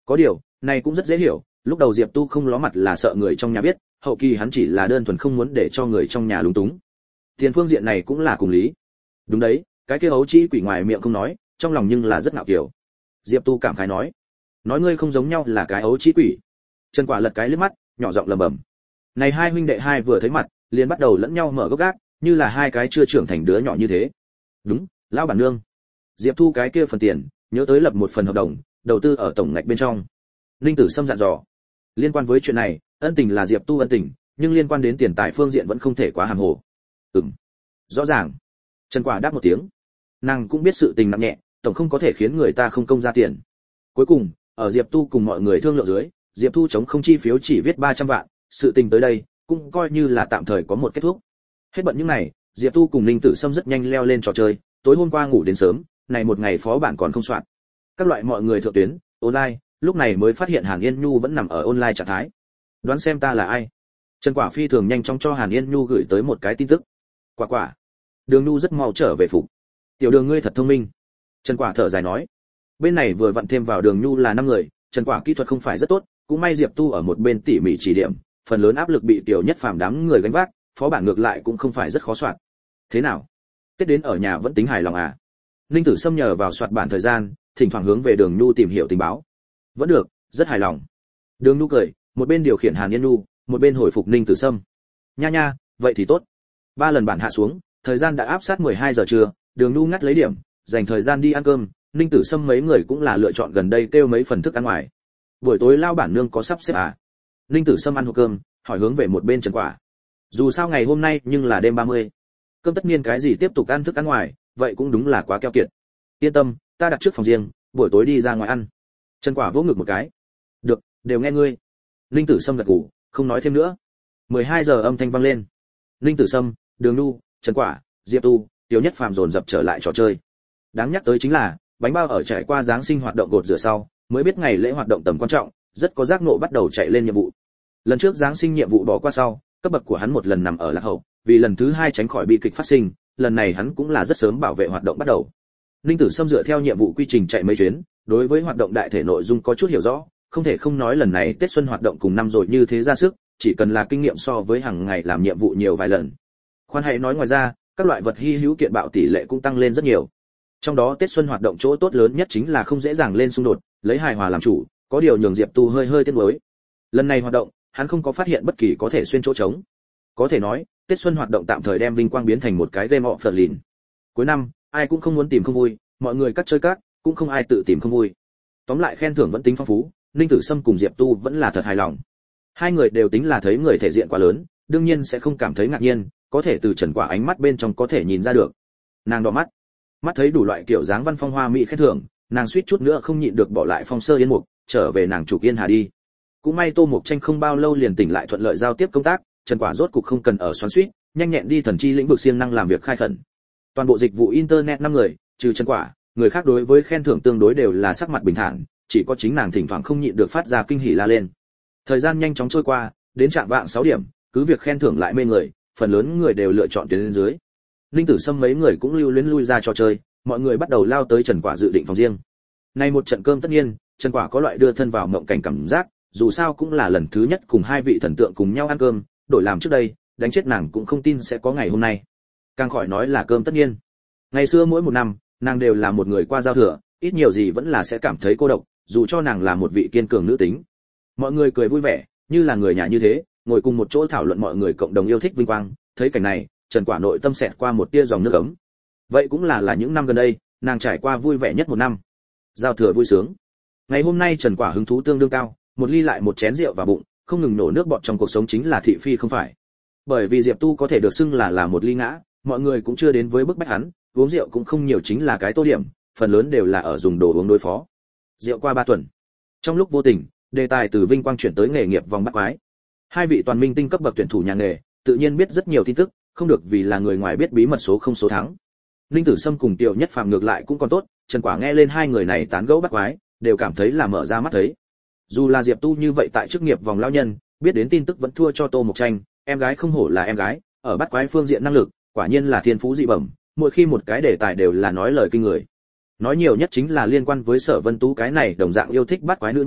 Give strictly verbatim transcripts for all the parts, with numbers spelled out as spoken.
Có điều, này cũng rất dễ hiểu, lúc đầu Diệp Tu không ló mặt là sợ người trong nhà biết, hậu kỳ hắn chỉ là đơn thuần không muốn để cho người trong nhà lúng túng. Tiền phương diện này cũng là cùng lý. Đúng đấy, cái kia ấu trĩ quỷ ngoài miệng không nói, trong lòng nhưng là rất ngạo kiều. Diệp Tu cảm khái nói, nói ngươi không giống nhau là cái ấu trĩ quỷ. Trần Quả lật cái liếc mắt, nhỏ giọng lẩm bẩm. Này hai huynh đệ hai vừa thấy mặt, liền bắt đầu lẫn nhau mở gốc gác, như là hai cái chưa trưởng thành đứa nhỏ như thế. Đúng, lão bản nương. Diệp Thu cái kia phần tiền, nhớ tới lập một phần hợp đồng, đầu tư ở tổng ngạch bên trong. Linh Tử Sâm dặn dò, liên quan với chuyện này, ân tình là Diệp Tu ân tình, nhưng liên quan đến tiền tài phương diện vẫn không thể quá hàm hồ. Ừm, rõ ràng. Trần Quả đáp một tiếng. Nàng cũng biết sự tình nặng nhẹ, tổng không có thể khiến người ta không công ra tiền. Cuối cùng, ở Diệp Tu cùng mọi người thương lượng dưới, Diệp Thu chống không chi phiếu chỉ viết ba trăm vạn, sự tình tới đây cũng coi như là tạm thời có một kết thúc. Hết bận những này, Diệp Tu cùng Linh Tử Sâm rất nhanh leo lên trò chơi, tối hôm qua ngủ đến sớm, này một ngày phó bản còn không soạn. Các loại mọi người thượng tuyến, online, lúc này mới phát hiện Hàn Yên Nhu vẫn nằm ở online trạng thái. Đoán xem ta là ai? Trần Quả phi thường nhanh chóng cho Hàn Yên Nhu gửi tới một cái tin tức. Quả quả. Đường Nhu rất mau trở về phục. Tiểu Đường ngươi thật thông minh. Trần Quả thở dài nói. Bên này vừa vặn thêm vào Đường Nhu là năm người, Trần Quả kỹ thuật không phải rất tốt, cũng may Diệp Tu ở một bên tỉ mỉ chỉ điểm, phần lớn áp lực bị Tiểu Nhất Phàm đám người gánh vác, phó bản ngược lại cũng không phải rất khó soạn. Thế nào? Kết đến ở nhà vẫn tính hài lòng à? Ninh Tử Sâm nhờ vào soạt bản thời gian, thỉnh thoảng hướng về Đường Nhu tìm hiểu tình báo. Vẫn được, rất hài lòng. Đường Nhu cười, một bên điều khiển Hàn Yên Nhu, một bên hồi phục Ninh Tử Sâm. Nha nha, vậy thì tốt. Ba lần bản hạ xuống, thời gian đã áp sát mười hai giờ trưa, Đường Nhu ngắt lấy điểm, dành thời gian đi ăn cơm, Ninh Tử Sâm mấy người cũng là lựa chọn gần đây kêu mấy phần thức ăn ngoài. Buổi tối lao bản nương có sắp xếp à? Ninh Tử Sâm ăn hộp cơm, hỏi hướng về một bên Trần Quả. Dù sao ngày hôm nay nhưng là đêm ba mươi, cơm tất nhiên cái gì tiếp tục ăn thức ăn ngoài, vậy cũng đúng là quá keo kiệt. Yên tâm, ta đặt trước phòng riêng, buổi tối đi ra ngoài ăn. Trần Quả vỗ ngực một cái. Được, đều nghe ngươi. Ninh Tử Sâm gật gù, không nói thêm nữa. mười hai giờ âm thanh vang lên. Ninh Tử Sâm, Đường Nhu, Trần Quả, Diệp Tu, Tiểu Nhất Phàm dồn dập trở lại trò chơi. Đáng nhắc tới chính là, bánh bao ở trải qua giáng sinh hoạt động gột rửa sau, mới biết ngày lễ hoạt động tầm quan trọng, rất có giác ngộ bắt đầu chạy lên nhiệm vụ. Lần trước giáng sinh nhiệm vụ bỏ qua sau, cấp bậc của hắn một lần nằm ở lạc hậu, vì lần thứ hai tránh khỏi bi kịch phát sinh, lần này hắn cũng là rất sớm bảo vệ hoạt động bắt đầu. Ninh Tử Sâm dựa theo nhiệm vụ quy trình chạy mấy chuyến, đối với hoạt động đại thể nội dung có chút hiểu rõ, không thể không nói lần này Tết xuân hoạt động cùng năm rồi như thế ra sức, chỉ cần là kinh nghiệm so với hàng ngày làm nhiệm vụ nhiều vài lần. Khoan hãy nói ngoài ra, các loại vật hi hữu kiện bạo tỷ lệ cũng tăng lên rất nhiều. Trong đó Tết xuân hoạt động chỗ tốt lớn nhất chính là không dễ dàng lên xung đột, lấy hài hòa làm chủ, có điều nhường Diệp Tu hơi hơi tiếc nuối. Lần này hoạt động, hắn không có phát hiện bất kỳ có thể xuyên chỗ trống. Có thể nói, Tết xuân hoạt động tạm thời đem vinh quang biến thành một cái game of lìn. Cuối năm, ai cũng không muốn tìm không vui, mọi người cắt chơi cắt, cũng không ai tự tìm không vui. Tóm lại khen thưởng vẫn tính phong phú, Ninh Tử Sâm cùng Diệp Tu vẫn là thật hài lòng. Hai người đều tính là thấy người thể diện quá lớn, đương nhiên sẽ không cảm thấy ngạc nhiên, có thể từ Trần Quả ánh mắt bên trong có thể nhìn ra được. Nàng đỏ mắt, mắt thấy đủ loại kiểu dáng văn phong hoa mỹ khen thưởng, nàng suýt chút nữa không nhịn được bỏ lại Phong Sơ Yên Mục, trở về nàng chủ Yên Hà đi. Cũng may Tô Mục Tranh không bao lâu liền tỉnh lại thuận lợi giao tiếp công tác, Trần Quả rốt cục không cần ở xoắn xuýt, nhanh nhẹn đi thần chi lĩnh vực siêng năng làm việc khai khẩn. Toàn bộ dịch vụ internet năm người, trừ Trần Quả, người khác đối với khen thưởng tương đối đều là sắc mặt bình thản, chỉ có chính nàng thỉnh thoảng không nhịn được phát ra kinh hỉ la lên. Thời gian nhanh chóng trôi qua, đến trạng vạng sáu điểm, cứ việc khen thưởng lại mê người, phần lớn người đều lựa chọn tiến lên dưới. Linh Tử Sâm mấy người cũng lưu luyến lui ra trò chơi, mọi người bắt đầu lao tới Trần Quả dự định phòng riêng. Nay một trận cơm tất nhiên, Trần Quả có loại đưa thân vào mộng cảnh cảm giác, dù sao cũng là lần thứ nhất cùng hai vị thần tượng cùng nhau ăn cơm, đổi làm trước đây, đánh chết nàng cũng không tin sẽ có ngày hôm nay. Càng khỏi nói là cơm tất nhiên. Ngày xưa mỗi một năm, nàng đều là một người qua giao thừa, ít nhiều gì vẫn là sẽ cảm thấy cô độc, dù cho nàng là một vị kiên cường nữ tính. Mọi người cười vui vẻ, như là người nhà như thế, ngồi cùng một chỗ thảo luận mọi người cộng đồng yêu thích vinh quang, thấy cảnh này, Trần Quả nội tâm xẹt qua một tia dòng nước ấm. Vậy cũng là là những năm gần đây, nàng trải qua vui vẻ nhất một năm. Giao thừa vui sướng. Ngày hôm nay Trần Quả hứng thú tương đương cao, một ly lại một chén rượu vào bụng, không ngừng nổ nước bọt trong cuộc sống chính là thị phi không phải. Bởi vì Diệp Tu có thể được xưng là là một ly ngã, mọi người cũng chưa đến với bức bách hắn, uống rượu cũng không nhiều chính là cái tô điểm, phần lớn đều là ở dùng đồ uống đối phó. Rượu qua ba tuần. Trong lúc vô tình, đề tài từ vinh quang chuyển tới nghề nghiệp vòng bắt quái. Hai vị toàn minh tinh cấp bậc tuyển thủ nhà nghề, tự nhiên biết rất nhiều tin tức, không được vì là người ngoài biết bí mật số không số thắng. Ninh Tử Sâm cùng Tiểu Nhất Phàm ngược lại cũng còn tốt, Trần Quả nghe lên hai người này tán gẫu bắt quái, đều cảm thấy là mở ra mắt thấy. Dù là Diệp Tu như vậy tại chức nghiệp vòng lão nhân, biết đến tin tức vẫn thua cho Tô Mộc Tranh, em gái không hổ là em gái, ở bắt quái phương diện năng lực, quả nhiên là thiên phú dị bẩm, mỗi khi một cái đề tài đều là nói lời kinh người. Nói nhiều nhất chính là liên quan với Sở Vân Tú cái này đồng dạng yêu thích bắt quái nữ nhân,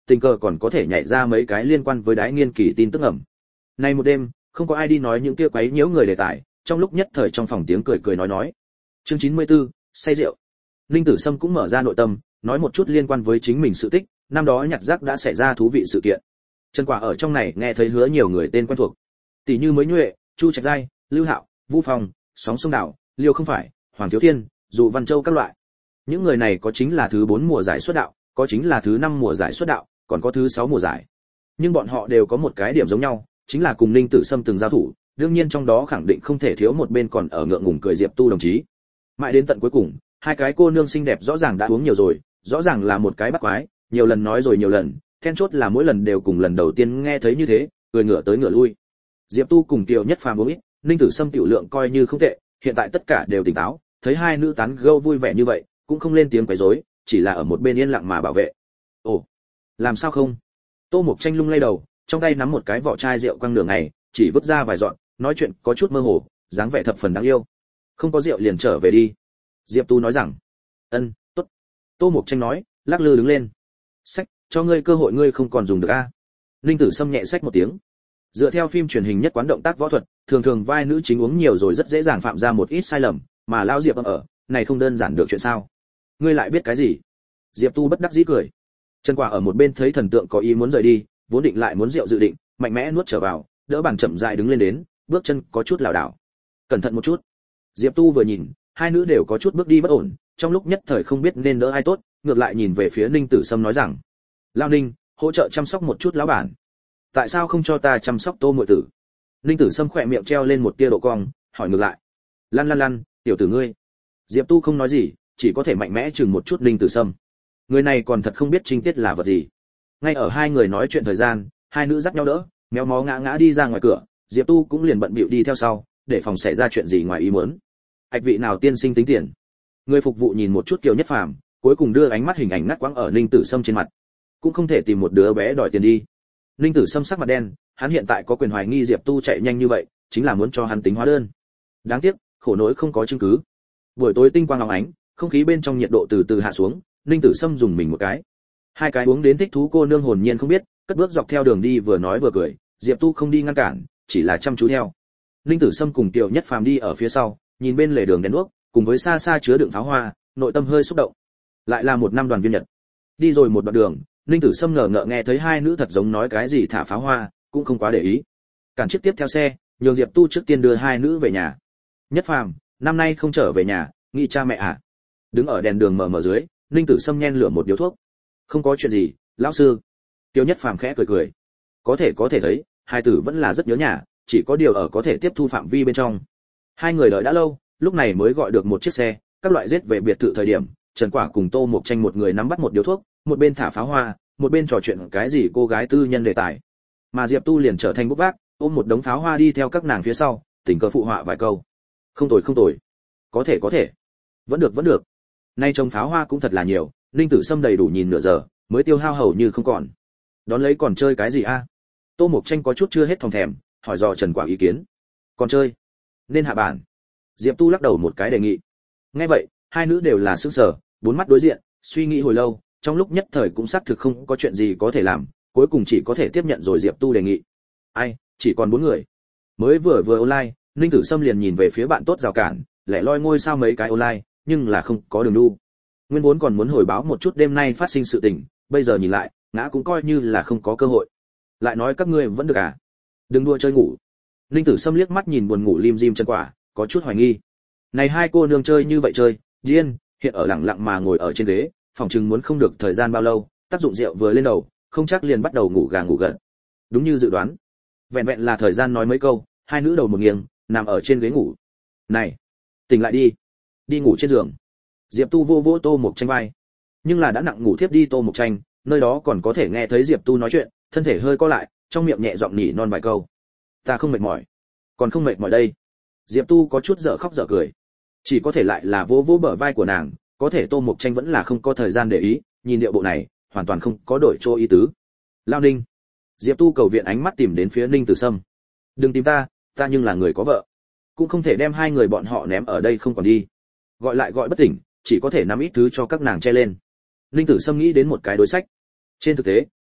tình cờ còn có thể nhảy ra mấy cái liên quan với đái nghiên kỳ tin tức ẩm. Nay một đêm không có ai đi nói những kia quấy nhiễu người đề tài, trong lúc nhất thời trong phòng tiếng cười cười nói nói. Chương chín mươi tư, say rượu. Ninh Tử Sâm cũng mở ra nội tâm, nói một chút liên quan với chính mình sự tích, năm đó nhặt rác đã xảy ra thú vị sự kiện. Trần Quả ở trong này nghe thấy hứa nhiều người tên quen thuộc, tỷ như mới nhuệ, Chu Trạch Giai, Lưu Hạo, Vũ Phong, Sóng Sông Đảo, Liêu Không Phải, Hoàng Thiếu Thiên, Dụ Văn Châu các loại. Những người này có chính là thứ bốn mùa giải xuất đạo, có chính là thứ năm mùa giải xuất đạo, còn có thứ sáu mùa giải. Nhưng bọn họ đều có một cái điểm giống nhau, chính là cùng Ninh Tử Sâm từng giao thủ, đương nhiên trong đó khẳng định không thể thiếu một bên còn ở ngượng ngùng cười Diệp Tu đồng chí. Mãi đến tận cuối cùng, hai cái cô nương xinh đẹp rõ ràng đã uống nhiều rồi, rõ ràng là một cái bắt quái, nhiều lần nói rồi nhiều lần, then chốt là mỗi lần đều cùng lần đầu tiên nghe thấy như thế, cười ngửa tới ngửa lui. Diệp Tu cùng Kiều Nhất Phàm uống ít, Ninh Tử Sâm tiểu lượng coi như không tệ, hiện tại tất cả đều tỉnh táo, thấy hai nữ tán gẫu vui vẻ như vậy, cũng không lên tiếng quấy rối, chỉ là ở một bên yên lặng mà bảo vệ. Ồ, làm sao không? Tô Mộc Tranh lung lay đầu, trong tay nắm một cái vỏ chai rượu quăng đường này, chỉ vứt ra vài giọt, nói chuyện có chút mơ hồ, dáng vẻ thập phần đáng yêu. Không có rượu liền trở về đi. Diệp Tu nói rằng. Ân, tốt. Tô Mộc Tranh nói, lắc lư đứng lên. Sách, cho ngươi cơ hội ngươi không còn dùng được a. Ninh Tử Sâm nhẹ sách một tiếng. Dựa theo phim truyền hình nhất quán động tác võ thuật, thường thường vai nữ chính uống nhiều rồi rất dễ dàng phạm ra một ít sai lầm, mà lão Diệp ở, này không đơn giản được chuyện sao? Ngươi lại biết cái gì? Diệp Tu bất đắc dĩ cười. Trần Quả ở một bên thấy thần tượng có ý muốn rời đi, vốn định lại muốn rượu dự định, mạnh mẽ nuốt trở vào, đỡ bàn chậm rãi đứng lên đến, bước chân có chút lảo đảo. Cẩn thận một chút. Diệp Tu vừa nhìn, hai nữ đều có chút bước đi bất ổn, trong lúc nhất thời không biết nên đỡ ai tốt, ngược lại nhìn về phía Ninh Tử Sâm nói rằng: "Lão Ninh, hỗ trợ chăm sóc một chút lão bản." "Tại sao không cho ta chăm sóc Tô muội tử?" Ninh Tử Sâm khỏe miệng treo lên một tia độ cong, hỏi ngược lại. "Lăn lăn lăn, tiểu tử ngươi." Diệp Tu không nói gì, chỉ có thể mạnh mẽ chừng một chút Ninh Tử Sâm. Người này còn thật không biết trinh tiết là vật gì. Ngay ở hai người nói chuyện thời gian, hai nữ dắt nhau đỡ, méo mó ngã ngã đi ra ngoài cửa, Diệp Tu cũng liền bận bịu đi theo sau, để phòng xảy ra chuyện gì ngoài ý muốn. Ách vị nào tiên sinh tính tiền? Người phục vụ nhìn một chút Kiều Nhất Phàm, cuối cùng đưa ánh mắt hình ảnh ngắt quãng ở Ninh Tử Sâm trên mặt. Cũng không thể tìm một đứa bé đòi tiền đi. Ninh Tử Sâm sắc mặt đen, hắn hiện tại có quyền hoài nghi Diệp Tu chạy nhanh như vậy, chính là muốn cho hắn tính hóa đơn. Đáng tiếc, khổ nỗi không có chứng cứ. Buổi tối tinh quang óng ánh, không khí bên trong nhiệt độ từ từ hạ xuống, Ninh Tử Sâm dùng mình một cái. Hai cái uống đến thích thú cô nương hồn nhiên không biết, cất bước dọc theo đường đi vừa nói vừa cười, Diệp Tu không đi ngăn cản, chỉ là chăm chú theo. Ninh Tử Sâm cùng Tiểu Nhất Phàm đi ở phía sau, nhìn bên lề đường đèn đuốc, cùng với xa xa chứa đựng pháo hoa, nội tâm hơi xúc động. Lại là một năm đoàn viên nhật. Đi rồi một đoạn đường, Ninh Tử Sâm ngờ ngợ nghe thấy hai nữ thật giống nói cái gì thả pháo hoa, cũng không quá để ý. Cản chiếc tiếp theo xe, nhường Diệp Tu trước tiên đưa hai nữ về nhà. Nhất Phàm, năm nay không trở về nhà, nghĩ cha mẹ à? Đứng ở đèn đường mờ mờ dưới, Ninh Tử Sâm nhen lửa một điếu thuốc. Không có chuyện gì, lão sư. Tiêu Nhất Phàm khẽ cười cười. Có thể có thể thấy, hai tử vẫn là rất nhớ nhà, chỉ có điều ở có thể tiếp thu phạm vi bên trong. Hai người đợi đã lâu, lúc này mới gọi được một chiếc xe, các loại giết về biệt thự thời điểm, Trần Quả cùng Tô Mộc Tranh một người nắm bắt một điếu thuốc, một bên thả pháo hoa, một bên trò chuyện cái gì cô gái tư nhân đề tài. Mà Diệp Tu liền trở thành bốc vác, ôm một đống pháo hoa đi theo các nàng phía sau, tình cờ phụ họa vài câu. Không tồi không tồi. Có thể có thể. Vẫn được vẫn được. Nay trồng pháo hoa cũng thật là nhiều, Ninh Tử Sâm đầy đủ nhìn nửa giờ, mới tiêu hao hầu như không còn. Đón lấy còn chơi cái gì a? Tô Mộc Tranh có chút chưa hết phòng thèm, hỏi dò Trần Quả ý kiến. Còn chơi? Nên hạ bản. Diệp Tu lắc đầu một cái đề nghị. Nghe vậy, hai nữ đều là sững sờ, bốn mắt đối diện, suy nghĩ hồi lâu, trong lúc nhất thời cũng xác thực không có chuyện gì có thể làm, cuối cùng chỉ có thể tiếp nhận rồi Diệp Tu đề nghị. Ai, chỉ còn bốn người. Mới vừa vừa online, Ninh Tử Sâm liền nhìn về phía bạn tốt rào cản, lẻ loi ngôi sao mấy cái online, nhưng là không có đường đu. Nguyên vốn còn muốn hồi báo một chút đêm nay phát sinh sự tình, bây giờ nhìn lại, ngã cũng coi như là không có cơ hội. Lại nói các ngươi vẫn được à? Đừng đua chơi ngủ. Ninh Tử Sâm liếc mắt nhìn buồn ngủ lim dim Trần Quả, có chút hoài nghi. Này hai cô nương chơi như vậy chơi, điên, hiện ở lặng lặng mà ngồi ở trên ghế, phòng chừng muốn không được thời gian bao lâu, tác dụng rượu vừa lên đầu, không chắc liền bắt đầu ngủ gà ngủ gật. Đúng như dự đoán. Vẹn vẹn là thời gian nói mấy câu, hai nữ đầu một nghiêng, nằm ở trên ghế ngủ. Này, tỉnh lại đi, đi ngủ trên giường. Diệp Tu vô vô Tô Mộc Tranh vai. Nhưng là đã nặng ngủ thiếp đi Tô Mộc Tranh, nơi đó còn có thể nghe thấy Diệp Tu nói chuyện, thân thể hơi co lại, trong miệng nhẹ giọng nỉ non vài câu. Ta không mệt mỏi. Còn không mệt mỏi đây. Diệp Tu có chút dở khóc dở cười. Chỉ có thể lại là vô vô bờ vai của nàng, có thể Tô Mộc Tranh vẫn là không có thời gian để ý, nhìn điệu bộ này, hoàn toàn không có đổi chỗ ý tứ. Lao Ninh. Diệp Tu cầu viện ánh mắt tìm đến phía Ninh Tử Sâm. Đừng tìm ta, ta nhưng là người có vợ. Cũng không thể đem hai người bọn họ ném ở đây không còn đi. Gọi lại gọi bất tỉnh, chỉ có thể nắm ít thứ cho các nàng che lên. Ninh Tử Sâm nghĩ đến một cái đối sách. Trên thực tế,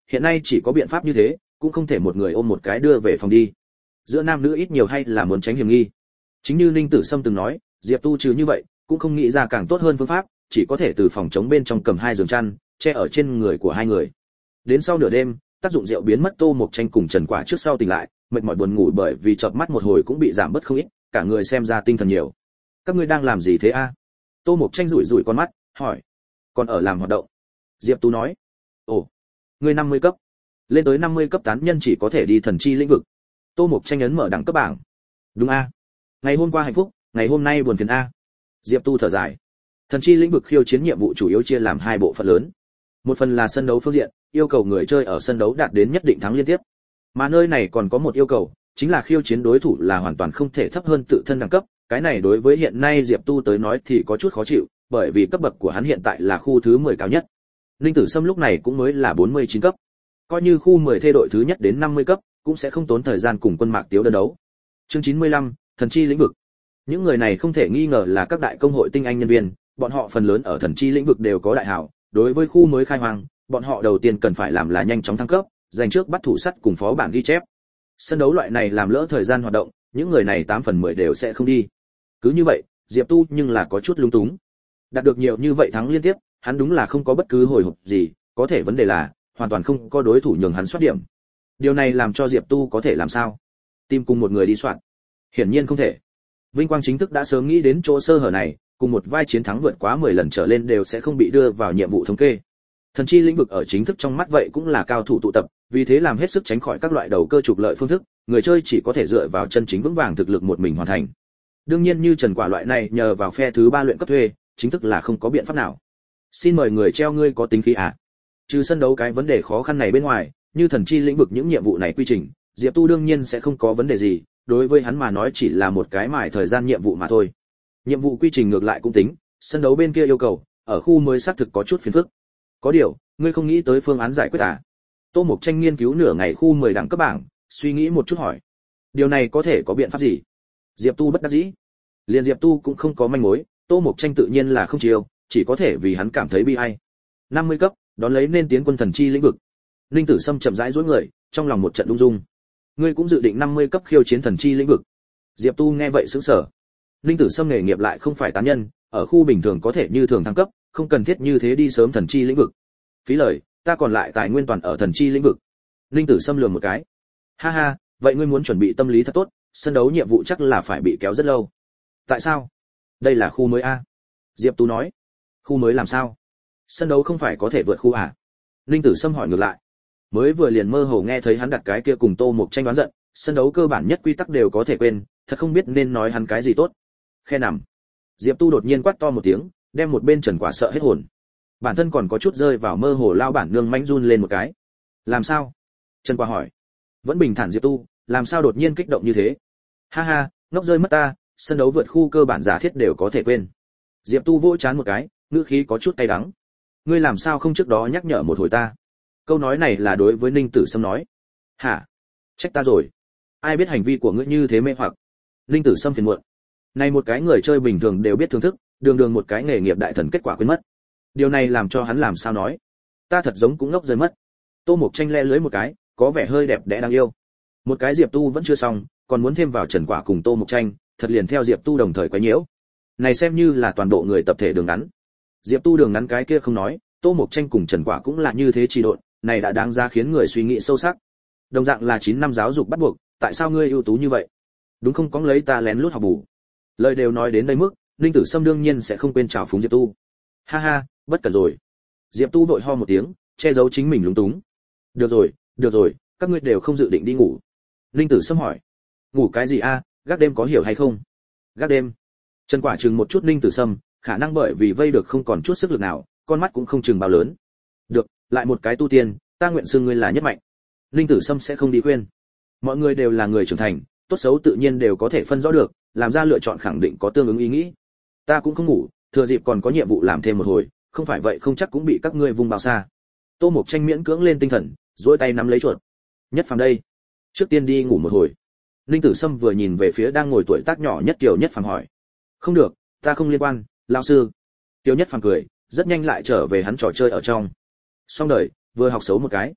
hiện nay chỉ có biện pháp như thế, cũng không thể một người ôm một cái đưa về phòng đi. Giữa nam nữ ít nhiều hay là muốn tránh hiểm nghi. Chính như Ninh Tử Sâm từng nói, Diệp Tu trừ như vậy, cũng không nghĩ ra càng tốt hơn phương pháp, chỉ có thể từ phòng chống bên trong cầm hai giường chăn, che ở trên người của hai người. Đến sau nửa đêm, tác dụng rượu biến mất, Tô Mộc Tranh cùng Trần Quả trước sau tỉnh lại, mệt mỏi buồn ngủ bởi vì chợp mắt một hồi cũng bị giảm bớt không ít, cả người xem ra tinh thần nhiều. Các ngươi đang làm gì thế a? Tô Mộc Tranh rủi rủi con mắt, hỏi. Còn ở làm hoạt động. Diệp Tu nói. Ồ, ngươi năm mươi cấp. Lên tới năm mươi cấp tán nhân chỉ có thể đi thần chi lĩnh vực. Tô Mộc Tranh ấn mở đẳng cấp bảng. Đúng a. Ngày hôm qua hạnh phúc, ngày hôm nay buồn phiền a. Diệp Tu thở dài. Thần chi lĩnh vực khiêu chiến nhiệm vụ chủ yếu chia làm hai bộ phận lớn. Một phần là sân đấu phương diện, yêu cầu người chơi ở sân đấu đạt đến nhất định thắng liên tiếp. Mà nơi này còn có một yêu cầu, chính là khiêu chiến đối thủ là hoàn toàn không thể thấp hơn tự thân đẳng cấp, cái này đối với hiện nay Diệp Tu tới nói thì có chút khó chịu, bởi vì cấp bậc của hắn hiện tại là khu thứ mười cao nhất. Ninh Tử Sâm lúc này cũng mới là bốn mươi chín cấp. Coi như khu mười thê đội thứ nhất đến năm mươi cấp, cũng sẽ không tốn thời gian cùng Quân Mạc Tiếu đơn đấu. Chương chín mươi lăm, thần chi lĩnh vực. Những người này không thể nghi ngờ là các đại công hội tinh anh nhân viên, bọn họ phần lớn ở thần chi lĩnh vực đều có đại hảo, đối với khu mới khai hoang, bọn họ đầu tiên cần phải làm là nhanh chóng thăng cấp, giành trước bắt thủ sắt cùng phó bản ghi chép. Sân đấu loại này làm lỡ thời gian hoạt động, những người này tám phần mười đều sẽ không đi. Cứ như vậy, Diệp Tu nhưng là có chút lung túng. Đạt được nhiều như vậy thắng liên tiếp, hắn đúng là không có bất cứ hồi hộp gì, có thể vấn đề là hoàn toàn không có đối thủ nhường hắn soát điểm. Điều này làm cho Diệp Tu có thể làm sao? Tìm cùng một người đi soạn? Hiển nhiên không thể. Vinh Quang chính thức đã sớm nghĩ đến chỗ sơ hở này, cùng một vai chiến thắng vượt quá mười lần trở lên đều sẽ không bị đưa vào nhiệm vụ thống kê. Thần chi lĩnh vực ở chính thức trong mắt vậy cũng là cao thủ tụ tập, vì thế làm hết sức tránh khỏi các loại đầu cơ trục lợi phương thức, người chơi chỉ có thể dựa vào chân chính vững vàng thực lực một mình hoàn thành. Đương nhiên như Trần Quả loại này nhờ vào phe thứ ba luyện cấp thuê, chính thức là không có biện pháp nào. Xin mời người treo ngươi có tính khí à? Trừ sân đấu cái vấn đề khó khăn này bên ngoài, như thần chi lĩnh vực những nhiệm vụ này quy trình, Diệp Tu đương nhiên sẽ không có vấn đề gì, đối với hắn mà nói chỉ là một cái mài thời gian nhiệm vụ mà thôi. Nhiệm vụ quy trình ngược lại cũng tính, sân đấu bên kia yêu cầu, ở khu mới xác thực có chút phiền phức. Có điều, ngươi không nghĩ tới phương án giải quyết à? Tô Mộc Tranh nghiên cứu nửa ngày khu mười đẳng cấp bảng, suy nghĩ một chút hỏi. Điều này có thể có biện pháp gì? Diệp Tu bất đắc dĩ. Liên Diệp Tu cũng không có manh mối, Tô Mộc Tranh tự nhiên là không chiều, chỉ có thể vì hắn cảm thấy bi ai. năm mươi cấp, đón lấy nên tiến quân thần chi lĩnh vực. Ninh Tử Sâm chậm rãi duỗi người, trong lòng một trận rung rung. Ngươi cũng dự định năm mươi cấp khiêu chiến thần chi lĩnh vực? Diệp Tu nghe vậy sững sờ. Ninh Tử Sâm nghề nghiệp lại không phải tán nhân, ở khu bình thường có thể như thường thăng cấp, không cần thiết như thế đi sớm thần chi lĩnh vực. Phí lời, ta còn lại tài nguyên toàn ở thần chi lĩnh vực. Ninh Tử Sâm lườm một cái. Ha ha, vậy ngươi muốn chuẩn bị tâm lý thật tốt, sân đấu nhiệm vụ chắc là phải bị kéo rất lâu. Tại sao? Đây là khu mới a. Diệp Tú nói. Khu mới làm sao? Sân đấu không phải có thể vượt khu à? Ninh Tử Sâm hỏi ngược lại. Mới vừa liền mơ hồ nghe thấy hắn đặt cái kia cùng Tô Mộc Tranh đoán giận, sân đấu cơ bản nhất quy tắc đều có thể quên, thật không biết nên nói hắn cái gì tốt. Khe nằm. Diệp Tu đột nhiên quát to một tiếng, đem một bên Trần Quả sợ hết hồn. Bản thân còn có chút rơi vào mơ hồ, lao bản nương mãnh run lên một cái. Làm sao? Trần Quả hỏi. Vẫn bình thản Diệp Tu, làm sao đột nhiên kích động như thế? Ha ha, ngốc rơi mất ta, sân đấu vượt khu cơ bản giả thiết đều có thể quên. Diệp Tu vỗ chán một cái, ngữ khí có chút cay đắng. Ngươi làm sao không trước đó nhắc nhở một hồi ta? Câu nói này là đối với Ninh Tử Sâm nói. Hả? Trách ta rồi. Ai biết hành vi của ngươi như thế mê hoặc? Ninh Tử Sâm phiền muộn. Này một cái người chơi bình thường đều biết thưởng thức, đường đường một cái nghề nghiệp đại thần kết quả quên mất. Điều này làm cho hắn làm sao nói? Ta thật giống cũng ngốc rơi mất. Tô Mộc Tranh le lưới một cái, có vẻ hơi đẹp đẽ đáng yêu. Một cái Diệp Tu vẫn chưa xong, còn muốn thêm vào Trần Quả cùng Tô Mộc Tranh, thật liền theo Diệp Tu đồng thời quấy nhiễu. Này xem như là toàn bộ người tập thể đường ngắn. Diệp Tu đường ngắn cái kia không nói, Tô Mộc Tranh cùng Trần Quả cũng là như thế trì độn, này đã đáng ra khiến người suy nghĩ sâu sắc. Đồng dạng là chín năm giáo dục bắt buộc, tại sao ngươi ưu tú như vậy? Đúng không có lấy ta lén lút học bù. Lời đều nói đến đây mức, Ninh Tử Sâm đương nhiên sẽ không quên chào phúng Diệp Tu. Ha ha, bất cẩn rồi. Diệp Tu vội ho một tiếng, che giấu chính mình lúng túng. Được rồi, được rồi, các ngươi đều không dự định đi ngủ. Ninh Tử Sâm hỏi. Ngủ cái gì a, gác đêm có hiểu hay không? Gác đêm. Trần Quả chừng một chút Ninh Tử Sâm, khả năng bởi vì vây được không còn chút sức lực nào, con mắt cũng không chừng bao lớn. Được, lại một cái tu tiên, ta nguyện xưng ngươi là nhất mạnh. Ninh Tử Sâm sẽ không đi khuyên. Mọi người đều là người trưởng thành, tốt xấu tự nhiên đều có thể phân rõ được, làm ra lựa chọn khẳng định có tương ứng ý nghĩ. Ta cũng không ngủ, thừa dịp còn có nhiệm vụ làm thêm một hồi, không phải vậy không chắc cũng bị các ngươi vung bao xa. Tô Mộc Tranh miễn cưỡng lên tinh thần, duỗi tay nắm lấy chuột. Nhất Phàm đây, trước tiên đi ngủ một hồi. Ninh Tử Sâm vừa nhìn về phía đang ngồi tuổi tác nhỏ nhất Tiểu Nhất Phàm hỏi. Không được, ta không liên quan, lão sư. Tiểu Nhất Phàm cười, rất nhanh lại trở về hắn trò chơi ở trong. Xong đời, vừa học xấu một cái.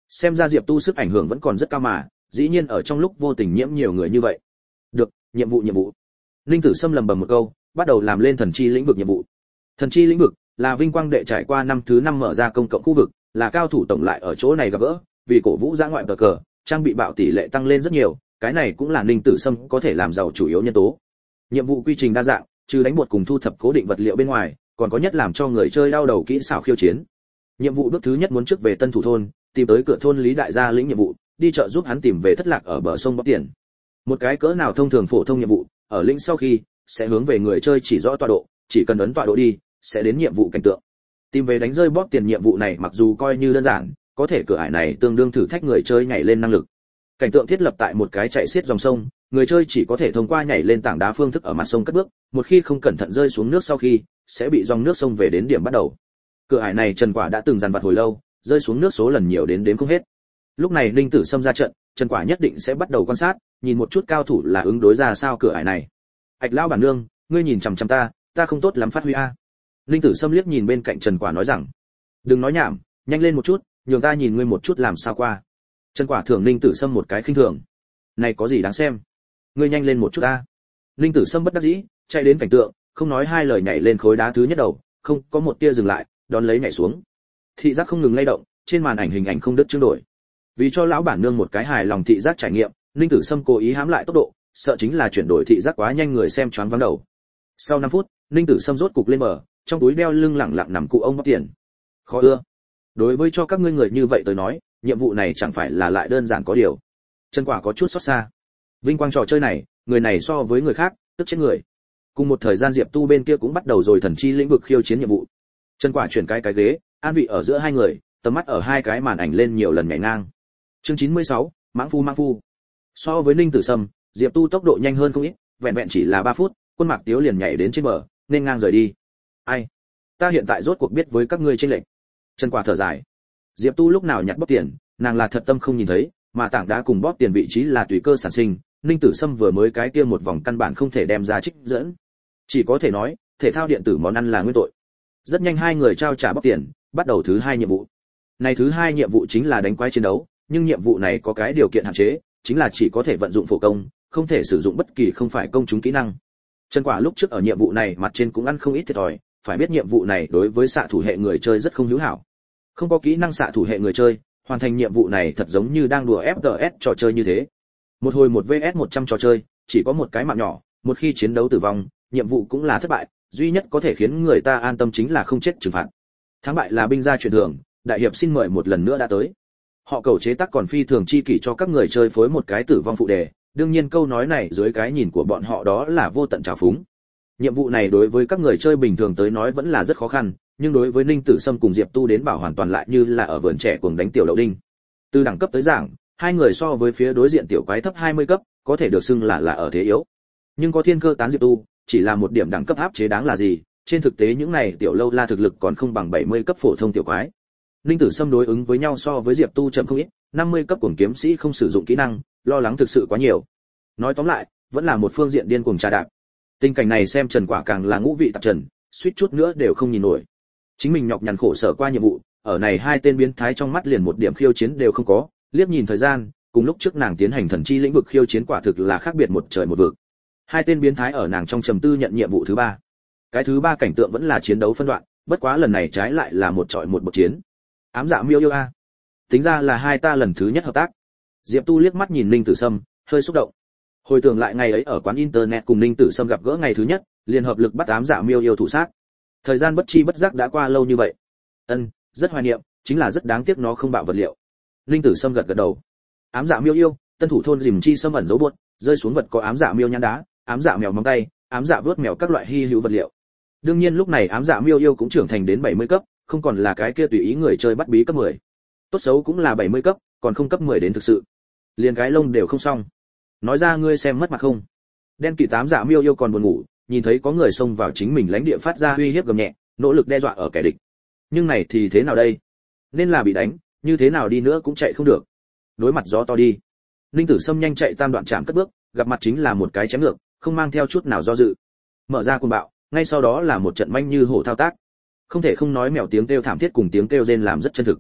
Xem ra Diệp Tu sức ảnh hưởng vẫn còn rất cao mà, dĩ nhiên ở trong lúc vô tình nhiễm nhiều người như vậy. Được, nhiệm vụ nhiệm vụ. Linh Tử Sâm lầm bầm một câu, bắt đầu làm lên thần chi lĩnh vực nhiệm vụ. Thần chi lĩnh vực là vinh quang đệ trải qua năm thứ năm mở ra công cộng khu vực, là cao thủ tổng lại ở chỗ này gặp gỡ, vì cổ vũ giã ngoại cờ cờ, trang bị bạo tỷ lệ tăng lên rất nhiều, cái này cũng là Linh Tử Sâm có thể làm giàu chủ yếu nhân tố. Nhiệm vụ quy trình đa dạng, trừ đánh bột cùng thu thập cố định vật liệu bên ngoài, còn có nhất làm cho người chơi đau đầu kỹ xảo khiêu chiến. Nhiệm vụ bước thứ nhất muốn trước về Tân Thủ thôn, tìm tới cửa thôn Lý đại gia lĩnh nhiệm vụ, đi chợ giúp hắn tìm về thất lạc ở bờ sông Bóc Tiền. Một cái cỡ nào thông thường phổ thông nhiệm vụ, ở lĩnh sau khi sẽ hướng về người chơi chỉ rõ tọa độ, chỉ cần ấn tọa độ đi, sẽ đến nhiệm vụ cảnh tượng. Tìm về đánh rơi Bóc Tiền nhiệm vụ này mặc dù coi như đơn giản, có thể cửa ải này tương đương thử thách người chơi nhảy lên năng lực. Cảnh tượng thiết lập tại một cái chạy xiết dòng sông, người chơi chỉ có thể thông qua nhảy lên tảng đá phương thức ở mặt sông cất bước, một khi không cẩn thận rơi xuống nước sau khi sẽ bị dòng nước sông về đến điểm bắt đầu. Cửa ải này Trần Quả đã từng dằn vặt hồi lâu, rơi xuống nước số lần nhiều đến đếm không hết. Lúc này Linh Tử Sâm ra trận, Trần Quả nhất định sẽ bắt đầu quan sát, nhìn một chút cao thủ là ứng đối ra sao cửa ải này. Ảch lão bản nương, ngươi nhìn chằm chằm ta, ta không tốt lắm phát huy a. Linh Tử Sâm liếc nhìn bên cạnh Trần Quả nói rằng, đừng nói nhảm, nhanh lên một chút, nhường ta nhìn ngươi một chút làm sao qua. Trần Quả thưởng Linh Tử Sâm một cái khinh thường. Này có gì đáng xem? Ngươi nhanh lên một chút a. Linh Tử Sâm bất đắc dĩ, chạy đến cảnh tượng, không nói hai lời nhảy lên khối đá thứ nhất đầu, không có một tia dừng lại, đón lấy nhảy xuống. Thị giác không ngừng lay động, trên màn ảnh hình ảnh không đứt chương đổi. Vì cho lão bản nương một cái hài lòng thị giác trải nghiệm, Linh Tử Sâm cố ý hãm lại tốc độ, sợ chính là chuyển đổi thị giác quá nhanh người xem choáng váng đầu. Sau năm phút, Linh Tử Sâm rốt cục lên bờ, trong túi đeo lưng lẳng lặng nằm cụ ông Bóc Tiền. Khó ưa. Đối với cho các ngươi người như vậy tới nói, nhiệm vụ này chẳng phải là lại đơn giản có điều. Trần Quả có chút xót xa. Vinh quang trò chơi này, người này so với người khác, tức chết người. Cùng một thời gian Diệp Tu bên kia cũng bắt đầu rồi thần chi lĩnh vực khiêu chiến nhiệm vụ. Trần Quả chuyển cái cái ghế, an vị ở giữa hai người, tầm mắt ở hai cái màn ảnh lên nhiều lần nhảy ngang. Chương chín mươi sáu, mãng phu mãng phu. So với Ninh Tử Sâm, Diệp Tu tốc độ nhanh hơn không ít, vẹn vẹn chỉ là ba phút, Quân Mạc Tiếu liền nhảy đến trên bờ, nên ngang rời đi. Ai? Ta hiện tại rốt cuộc biết với các ngươi chênh lệch. Trần Quả thở dài. Diệp Tu lúc nào nhặt bóp tiền, nàng là thật tâm không nhìn thấy, mà tảng đá cùng bóp tiền vị trí là tùy cơ sản sinh, Ninh Tử Sâm vừa mới cái kia một vòng căn bản không thể đem ra trích dẫn. Chỉ có thể nói, thể thao điện tử món ăn là nguyên tội. Rất nhanh hai người trao trả bóp tiền, bắt đầu thứ hai nhiệm vụ. Này thứ hai nhiệm vụ chính là đánh quái chiến đấu, nhưng nhiệm vụ này có cái điều kiện hạn chế, chính là chỉ có thể vận dụng phổ công, không thể sử dụng bất kỳ không phải công chúng kỹ năng. Trần Quả lúc trước ở nhiệm vụ này mặt trên cũng ăn không ít thiệt thòi, phải biết nhiệm vụ này đối với xạ thủ hệ người chơi rất không hữu hảo. Không có kỹ năng xạ thủ hệ người chơi, hoàn thành nhiệm vụ này thật giống như đang đùa ép pê ét trò chơi như thế. Một hồi một vs một trăm trò chơi, chỉ có một cái mạng nhỏ, một khi chiến đấu tử vong, nhiệm vụ cũng là thất bại, duy nhất có thể khiến người ta an tâm chính là không chết trừng phạt. Thắng bại là binh gia truyền thường, đại hiệp xin mời một lần nữa đã tới. Họ cầu chế tác còn phi thường chi kỷ cho các người chơi phối một cái tử vong phụ đề, đương nhiên câu nói này dưới cái nhìn của bọn họ đó là vô tận trào phúng. Nhiệm vụ này đối với các người chơi bình thường tới nói vẫn là rất khó khăn, nhưng đối với Ninh Tử Sâm cùng Diệp Tu đến bảo hoàn toàn lại như là ở vườn trẻ cuồng đánh tiểu đậu đinh. Từ đẳng cấp tới giảng, hai người so với phía đối diện tiểu quái thấp hai mươi cấp, có thể được xưng là là ở thế yếu. Nhưng có thiên cơ tán Diệp Tu, chỉ là một điểm đẳng cấp áp chế đáng là gì, trên thực tế những này tiểu lâu la thực lực còn không bằng bảy mươi cấp phổ thông tiểu quái. Ninh Tử Sâm đối ứng với nhau so với Diệp Tu chậm không ít, năm mươi cấp cuồng kiếm sĩ không sử dụng kỹ năng, lo lắng thực sự quá nhiều. Nói tóm lại, vẫn là một phương diện điên cuồng trà đạp. Tình cảnh này xem Trần Quả càng là ngũ vị tạp trần, suýt chút nữa đều không nhìn nổi. Chính mình nhọc nhằn khổ sở qua nhiệm vụ, ở này hai tên biến thái trong mắt liền một điểm khiêu chiến đều không có, liếc nhìn thời gian, cùng lúc trước nàng tiến hành thần chi lĩnh vực khiêu chiến quả thực là khác biệt một trời một vực. Hai tên biến thái ở nàng trong trầm tư nhận nhiệm vụ thứ ba. Cái thứ ba cảnh tượng vẫn là chiến đấu phân đoạn, bất quá lần này trái lại là một trọi một một chiến. Ám dạ miêu yêu a. Tính ra là hai ta lần thứ nhất hợp tác. Diệp Tu liếc mắt nhìn Ninh Tử Sâm, hơi xúc động. Hồi tưởng lại ngày ấy ở quán internet cùng Ninh Tử Sâm gặp gỡ ngày thứ nhất, liền hợp lực bắt ám dạ miêu yêu thủ sát. Thời gian bất chi bất giác đã qua lâu như vậy. Ân, rất hoài niệm, chính là rất đáng tiếc nó không bạo vật liệu. Ninh Tử Sâm gật gật đầu. Ám dạ miêu yêu, tân thủ thôn dìm chi xâm ẩn dấu buốt, rơi xuống vật có ám dạ miêu nhăn đá, ám dạ mèo móng tay, ám dạ vớt mèo các loại hi hữu vật liệu. Đương nhiên lúc này ám dạ miêu yêu cũng trưởng thành đến bảy mươi cấp, không còn là cái kia tùy ý người chơi bắt bí cấp mười. Tốt xấu cũng là bảy mươi cấp, còn không cấp mười đến thực sự. Liền cái lông đều không xong. Nói ra ngươi xem mất mặt không? Đen kỵ tám dạ miêu yêu còn buồn ngủ, nhìn thấy có người xông vào chính mình lãnh địa phát ra uy hiếp gầm nhẹ, nỗ lực đe dọa ở kẻ địch. Nhưng này thì thế nào đây? Nên là bị đánh, như thế nào đi nữa cũng chạy không được. Đối mặt gió to đi. Ninh Tử Sâm nhanh chạy tam đoạn chạm cất bước, gặp mặt chính là một cái chém ngược, không mang theo chút nào do dự. Mở ra cuồng bạo, ngay sau đó là một trận manh như hổ thao tác. Không thể không nói mèo tiếng kêu thảm thiết cùng tiếng kêu rên làm rất chân thực.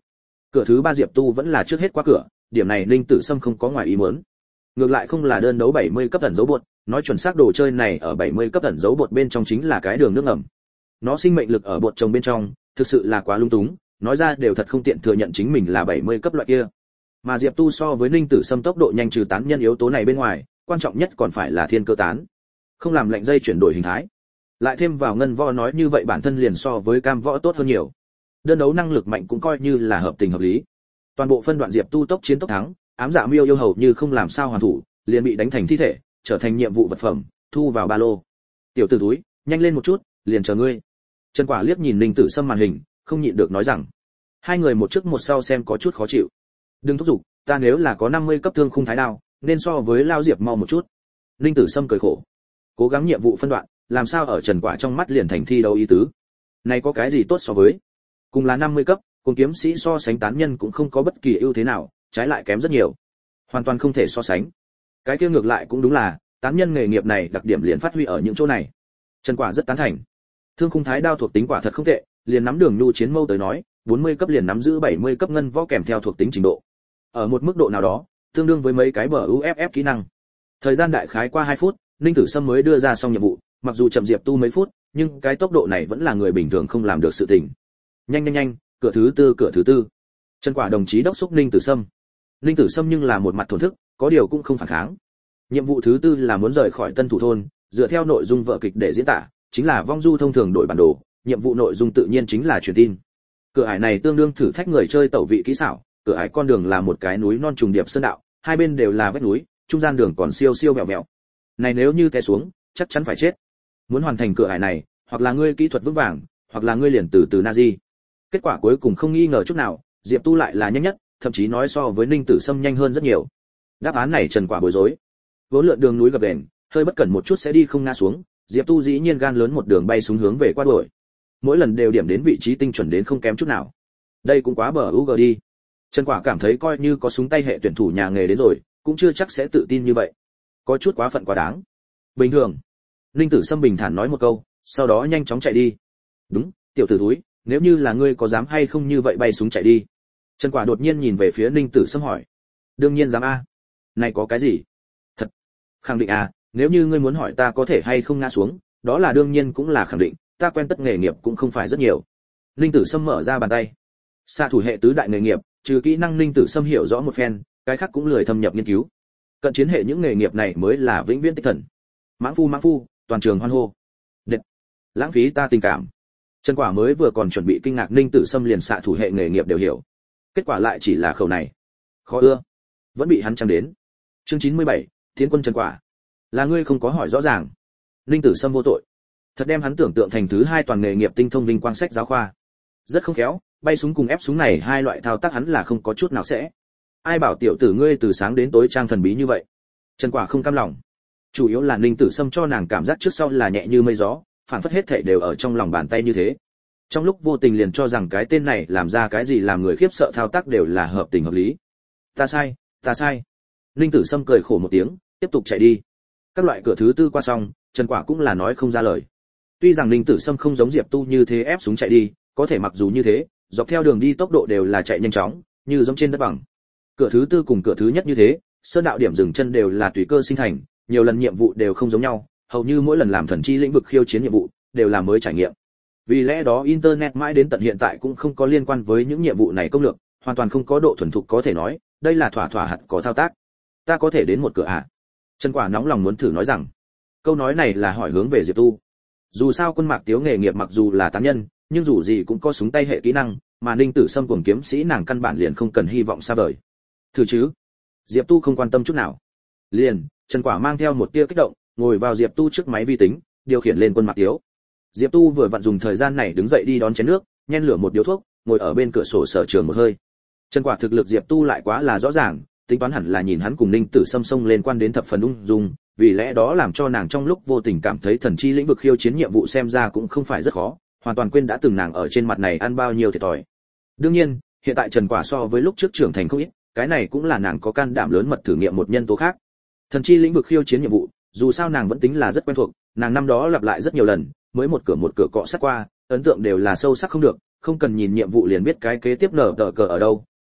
Cửa thứ ba Diệp Tu vẫn là trước hết qua cửa, điểm này Ninh Tử Sâm không có ngoài ý muốn. Ngược lại không là đơn đấu bảy mươi cấp ẩn dấu bột, nói chuẩn xác đồ chơi này ở bảy mươi cấp ẩn dấu bột bên trong chính là cái đường nước ngầm. Nó sinh mệnh lực ở bột trồng bên trong, thực sự là quá lung túng, nói ra đều thật không tiện thừa nhận chính mình là bảy mươi cấp loại kia. Mà Diệp Tu so với Ninh Tử Sâm tốc độ nhanh trừ tán nhân yếu tố này bên ngoài, quan trọng nhất còn phải là thiên cơ tán. Không làm lệnh dây chuyển đổi hình thái. Lại thêm vào ngân võ nói như vậy bản thân liền so với cam võ tốt hơn nhiều. Đơn đấu năng lực mạnh cũng coi như là hợp tình hợp lý. Toàn bộ phân đoạn Diệp Tu tốc chiến tốc thắng, ám dạ miêu yêu hầu như không làm sao hoàn thủ, liền bị đánh thành thi thể, trở thành nhiệm vụ vật phẩm, thu vào ba lô. Tiểu tử túi, nhanh lên một chút, liền chờ ngươi. Trần Quả liếc nhìn Ninh Tử Sâm màn hình, không nhịn được nói rằng, hai người một trước một sau xem có chút khó chịu. Đừng thúc giục, ta nếu là có năm mươi cấp thương khung thái đao, nên so với Lao Diệp mau một chút. Ninh Tử Sâm cười khổ, cố gắng nhiệm vụ phân đoạn, làm sao ở Trần Quả trong mắt liền thành thi đấu ý tứ. Này có cái gì tốt so với? Cùng là năm mươi cấp, cùng kiếm sĩ so sánh tán nhân cũng không có bất kỳ ưu thế nào, trái lại kém rất nhiều. Hoàn toàn không thể so sánh. Cái kia ngược lại cũng đúng là, tán nhân nghề nghiệp này đặc điểm liền phát huy ở những chỗ này. Trần Quả rất tán thành. Thương khung thái đao thuộc tính quả thật không tệ, liền nắm đường nhu chiến mâu tới nói, bốn mươi cấp liền nắm giữ bảy mươi cấp ngân võ kèm theo thuộc tính trình độ. Ở một mức độ nào đó, tương đương với mấy cái bờ u ép ép kỹ năng. Thời gian đại khái qua hai phút, Ninh Tử Sâm mới đưa ra xong nhiệm vụ, mặc dù chậm Diệp Tu mấy phút, nhưng cái tốc độ này vẫn là người bình thường không làm được sự tình. Nhanh nhanh nhanh, cửa thứ tư cửa thứ tư. Trần Quả đồng chí đốc xúc Ninh Tử Sâm. Ninh Tử Sâm nhưng là một mặt thổn thức, có điều cũng không phản kháng. Nhiệm vụ thứ tư là muốn rời khỏi Tân Thủ thôn, dựa theo nội dung vở kịch để diễn tả, chính là vong du thông thường đổi bản đồ, nhiệm vụ nội dung tự nhiên chính là truyền tin. Cửa ải này tương đương thử thách người chơi tẩu vị kỹ xảo, cửa ải con đường là một cái núi non trùng điệp sơn đạo, hai bên đều là vách núi, trung gian đường còn siêu siêu vẹo vẹo. Này nếu như té xuống, chắc chắn phải chết. Muốn hoàn thành cửa ải này, hoặc là ngươi kỹ thuật vững vàng, hoặc là ngươi liền từ từ Nazi. Kết quả cuối cùng không nghi ngờ chút nào, Diệp Tu lại là nhanh nhất, thậm chí nói so với Ninh Tử Sâm nhanh hơn rất nhiều. Đáp án này Trần Quả bối rối. Vốn lượn đường núi gập ghềnh, hơi bất cẩn một chút sẽ đi không ngã xuống, Diệp Tu dĩ nhiên gan lớn một đường bay xuống hướng về qua đuổi. Mỗi lần đều điểm đến vị trí tinh chuẩn đến không kém chút nào. Đây cũng quá bờ u giê đi. Trần Quả cảm thấy coi như có súng tay hệ tuyển thủ nhà nghề đến rồi, cũng chưa chắc sẽ tự tin như vậy. Có chút quá phận quá đáng. Bình thường. Ninh Tử Sâm bình thản nói một câu, sau đó nhanh chóng chạy đi. Đúng, tiểu tử thúi, nếu như là ngươi có dám hay không như vậy bay súng chạy đi? Trần Quả đột nhiên nhìn về phía Ninh Tử Sâm hỏi. Đương nhiên dám a. Này có cái gì? Thật. Khẳng định à, nếu như ngươi muốn hỏi ta có thể hay không ngã xuống, đó là đương nhiên cũng là khẳng định, ta quen tất nghề nghiệp cũng không phải rất nhiều. Ninh Tử Sâm mở ra bàn tay. Xạ thủ hệ tứ đại nghề nghiệp, trừ kỹ năng Ninh Tử Sâm hiểu rõ một phen, cái khác cũng lười thâm nhập nghiên cứu. Cận chiến hệ những nghề nghiệp này mới là vĩnh viễn tích thần. Mãng phu mãng phu, toàn trường hoan hô. Đệt. Lãng phí ta tình cảm. Trần Quả mới vừa còn chuẩn bị kinh ngạc Ninh Tử Sâm liền xạ thủ hệ nghề nghiệp đều hiểu. Kết quả lại chỉ là khẩu này. Khó ưa. Vẫn bị hắn trăng đến. Chương chín mươi bảy, Tiến quân Trần Quả. Là ngươi không có hỏi rõ ràng. Ninh Tử Sâm vô tội. Thật đem hắn tưởng tượng thành thứ hai toàn nghề nghiệp tinh thông vinh quang sách giáo khoa. Rất không khéo, bay súng cùng ép súng này hai loại thao tác hắn là không có chút nào sẽ. Ai bảo tiểu tử ngươi từ sáng đến tối trang thần bí như vậy? Trần Quả không cam lòng. Chủ yếu là Ninh Tử Sâm cho nàng cảm giác trước sau là nhẹ như mây gió, phản phất hết thảy đều ở trong lòng bàn tay như thế. Trong lúc vô tình liền cho rằng cái tên này làm ra cái gì làm người khiếp sợ thao tác đều là hợp tình hợp lý. Ta sai, ta sai. Ninh Tử Sâm cười khổ một tiếng, tiếp tục chạy đi. Các loại cửa thứ tư qua xong, Trần Quả cũng là nói không ra lời. Tuy rằng Ninh Tử Sâm không giống Diệp Tu như thế ép súng chạy đi, có thể mặc dù như thế, dọc theo đường đi tốc độ đều là chạy nhanh chóng, như giống trên đất bằng. Cửa thứ tư cùng cửa thứ nhất như thế, sơn đạo điểm dừng chân đều là tùy cơ sinh thành, nhiều lần nhiệm vụ đều không giống nhau, hầu như mỗi lần làm thần chi lĩnh vực khiêu chiến nhiệm vụ đều là mới trải nghiệm. Vì lẽ đó internet mãi đến tận hiện tại cũng không có liên quan với những nhiệm vụ này công lược, hoàn toàn không có độ thuần thục có thể nói, đây là thỏa thỏa hạt có thao tác. Ta có thể đến một cửa à? Trần Quả nóng lòng muốn thử nói rằng. Câu nói này là hỏi hướng về Diệp Tu. Dù sao quân Mạc Tiếu nghề nghiệp mặc dù là tán nhân, nhưng dù gì cũng có súng tay hệ kỹ năng, mà Ninh Tử Sâm cùng kiếm sĩ nàng căn bản liền không cần hy vọng xa vời. Thử chứ? Diệp Tu không quan tâm chút nào. Liền, Trần Quả mang theo một tia kích động, ngồi vào Diệp Tu trước máy vi tính, điều khiển lên quân Mạc Tiếu. Diệp Tu vừa vặn dùng thời gian này đứng dậy đi đón chén nước, nhen lửa một điếu thuốc, ngồi ở bên cửa sổ sở trường một hơi. Trần Quả thực lực Diệp Tu lại quá là rõ ràng, tính toán hẳn là nhìn hắn cùng Ninh Tử Sâm xông lên quan đến thập phần ung dung, vì lẽ đó làm cho nàng trong lúc vô tình cảm thấy thần chi lĩnh vực khiêu chiến nhiệm vụ xem ra cũng không phải rất khó, hoàn toàn quên đã từng nàng ở trên mặt này ăn bao nhiêu thiệt thòi. Đương nhiên, hiện tại Trần Quả so với lúc trước trưởng thành không ít, cái này cũng là nàng có can đảm lớn mật thử nghiệm một nhân tố khác. Thần chi lĩnh vực khiêu chiến nhiệm vụ, dù sao nàng vẫn tính là rất quen thuộc, nàng năm đó lặp lại rất nhiều lần, mới một cửa một cửa cọ sát qua, ấn tượng đều là sâu sắc không được, không cần nhìn nhiệm vụ liền biết cái kế tiếp nở tờ cờ ở đâu,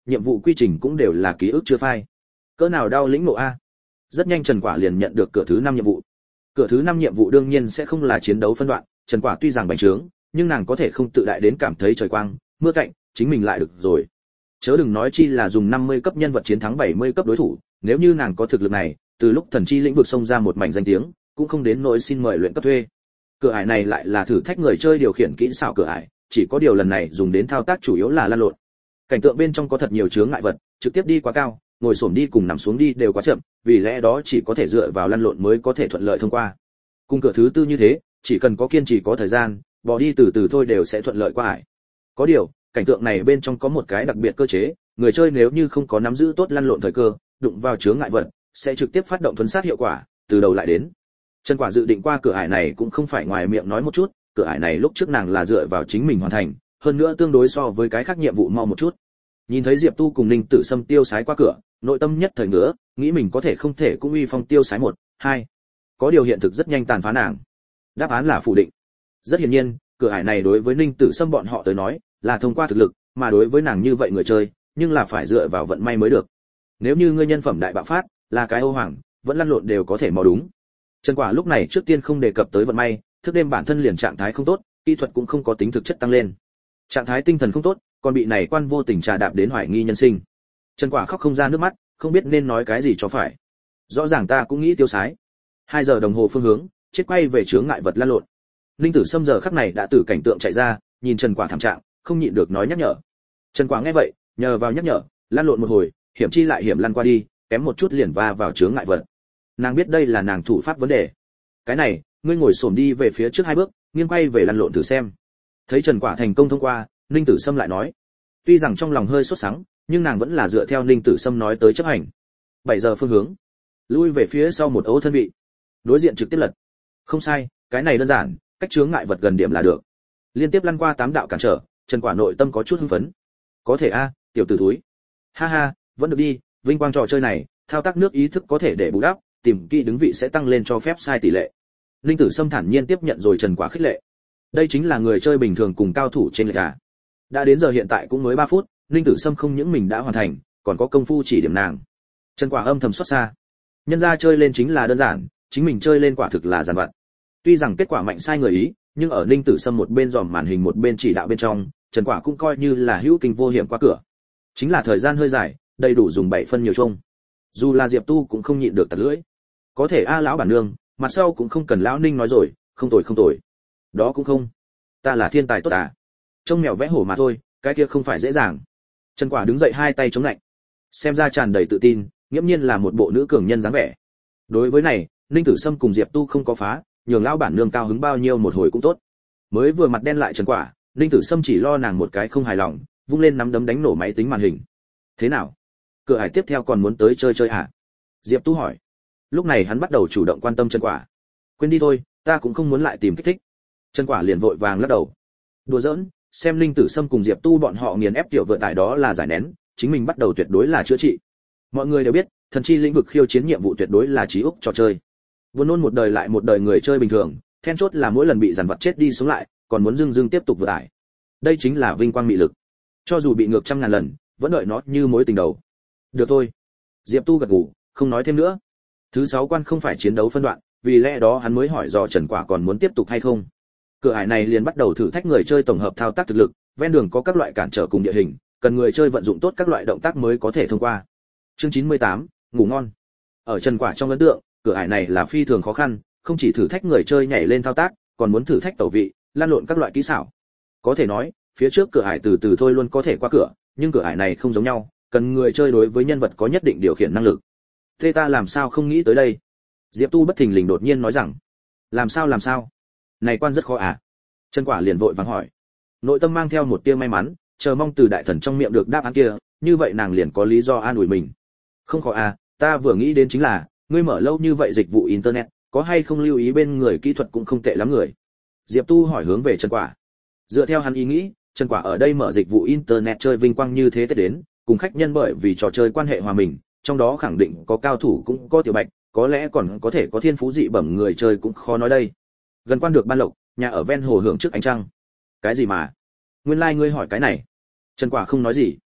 nhiệm vụ quy trình cũng đều là ký ức chưa phai. Cỡ nào đau lĩnh ngộ a. Rất nhanh Trần Quả liền nhận được cửa thứ năm nhiệm vụ. Cửa thứ năm nhiệm vụ đương nhiên sẽ không là chiến đấu phân đoạn, Trần Quả tuy rằng bành trướng, nhưng nàng có thể không tự đại đến cảm thấy trời quang, mưa cạnh, chính mình lại được rồi. Chớ đừng nói chi là dùng năm mươi cấp nhân vật chiến thắng bảy mươi cấp đối thủ, nếu như nàng có thực lực này, từ lúc thần chi lĩnh vực xông ra một mảnh danh tiếng, cũng không đến nỗi xin mời luyện cấp thuê. Cửa ải này lại là thử thách người chơi điều khiển kỹ xảo cửa ải, chỉ có điều lần này dùng đến thao tác chủ yếu là lăn lộn. Cảnh tượng bên trong có thật nhiều chướng ngại vật, trực tiếp đi quá cao, ngồi xổm đi cùng nằm xuống đi đều quá chậm, vì lẽ đó chỉ có thể dựa vào lăn lộn mới có thể thuận lợi thông qua. Cùng cửa thứ tư như thế, chỉ cần có kiên trì có thời gian, bỏ đi từ từ thôi đều sẽ thuận lợi qua ải. Có điều, cảnh tượng này bên trong có một cái đặc biệt cơ chế, người chơi nếu như không có nắm giữ tốt lăn lộn thời cơ, đụng vào chướng ngại vật, sẽ trực tiếp phát động thuấn sát hiệu quả, từ đầu lại đến. Trần Quả dự định qua cửa ải này cũng không phải ngoài miệng nói một chút, cửa ải này lúc trước nàng là dựa vào chính mình hoàn thành, hơn nữa tương đối so với cái khác nhiệm vụ mau một chút. Nhìn thấy Diệp Tu cùng Ninh Tử Sâm tiêu sái qua cửa, nội tâm nhất thời ngứa, nghĩ mình có thể không thể cũng uy phong tiêu sái một, hai. Có điều hiện thực rất nhanh tàn phá nàng. Đáp án là phủ định. Rất hiển nhiên, cửa ải này đối với Ninh Tử Sâm bọn họ tới nói, là thông qua thực lực, mà đối với nàng như vậy người chơi, nhưng là phải dựa vào vận may mới được. Nếu như ngươi nhân phẩm đại bạo phát, là cái ô hoàng, vẫn lăn lộn đều có thể mò đúng. Trần Quả lúc này trước tiên không đề cập tới vận may, thức đêm bản thân liền trạng thái không tốt, kỹ thuật cũng không có tính thực chất tăng lên. Trạng thái tinh thần không tốt, còn bị này quan vô tình trà đạp đến hoài nghi nhân sinh. Trần Quả khóc không ra nước mắt, không biết nên nói cái gì cho phải. Rõ ràng ta cũng nghĩ tiêu sái. Hai giờ đồng hồ phương hướng, chết quay về chướng ngại vật lăn lộn. Linh Tử Sâm giờ khắc này đã từ cảnh tượng chạy ra, nhìn Trần Quả thảm trạng, không nhịn được nói nhắc nhở. Trần Quả nghe vậy, nhờ vào nhắc nhở, lăn lộn một hồi, hiểm chi lại hiểm lăn qua đi, kém một chút liền va vào chướng ngại vật. Nàng biết đây là nàng thủ pháp vấn đề. Cái này, ngươi ngồi xổm đi về phía trước hai bước, nghiêng quay về lăn lộn thử xem. Thấy Trần Quả thành công thông qua, Ninh Tử Sâm lại nói, tuy rằng trong lòng hơi sốt sắng, nhưng nàng vẫn là dựa theo Ninh Tử Sâm nói tới chấp hành. bảy giờ phương hướng, lui về phía sau một ấu thân vị, đối diện trực tiếp lật. Không sai, cái này đơn giản, cách chướng ngại vật gần điểm là được. Liên tiếp lăn qua tám đạo cản trở, Trần Quả nội tâm có chút hưng phấn. Có thể a, tiểu tử thúi. Ha ha, vẫn được đi, vinh quang trò chơi này, thao tác nước ý thức có thể để bù đắp, tìm kỹ đứng vị sẽ tăng lên cho phép sai tỷ lệ. Linh Tử Sâm thản nhiên tiếp nhận rồi Trần Quả khích lệ. Đây chính là người chơi bình thường cùng cao thủ trên lệch à. Đã đến giờ hiện tại cũng mới ba phút, Linh Tử Sâm không những mình đã hoàn thành, còn có công phu chỉ điểm nàng. Trần Quả âm thầm xót xa. Nhân ra chơi lên chính là đơn giản, chính mình chơi lên quả thực là giàn vặt. Tuy rằng kết quả mạnh sai người ý, nhưng ở Linh Tử Sâm một bên dòm màn hình một bên chỉ đạo bên trong, Trần Quả cũng coi như là hữu kinh vô hiểm qua cửa. Chính là thời gian hơi dài, đầy đủ dùng bảy phân nhiều chung. Dù là Diệp Tu cũng không nhịn được tạt lưỡi. Có thể a lão bản nương, mặt sau cũng không cần lão Ninh nói rồi, không tồi không tồi. Đó cũng không. Ta là thiên tài tốt à? Trông mèo vẽ hổ mà thôi, cái kia không phải dễ dàng. Trần Quả đứng dậy hai tay chống lạnh, xem ra tràn đầy tự tin, nghiễm nhiên là một bộ nữ cường nhân dáng vẻ. Đối với này, Ninh Tử Sâm cùng Diệp Tu không có phá, nhường lão bản nương cao hứng bao nhiêu một hồi cũng tốt. Mới vừa mặt đen lại Trần Quả, Ninh Tử Sâm chỉ lo nàng một cái không hài lòng, vung lên nắm đấm đánh nổ máy tính màn hình. Thế nào? Cửa ải tiếp theo còn muốn tới chơi chơi hả? Diệp Tu hỏi. Lúc này hắn bắt đầu chủ động quan tâm Trần Quả. Quên đi thôi, ta cũng không muốn lại tìm kích thích. Trần Quả liền vội vàng lắc đầu. Đùa giỡn, xem Linh Tử Sâm cùng Diệp Tu bọn họ nghiền ép tiểu vợ tải đó là giải nén, chính mình bắt đầu tuyệt đối là chữa trị. Mọi người đều biết, thần chi lĩnh vực khiêu chiến nhiệm vụ tuyệt đối là trí óc trò chơi. Vốn nôn một đời lại một đời người chơi bình thường, then chốt là mỗi lần bị giàn vật chết đi sống lại, còn muốn dưng dưng tiếp tục vượt tải. Đây chính là vinh quang mị lực. Cho dù bị ngược trăm ngàn lần, vẫn đợi nó như mối tình đầu. Được thôi. Diệp Tu gật gù, không nói thêm nữa. Thứ sáu quan không phải chiến đấu phân đoạn, vì lẽ đó hắn mới hỏi dò Trần Quả còn muốn tiếp tục hay không. Cửa ải này liền bắt đầu thử thách người chơi tổng hợp thao tác thực lực, ven đường có các loại cản trở cùng địa hình, cần người chơi vận dụng tốt các loại động tác mới có thể thông qua. Chương chín mươi tám, ngủ ngon. Ở Trần Quả trong ấn tượng, cửa ải này là phi thường khó khăn, không chỉ thử thách người chơi nhảy lên thao tác, còn muốn thử thách tẩu vị, lan lộn các loại kỹ xảo. Có thể nói, phía trước cửa ải từ từ thôi luôn có thể qua cửa, nhưng cửa ải này không giống nhau, cần người chơi đối với nhân vật có nhất định điều khiển năng lực. Thế ta làm sao không nghĩ tới đây? Diệp Tu bất thình lình đột nhiên nói rằng, làm sao làm sao? Này quan rất khó à? Trần Quả liền vội vàng hỏi. Nội tâm mang theo một tia may mắn, chờ mong từ đại thần trong miệng được đáp án kia, như vậy nàng liền có lý do an ủi mình. Không khó à, ta vừa nghĩ đến chính là, ngươi mở lâu như vậy dịch vụ internet, có hay không lưu ý bên người kỹ thuật cũng không tệ lắm người. Diệp Tu hỏi hướng về Trần Quả. Dựa theo hắn ý nghĩ, Trần Quả ở đây mở dịch vụ internet chơi vinh quang như thế Tết đến, cùng khách nhân bởi vì trò chơi quan hệ hòa mình, trong đó khẳng định có cao thủ cũng có tiểu bạch, có lẽ còn có thể có thiên phú dị bẩm người chơi cũng khó nói đây. Gần quan được ban lộc, nhà ở ven hồ hưởng trước ánh trăng. Cái gì mà? Nguyên lai like ngươi hỏi cái này. Trần Quả không nói gì.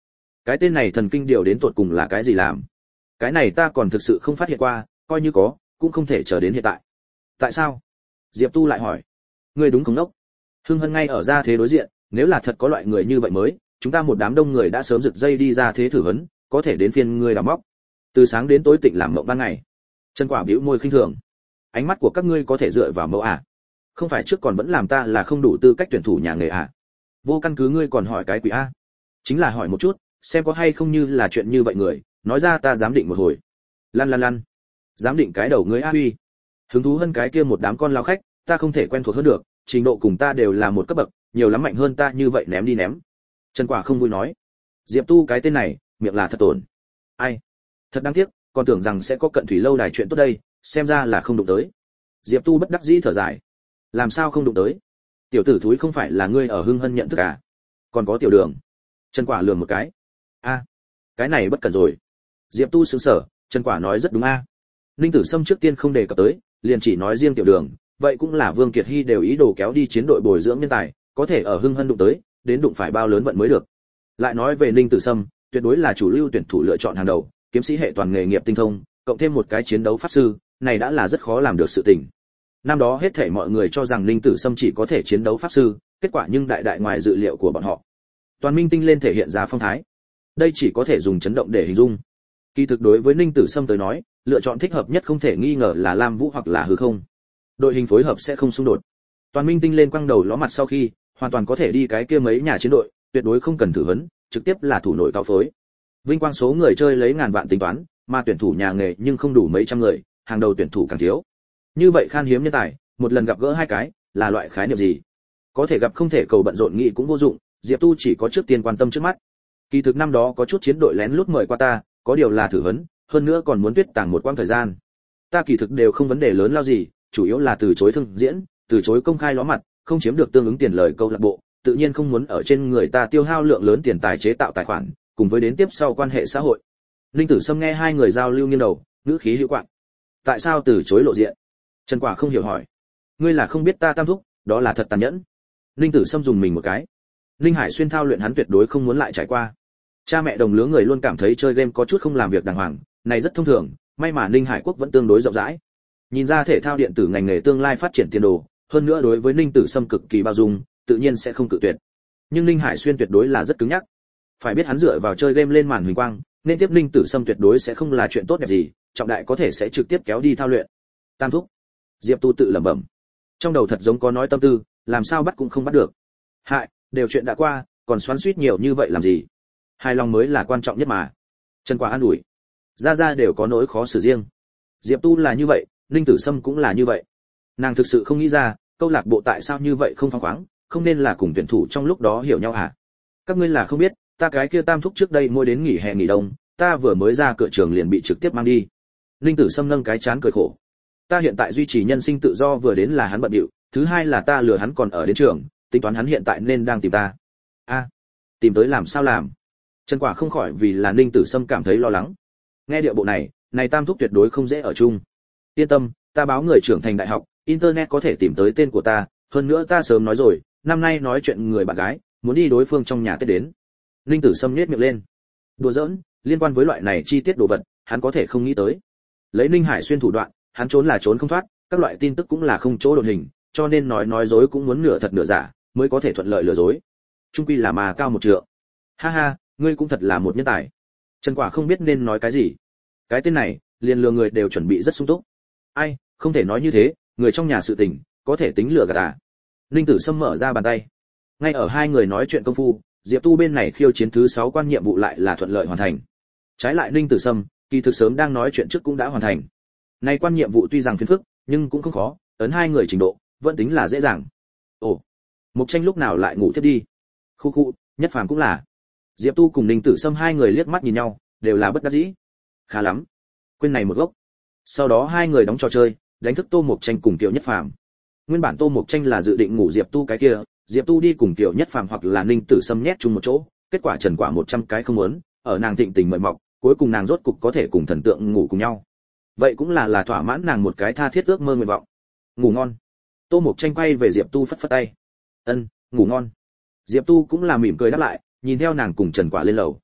Cái tên này thần kinh điều đến tột cùng là cái gì làm? Cái này ta còn thực sự không phát hiện qua, coi như có, cũng không thể chờ đến hiện tại. Tại sao? Diệp Tu lại hỏi. Ngươi đúng không đốc? Hưng Hân ngay ở ra thế đối diện, nếu là thật có loại người như vậy mới, chúng ta một đám đông người đã sớm rực dây đi ra thế thử vấn, có thể đến phiên ngươi đào móc. Từ sáng đến tối tịnh làm mộng ban ngày. Trần Quả bĩu môi khinh thường. Ánh mắt của các ngươi có thể dựa vào mẫu à? Không phải trước còn vẫn làm ta là không đủ tư cách tuyển thủ nhà nghề à? Vô căn cứ ngươi còn hỏi cái quỷ a? Chính là hỏi một chút, xem có hay không như là chuyện như vậy người, nói ra ta dám định một hồi. Lăn lăn lăn. Dám định cái đầu ngươi a huy. Hứng thú hơn cái kia một đám con lao khách, ta không thể quen thuộc hơn được, trình độ cùng ta đều là một cấp bậc, nhiều lắm mạnh hơn ta như vậy ném đi ném. Trần Quả không vui nói. Diệp Tu cái tên này, miệng là thật tổn. Ai? Thật đáng tiếc, còn tưởng rằng sẽ có cận thủy lâu đài chuyện tốt đây, xem ra là không đụng tới. Diệp Tu bất đắc dĩ thở dài. Làm sao không đụng tới? Tiểu tử thúi không phải là ngươi ở Hưng Hân nhận thức à? Còn có Tiểu Đường. Trần Quả lườm một cái. A, cái này bất cẩn rồi. Diệp Tu sững sờ, Trần Quả nói rất đúng a. Ninh Tử Sâm trước tiên không đề cập tới, liền chỉ nói riêng Tiểu Đường, vậy cũng là Vương Kiệt Hy đều ý đồ kéo đi chiến đội bồi dưỡng nhân tài, có thể ở Hưng Hân đụng tới, đến đụng phải bao lớn vận mới được. Lại nói về Ninh Tử Sâm, tuyệt đối là chủ lưu tuyển thủ lựa chọn hàng đầu, kiếm sĩ hệ toàn nghề nghiệp tinh thông, cộng thêm một cái chiến đấu pháp sư, này đã là rất khó làm được sự tình. Năm đó hết thảy mọi người cho rằng Ninh Tử Sâm chỉ có thể chiến đấu pháp sư, kết quả nhưng đại đại ngoài dự liệu của bọn họ. Toàn minh tinh lên thể hiện ra phong thái. Đây chỉ có thể dùng chấn động để hình dung. Kỳ thực đối với Ninh Tử Sâm tới nói, lựa chọn thích hợp nhất không thể nghi ngờ là Lam Vũ hoặc là hư không. Đội hình phối hợp sẽ không xung đột. Toàn minh tinh lên quăng đầu ló mặt sau khi, hoàn toàn có thể đi cái kia mấy nhà chiến đội, tuyệt đối không cần thử vấn, trực tiếp là thủ nội cao phối. Vinh quang số người chơi lấy ngàn vạn tính toán, mà tuyển thủ nhà nghề nhưng không đủ mấy trăm người, hàng đầu tuyển thủ càng thiếu. Như vậy khan hiếm nhân tài, một lần gặp gỡ hai cái, là loại khái niệm gì? Có thể gặp không thể cầu bận rộn nghị cũng vô dụng, Diệp Tu chỉ có trước tiên quan tâm trước mắt. Kỳ thực năm đó có chút chiến đội lén lút mời qua ta, có điều là thử vấn, hơn nữa còn muốn tuyết tàng một quãng thời gian. Ta kỳ thực đều không vấn đề lớn lao gì, chủ yếu là từ chối thương diễn, từ chối công khai ló mặt, không chiếm được tương ứng tiền lời câu lạc bộ, tự nhiên không muốn ở trên người ta tiêu hao lượng lớn tiền tài chế tạo tài khoản, cùng với đến tiếp sau quan hệ xã hội. Linh Tử Sâm nghe hai người giao lưu nghiêng đầu, ngữ khí hữu quạng. Tại sao từ chối lộ diện? Trần Quả không hiểu hỏi. Ngươi là không biết ta tam thúc, đó là thật tàn nhẫn. Linh Tử Sâm dùng mình một cái. Linh Hải xuyên thao luyện hắn tuyệt đối không muốn lại trải qua. Cha mẹ đồng lứa người luôn cảm thấy chơi game có chút không làm việc đàng hoàng, này rất thông thường, may mà Ninh Hải Quốc vẫn tương đối rộng rãi. Nhìn ra thể thao điện tử ngành nghề tương lai phát triển tiền đồ, hơn nữa đối với Ninh Tử Sâm cực kỳ bao dung, tự nhiên sẽ không cự tuyệt. Nhưng Ninh Hải xuyên tuyệt đối là rất cứng nhắc. Phải biết hắn dựa vào chơi game lên màn huỳnh quang, nên tiếp Ninh Tử Sâm tuyệt đối sẽ không là chuyện tốt đẹp gì, trọng đại có thể sẽ trực tiếp kéo đi thao luyện. Tam thúc. Diệp Tu tự lẩm bẩm. Trong đầu thật giống có nói tâm tư, làm sao bắt cũng không bắt được. Hại, đều chuyện đã qua, còn xoắn xuýt nhiều như vậy làm gì? Hài lòng mới là quan trọng nhất mà. Trần Quả an ủi. Ra ra đều có nỗi khó xử riêng. Diệp Tu là như vậy, Ninh Tử Sâm cũng là như vậy. Nàng thực sự không nghĩ ra, câu lạc bộ tại sao như vậy không phóng khoáng, không nên là cùng tuyển thủ trong lúc đó hiểu nhau hả? Các ngươi là không biết, ta cái kia tam thúc trước đây mỗi đến nghỉ hè nghỉ đông, ta vừa mới ra cửa trường liền bị trực tiếp mang đi. Ninh Tử Sâm nâng cái chán cười khổ. Ta hiện tại duy trì nhân sinh tự do vừa đến là hắn bận điệu, thứ hai là ta lừa hắn còn ở đến trường, tính toán hắn hiện tại nên đang tìm ta. A, tìm tới làm sao làm? Trần Quả không khỏi vì là Ninh Tử Sâm cảm thấy lo lắng. Nghe điệu bộ này, này tam thúc tuyệt đối không dễ ở chung. Yên tâm, ta báo người trưởng thành đại học, internet có thể tìm tới tên của ta, hơn nữa ta sớm nói rồi, năm nay nói chuyện người bạn gái, muốn đi đối phương trong nhà Tết đến. Ninh Tử Sâm nhếch miệng lên. Đùa giỡn, liên quan với loại này chi tiết đồ vật, hắn có thể không nghĩ tới. Lấy Ninh Hải xuyên thủ đoạn, hắn trốn là trốn không thoát, các loại tin tức cũng là không chỗ đột hình, cho nên nói nói dối cũng muốn nửa thật nửa giả, mới có thể thuận lợi lừa dối. Trung quy là mà cao một trượng. Ha ha, ngươi cũng thật là một nhân tài. Trần Quả không biết nên nói cái gì. Cái tên này, liền lừa người đều chuẩn bị rất sung túc. Ai, không thể nói như thế, người trong nhà sự tình, có thể tính lừa gạt à? Ninh Tử Sâm mở ra bàn tay. Ngay ở hai người nói chuyện công phu, Diệp Tu bên này khiêu chiến thứ sáu quan nhiệm vụ lại là thuận lợi hoàn thành. Trái lại Ninh Tử Sâm, kỳ thực sớm đang nói chuyện trước cũng đã hoàn thành. Này quan nhiệm vụ tuy rằng phiền phức, nhưng cũng không khó, ấn hai người trình độ, vẫn tính là dễ dàng. Ồ, Mục Tranh lúc nào lại ngủ tiếp đi? Khu khu, Nhất Phàm cũng là. Diệp Tu cùng Ninh Tử Sâm hai người liếc mắt nhìn nhau, đều là bất đắc dĩ. Khá lắm, quên này một gốc. Sau đó hai người đóng trò chơi, đánh thức Tô Mục Tranh cùng Tiểu Nhất Phàm. Nguyên bản Tô Mục Tranh là dự định ngủ Diệp Tu cái kia, Diệp Tu đi cùng Tiểu Nhất Phàm hoặc là Ninh Tử Sâm nhét chung một chỗ, kết quả Trần Quả một trăm cái không muốn, ở nàng thịnh tình mời mọc, cuối cùng nàng rốt cục có thể cùng thần tượng ngủ cùng nhau. Vậy cũng là là thỏa mãn nàng một cái tha thiết ước mơ nguyện vọng. Ngủ ngon. Tô Mục Tranh quay về Diệp Tu phất phất tay. Ân, ngủ ngon. Diệp Tu cũng là mỉm cười đáp lại, nhìn theo nàng cùng Trần Quả lên lầu.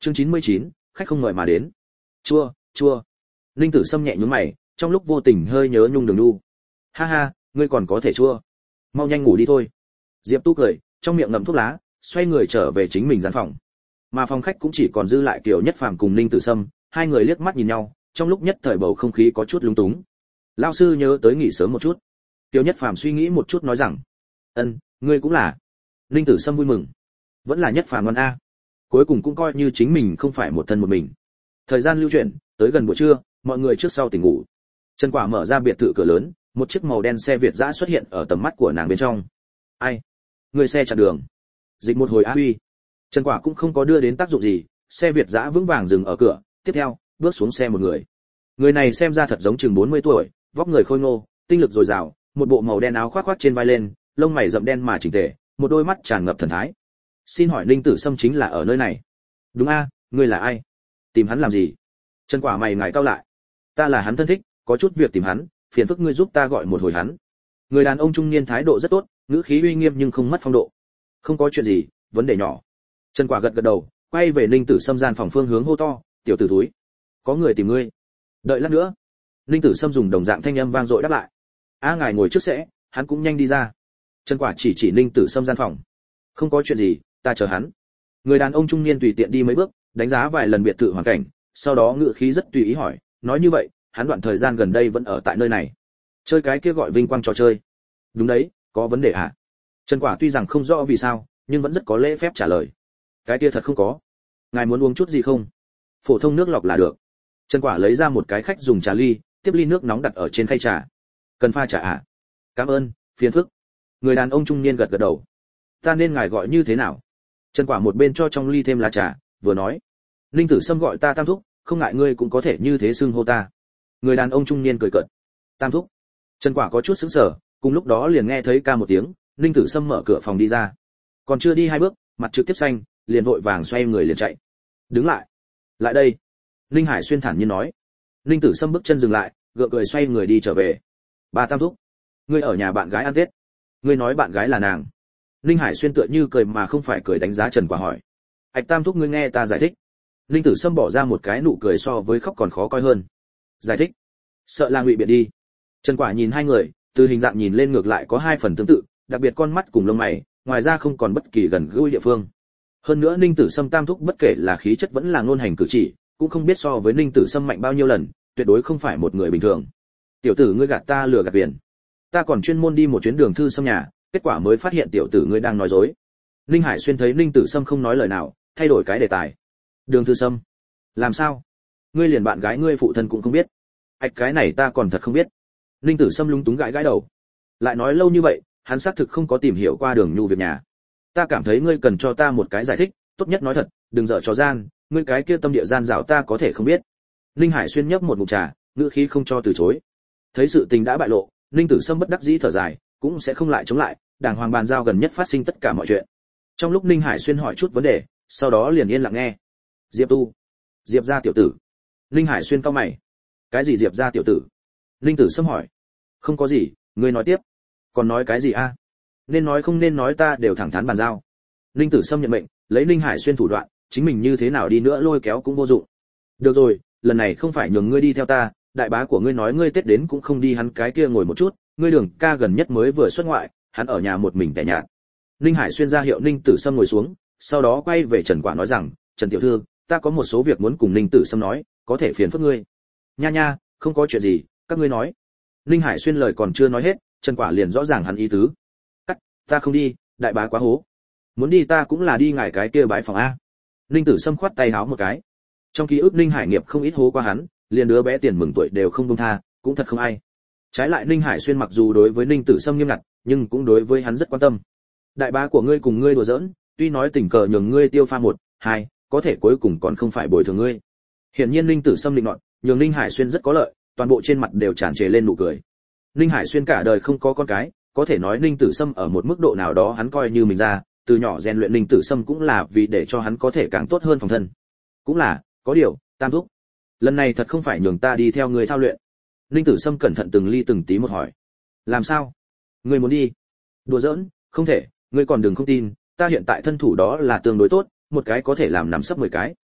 Chương chín mươi chín, khách không mời mà đến. Chua, chua. Ninh Tử Sâm nhẹ nhướng mày, trong lúc vô tình hơi nhớ nhung Đường Nhu. Ha ha, ngươi còn có thể chua. Mau nhanh ngủ đi thôi. Diệp Tu cười, trong miệng ngậm thuốc lá, xoay người trở về chính mình gian phòng. Mà phòng khách cũng chỉ còn dư lại Kiều Nhất Phàm cùng Ninh Tử Sâm, hai người liếc mắt nhìn nhau, trong lúc nhất thời bầu không khí có chút lúng túng. Lão sư nhớ tới nghỉ sớm một chút. Kiều Nhất Phàm suy nghĩ một chút nói rằng, ân, ngươi cũng là. Ninh Tử Sâm vui mừng, vẫn là Nhất Phàm ngon a. Cuối cùng cũng coi như chính mình không phải một thân một mình. Thời gian lưu chuyển, tới gần buổi trưa, mọi người trước sau tỉnh ngủ. Trần Quả mở ra biệt thự cửa lớn, một chiếc màu đen xe Việt dã xuất hiện ở tầm mắt của nàng bên trong. Ai? Người xe chặn đường. Dịch một hồi a huy. Trần Quả cũng không có đưa đến tác dụng gì, xe Việt dã vững vàng dừng ở cửa, tiếp theo, bước xuống xe một người. Người này xem ra thật giống chừng bốn mươi tuổi, vóc người khôi ngô, tinh lực dồi dào, một bộ màu đen áo khoác khoác trên vai lên, lông mày rậm đen mà chỉnh tề, một đôi mắt tràn ngập thần thái. Xin hỏi Ninh Tử Sâm chính là ở nơi này? Đúng a, ngươi là ai? Tìm hắn làm gì? Trần Quả mày ngài cau lại. Ta là hắn thân thích, có chút việc tìm hắn, phiền phức ngươi giúp ta gọi một hồi hắn. Người đàn ông trung niên thái độ rất tốt, ngữ khí uy nghiêm nhưng không mất phong độ. Không có chuyện gì, vấn đề nhỏ. Trần Quả gật gật đầu, quay về Ninh Tử Sâm gian phòng phương hướng hô to, tiểu tử thúi, có người tìm ngươi. Đợi lát nữa. Ninh Tử Sâm dùng đồng dạng thanh âm vang dội đáp lại. A ngài ngồi trước sẽ, hắn cũng nhanh đi ra. Trần Quả chỉ chỉ Ninh Tử Sâm gian phòng. Không có chuyện gì, ta chờ hắn. Người đàn ông trung niên tùy tiện đi mấy bước, đánh giá vài lần biệt thự hoàn cảnh, sau đó ngữ khí rất tùy ý hỏi, nói như vậy, hắn đoạn thời gian gần đây vẫn ở tại nơi này. Chơi cái kia gọi vinh quang trò chơi. Đúng đấy, có vấn đề à? Trần Quả tuy rằng không rõ vì sao, nhưng vẫn rất có lễ phép trả lời. Cái kia thật không có. Ngài muốn uống chút gì không? Phổ thông nước lọc là được. Trần Quả lấy ra một cái khách dùng trà ly, tiếp ly nước nóng đặt ở trên khay trà. Cần pha trà à? Cảm ơn, phiền phức. Người đàn ông trung niên gật gật đầu. Ta nên ngài gọi như thế nào? Trần Quả một bên cho trong ly thêm lá trà, vừa nói. Ninh Tử Sâm gọi ta Tam thúc, không ngại ngươi cũng có thể như thế xưng hô ta. Người đàn ông trung niên cười cợt. Tam thúc. Trần Quả có chút sững sờ, cùng lúc đó liền nghe thấy ca một tiếng, Ninh Tử Sâm mở cửa phòng đi ra. Còn chưa đi hai bước, mặt trực tiếp xanh, liền vội vàng xoay người liền chạy. Đứng lại. Lại đây. Ninh Hải Xuyên thản nhiên nói. Ninh Tử Sâm bước chân dừng lại, gượng cười xoay người đi trở về. Bà Tam thúc, ngươi ở nhà bạn gái ăn Tết. Ngươi nói bạn gái là nàng. Ninh Hải Xuyên tựa như cười mà không phải cười đánh giá Trần Quả hỏi. Ảch Tam thúc ngươi nghe ta giải thích. Ninh Tử Sâm bỏ ra một cái nụ cười so với khóc còn khó coi hơn. Giải thích? Sợ là ngụy biện đi. Trần Quả nhìn hai người, từ hình dạng nhìn lên ngược lại có hai phần tương tự, đặc biệt con mắt cùng lông mày, ngoài ra không còn bất kỳ gần gũi địa phương. Hơn nữa Ninh Tử Sâm Tam thúc bất kể là khí chất vẫn là ngôn hành cử chỉ, cũng không biết so với Ninh Tử Sâm mạnh bao nhiêu lần, tuyệt đối không phải một người bình thường. Tiểu tử ngươi gạt ta lừa gạt biển. Ta còn chuyên môn đi một chuyến Đường Thư Sâm nhà, kết quả mới phát hiện tiểu tử ngươi đang nói dối. Ninh Hải Xuyên thấy Ninh Tử Sâm không nói lời nào, thay đổi cái đề tài. Đường Thư Sâm? Làm sao? Ngươi liền bạn gái ngươi phụ thân cũng không biết? Ảch cái này ta còn thật không biết. Ninh Tử Sâm lúng túng gãi gãi đầu. Lại nói lâu như vậy, hắn xác thực không có tìm hiểu qua Đường Nhu việc nhà. Ta cảm thấy ngươi cần cho ta một cái giải thích, tốt nhất nói thật, đừng dở trò gian, ngươi cái kia tâm địa gian dảo ta có thể không biết. Ninh Hải Xuyên nhấp một ngụm trà, ngữ khí không cho từ chối. Thấy sự tình đã bại lộ, Ninh Tử Sâm bất đắc dĩ thở dài, cũng sẽ không lại chống lại, đàng hoàng bàn giao gần nhất phát sinh tất cả mọi chuyện. Trong lúc Ninh Hải Xuyên hỏi chút vấn đề, sau đó liền yên lặng nghe. Diệp Tu, Diệp gia tiểu tử. Ninh Hải Xuyên cau mày. Cái gì Diệp gia tiểu tử? Ninh Tử Sâm hỏi. Không có gì, ngươi nói tiếp. Còn nói cái gì a? Nên nói không nên nói ta đều thẳng thắn bàn giao. Ninh Tử Sâm nhận mệnh, lấy Ninh Hải Xuyên thủ đoạn, chính mình như thế nào đi nữa lôi kéo cũng vô dụng. Được rồi, lần này không phải nhường ngươi đi theo ta, đại bá của ngươi nói ngươi Tết đến cũng không đi hắn cái kia ngồi một chút, ngươi Đường ca gần nhất mới vừa xuất ngoại, hắn ở nhà một mình tẻ nhạt. Ninh Hải Xuyên ra hiệu Ninh Tử Sâm ngồi xuống, sau đó quay về Trần Quả nói rằng, Trần tiểu thư, ta có một số việc muốn cùng Ninh Tử Sâm nói, có thể phiền phức ngươi. Nha nha, không có chuyện gì, các ngươi nói. Ninh Hải Xuyên lời còn chưa nói hết, Trần Quả liền rõ ràng hắn ý tứ. Cắt, ta không đi, đại bá quá hố. Muốn đi ta cũng là đi ngài cái kia bái phòng a. Ninh Tử Sâm khoát tay háo một cái. Trong ký ức Ninh Hải Nghiệp không ít hố qua hắn, liền đứa bé tiền mừng tuổi đều không buông tha, cũng thật không ai. Trái lại Ninh Hải Xuyên mặc dù đối với Ninh Tử Sâm nghiêm ngặt, nhưng cũng đối với hắn rất quan tâm. Đại bá của ngươi cùng ngươi đùa giỡn, tuy nói tình cờ nhường ngươi tiêu pha một, hai, có thể cuối cùng còn không phải bồi thường ngươi. Hiển nhiên Ninh Tử Sâm định nọt, nhường Ninh Hải Xuyên rất có lợi, toàn bộ trên mặt đều tràn trề lên nụ cười. Ninh Hải Xuyên cả đời không có con cái, có thể nói Ninh Tử Sâm ở một mức độ nào đó hắn coi như mình ra, từ nhỏ rèn luyện Ninh Tử Sâm cũng là vì để cho hắn có thể càng tốt hơn phòng thân. Cũng là, có điều, Tam thúc, lần này thật không phải nhường ta đi theo người thao luyện. Ninh Tử Sâm cẩn thận từng ly từng tí một hỏi. Làm sao? Ngươi muốn đi? Đùa giỡn, không thể, ngươi còn đừng không tin, ta hiện tại thân thủ đó là tương đối tốt, một cái có thể làm nắm sấp mười cái.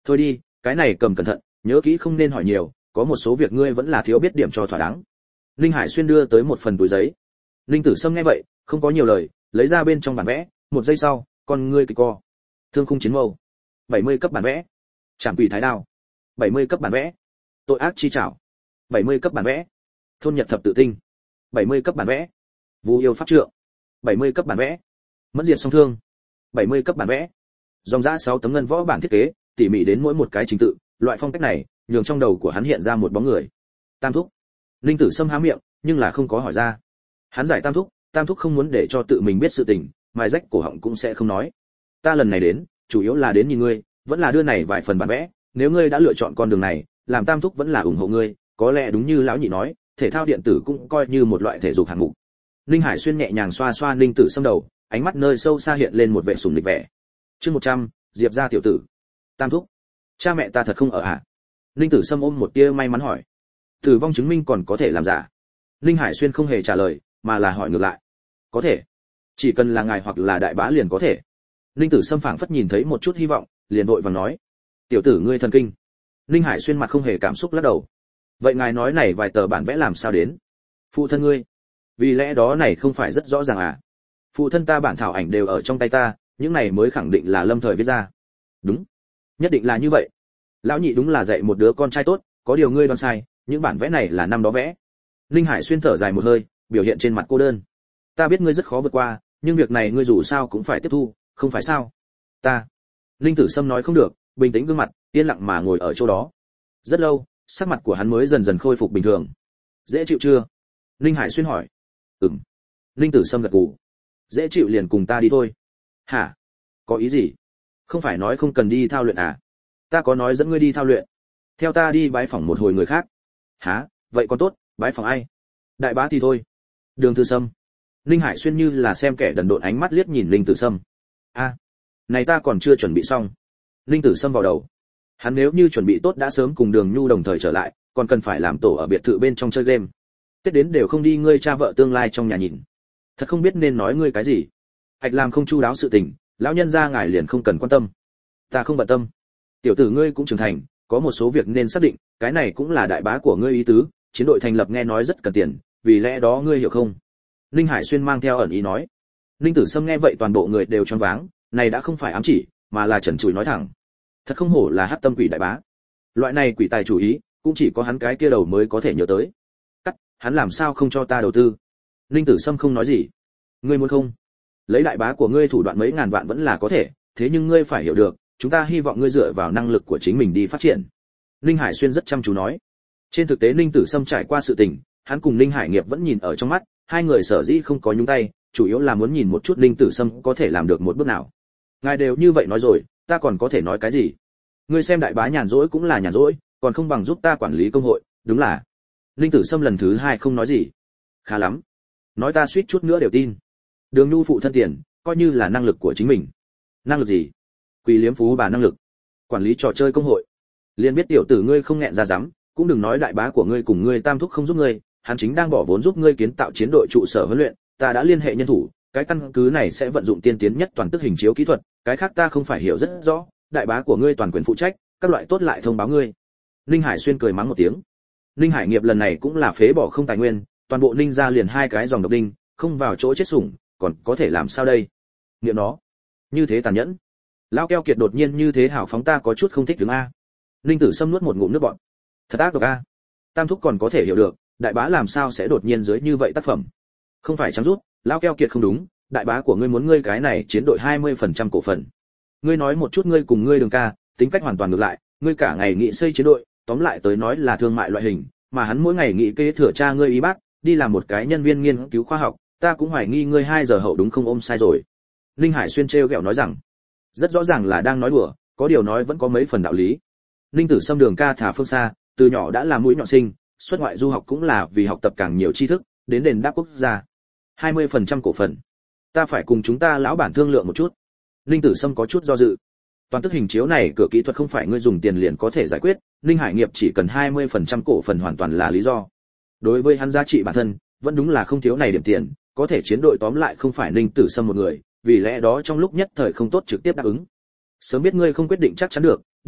thôi đi, cái này cầm cẩn thận, nhớ kỹ không nên hỏi nhiều, có một số việc ngươi vẫn là thiếu biết điểm cho thỏa đáng. Linh Hải Xuyên đưa tới một phần túi giấy. Linh Tử Sâm nghe vậy, không có nhiều lời, lấy ra bên trong bản vẽ, một giây sau, con ngươi kịch co. Thương khung chiến mâu, bảy mươi cấp bản vẽ. Trảm quỷ thái đao, bảy mươi cấp bản vẽ. Tội ác chi trảo, bảy mươi cấp bản vẽ. Thôn nhật thập tự tinh, bảy mươi cấp bản vẽ. Vu yêu pháp trượng, bảy mươi cấp bản vẽ. Mẫn diệt song thương, bảy mươi cấp bản vẽ. Dòng dã sáu tấm ngân võ bản thiết kế, tỉ mỉ đến mỗi một cái trình tự, loại phong cách này, nhường trong đầu của hắn hiện ra một bóng người. Tam thúc. Linh Tử Sâm há miệng, nhưng là không có hỏi ra. Hắn giải Tam thúc, Tam thúc không muốn để cho tự mình biết sự tình, mài rách cổ họng cũng sẽ không nói. Ta lần này đến, chủ yếu là đến nhìn ngươi, vẫn là đưa này vài phần bản vẽ, nếu ngươi đã lựa chọn con đường này, làm Tam thúc vẫn là ủng hộ ngươi, có lẽ đúng như lão nhị nói, thể thao điện tử cũng coi như một loại thể dục hạng mục. Linh Hải Xuyên nhẹ nhàng xoa xoa Linh Tử Sâm đầu, ánh mắt nơi sâu xa hiện lên một vẻ sùng lịch vẻ. Chương một trăm, Diệp gia tiểu tử. Tam thúc, cha mẹ ta thật không ở à? Linh Tử Sâm ôm một tia may mắn hỏi. Tử vong chứng minh còn có thể làm giả? Linh Hải Xuyên không hề trả lời, mà là hỏi ngược lại. Có thể, chỉ cần là ngài hoặc là đại bá liền có thể. Linh Tử Sâm phảng phất nhìn thấy một chút hy vọng, liền vội vàng nói. Tiểu tử ngươi thần kinh. Linh Hải Xuyên mặt không hề cảm xúc lắc đầu. Vậy ngài nói này vài tờ bản vẽ làm sao đến? Phụ thân ngươi. Vì lẽ đó này không phải rất rõ ràng à? Phụ thân ta bản thảo ảnh đều ở trong tay ta, những này mới khẳng định là lâm thời viết ra. Đúng, nhất định là như vậy. Lão nhị đúng là dạy một đứa con trai tốt, có điều ngươi đoán sai, những bản vẽ này là năm đó vẽ. Linh Hải Xuyên thở dài một hơi, biểu hiện trên mặt cô đơn. Ta biết ngươi rất khó vượt qua, nhưng việc này ngươi dù sao cũng phải tiếp thu, không phải sao? Ta. Linh Tử Sâm nói không được, bình tĩnh gương mặt, yên lặng mà ngồi ở chỗ đó. Rất lâu, sắc mặt của hắn mới dần dần khôi phục bình thường. Dễ chịu chưa? Linh Hải Xuyên hỏi. Ừm. Linh Tử Sâm gật gù. Dễ chịu liền cùng ta đi thôi. Hả? Có ý gì? Không phải nói không cần đi thao luyện à? Ta có nói dẫn ngươi đi thao luyện. Theo ta đi bái phỏng một hồi người khác. Hả? Vậy còn tốt, bái phỏng ai? Đại bá thì thôi. Đường Tư Sâm. Linh Hải Xuyên như là xem kẻ đần độn ánh mắt liếc nhìn Linh Tử Sâm. A, à, này ta còn chưa chuẩn bị xong. Linh Tử Sâm vào đầu. Hắn nếu như chuẩn bị tốt đã sớm cùng Đường Nhu đồng thời trở lại, còn cần phải làm tổ ở biệt thự bên trong chơi game. Tết đến đều không đi ngươi cha vợ tương lai trong nhà nhìn. Thật không biết nên nói ngươi cái gì. Hạch làm không chu đáo sự tình, lão nhân gia ngài liền không cần quan tâm. Ta không bận tâm. Tiểu tử ngươi cũng trưởng thành, có một số việc nên xác định, cái này cũng là đại bá của ngươi ý tứ, chiến đội thành lập nghe nói rất cần tiền, vì lẽ đó ngươi hiểu không? Linh Hải Xuyên mang theo ẩn ý nói. Linh Tử Sâm nghe vậy toàn bộ người đều choáng váng, này đã không phải ám chỉ, mà là trần trụi nói thẳng. Thật không hổ là hắc tâm quỷ đại bá. Loại này quỷ tài chủ ý, cũng chỉ có hắn cái kia đầu mới có thể nhớ tới. Cắt, hắn làm sao không cho ta đầu tư? Linh Tử Sâm không nói gì. Ngươi muốn không? Lấy đại bá của ngươi thủ đoạn mấy ngàn vạn vẫn là có thể, thế nhưng ngươi phải hiểu được, chúng ta hy vọng ngươi dựa vào năng lực của chính mình đi phát triển. Linh Hải Xuyên rất chăm chú nói. Trên thực tế Linh Tử Sâm trải qua sự tình, hắn cùng Linh Hải Nghiệp vẫn nhìn ở trong mắt, hai người sở dĩ không có nhúng tay, chủ yếu là muốn nhìn một chút Linh Tử Sâm có thể làm được một bước nào. Ngài đều như vậy nói rồi, ta còn có thể nói cái gì? Ngươi xem đại bá nhàn rỗi cũng là nhàn rỗi, còn không bằng giúp ta quản lý công hội, đúng là. Linh Tử Sâm lần thứ hai không nói gì. Khá lắm. Nói ta suýt chút nữa đều tin. Đường Nhu phụ thân tiền, coi như là năng lực của chính mình. Năng lực gì? Quỷ liếm phú bà năng lực. Quản lý trò chơi công hội. Liên biết tiểu tử ngươi không nghẹn ra dám, cũng đừng nói đại bá của ngươi cùng ngươi Tam thúc không giúp ngươi, hắn chính đang bỏ vốn giúp ngươi kiến tạo chiến đội trụ sở huấn luyện, ta đã liên hệ nhân thủ, cái căn cứ này sẽ vận dụng tiên tiến nhất toàn tức hình chiếu kỹ thuật, cái khác ta không phải hiểu rất rõ, đại bá của ngươi toàn quyền phụ trách, các loại tốt lại thông báo ngươi. Linh Hải Xuyên cười mắng một tiếng. Linh Hải Nghiệp lần này cũng là phế bỏ không tài nguyên, toàn bộ Ninh gia liền hai cái dòng độc đinh, không vào chỗ chết sủng, còn có thể làm sao đây? Niệm nó, như thế tàn nhẫn. Lão Keo Kiệt đột nhiên như thế hào phóng ta có chút không thích đứng a. Linh Tử Sâm nuốt một ngụm nước bọt. Thật ác độc a. Tam thúc còn có thể hiểu được, đại bá làm sao sẽ đột nhiên dưới như vậy tác phẩm? Không phải chăm rút, Lão Keo Kiệt không đúng, đại bá của ngươi muốn ngươi cái này chiến đội hai mươi phần trăm cổ phần. Ngươi nói một chút ngươi cùng ngươi Đường ca, tính cách hoàn toàn ngược lại, ngươi cả ngày nghị xây chiến đội, tóm lại tới nói là thương mại loại hình, mà hắn mỗi ngày nghị kế thừa cha ngươi ý bác, đi làm một cái nhân viên nghiên cứu khoa học, ta cũng hoài nghi ngươi hai giờ hậu đúng không ôm sai rồi. Linh Hải Xuyên trêu ghẹo nói rằng, rất rõ ràng là đang nói đùa, có điều nói vẫn có mấy phần đạo lý. Linh Tử Sâm Đường ca thả phương xa, từ nhỏ đã là mũi nhọn sinh, xuất ngoại du học cũng là vì học tập càng nhiều tri thức, đến đền đáp quốc gia. hai mươi phần trăm cổ phần. Ta phải cùng chúng ta lão bản thương lượng một chút. Linh Tử Sâm có chút do dự. Toàn tức hình chiếu này cửa kỹ thuật không phải ngươi dùng tiền liền có thể giải quyết, Linh Hải Nghiệp chỉ cần hai mươi phần trăm cổ phần hoàn toàn là lý do. Đối với hắn giá trị bản thân, vẫn đúng là không thiếu này điểm tiền, có thể chiến đội tóm lại không phải Linh Tử Sâm một người, vì lẽ đó trong lúc nhất thời không tốt trực tiếp đáp ứng. Sớm biết ngươi không quyết định chắc chắn được, đi thôi,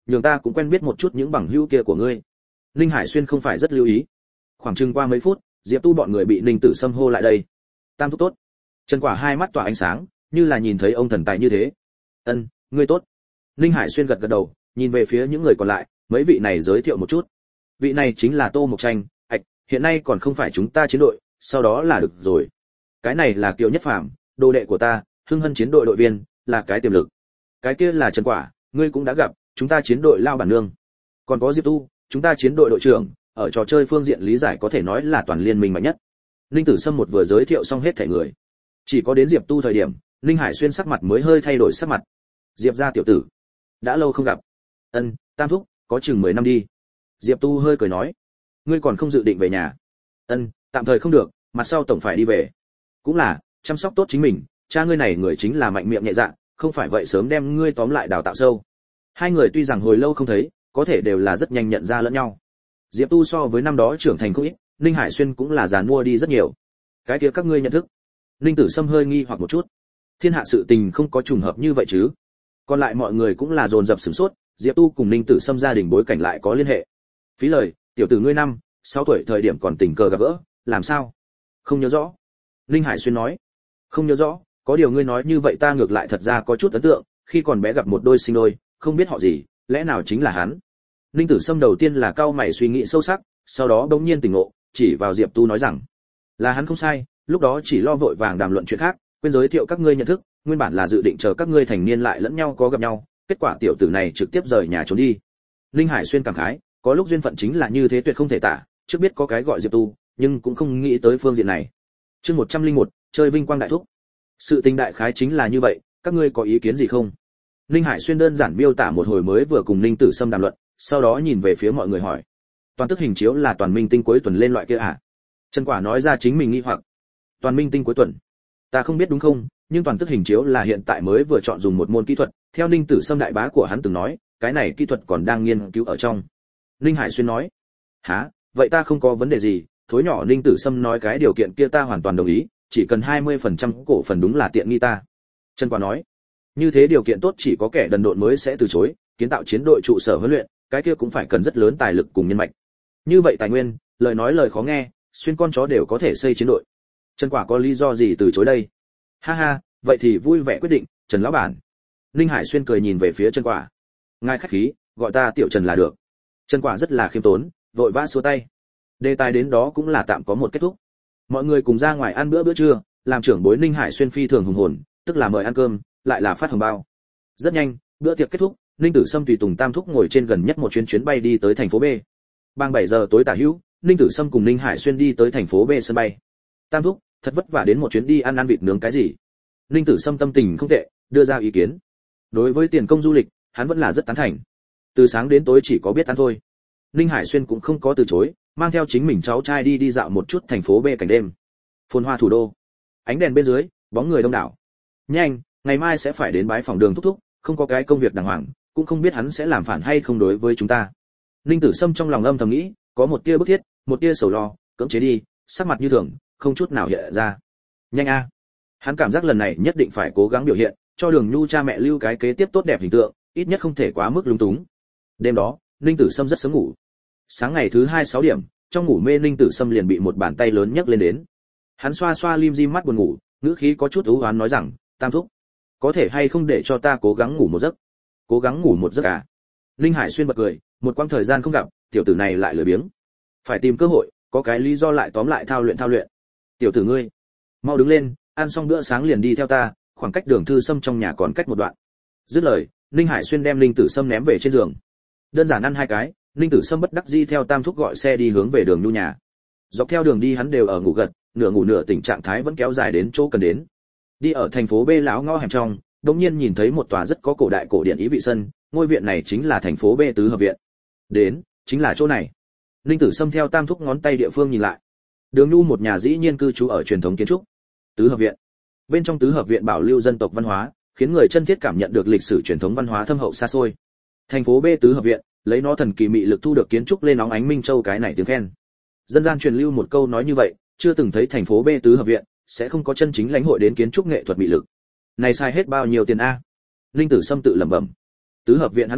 nhường ta cũng quen biết một chút những bằng hữu kia của ngươi. Ninh Hải Xuyên không phải rất lưu ý. Khoảng chừng qua mấy phút, Diệp Tu bọn người bị Ninh Tử Sâm hô lại đây. Tam thúc tốt. Trần Quả hai mắt tỏa ánh sáng, như là nhìn thấy ông thần tài như thế. Ân, ngươi tốt. Ninh Hải Xuyên gật gật đầu, nhìn về phía những người còn lại, mấy vị này giới thiệu một chút. Vị này chính là Tô Mộc Tranh, ạch, hiện nay còn không phải chúng ta chiến đội, sau đó là được rồi. Cái này là Kiều Nhất Phàm, đồ đệ của ta, Hưng Hân chiến đội đội viên, là cái tiềm lực. Cái kia là Trần Quả, ngươi cũng đã gặp, chúng ta chiến đội lao bản nương. Còn có Diệp Tu, chúng ta chiến đội đội trưởng, ở trò chơi phương diện lý giải có thể nói là toàn liên minh mạnh nhất. Ninh Tử Sâm một vừa giới thiệu xong hết thảy người, chỉ có đến Diệp Tu thời điểm, Ninh Hải Xuyên sắc mặt mới hơi thay đổi sắc mặt. Diệp gia tiểu tử, đã lâu không gặp. Ân, Tam thúc, có chừng mười năm đi. Diệp Tu hơi cười nói, ngươi còn không dự định về nhà? Ân, tạm thời không được, mặt sau tổng phải đi về. Cũng là, chăm sóc tốt chính mình, cha ngươi này người chính là mạnh miệng nhẹ dạ, không phải vậy sớm đem ngươi tóm lại đào tạo sâu. Hai người tuy rằng hồi lâu không thấy, có thể đều là rất nhanh nhận ra lẫn nhau. Diệp Tu so với năm đó trưởng thành không ít, Ninh Hải Xuyên cũng là già mua đi rất nhiều. Cái kia các ngươi nhận thức? Ninh Tử Sâm hơi nghi hoặc một chút. Thiên hạ sự tình không có trùng hợp như vậy chứ? Còn lại mọi người cũng là dồn dập sửng sốt, Diệp Tu cùng Ninh Tử Sâm gia đình bối cảnh lại có liên hệ. Phí lời, tiểu tử ngươi năm, sáu tuổi thời điểm còn tình cờ gặp gỡ, làm sao? Không nhớ rõ. Ninh Hải Xuyên nói. Không nhớ rõ, có điều ngươi nói như vậy ta ngược lại thật ra có chút ấn tượng, khi còn bé gặp một đôi sinh đôi, không biết họ gì, lẽ nào chính là hắn? Ninh Tử Sâm đầu tiên là cau mày suy nghĩ sâu sắc, sau đó bỗng nhiên tỉnh ngộ, chỉ vào Diệp Tu nói rằng, là hắn không sai, lúc đó chỉ lo vội vàng đàm luận chuyện khác, quên giới thiệu các ngươi nhận thức, nguyên bản là dự định chờ các ngươi thành niên lại lẫn nhau có gặp nhau, kết quả tiểu tử này trực tiếp rời nhà trốn đi. Ninh Hải Xuyên cảm khái, có lúc duyên phận chính là như thế tuyệt không thể tả, trước biết có cái gọi Diệp Tu, nhưng cũng không nghĩ tới phương diện này. Chương một trăm lẻ một, chơi vinh quang đại thúc. Sự tình đại khái chính là như vậy, các ngươi có ý kiến gì không? Ninh Hải Xuyên đơn giản miêu tả một hồi mới vừa cùng Ninh Tử Sâm đàm luận, sau đó nhìn về phía mọi người hỏi, toàn tức hình chiếu là toàn minh tinh cuối tuần lên loại kia à? Trần Quả nói ra chính mình nghi hoặc. Toàn minh tinh cuối tuần, ta không biết đúng không, nhưng toàn tức hình chiếu là hiện tại mới vừa chọn dùng một môn kỹ thuật, theo Ninh Tử Sâm đại bá của hắn từng nói, cái này kỹ thuật còn đang nghiên cứu ở trong. Ninh Hải Xuyên nói, hả, vậy ta không có vấn đề gì, thối nhỏ Ninh Tử Sâm nói cái điều kiện kia ta hoàn toàn đồng ý, chỉ cần hai mươi phần trăm cổ phần đúng là tiện nghi ta. Trần Quả nói, như thế điều kiện tốt chỉ có kẻ đần độn mới sẽ từ chối, kiến tạo chiến đội trụ sở huấn luyện, cái kia cũng phải cần rất lớn tài lực cùng nhân mạch. Như vậy tài nguyên, lời nói lời khó nghe, xuyên con chó đều có thể xây chiến đội. Trần Quả có lý do gì từ chối đây? Ha ha, vậy thì vui vẻ quyết định, Trần lão bản. Ninh Hải Xuyên cười nhìn về phía Trần Quả. Ngài khách khí, gọi ta tiểu Trần là được. Trần Quả rất là khiêm tốn, vội vã xua tay. Đề tài đến đó cũng là tạm có một kết thúc. Mọi người cùng ra ngoài ăn bữa bữa trưa, làm trưởng bối Ninh Hải Xuyên phi thường hùng hồn, tức là mời ăn cơm, lại là phát hồng bao. Rất nhanh, bữa tiệc kết thúc, Ninh Tử Sâm tùy tùng Tam thúc ngồi trên gần nhất một chuyến chuyến bay đi tới thành phố B. Bằng bảy giờ tối tả hữu, Ninh Tử Sâm cùng Ninh Hải Xuyên đi tới thành phố B sân bay. Tam thúc, thật vất vả đến một chuyến đi ăn ăn vịt nướng cái gì? Ninh Tử Sâm tâm tình không tệ, đưa ra ý kiến. Đối với tiền công du lịch, hắn vẫn là rất tán thành. Từ sáng đến tối chỉ có biết ăn thôi. Ninh Hải Xuyên cũng không có từ chối, mang theo chính mình cháu trai đi đi dạo một chút thành phố B cảnh đêm. Phồn hoa thủ đô, ánh đèn bên dưới, bóng người đông đảo. Nhanh, ngày mai sẽ phải đến bái phòng Đường thúc thúc, không có cái công việc đàng hoàng, cũng không biết hắn sẽ làm phản hay không đối với chúng ta. Ninh Tử Sâm trong lòng âm thầm nghĩ, có một tia bức thiết, một tia sầu lo, cưỡng chế đi, sắc mặt như thường, không chút nào hiện ra. Nhanh a, hắn cảm giác lần này nhất định phải cố gắng biểu hiện, cho Đường Nhu cha mẹ lưu cái kế tiếp tốt đẹp hình tượng, ít nhất không thể quá mức lung túng. Đêm đó, Ninh Tử Sâm rất sớm ngủ. Sáng ngày thứ hai sáu điểm, trong ngủ mê Ninh Tử Sâm liền bị một bàn tay lớn nhấc lên đến. Hắn xoa xoa lim dim mắt buồn ngủ, ngữ khí có chút u uất nói rằng, Tam thúc, có thể hay không để cho ta cố gắng ngủ một giấc? Cố gắng ngủ một giấc à? Ninh Hải Xuyên bật cười, một quãng thời gian không gặp, tiểu tử này lại lười biếng. Phải tìm cơ hội, có cái lý do lại tóm lại thao luyện thao luyện. Tiểu tử ngươi, mau đứng lên, ăn xong bữa sáng liền đi theo ta, khoảng cách Đường Thư Sâm trong nhà còn cách một đoạn. Dứt lời, Ninh Hải Xuyên đem Ninh Tử Sâm ném về trên giường. Đơn giản ăn hai cái, Ninh Tử Sâm bất đắc dĩ theo Tam thúc gọi xe đi hướng về Đường Nhu nhà. Dọc theo đường đi hắn đều ở ngủ gật, nửa ngủ nửa tỉnh trạng thái vẫn kéo dài đến chỗ cần đến. Đi ở thành phố B lão ngõ hẻm trong, đột nhiên nhìn thấy một tòa rất có cổ đại cổ điển ý vị sân, ngôi viện này chính là thành phố B tứ hợp viện. Đến, chính là chỗ này. Ninh Tử Sâm theo Tam thúc ngón tay địa phương nhìn lại. Đường Nhu một nhà dĩ nhiên cư trú ở truyền thống kiến trúc. Tứ hợp viện. Bên trong tứ hợp viện bảo lưu dân tộc văn hóa, khiến người chân thiết cảm nhận được lịch sử truyền thống văn hóa thâm hậu xa xôi. Thành phố B tứ hợp viện, lấy nó thần kỳ mị lực thu được kiến trúc lên nóng ánh Minh Châu cái này tiếng khen. Dân gian truyền lưu một câu nói như vậy, chưa từng thấy thành phố B tứ hợp viện sẽ không có chân chính lãnh hội đến kiến trúc nghệ thuật mị lực. Này sai hết bao nhiêu tiền a? Linh Tử Sâm tự lẩm bẩm. Tứ hợp viện hắn gặp,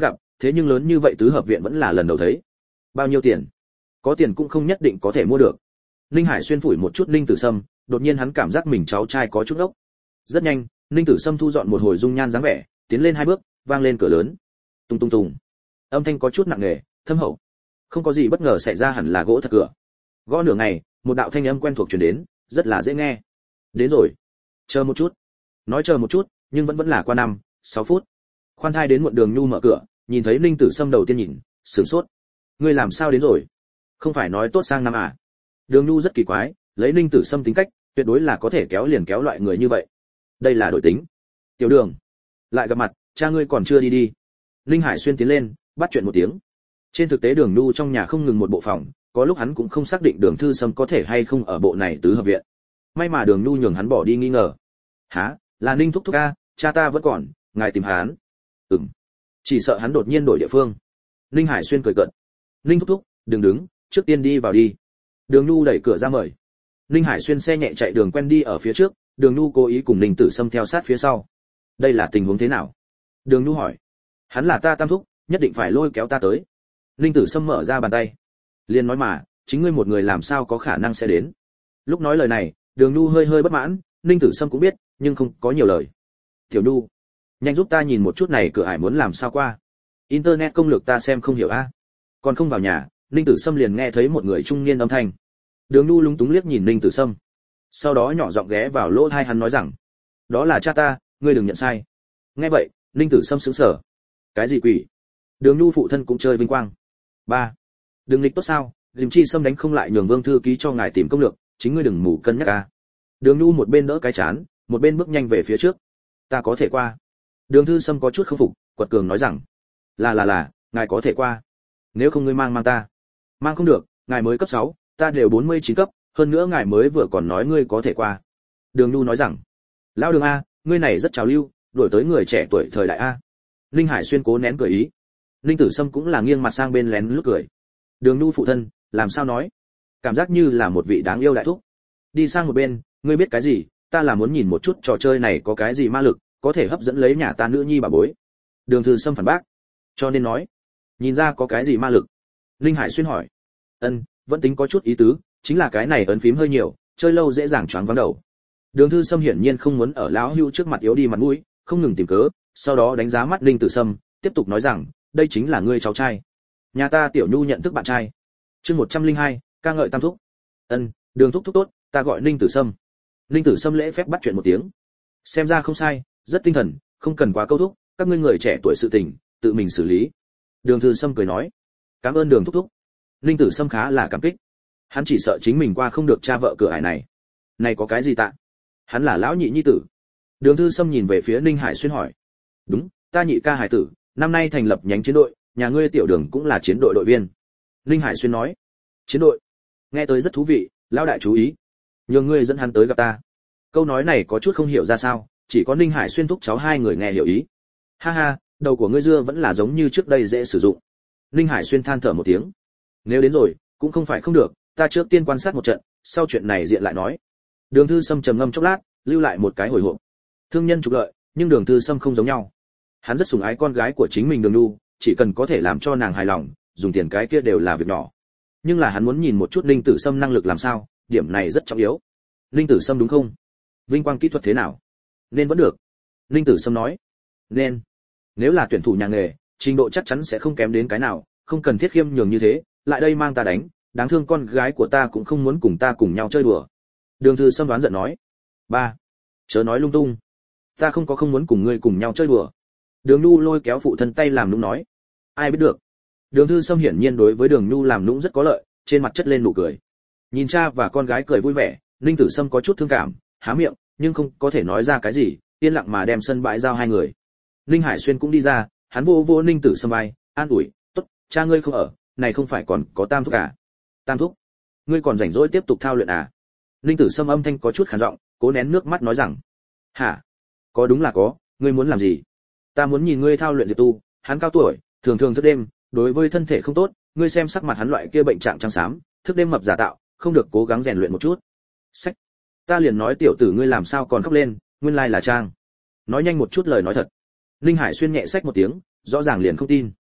thế nhưng lớn như vậy tứ hợp viện vẫn là lần đầu thấy. Bao nhiêu tiền? Có tiền cũng không nhất định có thể mua được. Ninh Hải Xuyên phủi một chút Ninh Tử Sâm, đột nhiên hắn cảm giác mình cháu trai có chút ốc. Rất nhanh, Ninh Tử Sâm thu dọn một hồi dung nhan dáng vẻ, tiến lên hai bước, vang lên cửa lớn. Tung tung tung. Âm thanh có chút nặng nề, thâm hậu. Không có gì bất ngờ xảy ra, hẳn là gỗ thật cửa. Gõ nửa ngày, một đạo thanh âm quen thuộc truyền đến, rất là dễ nghe. Đến rồi. Chờ một chút. Nói chờ một chút, nhưng vẫn vẫn là qua năm, sáu phút. Khoan thai đến muộn Đường Nhu mở cửa, nhìn thấy Ninh Tử Sâm đầu tiên nhìn, sửng sốt. Ngươi làm sao đến rồi? Không phải nói tốt sang năm à? Đường Nhu rất kỳ quái, lấy Ninh Tử Sâm tính cách, tuyệt đối là có thể kéo liền kéo loại người như vậy. Đây là đổi tính. Tiểu Đường, lại gặp mặt, cha ngươi còn chưa đi đi. Ninh Hải Xuyên tiến lên, bắt chuyện một tiếng. Trên thực tế Đường Nhu trong nhà không ngừng một bộ phòng, có lúc hắn cũng không xác định Đường Thư Sâm có thể hay không ở bộ này tứ hợp viện. May mà Đường Nhu nhường hắn bỏ đi nghi ngờ. Hả? Là Ninh thúc thúc a, cha ta vẫn còn, ngài tìm hắn. Ừm. Chỉ sợ hắn đột nhiên đổi địa phương. Ninh Hải Xuyên cười cợt. Ninh thúc thúc, đừng đứng, trước tiên đi vào đi. Đường Nhu đẩy cửa ra mời. Ninh Hải Xuyên xe nhẹ chạy đường quen đi ở phía trước, Đường Nhu cố ý cùng Ninh Tử Sâm theo sát phía sau. Đây là tình huống thế nào? Đường Nhu hỏi. Hắn là ta tam thúc, nhất định phải lôi kéo ta tới. Ninh Tử Sâm mở ra bàn tay. Liên nói mà, chính ngươi một người làm sao có khả năng sẽ đến. Lúc nói lời này, Đường Nhu hơi hơi bất mãn, Ninh Tử Sâm cũng biết, nhưng không có nhiều lời. Tiểu Nhu, nhanh giúp ta nhìn một chút này cửa ải muốn làm sao qua. Internet công lược ta xem không hiểu a. Còn không vào nhà, Ninh Tử Sâm liền nghe thấy một người trung niên âm thanh. Đường Nhu lúng túng liếc nhìn Ninh Tử Sâm, sau đó nhỏ giọng ghé vào lỗ tai hắn nói rằng, đó là cha ta, ngươi đừng nhận sai. Nghe vậy, Ninh Tử Sâm sững sờ. Cái gì quỷ? Đường Nhu phụ thân cũng chơi vinh quang. Ba, đừng nghịch tốt sao? Dìm Chi Sâm đánh không lại nhường Vương thư ký cho ngài tìm công lược, chính ngươi đừng mù cân nhắc a. Đường Nhu một bên đỡ cái chán, một bên bước nhanh về phía trước. Ta có thể qua. Đường Thư Sâm có chút không phục, quật cường nói rằng, là là là, ngài có thể qua. Nếu không ngươi mang mang ta. Mang không được, ngài mới cấp sáu, ta đều bốn mươi chín cấp, hơn nữa ngài mới vừa còn nói ngươi có thể qua. Đường Nhu nói rằng, lão Đường a, ngươi này rất trào lưu, đuổi tới người trẻ tuổi thời đại a. Linh Hải Xuyên cố nén cười ý. Linh Tử Sâm cũng là nghiêng mặt sang bên lén lút cười. Đường Nhu phụ thân, làm sao nói? Cảm giác như là một vị đáng yêu đại thúc. Đi sang một bên, ngươi biết cái gì, ta là muốn nhìn một chút trò chơi này có cái gì ma lực, có thể hấp dẫn lấy nhà ta nữ nhi bà bối. Đường Thư Sâm phản bác. Cho nên nói, nhìn ra có cái gì ma lực? Linh Hải Xuyên hỏi. Ân, vẫn tính có chút ý tứ, chính là cái này ấn phím hơi nhiều, chơi lâu dễ dàng choáng váng đầu. Đường Thư Sâm hiển nhiên không muốn ở lão hưu trước mặt yếu đi mặt mũi, không ngừng tìm cớ, sau đó đánh giá mắt Linh Tử Sâm, tiếp tục nói rằng, đây chính là ngươi cháu trai. Nhà ta Tiểu Nhu nhận thức bạn trai. Chương một trăm lẻ hai, ca ngợi tam thúc. Ân, Đường thúc thúc tốt, ta gọi Linh Tử Sâm. Linh Tử Sâm lễ phép bắt chuyện một tiếng. Xem ra không sai, rất tinh thần, không cần quá câu thúc, các ngươi người trẻ tuổi sự tình, tự mình xử lý. Đường Thư Sâm cười nói, cảm ơn Đường thúc thúc. Linh Tử Sâm khá là cảm kích. Hắn chỉ sợ chính mình qua không được cha vợ cửa ải này. Này có cái gì tạ? Hắn là lão nhị nhi tử. Đường Thư Sâm nhìn về phía Ninh Hải Xuyên hỏi. Đúng, ta nhị ca hải tử, năm nay thành lập nhánh chiến đội, nhà ngươi Tiểu Đường cũng là chiến đội đội viên. Ninh Hải Xuyên nói. Chiến đội? Nghe tới rất thú vị, lão đại chú ý. Nhường ngươi dẫn hắn tới gặp ta. Câu nói này có chút không hiểu ra sao, chỉ có Ninh Hải Xuyên thúc cháu hai người nghe hiểu ý. Ha ha, đầu của ngươi dưa vẫn là giống như trước đây dễ sử dụng. Ninh Hải Xuyên than thở một tiếng. Nếu đến rồi, cũng không phải không được, ta trước tiên quan sát một trận, sau chuyện này diện lại nói. Đường Thư Sâm trầm ngâm chốc lát, lưu lại một cái hồi hộp. Thương nhân trục lợi, nhưng Đường Thư Sâm không giống nhau. Hắn rất sủng ái con gái của chính mình Đường Nhu, chỉ cần có thể làm cho nàng hài lòng, dùng tiền cái kia đều là việc nhỏ. Nhưng là hắn muốn nhìn một chút Linh Tử Sâm năng lực làm sao, điểm này rất trọng yếu. Linh Tử Sâm đúng không? Vinh quang kỹ thuật thế nào? Nên vẫn được. Linh Tử Sâm nói. Nên. Nếu là tuyển thủ nhà nghề, trình độ chắc chắn sẽ không kém đến cái nào, không cần thiết khiêm nhường như thế, lại đây mang ta đánh, đáng thương con gái của ta cũng không muốn cùng ta cùng nhau chơi đùa. Đường Thư Sâm đoán giận nói. Ba, chớ nói lung tung. Ta không có không muốn cùng ngươi cùng nhau chơi đùa. Đường Nhu lôi kéo phụ thân tay làm nũng nói. Ai biết được. Đường Thư Sâm hiển nhiên đối với Đường Nhu làm nũng rất có lợi, trên mặt chất lên nụ cười. Nhìn cha và con gái cười vui vẻ, Ninh Tử Sâm có chút thương cảm, há miệng, nhưng không có thể nói ra cái gì, yên lặng mà đem sân bãi giao hai người. Ninh Hải Xuyên cũng đi ra, hắn vô vô Ninh Tử Sâm vai, an ủi, tốt, cha ngươi không ở, này không phải còn có tam thúc à? Tam thúc, ngươi còn rảnh rỗi tiếp tục thao luyện à? Ninh Tử Sâm âm thanh có chút khàn giọng, cố nén nước mắt nói rằng, hả? Có đúng là có, ngươi muốn làm gì? Ta muốn nhìn ngươi thao luyện Diệp Tu, hắn cao tuổi, thường thường thức đêm, đối với thân thể không tốt, ngươi xem sắc mặt hắn loại kia bệnh trạng trắng xám, thức đêm mập giả tạo, không được cố gắng rèn luyện một chút. Sách, ta liền nói tiểu tử ngươi làm sao còn khóc lên, nguyên lai là trang. Nói nhanh một chút lời nói thật. Linh Hải Xuyên nhẹ sách một tiếng, rõ ràng liền không tin.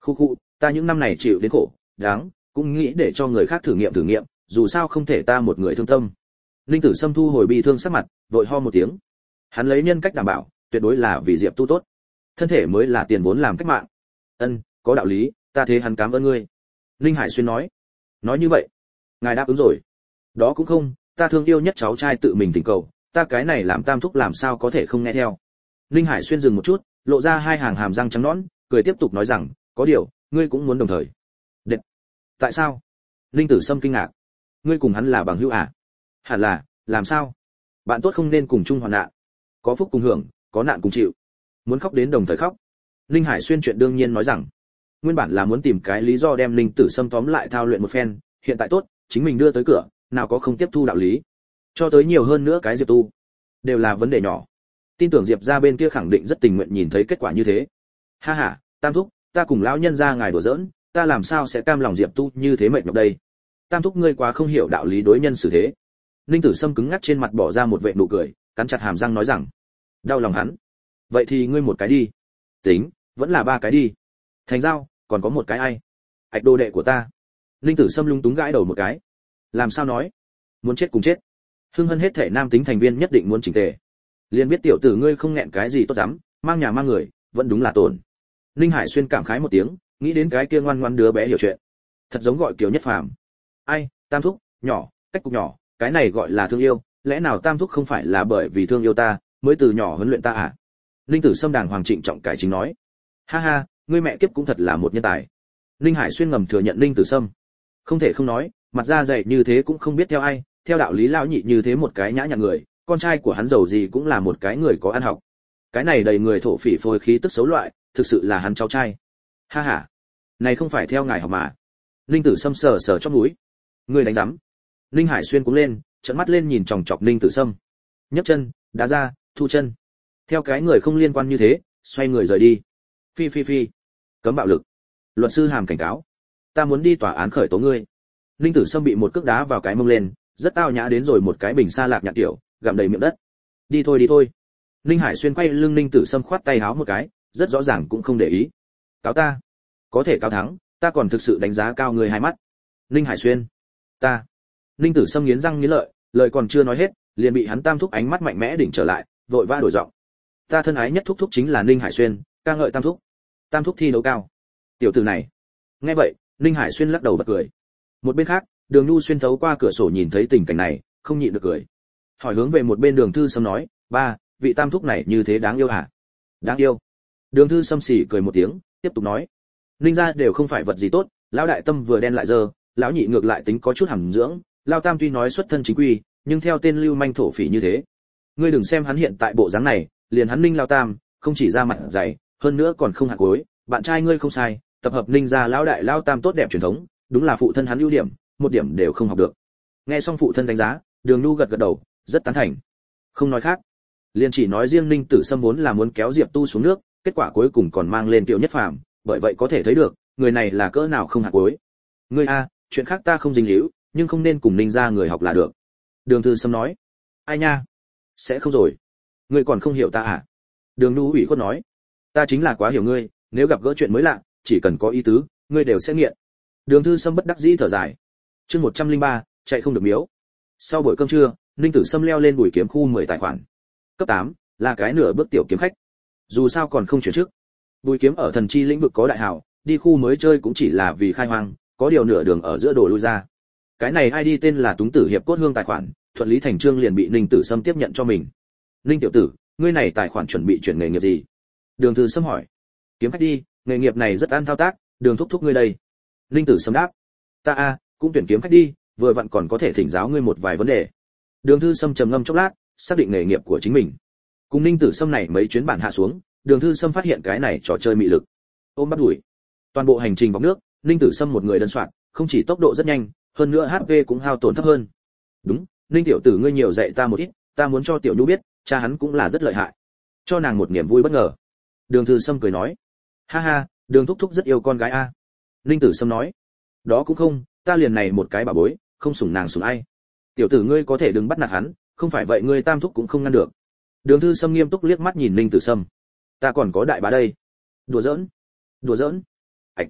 Khu khu, ta những năm này chịu đến khổ đáng, cũng nghĩ để cho người khác thử nghiệm thử nghiệm, dù sao không thể ta một người thương tâm. Linh Tử Sâm thu hồi bi thương sắc mặt, vội ho một tiếng. Hắn lấy nhân cách đảm bảo, tuyệt đối là vì Diệp Tu tốt, thân thể mới là tiền vốn làm cách mạng. Ân, có đạo lý, ta thế hắn cảm ơn ngươi. Linh Hải Xuyên nói. Nói như vậy, ngài đáp ứng rồi? Đó cũng không, ta thương yêu nhất cháu trai tự mình thỉnh cầu, ta cái này làm tam thúc làm sao có thể không nghe theo. Linh Hải Xuyên dừng một chút, lộ ra hai hàng hàm răng trắng nõn, cười tiếp tục nói rằng, có điều, ngươi cũng muốn đồng thời. Đệt. Tại sao? Linh Tử Sâm kinh ngạc. Ngươi cùng hắn là bằng hữu à? Hẳn là, làm sao? Bạn tốt không nên cùng chung hoạn nạn. Có phúc cùng hưởng, có nạn cùng chịu. Muốn khóc đến đồng thời khóc. Linh Hải Xuyên chuyện đương nhiên nói rằng, nguyên bản là muốn tìm cái lý do đem Linh Tử Sâm tóm lại thao luyện một phen, hiện tại tốt, chính mình đưa tới cửa, nào có không tiếp thu đạo lý. Cho tới nhiều hơn nữa cái Diệp Tu, đều là vấn đề nhỏ. Tin tưởng Diệp gia bên kia khẳng định rất tình nguyện nhìn thấy kết quả như thế. Ha ha, Tam thúc, ta cùng lão nhân gia ngài đùa giỡn, ta làm sao sẽ cam lòng Diệp Tu như thế mệt nhọc đây. Tam thúc ngươi quá không hiểu đạo lý đối nhân xử thế. Linh Tử Sâm cứng ngắc trên mặt bỏ ra một vệt nụ cười, cắn chặt hàm răng nói rằng, đau lòng hắn. Vậy thì ngươi một cái đi. Tính, vẫn là ba cái đi. Thành giao, còn có một cái ai? Ảch đồ đệ của ta. Linh Tử Sâm lung túng gãi đầu một cái. Làm sao nói? Muốn chết cùng chết. Hưng Hân hết thể nam tính thành viên nhất định muốn chỉnh tề. Liền biết tiểu tử ngươi không nghẹn cái gì tốt lắm, mang nhà mang người, vẫn đúng là tổn. Linh Hải Xuyên cảm khái một tiếng, nghĩ đến cái kia ngoan ngoãn đứa bé hiểu chuyện. Thật giống gọi Kiều Nhất Phàm. Ai, Tam thúc, nhỏ, cách cục nhỏ, cái này gọi là thương yêu, lẽ nào Tam thúc không phải là bởi vì thương yêu ta, mới từ nhỏ huấn luyện ta à? Linh Tử Sâm đàng hoàng trịnh trọng cải chính nói. Ha ha, ngươi mẹ kiếp cũng thật là một nhân tài. Linh Hải Xuyên ngầm thừa nhận Linh Tử Sâm. Không thể không nói, mặt da dày như thế cũng không biết theo ai, theo đạo lý lão nhị như thế một cái nhã nhặn người, con trai của hắn giàu gì cũng là một cái người có ăn học. Cái này đầy người thổ phỉ phôi khí tức xấu loại, thực sự là hắn cháu trai. Ha ha, này không phải theo ngài học mà. Linh Tử Sâm sờ sờ chóp mũi. Ngươi đánh rắm. Linh Hải Xuyên cũng lên, trợn mắt lên nhìn chòng chọc Linh Tử Sâm. Nhấc chân, đá ra, thu chân. Theo cái người không liên quan như thế, xoay người rời đi. Phi phi phi. Cấm bạo lực. Luật sư Hàm cảnh cáo. Ta muốn đi tòa án khởi tố ngươi. Linh Tử Sâm bị một cước đá vào cái mông lên, rất tao nhã đến rồi một cái bình sa lạc nhạt tiểu, gặm đầy miệng đất. Đi thôi đi thôi. Linh Hải Xuyên quay lưng Linh Tử Sâm khoát tay háo một cái, rất rõ ràng cũng không để ý. Cáo ta. Có thể cáo thắng, ta còn thực sự đánh giá cao người hai mắt. Linh Hải Xuyên. Ta. Linh Tử Sâm nghiến răng nghiến lợi, lời còn chưa nói hết, liền bị hắn Tam thúc ánh mắt mạnh mẽ đỉnh trở lại, vội vã đổi giọng. Ta thân ái nhất thúc thúc chính là Linh Hải Xuyên, ca ngợi Tam thúc. Tam thúc thi đấu cao. Tiểu tử này. Nghe vậy, Linh Hải Xuyên lắc đầu bật cười. Một bên khác, Đường Nhu xuyên thấu qua cửa sổ nhìn thấy tình cảnh này, không nhịn được cười. Hỏi hướng về một bên Đường Thư Sâm nói, ba, vị Tam thúc này như thế đáng yêu hả? Đáng yêu. Đường Thư Sâm xỉ cười một tiếng, tiếp tục nói, Linh gia đều không phải vật gì tốt, lão đại tâm vừa đen lại dơ, lão nhị ngược lại tính có chút hàm dưỡng, lão tam tuy nói xuất thân chính quy, nhưng theo tên lưu manh thổ phỉ như thế. Ngươi đừng xem hắn hiện tại bộ dáng này, liền hắn Ninh lão tam, không chỉ ra mặt dày, hơn nữa còn không hạt cối, bạn trai ngươi không sai, tập hợp Ninh gia lão đại lão tam tốt đẹp truyền thống, đúng là phụ thân hắn ưu điểm, một điểm đều không học được. Nghe xong phụ thân đánh giá, Đường Nhu gật gật đầu, rất tán thành. Không nói khác, liền chỉ nói riêng Ninh Tử Sâm vốn là muốn kéo Diệp Tu xuống nước, kết quả cuối cùng còn mang lên Kiều Nhất Phàm, bởi vậy có thể thấy được, người này là cỡ nào không hạt cối. Ngươi a, chuyện khác ta không dính líu, nhưng không nên cùng Ninh gia người học là được. Đường Thư Sâm nói. Ai nha, sẽ không rồi. Ngươi còn không hiểu ta à? Đường Nhu ủy khuất nói. Ta chính là quá hiểu ngươi, nếu gặp gỡ chuyện mới lạ, chỉ cần có ý tứ, ngươi đều sẽ nghiện. Đường Thư Sâm bất đắc dĩ thở dài. Chương một trăm lẻ ba, chạy không được miếu. Sau buổi cơm trưa, Ninh Tử Sâm leo lên Bùi Kiếm khu mười tài khoản. Cấp tám, là cái nửa bước tiểu kiếm khách. Dù sao còn không chuyển trước. Bùi Kiếm ở thần chi lĩnh vực có đại hảo, đi khu mới chơi cũng chỉ là vì khai hoang, có điều nửa đường ở giữa đổ lui ra. Cái này ai đi tên là Túng Tử Hiệp Cốt Hương tài khoản, thuận lý thành chương liền bị Ninh Tử Sâm tiếp nhận cho mình. Ninh tiểu tử, ngươi này tài khoản chuẩn bị chuyển nghề nghiệp gì? Đường Thư Sâm hỏi. Kiếm khách đi, nghề nghiệp này rất ăn thao tác, Đường thúc thúc ngươi đây. Ninh Tử Sâm đáp. Ta a, cũng tuyển kiếm khách đi, vừa vặn còn có thể thỉnh giáo ngươi một vài vấn đề. Đường Thư Sâm trầm ngâm chốc lát, xác định nghề nghiệp của chính mình. Cùng Ninh Tử Sâm này mấy chuyến bản hạ xuống, Đường Thư Sâm phát hiện cái này trò chơi mị lực. Ôm bắt đuổi. Toàn bộ hành trình vòng nước, Ninh Tử Sâm một người đơn soạn, không chỉ tốc độ rất nhanh, hơn nữa hát pê cũng hao tổn thấp hơn. Đúng, Ninh tiểu tử ngươi nhiều dạy ta một ít, ta muốn cho tiểu Nhu biết, cha hắn cũng là rất lợi hại. Cho nàng một niềm vui bất ngờ. Đường Thư Sâm cười nói, ha ha, Đường thúc thúc rất yêu con gái a. Ninh Tử Sâm nói, đó cũng không, ta liền này một cái bà bối, không sủng nàng sủng ai. Tiểu tử ngươi có thể đừng bắt nạt hắn, không phải vậy ngươi Tam thúc cũng không ngăn được. Đường Thư Sâm nghiêm túc liếc mắt nhìn Ninh Tử Sâm. Ta còn có đại bá đây. Đùa giỡn, đùa giỡn. Ảch.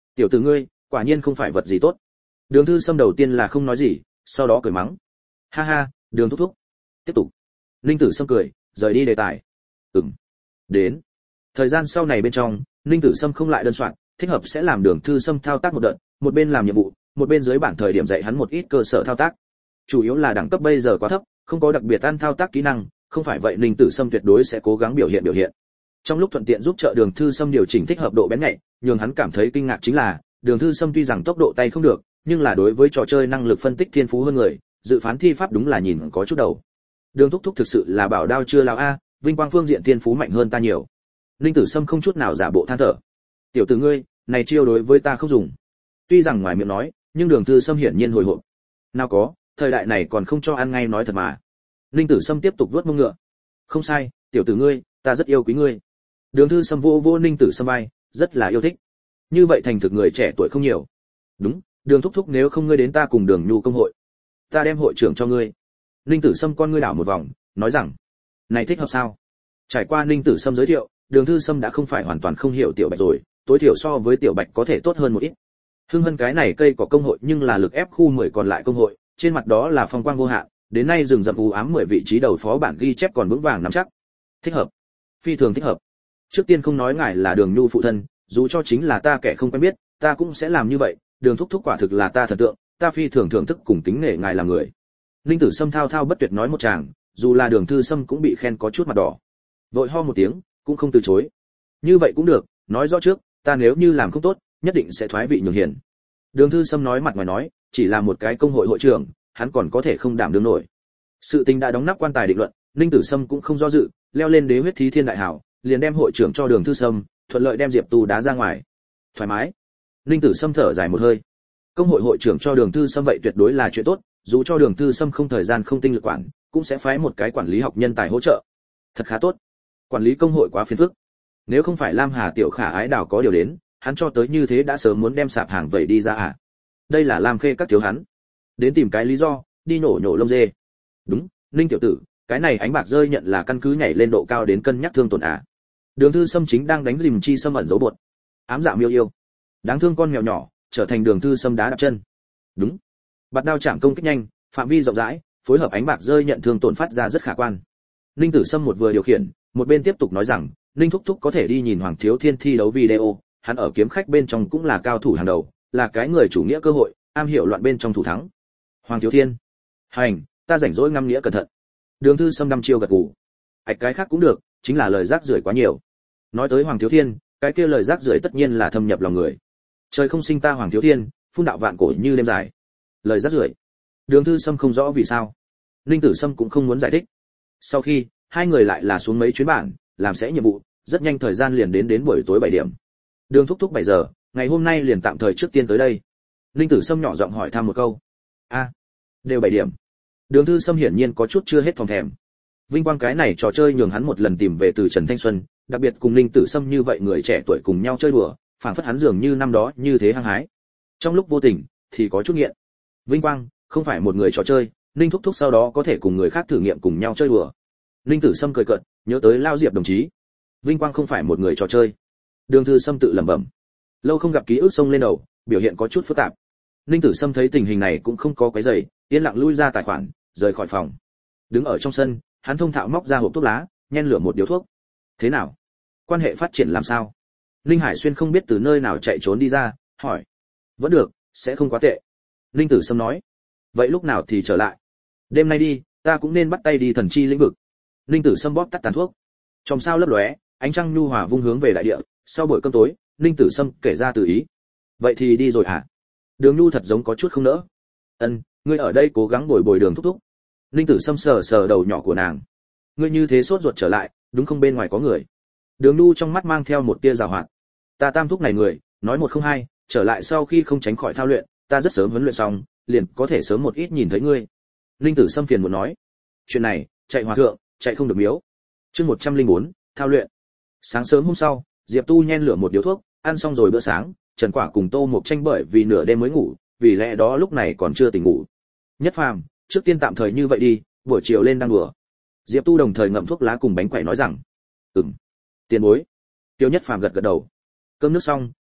tiểu tử ngươi quả nhiên không phải vật gì tốt. Đường Thư Sâm đầu tiên là không nói gì, sau đó cười mắng. Ha ha, Đường thúc thúc. Tiếp tục. Ninh Tử Sâm cười, rời đi đề tài. Ừm. Đến. Thời gian sau này bên trong, Ninh Tử Sâm không lại đơn soạn, thích hợp sẽ làm Đường Thư Sâm thao tác một đợt, một bên làm nhiệm vụ, một bên dưới bản thời điểm dạy hắn một ít cơ sở thao tác. Chủ yếu là đẳng cấp bây giờ quá thấp, không có đặc biệt ăn thao tác kỹ năng, không phải vậy Ninh Tử Sâm tuyệt đối sẽ cố gắng biểu hiện biểu hiện. Trong lúc thuận tiện giúp trợ Đường Thư Sâm điều chỉnh thích hợp độ bén nhạy, nhường hắn cảm thấy kinh ngạc chính là, Đường Thư Sâm tuy rằng tốc độ tay không được, nhưng là đối với trò chơi năng lực phân tích thiên phú hơn người, dự phán thi pháp đúng là nhìn có chút đầu. Đường thúc thúc thực sự là bảo đao chưa lão a, vinh quang phương diện thiên phú mạnh hơn ta nhiều. Ninh Tử Sâm không chút nào giả bộ than thở. Tiểu tử ngươi, này chiêu đối với ta không dùng. Tuy rằng ngoài miệng nói, nhưng Đường Thư Sâm hiển nhiên hồi hộp. Nào có, thời đại này còn không cho ăn ngay nói thật mà. Ninh Tử Sâm tiếp tục vuốt mông ngựa. Không sai, tiểu tử ngươi, ta rất yêu quý ngươi. Đường Thư Sâm vô vô Ninh Tử Sâm vai, rất là yêu thích. Như vậy thành thực người trẻ tuổi không nhiều. Đúng, Đường thúc thúc nếu không ngươi đến ta cùng Đường Nhu công hội, ta đem hội trưởng cho ngươi. Ninh Tử Sâm con ngươi đảo một vòng, nói rằng, này thích hợp sao? Trải qua Ninh Tử Sâm giới thiệu, Đường Thư Sâm đã không phải hoàn toàn không hiểu Tiểu Bạch rồi, tối thiểu so với Tiểu Bạch có thể tốt hơn một ít. Hưng Hân cái này cây có công hội nhưng là lực ép khu mười còn lại công hội, trên mặt đó là phong quang vô hạn, đến nay rừng rậm u ám mười vị trí đầu phó bản ghi chép còn vững vàng nắm chắc. Thích hợp, phi thường thích hợp. Trước tiên không nói ngài là Đường Nhu phụ thân, dù cho chính là ta kẻ không quen biết, ta cũng sẽ làm như vậy, Đường thúc thúc quả thực là ta thần tượng, ta phi thường thưởng thức cùng kính nể ngài làm người. Ninh Tử Sâm thao thao bất tuyệt nói một tràng, dù là Đường Thư Sâm cũng bị khen có chút mặt đỏ. Vội ho một tiếng, cũng không từ chối. Như vậy cũng được, nói rõ trước, ta nếu như làm không tốt, nhất định sẽ thoái vị nhường hiền. Đường Thư Sâm nói mặt ngoài nói, chỉ là một cái công hội hội trưởng, hắn còn có thể không đảm đương nổi. Sự tình đã đóng nắp quan tài định luận, Ninh Tử Sâm cũng không do dự, leo lên đế huyết thí thiên đại hảo, liền đem hội trưởng cho Đường Thư Sâm, thuận lợi đem Diệp Tu đá ra ngoài. Thoải mái. Ninh Tử Sâm thở dài một hơi. Công hội hội trưởng cho Đường Thư Sâm vậy tuyệt đối là chuyện tốt, dù cho Đường Thư Sâm không thời gian không tinh lực quản, cũng sẽ phái một cái quản lý học nhân tài hỗ trợ. Thật khá tốt. Quản lý công hội quá phiền phức. Nếu không phải Lam Hà tiểu khả ái đảo có điều đến, hắn cho tới như thế đã sớm muốn đem sạp hàng vậy đi ra à. Đây là Lam Khê các thiếu hắn. Đến tìm cái lý do, đi nổ nhổ lông dê. Đúng, Ninh tiểu tử, cái này ánh bạc rơi nhận là căn cứ nhảy lên độ cao đến cân nhắc thương tổn à. Đường Thư Sâm chính đang đánh rìm chi sâm ẩn dấu bột. Ám dạ miêu yêu. Đáng thương con mèo nhỏ, trở thành Đường Thư Sâm đá đạp chân. Đúng. Bạt đao chạm công kích nhanh, phạm vi rộng rãi, phối hợp ánh bạc rơi nhận thương tổn phát ra rất khả quan. Ninh Tử Sâm một vừa điều khiển, một bên tiếp tục nói rằng, Ninh thúc thúc có thể đi nhìn Hoàng Thiếu Thiên thi đấu video, hắn ở kiếm khách bên trong cũng là cao thủ hàng đầu, là cái người chủ nghĩa cơ hội, am hiểu loạn bên trong thủ thắng. Hoàng Thiếu Thiên. Hành, ta rảnh rỗi ngâm nghĩa cẩn thận. Đường Thư Sâm năm chiêu gật gù. Ảch cái khác cũng được, chính là lời rác rưởi quá nhiều. Nói tới Hoàng Thiếu Thiên, cái kia lời rác rưởi tất nhiên là thâm nhập lòng người. Trời không sinh ta Hoàng Thiếu Thiên, phun đạo vạn cổ như đêm dài. Lời rác rưởi. Đường Thư Sâm không rõ vì sao. Ninh Tử Sâm cũng không muốn giải thích. Sau khi, hai người lại là xuống mấy chuyến bản, làm sẽ nhiệm vụ, rất nhanh thời gian liền đến đến buổi tối bảy điểm. Đường thúc thúc bảy giờ, ngày hôm nay liền tạm thời trước tiên tới đây. Ninh Tử Sâm nhỏ giọng hỏi thăm một câu. A, à, đều bảy điểm. Đường Thư Sâm hiển nhiên có chút chưa hết phòng thèm. Vinh quang cái này trò chơi nhường hắn một lần tìm về từ Trần Thanh Xuân, đặc biệt cùng Ninh Tử Sâm như vậy người trẻ tuổi cùng nhau chơi đùa, phảng phất hắn dường như năm đó như thế hăng hái. Trong lúc vô tình thì có chút nghiện. Vinh quang không phải một người trò chơi, Ninh thúc thúc sau đó có thể cùng người khác thử nghiệm cùng nhau chơi đùa. Ninh Tử Sâm cười cợt, nhớ tới Lao Diệp đồng chí. Vinh quang không phải một người trò chơi. Đường Thư Sâm tự lẩm bẩm. Lâu không gặp ký ức sông lên đầu, biểu hiện có chút phức tạp. Ninh Tử Sâm thấy tình hình này cũng không có quấy rầy, yên lặng lui ra tài khoản, rời khỏi phòng. Đứng ở trong sân, hắn thông thạo móc ra hộp thuốc lá, nhen lửa một điếu thuốc. Thế nào? Quan hệ phát triển làm sao? Ninh Hải Xuyên không biết từ nơi nào chạy trốn đi ra, hỏi. Vẫn được, sẽ không quá tệ. Ninh Tử Sâm nói. Vậy lúc nào thì trở lại? Đêm nay đi, ta cũng nên bắt tay đi thần chi lĩnh vực. Ninh Tử Sâm bóp tắt tàn thuốc. Trong sao lấp lóe, ánh trăng nhu hòa vung hướng về đại địa. Sau buổi cơm tối, Ninh Tử Sâm kể ra từ ý. Vậy thì đi rồi hả? Đường Nhu thật giống có chút không nỡ. Ân, ngươi ở đây cố gắng bồi bồi Đường thúc thúc. Ninh Tử Sâm sờ sờ đầu nhỏ của nàng. Ngươi như thế sốt ruột trở lại, đúng không bên ngoài có người? Đường Nhu trong mắt mang theo một tia giảo hoạt. Ta tam thúc này người, nói một không hai, trở lại sau khi không tránh khỏi thao luyện, ta rất sớm huấn luyện xong, liền có thể sớm một ít nhìn thấy ngươi. Ninh Tử Sâm phiền muốn nói. Chuyện này, chạy hòa thượng, chạy không được miếu. Chương một trăm lẻ bốn, thao luyện. Sáng sớm hôm sau, Diệp Tu nhen lửa một điếu thuốc, ăn xong rồi bữa sáng, Trần Quả cùng Tô Mộc tranh bởi vì nửa đêm mới ngủ, vì lẽ đó lúc này còn chưa tỉnh ngủ. Nhất Phàm, trước tiên tạm thời như vậy đi, buổi chiều lên đang đùa. Diệp Tu đồng thời ngậm thuốc lá cùng bánh quẩy nói rằng, "Ừm." Tiền bối. Tiêu Nhất Phàm gật gật đầu. Cơm nước xong,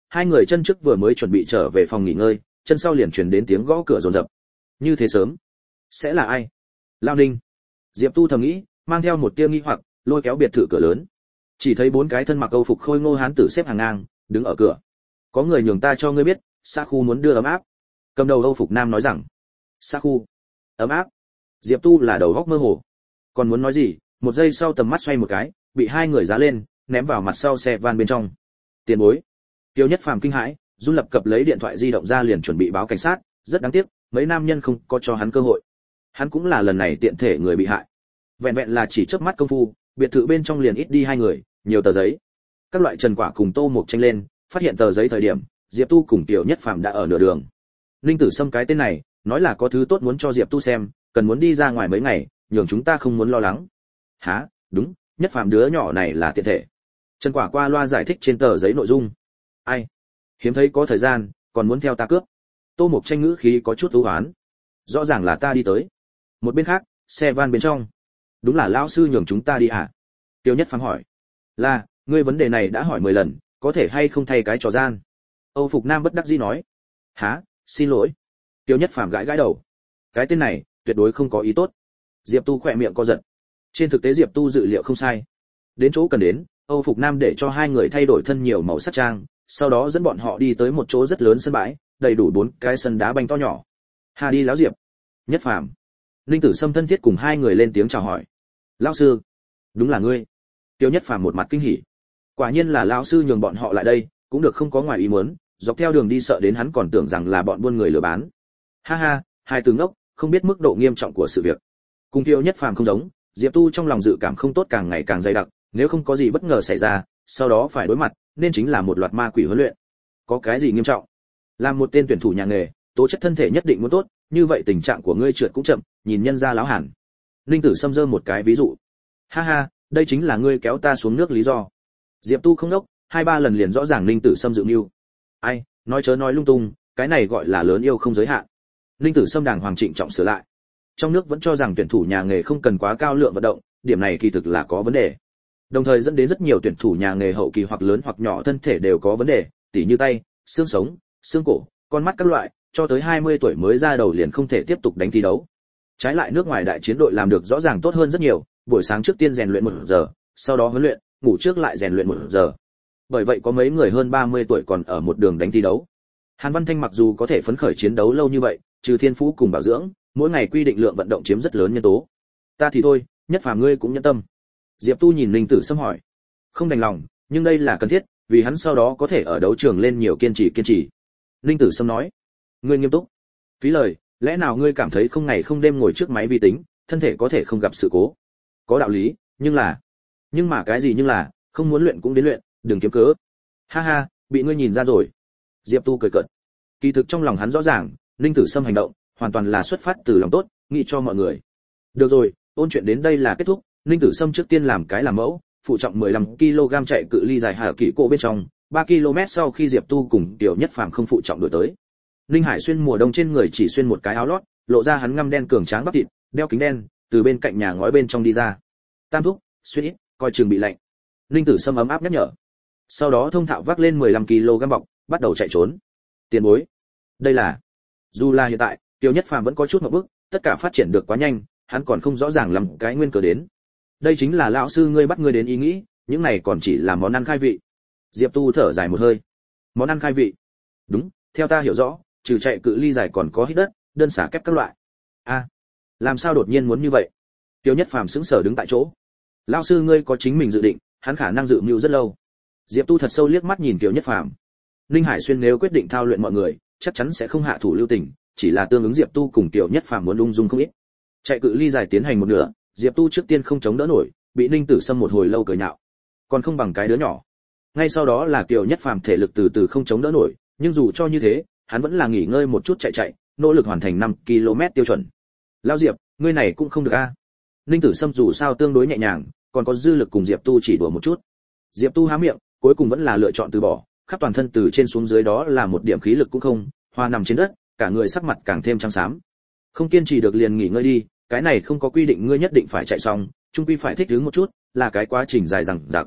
hai người chân trước vừa mới chuẩn bị trở về phòng nghỉ ngơi, chân sau liền truyền đến tiếng gõ cửa rồn rập. Như thế sớm, sẽ là ai? Lao Ninh. Diệp Tu thầm nghĩ, mang theo một tia nghi hoặc, lôi kéo biệt thự cửa lớn. Chỉ thấy bốn cái thân mặc Âu phục khôi ngô hán tử xếp hàng ngang, đứng ở cửa. Có người nhường ta cho ngươi biết, xã khu muốn đưa ấm áp. Cầm đầu Âu phục nam nói rằng, xã khu, ấm áp. Diệp Tu là đầu góc mơ hồ, còn muốn nói gì, một giây sau tầm mắt xoay một cái, bị hai người giá lên, ném vào mặt sau xe van bên trong. Tiền bối. Tiêu Nhất Phàm kinh hãi, run lập cập lấy điện thoại di động ra liền chuẩn bị báo cảnh sát, rất đáng tiếc, mấy nam nhân không có cho hắn cơ hội. Hắn cũng là lần này tiện thể người bị hại. Vẹn vẹn là chỉ chớp mắt công phu, biệt thự bên trong liền ít đi hai người, nhiều tờ giấy. Các loại trần quả cùng Tô Mục tranh lên, phát hiện tờ giấy thời điểm, Diệp Tu cùng Tiêu Nhất Phàm đã ở nửa đường. Linh Tử Sâm cái tên này, nói là có thứ tốt muốn cho Diệp Tu xem, cần muốn đi ra ngoài mấy ngày, nhường chúng ta không muốn lo lắng. Hả? Đúng, Nhất Phàm đứa nhỏ này là tiện thể. Trần Quả qua loa giải thích trên tờ giấy nội dung. Ai? Hiếm thấy có thời gian, còn muốn theo ta cướp. Tô Mục tranh ngữ khí có chút u uất. Rõ ràng là ta đi tới. Một bên khác, xe van bên trong. Đúng là lão sư nhường chúng ta đi à? Tiêu Nhất Phàm hỏi. Là, ngươi vấn đề này đã hỏi mười lần, có thể hay không thay cái trò gian? Âu Phục Nam bất đắc dĩ nói. Hả? Xin lỗi. Tiêu Nhất Phàm gãi gãi đầu. Cái tên này, tuyệt đối không có ý tốt. Diệp Tu khỏe miệng co giật. Trên thực tế Diệp Tu dự liệu không sai. Đến chỗ cần đến, Âu Phục Nam để cho hai người thay đổi thân nhiều màu sắc trang, sau đó dẫn bọn họ đi tới một chỗ rất lớn sân bãi, đầy đủ bốn cái sân đá banh to nhỏ. Hà đi lão Diệp. Nhất Phàm. Linh Tử Sâm thân thiết cùng hai người lên tiếng chào hỏi. Lão sư. Đúng là ngươi. Tiêu Nhất Phàm một mặt kinh hỉ. Quả nhiên là lão sư nhường bọn họ lại đây, cũng được không có ngoài ý muốn, dọc theo đường đi sợ đến hắn còn tưởng rằng là bọn buôn người lừa bán. Ha ha, hai từ ngốc, không biết mức độ nghiêm trọng của sự việc. Cùng Tiêu Nhất Phàm không giống, Diệp Tu trong lòng dự cảm không tốt càng ngày càng dày đặc, nếu không có gì bất ngờ xảy ra, sau đó phải đối mặt, nên chính là một loạt ma quỷ huấn luyện. Có cái gì nghiêm trọng? Làm một tên tuyển thủ nhà nghề, tố chất thân thể nhất định muốn tốt, như vậy tình trạng của ngươi trượt cũng chậm, nhìn nhân ra láo hẳn. Linh Tử Sâm giơ một cái ví dụ. Ha ha, đây chính là ngươi kéo ta xuống nước lý do. Diệp Tu không đốc, hai ba lần liền rõ ràng Linh Tử Sâm dự mưu. Ai, nói chớ nói lung tung, cái này gọi là lớn yêu không giới hạn. Linh Tử Sâm đàng hoàng trịnh trọng sửa lại. Trong nước vẫn cho rằng tuyển thủ nhà nghề không cần quá cao lượng vận động, điểm này kỳ thực là có vấn đề. Đồng thời dẫn đến rất nhiều tuyển thủ nhà nghề hậu kỳ hoặc lớn hoặc nhỏ thân thể đều có vấn đề, tỉ như tay, xương sống, xương cổ, con mắt các loại, cho tới hai mươi tuổi mới ra đầu liền không thể tiếp tục đánh thi đấu. Trái lại nước ngoài đại chiến đội làm được rõ ràng tốt hơn rất nhiều, buổi sáng trước tiên rèn luyện một giờ, sau đó huấn luyện, ngủ trước lại rèn luyện một giờ. Bởi vậy có mấy người hơn ba mươi tuổi còn ở một đường đánh thi đấu. Hàn Văn Thanh mặc dù có thể phấn khởi chiến đấu lâu như vậy, trừ thiên phú cùng bảo dưỡng, mỗi ngày quy định lượng vận động chiếm rất lớn nhân tố. Ta thì thôi, Nhất Phàm ngươi cũng nhẫn tâm. Diệp Tu nhìn Linh Tử Sâm hỏi. Không đành lòng, nhưng đây là cần thiết, vì hắn sau đó có thể ở đấu trường lên nhiều kiên trì kiên trì. Linh Tử Sâm nói. Ngươi nghiêm túc. Phí lời, lẽ nào ngươi cảm thấy không ngày không đêm ngồi trước máy vi tính, thân thể có thể không gặp sự cố? Có đạo lý, nhưng là, nhưng mà cái gì nhưng là, không muốn luyện cũng đến luyện, đừng kiếm cớ. Ha ha, bị ngươi nhìn ra rồi. Diệp Tu cười cợt. Kỳ thực trong lòng hắn rõ ràng, Linh Tử Sâm hành động hoàn toàn là xuất phát từ lòng tốt, nghĩ cho mọi người. Được rồi, ôn chuyện đến đây là kết thúc. Linh Tử Sâm trước tiên làm cái làm mẫu, phụ trọng mười lăm ki lô gam chạy cự ly dài hạ kỷ cổ bên trong, ba ki lô mét sau khi Diệp Tu cùng Tiểu Nhất Phàm không phụ trọng đổi tới. Linh Hải Xuyên mùa đông trên người chỉ xuyên một cái áo lót, lộ ra hắn ngăm đen cường tráng bắp thịt, đeo kính đen, từ bên cạnh nhà ngói bên trong đi ra. Tam thúc, xuyên ít, coi chừng bị lạnh. Linh Tử Sâm ấm áp nhắc nhở. Sau đó thông thạo vác lên mười lăm ki lô gam bọc, bắt đầu chạy trốn. Tiền bối, đây là, dù là hiện tại, Tiểu Nhất Phàm vẫn có chút ngộp bức, tất cả phát triển được quá nhanh, hắn còn không rõ ràng lắm cái nguyên cớ đến. Đây chính là lão sư ngươi bắt ngươi đến ý nghĩ, những này còn chỉ là món ăn khai vị. Diệp Tu thở dài một hơi. Món ăn khai vị? Đúng, theo ta hiểu rõ, trừ chạy cự ly dài còn có hít đất, đơn xả kép các loại. A, à, làm sao đột nhiên muốn như vậy? Tiêu Nhất Phàm sững sờ đứng tại chỗ. Lão sư ngươi có chính mình dự định, hắn khả năng dự mưu rất lâu. Diệp Tu thật sâu liếc mắt nhìn Tiêu Nhất Phàm. Ninh Hải Xuyên nếu quyết định thao luyện mọi người, chắc chắn sẽ không hạ thủ lưu tình, chỉ là tương ứng Diệp Tu cùng Tiêu Nhất Phàm muốn ung dung không ít. Chạy cự ly dài tiến hành một nửa, Diệp Tu trước tiên không chống đỡ nổi, bị Ninh Tử Sâm một hồi lâu cười nhạo. Còn không bằng cái đứa nhỏ. Ngay sau đó là Tiêu Nhất Phàm thể lực từ từ không chống đỡ nổi, nhưng dù cho như thế, hắn vẫn là nghỉ ngơi một chút chạy chạy, nỗ lực hoàn thành năm ki lô mét tiêu chuẩn. Lão Diệp, ngươi này cũng không được a. À? Ninh Tử Sâm dù sao tương đối nhẹ nhàng, còn có dư lực cùng Diệp Tu chỉ đùa một chút. Diệp Tu há miệng, cuối cùng vẫn là lựa chọn từ bỏ, khắp toàn thân từ trên xuống dưới đó là một điểm khí lực cũng không, hoa nằm trên đất, cả người sắc mặt càng thêm trắng xám. Không kiên trì được liền nghỉ ngơi đi, cái này không có quy định ngươi nhất định phải chạy xong, chung quy phải thích ứng một chút, là cái quá trình dài dằng dặc.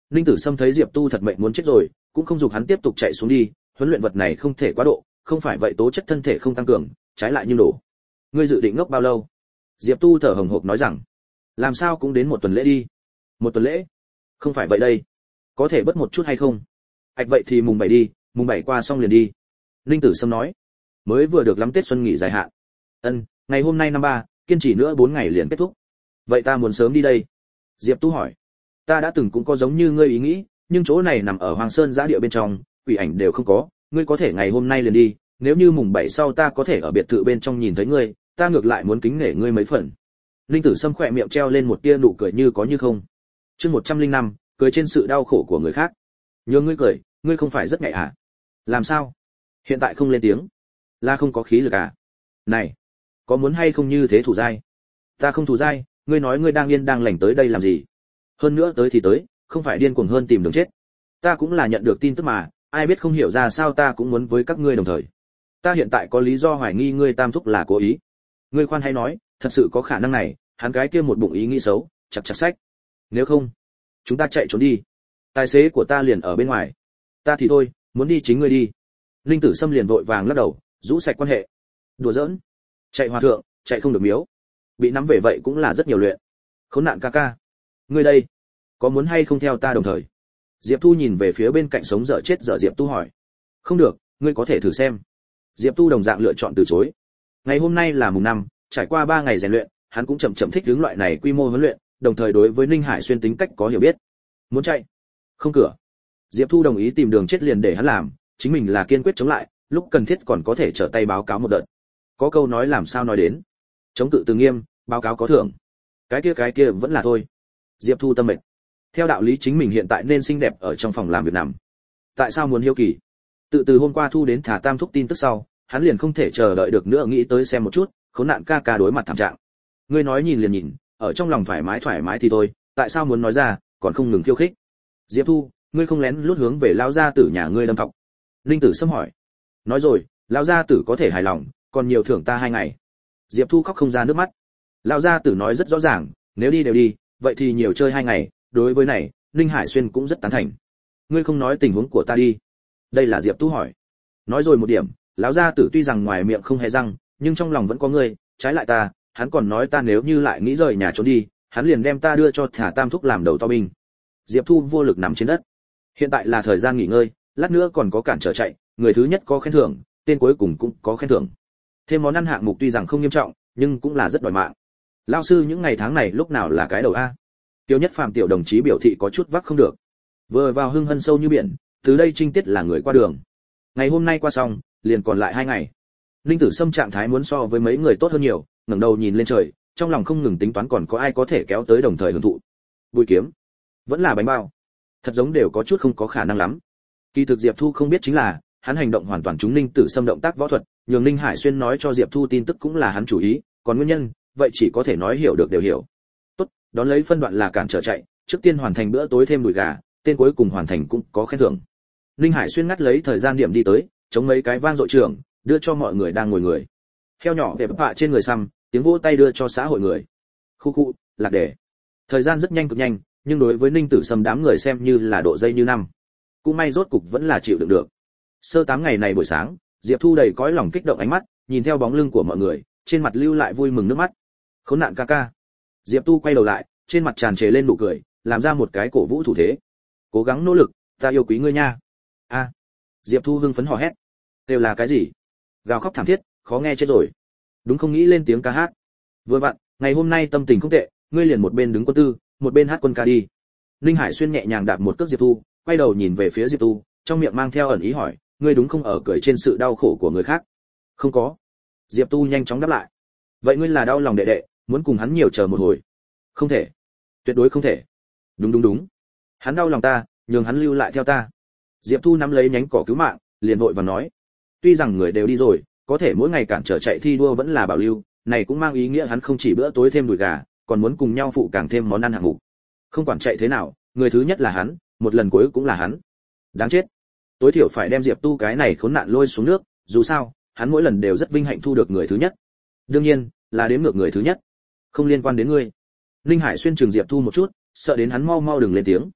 Ninh Tử Sâm thấy Diệp Tu thật mệnh muốn chết rồi, cũng không dục hắn tiếp tục chạy xuống đi, huấn luyện vật này không thể quá độ, không phải vậy tố chất thân thể không tăng cường, trái lại như đổ. Ngươi dự định ngốc bao lâu? Diệp Tu thở hổn hộc nói rằng, làm sao cũng đến một tuần lễ đi. Một tuần lễ? Không phải vậy đây, có thể bớt một chút hay không? Ảch vậy thì mùng bảy đi, mùng bảy qua xong liền đi. Ninh Tử Sâm nói, mới vừa được lắm Tết xuân nghỉ dài hạn. Ân, ngày hôm nay năm ba, kiên trì nữa bốn ngày liền kết thúc. Vậy ta muốn sớm đi đây. Diệp Tu hỏi, ta đã từng cũng có giống như ngươi ý nghĩ, nhưng chỗ này nằm ở Hoàng Sơn giã địa bên trong, quỷ ảnh đều không có, ngươi có thể ngày hôm nay liền đi, nếu như mùng bảy sau ta có thể ở biệt thự bên trong nhìn thấy ngươi, ta ngược lại muốn kính nể ngươi mấy phần. Linh Tử Sâm khỏe miệng treo lên một tia nụ cười như có như không. Chương một trăm linh năm, cười trên sự đau khổ của người khác. Nhường ngươi cười, ngươi không phải rất ngại à? Làm sao? Hiện tại không lên tiếng, là không có khí lực à? Này, có muốn hay không như thế thủ giai? Ta không thủ giai, ngươi nói ngươi đang yên đang lành tới đây làm gì? Hơn nữa tới thì tới, không phải điên cuồng hơn tìm đường chết. Ta cũng là nhận được tin tức mà, ai biết không hiểu ra sao ta cũng muốn với các ngươi đồng thời. Ta hiện tại có lý do hoài nghi ngươi Tam thúc là cố ý. Ngươi khoan hay nói, thật sự có khả năng này, hắn cái kia một bụng ý nghĩ xấu, chặt chặt sách. Nếu không, chúng ta chạy trốn đi. Tài xế của ta liền ở bên ngoài. Ta thì thôi, muốn đi chính ngươi đi. Linh Tử Sâm liền vội vàng lắc đầu, rũ sạch quan hệ. Đùa giỡn. Chạy hòa thượng, chạy không được miếu. Bị nắm về vậy cũng là rất nhiều luyện. Khốn nạn ca ca. Ngươi đây, có muốn hay không theo ta đồng thời? Diệp Thu nhìn về phía bên cạnh sống dở chết dở Diệp Tu hỏi. Không được, ngươi có thể thử xem. Diệp Tu đồng dạng lựa chọn từ chối. Ngày hôm nay là mùng năm, trải qua ba ngày rèn luyện, hắn cũng chậm chậm thích ứng loại này quy mô huấn luyện, đồng thời đối với Ninh Hải Xuyên tính cách có hiểu biết. Muốn chạy? Không cửa. Diệp Thu đồng ý tìm đường chết liền để hắn làm, chính mình là kiên quyết chống lại, lúc cần thiết còn có thể trở tay báo cáo một đợt. Có câu nói làm sao nói đến, chống cự từ nghiêm, báo cáo có thưởng. Cái kia cái kia vẫn là thôi. Diệp Thu tâm mệt. Theo đạo lý chính mình hiện tại nên xinh đẹp ở trong phòng làm việc nằm. Tại sao muốn hiếu kỳ? Tự từ hôm qua thu đến thả Tam thúc tin tức sau, hắn liền không thể chờ đợi được nữa nghĩ tới xem một chút, khốn nạn ca ca đối mặt thảm trạng. Ngươi nói nhìn liền nhìn, ở trong lòng thoải mái thoải mái thì thôi, tại sao muốn nói ra, còn không ngừng khiêu khích. Diệp Thu, ngươi không lén lút hướng về lão gia tử nhà ngươi đâm thọc. Linh Tử Sâm hỏi. Nói rồi, lão gia tử có thể hài lòng, còn nhiều thưởng ta hai ngày. Diệp Thu khóc không ra nước mắt. Lão gia tử nói rất rõ ràng, nếu đi đều đi, vậy thì nhiều chơi hai ngày, đối với này, Ninh Hải Xuyên cũng rất tán thành. Ngươi không nói tình huống của ta đi. Đây là Diệp Tú hỏi. Nói rồi một điểm, lão gia tử tuy rằng ngoài miệng không hề răng, nhưng trong lòng vẫn có ngươi, trái lại ta, hắn còn nói ta nếu như lại nghĩ rời nhà trốn đi, hắn liền đem ta đưa cho thả Tam thúc làm đầu to binh. Diệp Thu vô lực nằm trên đất. Hiện tại là thời gian nghỉ ngơi, lát nữa còn có cản trở chạy, người thứ nhất có khen thưởng, tên cuối cùng cũng có khen thưởng. Thêm món ăn hạng mục tuy rằng không nghiêm trọng, nhưng cũng là rất đòi mạng. Lão sư những ngày tháng này lúc nào là cái đầu a? Tiêu Nhất Phàm tiểu đồng chí biểu thị có chút vác không được. Vừa vào hưng hân sâu như biển, từ đây trinh tiết là người qua đường. Ngày hôm nay qua xong, liền còn lại hai ngày. Linh Tử Sâm trạng thái muốn so với mấy người tốt hơn nhiều, ngẩng đầu nhìn lên trời, trong lòng không ngừng tính toán còn có ai có thể kéo tới đồng thời hưởng thụ. Bùi kiếm, vẫn là bánh bao, thật giống đều có chút không có khả năng lắm. Kỳ thực Diệp Thu không biết chính là, hắn hành động hoàn toàn trúng Linh Tử Sâm động tác võ thuật, nhường Ninh Hải Xuyên nói cho Diệp Thu tin tức cũng là hắn chủ ý, còn nguyên nhân, vậy chỉ có thể nói hiểu được đều hiểu. Tốt, đón lấy phân đoạn là cản trở chạy, trước tiên hoàn thành bữa tối thêm đùi gà, tên cuối cùng hoàn thành cũng có khen thưởng. Ninh Hải Xuyên ngắt lấy thời gian điểm đi tới, chống mấy cái vang dội trường, đưa cho mọi người đang ngồi người. Heo nhỏ để bạ trên người xăm, tiếng vỗ tay đưa cho xã hội người. Khu khu, lạc đề. Thời gian rất nhanh cực nhanh, nhưng đối với Ninh Tử Sâm đám người xem như là độ dây như năm. Cũng may rốt cục vẫn là chịu đựng được. Sơ tám ngày này buổi sáng, Diệp Thu đầy cõi lòng kích động ánh mắt, nhìn theo bóng lưng của mọi người, trên mặt lưu lại vui mừng nước mắt. Khốn nạn ca ca. Diệp Tu quay đầu lại, trên mặt tràn trề lên nụ cười, làm ra một cái cổ vũ thủ thế. Cố gắng nỗ lực, ta yêu quý ngươi nha. A. Diệp Thu hưng phấn hò hét. Đều là cái gì? Gào khóc thảm thiết, khó nghe chết rồi. Đúng không nghĩ lên tiếng ca hát. Vừa vặn, ngày hôm nay tâm tình không tệ, ngươi liền một bên đứng quân tư, một bên hát quân ca đi. Ninh Hải Xuyên nhẹ nhàng đạp một cước Diệp Tu, quay đầu nhìn về phía Diệp Tu, trong miệng mang theo ẩn ý hỏi, ngươi đúng không ở cười trên sự đau khổ của người khác? Không có. Diệp Tu nhanh chóng đáp lại. Vậy ngươi là đau lòng đệ đệ, muốn cùng hắn nhiều chờ một hồi? Không thể, tuyệt đối không thể. Đúng đúng đúng, hắn đau lòng ta, nhường hắn lưu lại theo ta. Diệp Thu nắm lấy nhánh cỏ cứu mạng, liền vội vàng nói, tuy rằng người đều đi rồi, có thể mỗi ngày cản trở chạy thi đua vẫn là bảo lưu, này cũng mang ý nghĩa hắn không chỉ bữa tối thêm đùi gà, còn muốn cùng nhau phụ càng thêm món ăn hạng mục. Không quản chạy thế nào, người thứ nhất là hắn, một lần cuối cũng là hắn. Đáng chết, tối thiểu phải đem Diệp Tu cái này khốn nạn lôi xuống nước, dù sao, hắn mỗi lần đều rất vinh hạnh thu được người thứ nhất. Đương nhiên, là đếm ngược người thứ nhất, không liên quan đến ngươi. Linh Hải Xuyên trừng Diệp Thu một chút, sợ đến hắn mau mau đừng lên tiếng.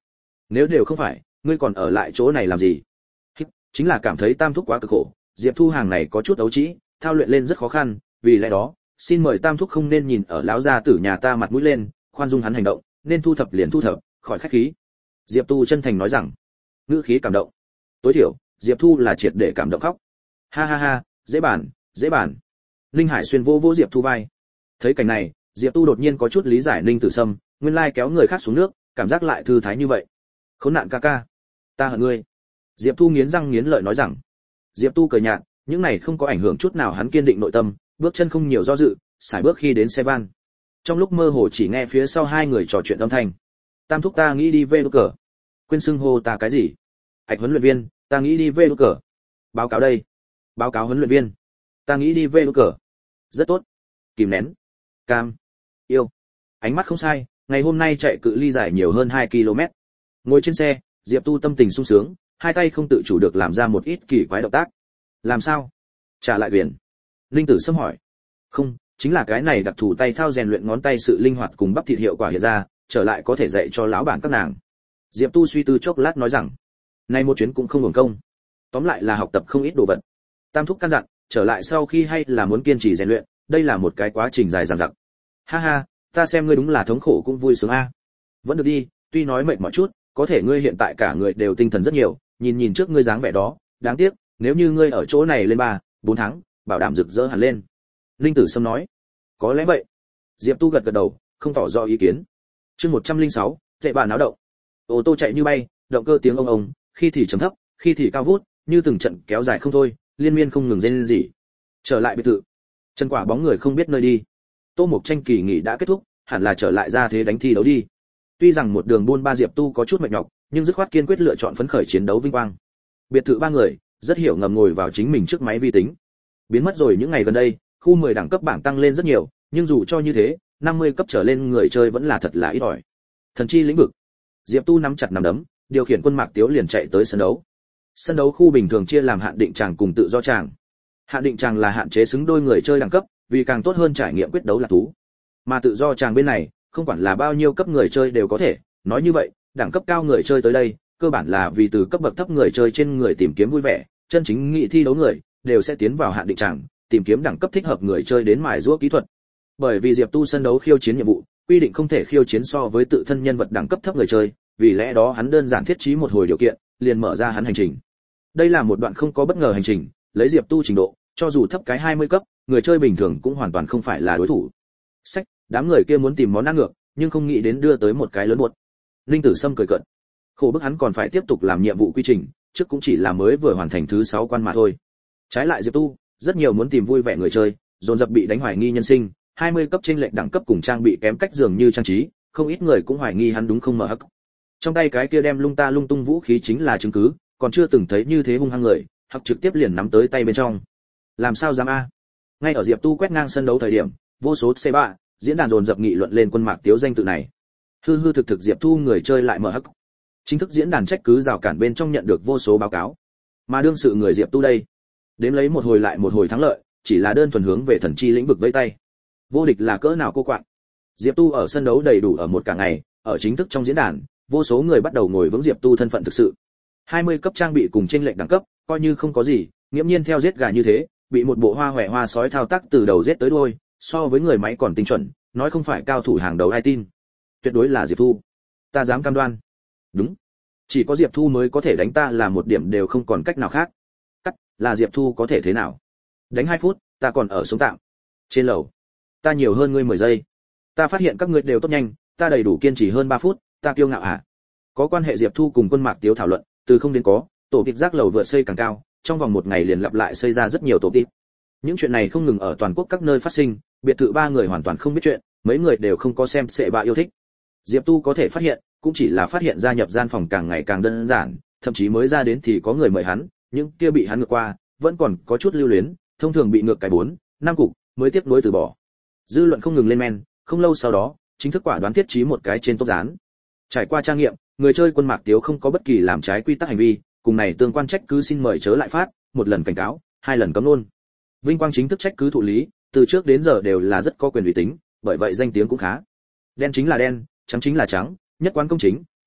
Nếu đều không phải, ngươi còn ở lại chỗ này làm gì? Chính là cảm thấy Tam thúc quá cực khổ, Diệp Thu hàng này có chút ấu trĩ, thao luyện lên rất khó khăn, vì lẽ đó, xin mời Tam thúc không nên nhìn ở lão gia tử nhà ta mặt mũi lên, khoan dung hắn hành động, nên thu thập liền thu thập, khỏi khách khí. Diệp Tu chân thành nói rằng, ngữ khí cảm động. Tối thiểu, Diệp Thu là triệt để cảm động khóc. Ha ha ha, dễ bàn, dễ bàn. Ninh Hải Xuyên vô vô Diệp Thu vai. Thấy cảnh này, Diệp Tu đột nhiên có chút lý giải Ninh Tử Sâm, nguyên lai kéo người khác xuống nước, cảm giác lại thư thái như vậy. Khốn nạn ca ca, ta hận ngươi. Diệp Thu nghiến răng nghiến lợi nói rằng. Diệp Tu cười nhạt, những này không có ảnh hưởng chút nào hắn kiên định nội tâm, bước chân không nhiều do dự, sải bước khi đến xe van. Trong lúc mơ hồ chỉ nghe phía sau hai người trò chuyện âm thanh. Tam thúc ta nghĩ đi về đốt cờ. Quên xưng hô ta cái gì? Ảch huấn luyện viên, ta nghĩ đi về đốt cờ. Báo cáo đây. Báo cáo huấn luyện viên. Ta nghĩ đi về đốt cờ. Rất tốt. Kìm nén. Cam. Yêu. Ánh mắt không sai, ngày hôm nay chạy cự ly dài nhiều hơn hai ki lô mét. Ngồi trên xe, Diệp Tu tâm tình sung sướng, hai tay không tự chủ được làm ra một ít kỳ quái động tác. Làm sao? Trả lại quyền. Linh Tử Sâm hỏi. Không, chính là cái này đặc thù tay thao rèn luyện ngón tay sự linh hoạt cùng bắp thịt hiệu quả hiện ra, trở lại có thể dạy cho lão bản các nàng. Diệp Tu suy tư chốc lát nói rằng, nay một chuyến cũng không hưởng công. Tóm lại là học tập không ít đồ vật. Tam thúc căn dặn, trở lại sau khi hay là muốn kiên trì rèn luyện, đây là một cái quá trình dài dằng dặc. Ha ha, ta xem ngươi đúng là thống khổ cũng vui sướng a. Vẫn được đi, tuy nói mệt mỏi chút, có thể ngươi hiện tại cả người đều tinh thần rất nhiều, nhìn nhìn trước ngươi dáng vẻ đó, đáng tiếc, nếu như ngươi ở chỗ này lên ba, bốn tháng, bảo đảm rực rỡ hẳn lên. Linh Tử Sâm nói. Có lẽ vậy. Diệp Tu gật gật đầu, không tỏ rõ ý kiến. Chương một trăm lẻ sáu, chạy bà náo động. Ô tô chạy như bay, động cơ tiếng ông ông, khi thì trầm thấp, khi thì cao vút, như từng trận kéo dài không thôi, liên miên không ngừng rên rỉ. Trở lại biệt thự. Chân quả bóng người không biết nơi đi. Tô Mộc Tranh kỳ nghỉ đã kết thúc, hẳn là trở lại ra thế đánh thi đấu đi. Tuy rằng một đường buôn ba Diệp Tu có chút mệt nhọc, nhưng dứt khoát kiên quyết lựa chọn phấn khởi chiến đấu vinh quang. Biệt thự ba người, rất hiểu ngầm ngồi vào chính mình trước máy vi tính. Biến mất rồi những ngày gần đây, khu mười đẳng cấp bảng tăng lên rất nhiều, nhưng dù cho như thế, năm mươi cấp trở lên người chơi vẫn là thật là ít ỏi. Thần chi lĩnh vực. Diệp Tu nắm chặt nắm đấm, điều khiển quân Mạc Tiếu liền chạy tới sân đấu. Sân đấu khu bình thường chia làm hạn định tràng cùng tự do tràng. Hạn định tràng là hạn chế xứng đôi người chơi đẳng cấp, vì càng tốt hơn trải nghiệm quyết đấu là thú. Mà tự do tràng bên này, không quản là bao nhiêu cấp người chơi đều có thể, nói như vậy, đẳng cấp cao người chơi tới đây, cơ bản là vì từ cấp bậc thấp người chơi trên người tìm kiếm vui vẻ, chân chính nghị thi đấu người đều sẽ tiến vào hạn định tràng, tìm kiếm đẳng cấp thích hợp người chơi đến mài giũa kỹ thuật. Bởi vì Diệp Tu sân đấu khiêu chiến nhiệm vụ, quy định không thể khiêu chiến so với tự thân nhân vật đẳng cấp thấp người chơi, vì lẽ đó hắn đơn giản thiết trí một hồi điều kiện, liền mở ra hắn hành trình. Đây là một đoạn không có bất ngờ hành trình, lấy Diệp Tu trình độ, cho dù thấp cái hai mươi cấp, người chơi bình thường cũng hoàn toàn không phải là đối thủ. Sách, đám người kia muốn tìm món ăn ngược, nhưng không nghĩ đến đưa tới một cái lớn buột. Linh Tử Sâm cười cợt. Khổ bức hắn còn phải tiếp tục làm nhiệm vụ quy trình, trước cũng chỉ là mới vừa hoàn thành thứ sáu quan mà thôi. Trái lại Diệp Tu, rất nhiều muốn tìm vui vẻ người chơi, dồn dập bị đánh hoài nghi nhân sinh, hai mươi cấp chênh lệch đẳng cấp cùng trang bị kém cách dường như trang trí, không ít người cũng hoài nghi hắn đúng không mở hắc. Trong tay cái kia đem lung ta lung tung vũ khí chính là chứng cứ, còn chưa từng thấy như thế hung hăng người, hắc trực tiếp liền nắm tới tay bên trong. Làm sao dám a? Ngay ở Diệp Tu quét ngang sân đấu thời điểm, vô số C ba, diễn đàn dồn dập nghị luận lên quân Mạc Tiếu danh tự này. Hư hư thực thực Diệp Tu người chơi lại mở hắc. Chính thức diễn đàn trách cứ rào cản bên trong nhận được vô số báo cáo. Mà đương sự người Diệp Tu đây, đếm lấy một hồi lại một hồi thắng lợi, chỉ là đơn thuần hướng về thần chi lĩnh vực vẫy tay. Vô địch là cỡ nào cô quạng. Diệp Tu ở sân đấu đầy đủ ở một cả ngày, ở chính thức trong diễn đàn, vô số người bắt đầu ngồi vững Diệp Tu thân phận thực sự. hai mươi cấp trang bị cùng chênh lệch đẳng cấp, coi như không có gì, nghiễm nhiên theo giết gà như thế, bị một bộ hoa hoè hoa sói thao tác từ đầu giết tới đuôi, so với người máy còn tinh chuẩn, nói không phải cao thủ hàng đầu ai tin. Tuyệt đối là Diệp Thu. Ta dám cam đoan. Đúng. Chỉ có Diệp Thu mới có thể đánh ta là một điểm đều không còn cách nào khác. Cắt, là Diệp Thu có thể thế nào? Đánh hai phút, ta còn ở sống tạm. Trên lầu. Ta nhiều hơn ngươi mười giây. Ta phát hiện các ngươi đều tốt nhanh, ta đầy đủ kiên trì hơn ba phút, ta kiêu ngạo à? Có quan hệ Diệp Thu cùng quân Mạc Tiếu thảo luận, từ không đến có, tổ kịch giác lầu vượt xây càng cao, trong vòng một ngày liền lặp lại xây ra rất nhiều tổ kịch. Những chuyện này không ngừng ở toàn quốc các nơi phát sinh, biệt thự ba người hoàn toàn không biết chuyện, mấy người đều không có xem sệ bạ yêu thích. Diệp Tu có thể phát hiện, cũng chỉ là phát hiện gia nhập gian phòng càng ngày càng đơn giản, thậm chí mới ra đến thì có người mời hắn, những kia bị hắn ngược qua, vẫn còn có chút lưu luyến, thông thường bị ngược cái bốn, năm cục, mới tiếp nối từ bỏ. Dư luận không ngừng lên men, không lâu sau đó, chính thức quả đoán thiết trí một cái trên top dán. Trải qua tra nghiệm, người chơi quân Mạc Tiếu không có bất kỳ làm trái quy tắc hành vi, cùng này tương quan trách cứ xin mời chớ lại phát, một lần cảnh cáo, hai lần cấm luôn. Vinh quang chính thức trách cứ thụ lý, từ trước đến giờ đều là rất có quyền uy tín, bởi vậy danh tiếng cũng khá. Đen chính là đen, trắng chính là trắng, nhất quán công chính,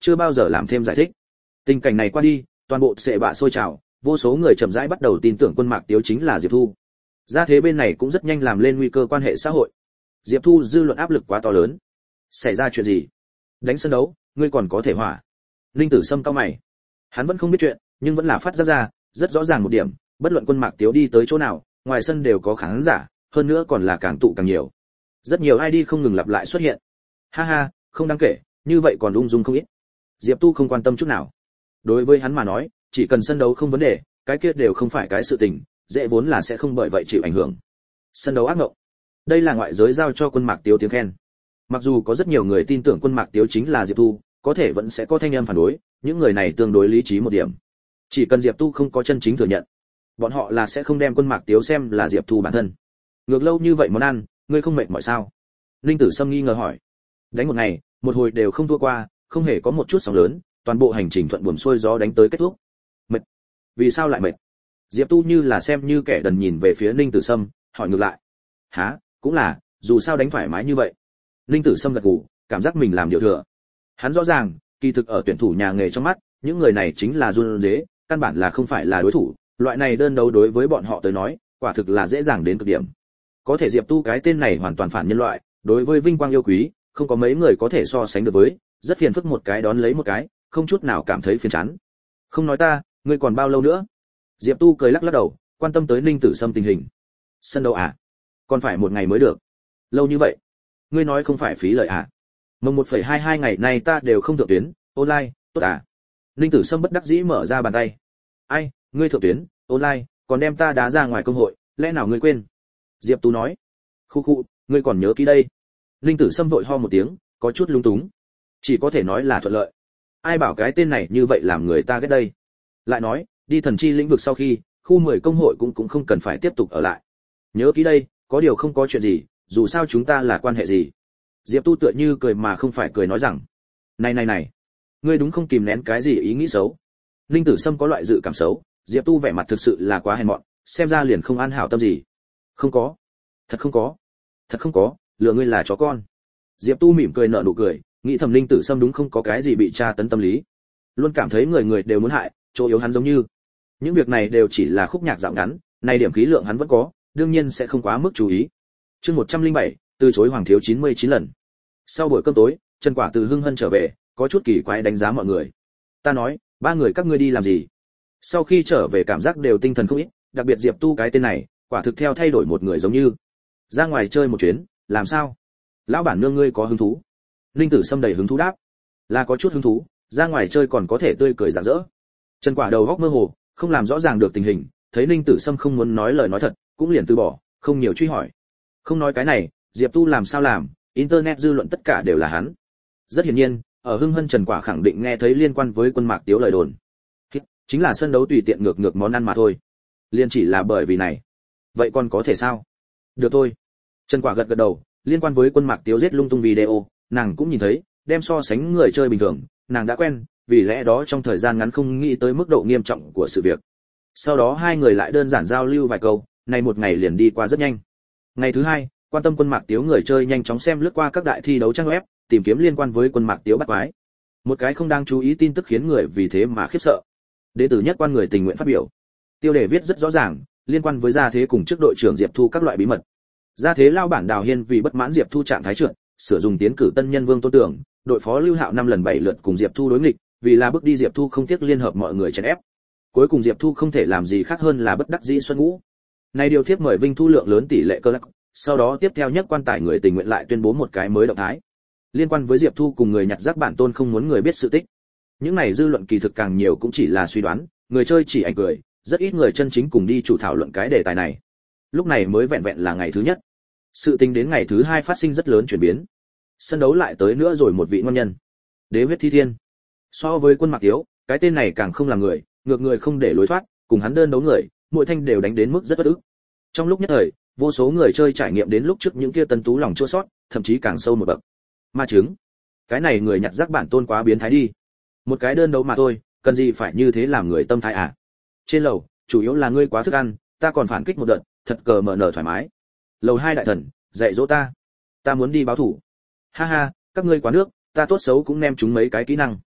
chưa bao giờ làm thêm giải thích. Tình cảnh này qua đi, toàn bộ sệ bạ sôi trào, vô số người chậm rãi bắt đầu tin tưởng quân Mạc Tiếu chính là Diệp Thu. Ra thế bên này cũng rất nhanh làm lên nguy cơ quan hệ xã hội. Diệp Thu dư luận áp lực quá to lớn. Xảy ra chuyện gì? Đánh sân đấu, ngươi còn có thể hỏa. Linh Tử Sâm cau mày. Hắn vẫn không biết chuyện, nhưng vẫn là phát ra ra, rất rõ ràng một điểm, bất luận quân Mạc Tiếu đi tới chỗ nào, ngoài sân đều có khán giả, hơn nữa còn là càng tụ càng nhiều. Rất nhiều i đê không ngừng lặp lại xuất hiện. Ha ha, không đáng kể, như vậy còn ung dung không ít. Diệp Tu không quan tâm chút nào. Đối với hắn mà nói, chỉ cần sân đấu không vấn đề, cái kia đều không phải cái sự tình, dễ vốn là sẽ không bởi vậy chịu ảnh hưởng. Sân đấu ác mộng. Đây là ngoại giới giao cho quân Mạc Tiếu tiếng khen. Mặc dù có rất nhiều người tin tưởng quân Mạc Tiếu chính là Diệp Tu, có thể vẫn sẽ có thanh âm phản đối, những người này tương đối lý trí một điểm. Chỉ cần Diệp Tu không có chân chính thừa nhận, bọn họ là sẽ không đem quân Mạc Tiếu xem là Diệp Tu bản thân. Ngược lâu như vậy món ăn, ngươi không mệt mỏi sao? Linh Tử Sâm nghi ngờ hỏi. Đánh một ngày, một hồi đều không thua qua, không hề có một chút sóng lớn, toàn bộ hành trình thuận buồm xuôi gió đánh tới kết thúc. Mệt? Vì sao lại mệt? Diệp Tu như là xem như kẻ đần nhìn về phía Linh Tử Sâm, hỏi ngược lại. Hả, cũng là, dù sao đánh thoải mái như vậy. Linh Tử Sâm gật gù, cảm giác mình làm điều thừa. Hắn rõ ràng, kỳ thực ở tuyển thủ nhà nghề trong mắt, những người này chính là run rế, căn bản là không phải là đối thủ, loại này đơn đấu đối với bọn họ tới nói, quả thực là dễ dàng đến cực điểm. Có thể Diệp Tu cái tên này hoàn toàn phản nhân loại, đối với vinh quang yêu quý, không có mấy người có thể so sánh được với, rất phiền phức một cái đón lấy một cái, không chút nào cảm thấy phiền chán. Không nói ta, ngươi còn bao lâu nữa? Diệp Tu cười lắc lắc đầu, quan tâm tới Ninh Tử Sâm tình hình. Sân đấu à? Còn phải một ngày mới được. Lâu như vậy, ngươi nói không phải phí lời à? Mồng một phẩy hai hai ngày nay ta đều không thượng tuyến, online, tốt à? Ninh Tử Sâm bất đắc dĩ mở ra bàn tay. Ai, ngươi thượng tuyến, online, còn đem ta đá ra ngoài công hội, lẽ nào ngươi quên? Diệp Tu nói. Khu khu, ngươi còn nhớ kỹ đây. Ninh Tử Sâm vội ho một tiếng, có chút lung túng. Chỉ có thể nói là thuận lợi. Ai bảo cái tên này như vậy làm người ta ghét đây. Lại nói, đi thần chi lĩnh vực sau khi, khu mười công hội cũng cũng không cần phải tiếp tục ở lại. Nhớ kỹ đây, có điều không có chuyện gì, dù sao chúng ta là quan hệ gì. Diệp Tu tựa như cười mà không phải cười nói rằng. Này này này, ngươi đúng không kìm nén cái gì ý nghĩ xấu. Ninh Tử Sâm có loại dự cảm xấu, Diệp Tu vẻ mặt thực sự là quá hèn mọn, xem ra liền không an hảo tâm gì. Không có, thật không có, thật không có, lừa ngươi là chó con. Diệp Tu mỉm cười nở nụ cười, nghĩ thầm Ninh Tử Sâm đúng không có cái gì bị tra tấn tâm lý, luôn cảm thấy người người đều muốn hại, chỗ yếu hắn giống như. Những việc này đều chỉ là khúc nhạc dạo ngắn, này điểm khí lượng hắn vẫn có, đương nhiên sẽ không quá mức chú ý. Chương một trăm lẻ bảy, từ chối Hoàng thiếu chín mươi chín lần. Sau buổi cơm tối, Trần Quả từ Hưng Hân trở về, có chút kỳ quái đánh giá mọi người. Ta nói, ba người các ngươi đi làm gì? Sau khi trở về cảm giác đều tinh thần không ít, đặc biệt Diệp Tu cái tên này, quả thực theo thay đổi một người giống như. Ra ngoài chơi một chuyến, làm sao? Lão bản nương ngươi có hứng thú? Linh Tử Sâm đầy hứng thú đáp. Là có chút hứng thú, ra ngoài chơi còn có thể tươi cười rạng rỡ. Trần Quả đầu góc mơ hồ, không làm rõ ràng được tình hình, thấy Linh Tử Sâm không muốn nói lời nói thật, cũng liền từ bỏ, không nhiều truy hỏi. Không nói cái này, Diệp Tu làm sao làm, internet dư luận tất cả đều là hắn. Rất hiển nhiên, ở Hưng Hân Trần Quả khẳng định nghe thấy liên quan với quân Mạc Tiếu lời đồn. Chính là sân đấu tùy tiện ngược ngược món ăn mà thôi. Liên chỉ là bởi vì này. Vậy còn có thể sao? Được thôi. Trần Quả gật gật đầu, liên quan với quân Mạc Tiếu giết lung tung video, nàng cũng nhìn thấy, đem so sánh người chơi bình thường, nàng đã quen, vì lẽ đó trong thời gian ngắn không nghĩ tới mức độ nghiêm trọng của sự việc. Sau đó hai người lại đơn giản giao lưu vài câu, này một ngày liền đi qua rất nhanh. Ngày thứ hai, quan tâm quân Mạc Tiếu người chơi nhanh chóng xem lướt qua các đại thi đấu trang web, tìm kiếm liên quan với quân Mạc Tiếu bắt quái. Một cái không đáng chú ý tin tức khiến người vì thế mà khiếp sợ. Đệ tử nhất quan người tình nguyện phát biểu. Tiêu đề viết rất rõ ràng, liên quan với gia thế cùng trước đội trưởng Diệp Thu các loại bí mật. Gia thế lao bản Đào Hiên vì bất mãn Diệp Thu trạng thái trượt, sửa dùng tiến cử tân nhân Vương Tôn Tưởng, đội phó Lưu Hạo năm lần bảy lượt cùng Diệp Thu đối nghịch, vì là bước đi Diệp Thu không tiếc liên hợp mọi người chèn ép. Cuối cùng Diệp Thu không thể làm gì khác hơn là bất đắc dĩ xuân ngũ. Này điều thiếp mời Vinh thu lượng lớn tỷ lệ cơ lắc, sau đó tiếp theo nhất quan tài người tình nguyện lại tuyên bố một cái mới động thái. Liên quan với Diệp Thu cùng người nhặt rác bản tôn không muốn người biết sự tích. Những này dư luận kỳ thực càng nhiều cũng chỉ là suy đoán, người chơi chỉ ảnh cười, rất ít người chân chính cùng đi chủ thảo luận cái đề tài này. Lúc này mới vẹn vẹn là ngày thứ nhất. Sự tình đến ngày thứ hai phát sinh rất lớn chuyển biến. Sân đấu lại tới nữa rồi một vị ngon nhân. Đế huyết thi thiên. So với quân Mạc Tiếu, cái tên này càng không là người, ngược người không để lối thoát, cùng hắn đơn đấu người, mỗi thanh đều đánh đến mức rất bất ức. Trong lúc nhất thời, vô số người chơi trải nghiệm đến lúc trước những kia tân tú lòng chua xót, thậm chí càng sâu một bậc. Ma chứng. Cái này người nhặt rác bản tôn quá biến thái đi. Một cái đơn đấu mà thôi, cần gì phải như thế làm người tâm thái à? Trên lầu, chủ yếu là ngươi quá thức ăn, ta còn phản kích một đợt, thật cờ mở nở thoải mái. Lầu hai đại thần, dạy dỗ ta. Ta muốn đi báo thủ. Ha ha, các ngươi quá nước, ta tốt xấu cũng nem chúng mấy cái kỹ năng.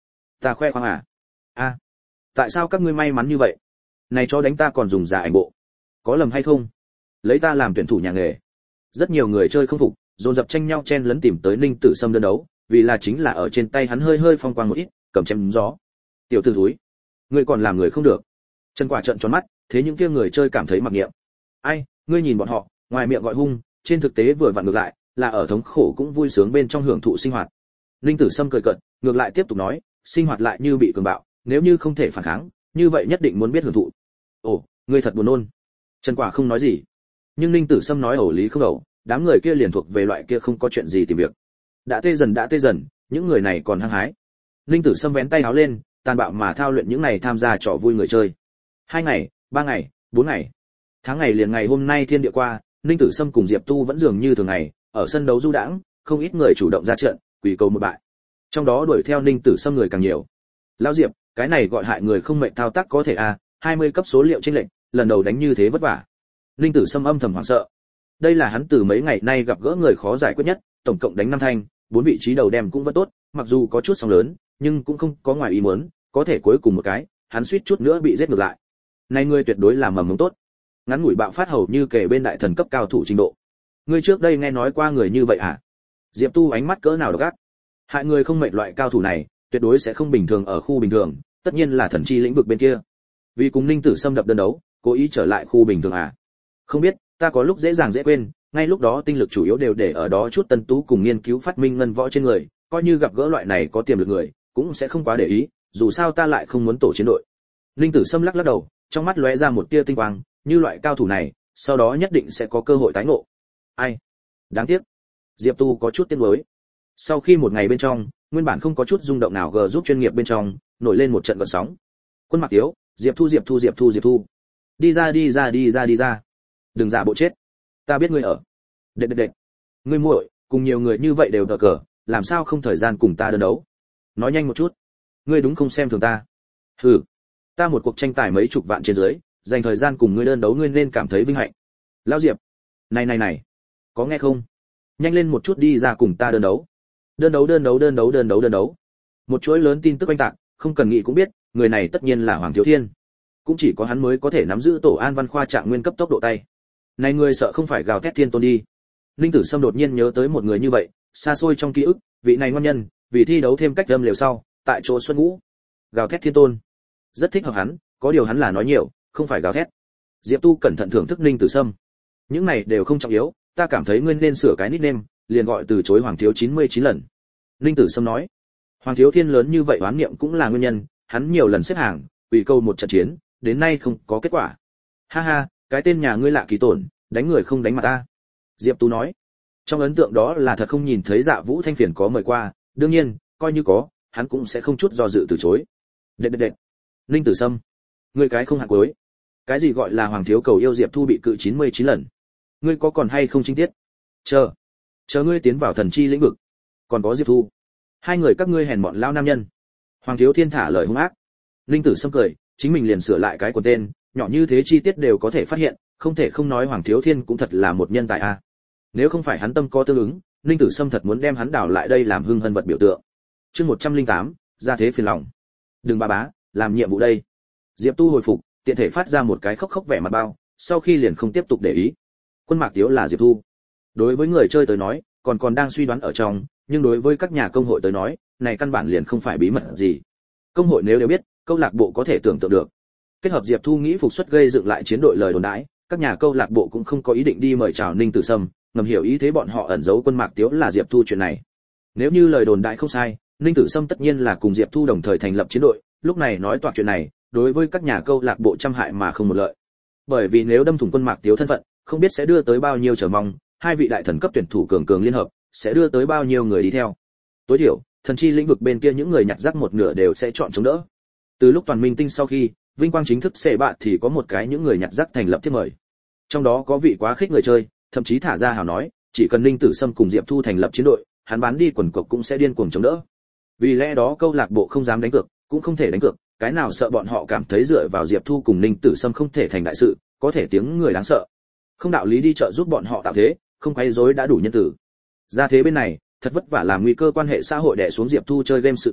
Ta khoe khoang à? A, tại sao các ngươi may mắn như vậy? Này cho đánh ta còn dùng giả ảnh bộ, có lầm hay không? Lấy ta làm tuyển thủ nhà nghề. Rất nhiều người chơi không phục, dồn dập tranh nhau chen lấn tìm tới Ninh Tử Sâm đơn đấu, vì là chính là ở trên tay hắn hơi hơi phong quang một ít, cầm chém gió. Tiểu tử thúi, ngươi còn làm người không được. Trần Quả trợn tròn mắt, thế những kia người chơi cảm thấy mặc niệm. Ai, ngươi nhìn bọn họ, ngoài miệng gọi hung, trên thực tế vừa vặn ngược lại, là ở thống khổ cũng vui sướng bên trong hưởng thụ sinh hoạt. Ninh Tử Sâm cười cợt, ngược lại tiếp tục nói, sinh hoạt lại như bị cường bạo, nếu như không thể phản kháng, như vậy nhất định muốn biết hưởng thụ. Ồ, ngươi thật buồn nôn. Trần Quả không nói gì, nhưng Ninh Tử Sâm nói ẩu lý không ẩu, đám người kia liền thuộc về loại kia không có chuyện gì tìm việc. Đã tê dần đã tê dần, những người này còn hăng hái. Ninh Tử Sâm vén tay áo lên, tàn bạo mà thao luyện những này tham gia trò vui người chơi. Hai ngày, ba ngày, bốn ngày, tháng ngày liền ngày hôm nay thiên địa qua, Ninh Tử Sâm cùng Diệp Tu vẫn dường như thường ngày, ở sân đấu du đãng, không ít người chủ động ra trận, quỳ cầu một bại. Trong đó đuổi theo Ninh Tử Sâm người càng nhiều. Lão Diệp, cái này gọi hại người không mệnh thao tác có thể à, hai mươi cấp số liệu chênh lệch, lần đầu đánh như thế vất vả. Ninh Tử Sâm âm thầm hoảng sợ. Đây là hắn từ mấy ngày nay gặp gỡ người khó giải quyết nhất, tổng cộng đánh năm thanh, bốn vị trí đầu đem cũng vẫn tốt, mặc dù có chút sóng lớn, nhưng cũng không có ngoài ý muốn, có thể cuối cùng một cái, hắn suýt chút nữa bị giết ngược lại. Này ngươi tuyệt đối là mầm mống tốt. Ngắn ngủi bạo phát hầu như kể bên đại thần cấp cao thủ trình độ. Ngươi trước đây nghe nói qua người như vậy à? Diệp Tu ánh mắt cỡ nào độc ác. Hại người không mệnh loại cao thủ này, tuyệt đối sẽ không bình thường ở khu bình thường, tất nhiên là thần chi lĩnh vực bên kia. Vì cùng Ninh Tử Sâm đập đơn đấu, cố ý trở lại khu bình thường à? Không biết, ta có lúc dễ dàng dễ quên, ngay lúc đó tinh lực chủ yếu đều để ở đó chút tân tú cùng nghiên cứu phát minh ngân võ trên người, coi như gặp gỡ loại này có tiềm lực người, cũng sẽ không quá để ý, dù sao ta lại không muốn tổ chiến đội. Ninh Tử Sâm lắc lắc đầu, trong mắt lóe ra một tia tinh quang, như loại cao thủ này, sau đó nhất định sẽ có cơ hội tái ngộ. Ai? Đáng tiếc. Diệp Tu có chút tiếc nuối. Sau khi một ngày bên trong, nguyên bản không có chút rung động nào g giúp chuyên nghiệp bên trong, nổi lên một trận gợn sóng. Quân Mặc Tiếu, Diệp Thu Diệp Thu Diệp Thu Diệp Thu. Đi ra đi ra đi ra đi ra. Đừng giả bộ chết. Ta biết ngươi ở. Đệt đệt đệt. Ngươi muội, cùng nhiều người như vậy đều đờ cờ, làm sao không thời gian cùng ta đơn đấu? Nói nhanh một chút. Ngươi đúng không xem thường ta. Hừ. Ta một cuộc tranh tài mấy chục vạn trên dưới, dành thời gian cùng ngươi đơn đấu ngươi nên cảm thấy vinh hạnh. Lão Diệp. Này này này. Có nghe không? Nhanh lên một chút đi ra cùng ta đơn đấu. Đơn đấu đơn đấu đơn đấu đơn đấu đơn đấu. Một chuỗi lớn tin tức oanh tạc, không cần nghĩ cũng biết, người này tất nhiên là Hoàng Thiếu Thiên. Cũng chỉ có hắn mới có thể nắm giữ tổ An Văn Khoa trạng nguyên cấp tốc độ tay. Này người sợ không phải gào thét thiên tôn đi. Linh Tử Sâm đột nhiên nhớ tới một người như vậy, xa xôi trong ký ức, vị này ngon nhân, vì thi đấu thêm cách âm liều sau, tại chỗ Xuân Ngũ. Gào thét thiên tôn. Rất thích hợp hắn, có điều hắn là nói nhiều, không phải gào thét. Diệp Tu cẩn thận thưởng thức Linh Tử Sâm. Những này đều không trọng yếu, ta cảm thấy ngươi nên sửa cái nickname, liền gọi từ chối Hoàng Thiếu chín mươi chín lần. Linh Tử Sâm nói. Hoàng Thiếu Thiên lớn như vậy oán niệm cũng là nguyên nhân, hắn nhiều lần xếp hàng, ủy câu một trận chiến, đến nay không có kết quả. Ha ha, cái tên nhà ngươi lạ kỳ tổn, đánh người không đánh mặt ta. Diệp Tú nói. Trong ấn tượng đó là thật không nhìn thấy Dạ Vũ Thanh Phiền có mời qua, đương nhiên, coi như có, hắn cũng sẽ không chút do dự từ chối. Đệt đệt đệt. Linh Tử Sâm, ngươi cái không hạng cuối. Cái gì gọi là Hoàng Thiếu cầu yêu Diệp Thu bị cự chín mươi chín lần? Ngươi có còn hay không chính tiết? Chờ, chờ ngươi tiến vào thần chi lĩnh vực. Còn có Diệp Thu. Hai người các ngươi hèn mọn lao nam nhân. Hoàng Thiếu Thiên thả lời hung ác. Linh Tử Sâm cười, chính mình liền sửa lại cái quần tên, nhỏ như thế chi tiết đều có thể phát hiện, không thể không nói Hoàng Thiếu Thiên cũng thật là một nhân tài a. À. Nếu không phải hắn tâm có tương ứng, Linh Tử Sâm thật muốn đem hắn đào lại đây làm hưng hân vật biểu tượng. Chương một trăm lẻ tám, ra thế phiền lòng. Đừng ba bá, làm nhiệm vụ đây. Diệp Tu hồi phục, tiện thể phát ra một cái khóc khóc vẻ mặt bao, sau khi liền không tiếp tục để ý. Quân Mạc Tiếu là Diệp Thu. Đối với người chơi tới nói, còn còn đang suy đoán ở trong, nhưng đối với các nhà công hội tới nói, này căn bản liền không phải bí mật gì. Công hội nếu đều biết, câu lạc bộ có thể tưởng tượng được. Kết hợp Diệp Thu nghĩ phục xuất gây dựng lại chiến đội lời đồn đãi, các nhà câu lạc bộ cũng không có ý định đi mời chào Ninh Tử Sâm, ngầm hiểu ý thế bọn họ ẩn giấu Quân Mạc Tiếu là Diệp Thu chuyện này. Nếu như lời đồn đại không sai, Ninh Tử Sâm tất nhiên là cùng Diệp Thu đồng thời thành lập chiến đội, lúc này nói toạc chuyện này, đối với các nhà câu lạc bộ trăm hại mà không một lợi. Bởi vì nếu đâm thủng Quân Mạc Tiếu thân phận, không biết sẽ đưa tới bao nhiêu chờ mong, hai vị đại thần cấp tuyển thủ cường cường liên hợp, sẽ đưa tới bao nhiêu người đi theo. Tối thiểu, thần chi lĩnh vực bên kia những người nhặt rác một nửa đều sẽ chọn chống đỡ. Từ lúc toàn minh tinh sau khi, vinh quang chính thức xệ bạ thì có một cái những người nhặt rác thành lập thiết mời. Trong đó có vị quá khích người chơi, thậm chí thả ra hào nói, chỉ cần Ninh Tử Sâm cùng Diệp Thu thành lập chiến đội, hắn bán đi quần cộc cũng sẽ điên cuồng chống đỡ. Vì lẽ đó câu lạc bộ không dám đánh cược, cũng không thể đánh cược, cái nào sợ bọn họ cảm thấy dựa vào Diệp Thu cùng Ninh Tử Sâm không thể thành đại sự, có thể tiếng người đáng sợ. Không đạo lý đi chợ giúp bọn họ tạo thế, không quấy rối đã đủ nhân tử. Ra thế bên này, thật vất vả làm nguy cơ quan hệ xã hội đè xuống Diệp Thu chơi game sự tình,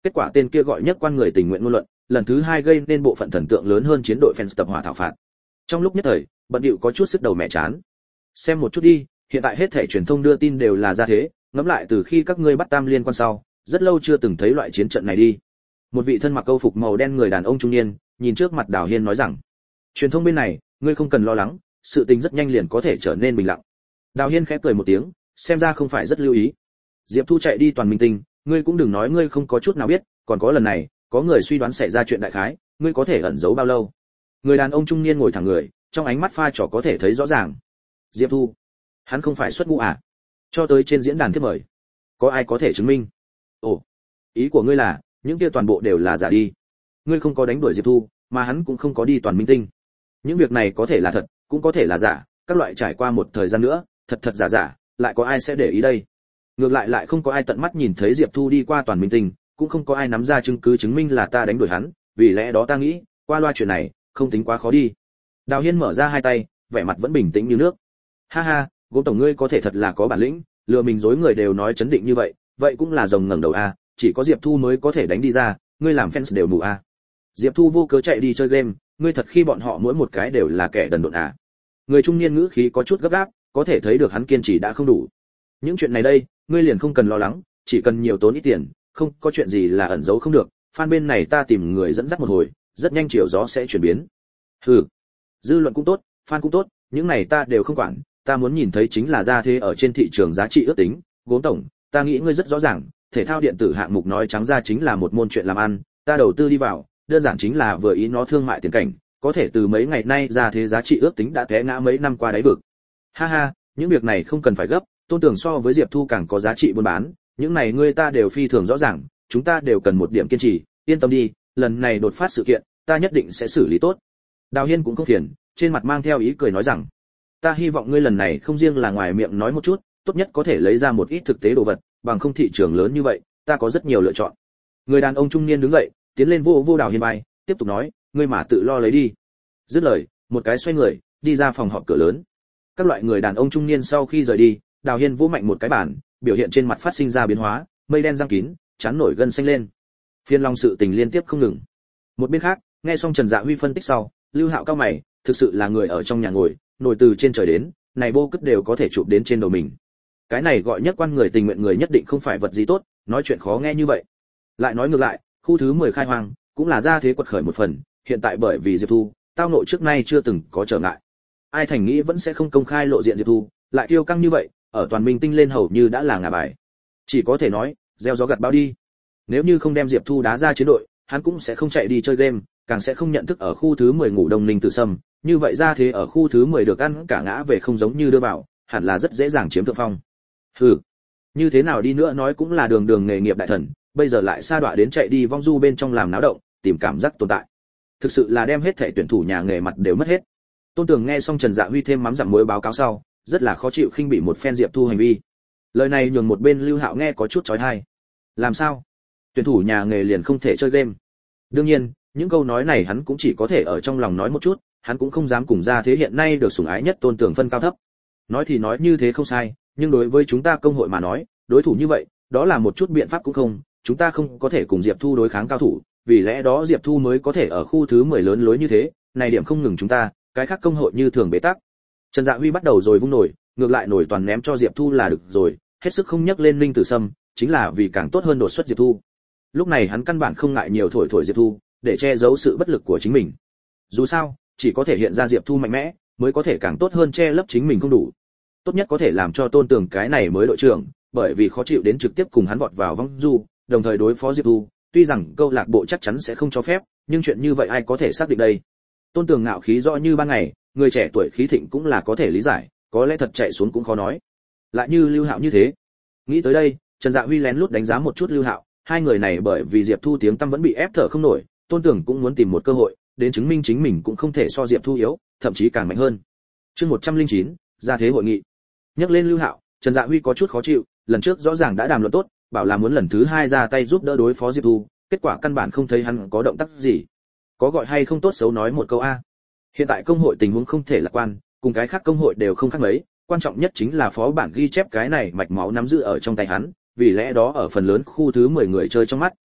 Kết quả tên kia gọi nhất quan người tình nguyện ngôn luận, lần thứ hai gây nên bộ phận thần tượng lớn hơn chiến đội fans tập hỏa thảo phạt. Trong lúc nhất thời, bận điệu có chút sức đầu mẹ chán. Xem một chút đi, hiện tại hết thảy truyền thông đưa tin đều là ra thế, ngẫm lại từ khi các ngươi bắt Tam Liên quan sau, rất lâu chưa từng thấy loại chiến trận này đi. Một vị thân mặc câu phục màu đen người đàn ông trung niên, nhìn trước mặt Đào Hiên nói rằng, truyền thông bên này, ngươi không cần lo lắng, sự tình rất nhanh liền có thể trở nên bình lặng. Đào Hiên khẽ cười một tiếng, xem ra không phải rất lưu ý. Diệp Thu chạy đi toàn minh tinh, ngươi cũng đừng nói ngươi không có chút nào biết, còn có lần này, có người suy đoán xảy ra chuyện đại khái, ngươi có thể ẩn giấu bao lâu? Người đàn ông trung niên ngồi thẳng người, trong ánh mắt pha trò có thể thấy rõ ràng. Diệp Thu, hắn không phải xuất ngũ à? Cho tới trên diễn đàn thiết mời, có ai có thể chứng minh? Ồ, ý của ngươi là, những kia toàn bộ đều là giả đi. Ngươi không có đánh đuổi Diệp Thu, mà hắn cũng không có đi toàn minh tinh. Những việc này có thể là thật, cũng có thể là giả, các loại trải qua một thời gian nữa, thật thật giả giả, lại có ai sẽ để ý đây? Ngược lại lại không có ai tận mắt nhìn thấy Diệp Thu đi qua toàn minh tinh, cũng không có ai nắm ra chứng cứ chứng minh là ta đánh đuổi hắn, vì lẽ đó ta nghĩ, qua loa chuyện này, không tính quá khó đi. Đào Hiên mở ra hai tay, vẻ mặt vẫn bình tĩnh như nước. Ha ha, Gốm tổng ngươi có thể thật là có bản lĩnh, lừa mình dối người đều nói chấn định như vậy, vậy cũng là rồng ngẩng đầu a, chỉ có Diệp Thu mới có thể đánh đi ra, ngươi làm fans đều mù a. Diệp Thu vô cớ chạy đi chơi game, ngươi thật khi bọn họ mỗi một cái đều là kẻ đần độn à? Người trung niên ngữ khí có chút gấp gáp, có thể thấy được hắn kiên trì đã không đủ. Những chuyện này đây, ngươi liền không cần lo lắng, chỉ cần nhiều tốn ít tiền, không có chuyện gì là ẩn giấu không được, fan bên này ta tìm người dẫn dắt một hồi, rất nhanh chiều gió sẽ chuyển biến. Hừ, dư luận cũng tốt, fan cũng tốt, những này ta đều không quản, ta muốn nhìn thấy chính là ra thế ở trên thị trường giá trị ước tính. Gốm tổng, ta nghĩ ngươi rất rõ ràng, thể thao điện tử hạng mục nói trắng ra chính là một môn chuyện làm ăn, ta đầu tư đi vào, đơn giản chính là vừa ý nó thương mại tiền cảnh, có thể từ mấy ngày nay ra thế giá trị ước tính đã té ngã mấy năm qua đáy vực. Ha ha, những việc này không cần phải gấp, Tôn Tưởng so với Diệp Thu càng có giá trị buôn bán, những này ngươi ta đều phi thường rõ ràng, chúng ta đều cần một điểm kiên trì, yên tâm đi, lần này đột phát sự kiện, ta nhất định sẽ xử lý tốt. Đào Hiên cũng không phiền, trên mặt mang theo ý cười nói rằng, ta hy vọng ngươi lần này không riêng là ngoài miệng nói một chút, tốt nhất có thể lấy ra một ít thực tế đồ vật, bằng không thị trường lớn như vậy, ta có rất nhiều lựa chọn. Người đàn ông trung niên đứng dậy, tiến lên vô vô Đào Hiên vai, tiếp tục nói, ngươi mà tự lo lấy đi. Dứt lời, một cái xoay người, đi ra phòng họp cửa lớn. Các loại người đàn ông trung niên sau khi rời đi, Đào Hiên vỗ mạnh một cái bàn, biểu hiện trên mặt phát sinh ra biến hóa, mây đen giăng kín, chán nổi gân xanh lên. Phiên long sự tình liên tiếp không ngừng. Một bên khác, nghe xong Trần Dạ Huy phân tích sau, Lưu Hạo cao mày, thực sự là người ở trong nhà ngồi, nổi từ trên trời đến, này bô cất đều có thể chụp đến trên đầu mình. Cái này gọi nhất quan người tình nguyện người nhất định không phải vật gì tốt, nói chuyện khó nghe như vậy. Lại nói ngược lại, khu thứ mười khai hoang, cũng là ra thế quật khởi một phần, hiện tại bởi vì Diệp Thu, tao nội trước nay chưa từng có trở ngại. Ai thành nghĩ vẫn sẽ không công khai lộ diện Diệp Thu, lại kiêu căng như vậy, ở toàn minh tinh lên hầu như đã là ngả bài. Chỉ có thể nói, gieo gió gặt bão đi. Nếu như không đem Diệp Thu đá ra chiến đội, hắn cũng sẽ không chạy đi chơi game, càng sẽ không nhận thức ở khu thứ mười ngủ Đông Ninh Tử Sâm, như vậy ra thế ở khu thứ mười được ăn cả ngã về không giống như đưa vào, hẳn là rất dễ dàng chiếm thượng phong. Hừ, như thế nào đi nữa nói cũng là đường đường nghề nghiệp đại thần, bây giờ lại sa đọa đến chạy đi vong du bên trong làm náo động, tìm cảm giác tồn tại. Thực sự là đem hết thể tuyển thủ nhà nghề mặt đều mất hết. Tôn Tường nghe xong Trần Dạ Huy thêm mắm dặm muối báo cáo sau, rất là khó chịu khinh bỉ một phen Diệp Thu hành vi. Lời này nhường một bên Lưu Hạo nghe có chút chói tai. Làm sao? Tuyển thủ nhà nghề liền không thể chơi game? Đương nhiên, những câu nói này hắn cũng chỉ có thể ở trong lòng nói một chút, hắn cũng không dám cùng ra thế hiện nay được sủng ái nhất Tôn Tường phân cao thấp. Nói thì nói như thế không sai, nhưng đối với chúng ta công hội mà nói, đối thủ như vậy, đó là một chút biện pháp cũng không, chúng ta không có thể cùng Diệp Thu đối kháng cao thủ, vì lẽ đó Diệp Thu mới có thể ở khu thứ mười lớn lối như thế, này điểm không ngừng chúng ta, cái khác công hội như thường bế tắc. Trần Dạ Huy bắt đầu rồi vung nổi, ngược lại nổi toàn ném cho Diệp Thu là được rồi, hết sức không nhắc lên Linh Tử Sâm, chính là vì càng tốt hơn đột xuất Diệp Thu. Lúc này hắn căn bản không ngại nhiều thổi thổi Diệp Thu, để che giấu sự bất lực của chính mình. Dù sao, chỉ có thể hiện ra Diệp Thu mạnh mẽ, mới có thể càng tốt hơn che lấp chính mình không đủ. Tốt nhất có thể làm cho Tôn Tường cái này mới đội trưởng, bởi vì khó chịu đến trực tiếp cùng hắn vọt vào vong du, đồng thời đối phó Diệp Thu, tuy rằng câu lạc bộ chắc chắn sẽ không cho phép, nhưng chuyện như vậy ai có thể xác định đây. Tôn Tường ngạo khí rõ như ban ngày, người trẻ tuổi khí thịnh cũng là có thể lý giải, có lẽ thật chạy xuống cũng khó nói. Lại như Lưu Hạo như thế. Nghĩ tới đây, Trần Dạ Huy lén lút đánh giá một chút Lưu Hạo, hai người này bởi vì Diệp Thu tiếng tăm vẫn bị ép thở không nổi, Tôn Tường cũng muốn tìm một cơ hội, đến chứng minh chính mình cũng không thể so Diệp Thu yếu, thậm chí càng mạnh hơn. Chương một trăm lẻ chín, ra thế hội nghị. Nhắc lên Lưu Hạo, Trần Dạ Huy có chút khó chịu, lần trước rõ ràng đã đàm luận tốt, bảo là muốn lần thứ hai ra tay giúp đỡ đối phó Diệp Thu, kết quả căn bản không thấy hắn có động tác gì. Có gọi hay không tốt xấu nói một câu a. Hiện tại công hội tình huống không thể lạc quan, cùng cái khác công hội đều không khác mấy, quan trọng nhất chính là phó bản ghi chép cái này mạch máu nắm giữ ở trong tay hắn, vì lẽ đó ở phần lớn khu thứ mười người chơi trong mắt,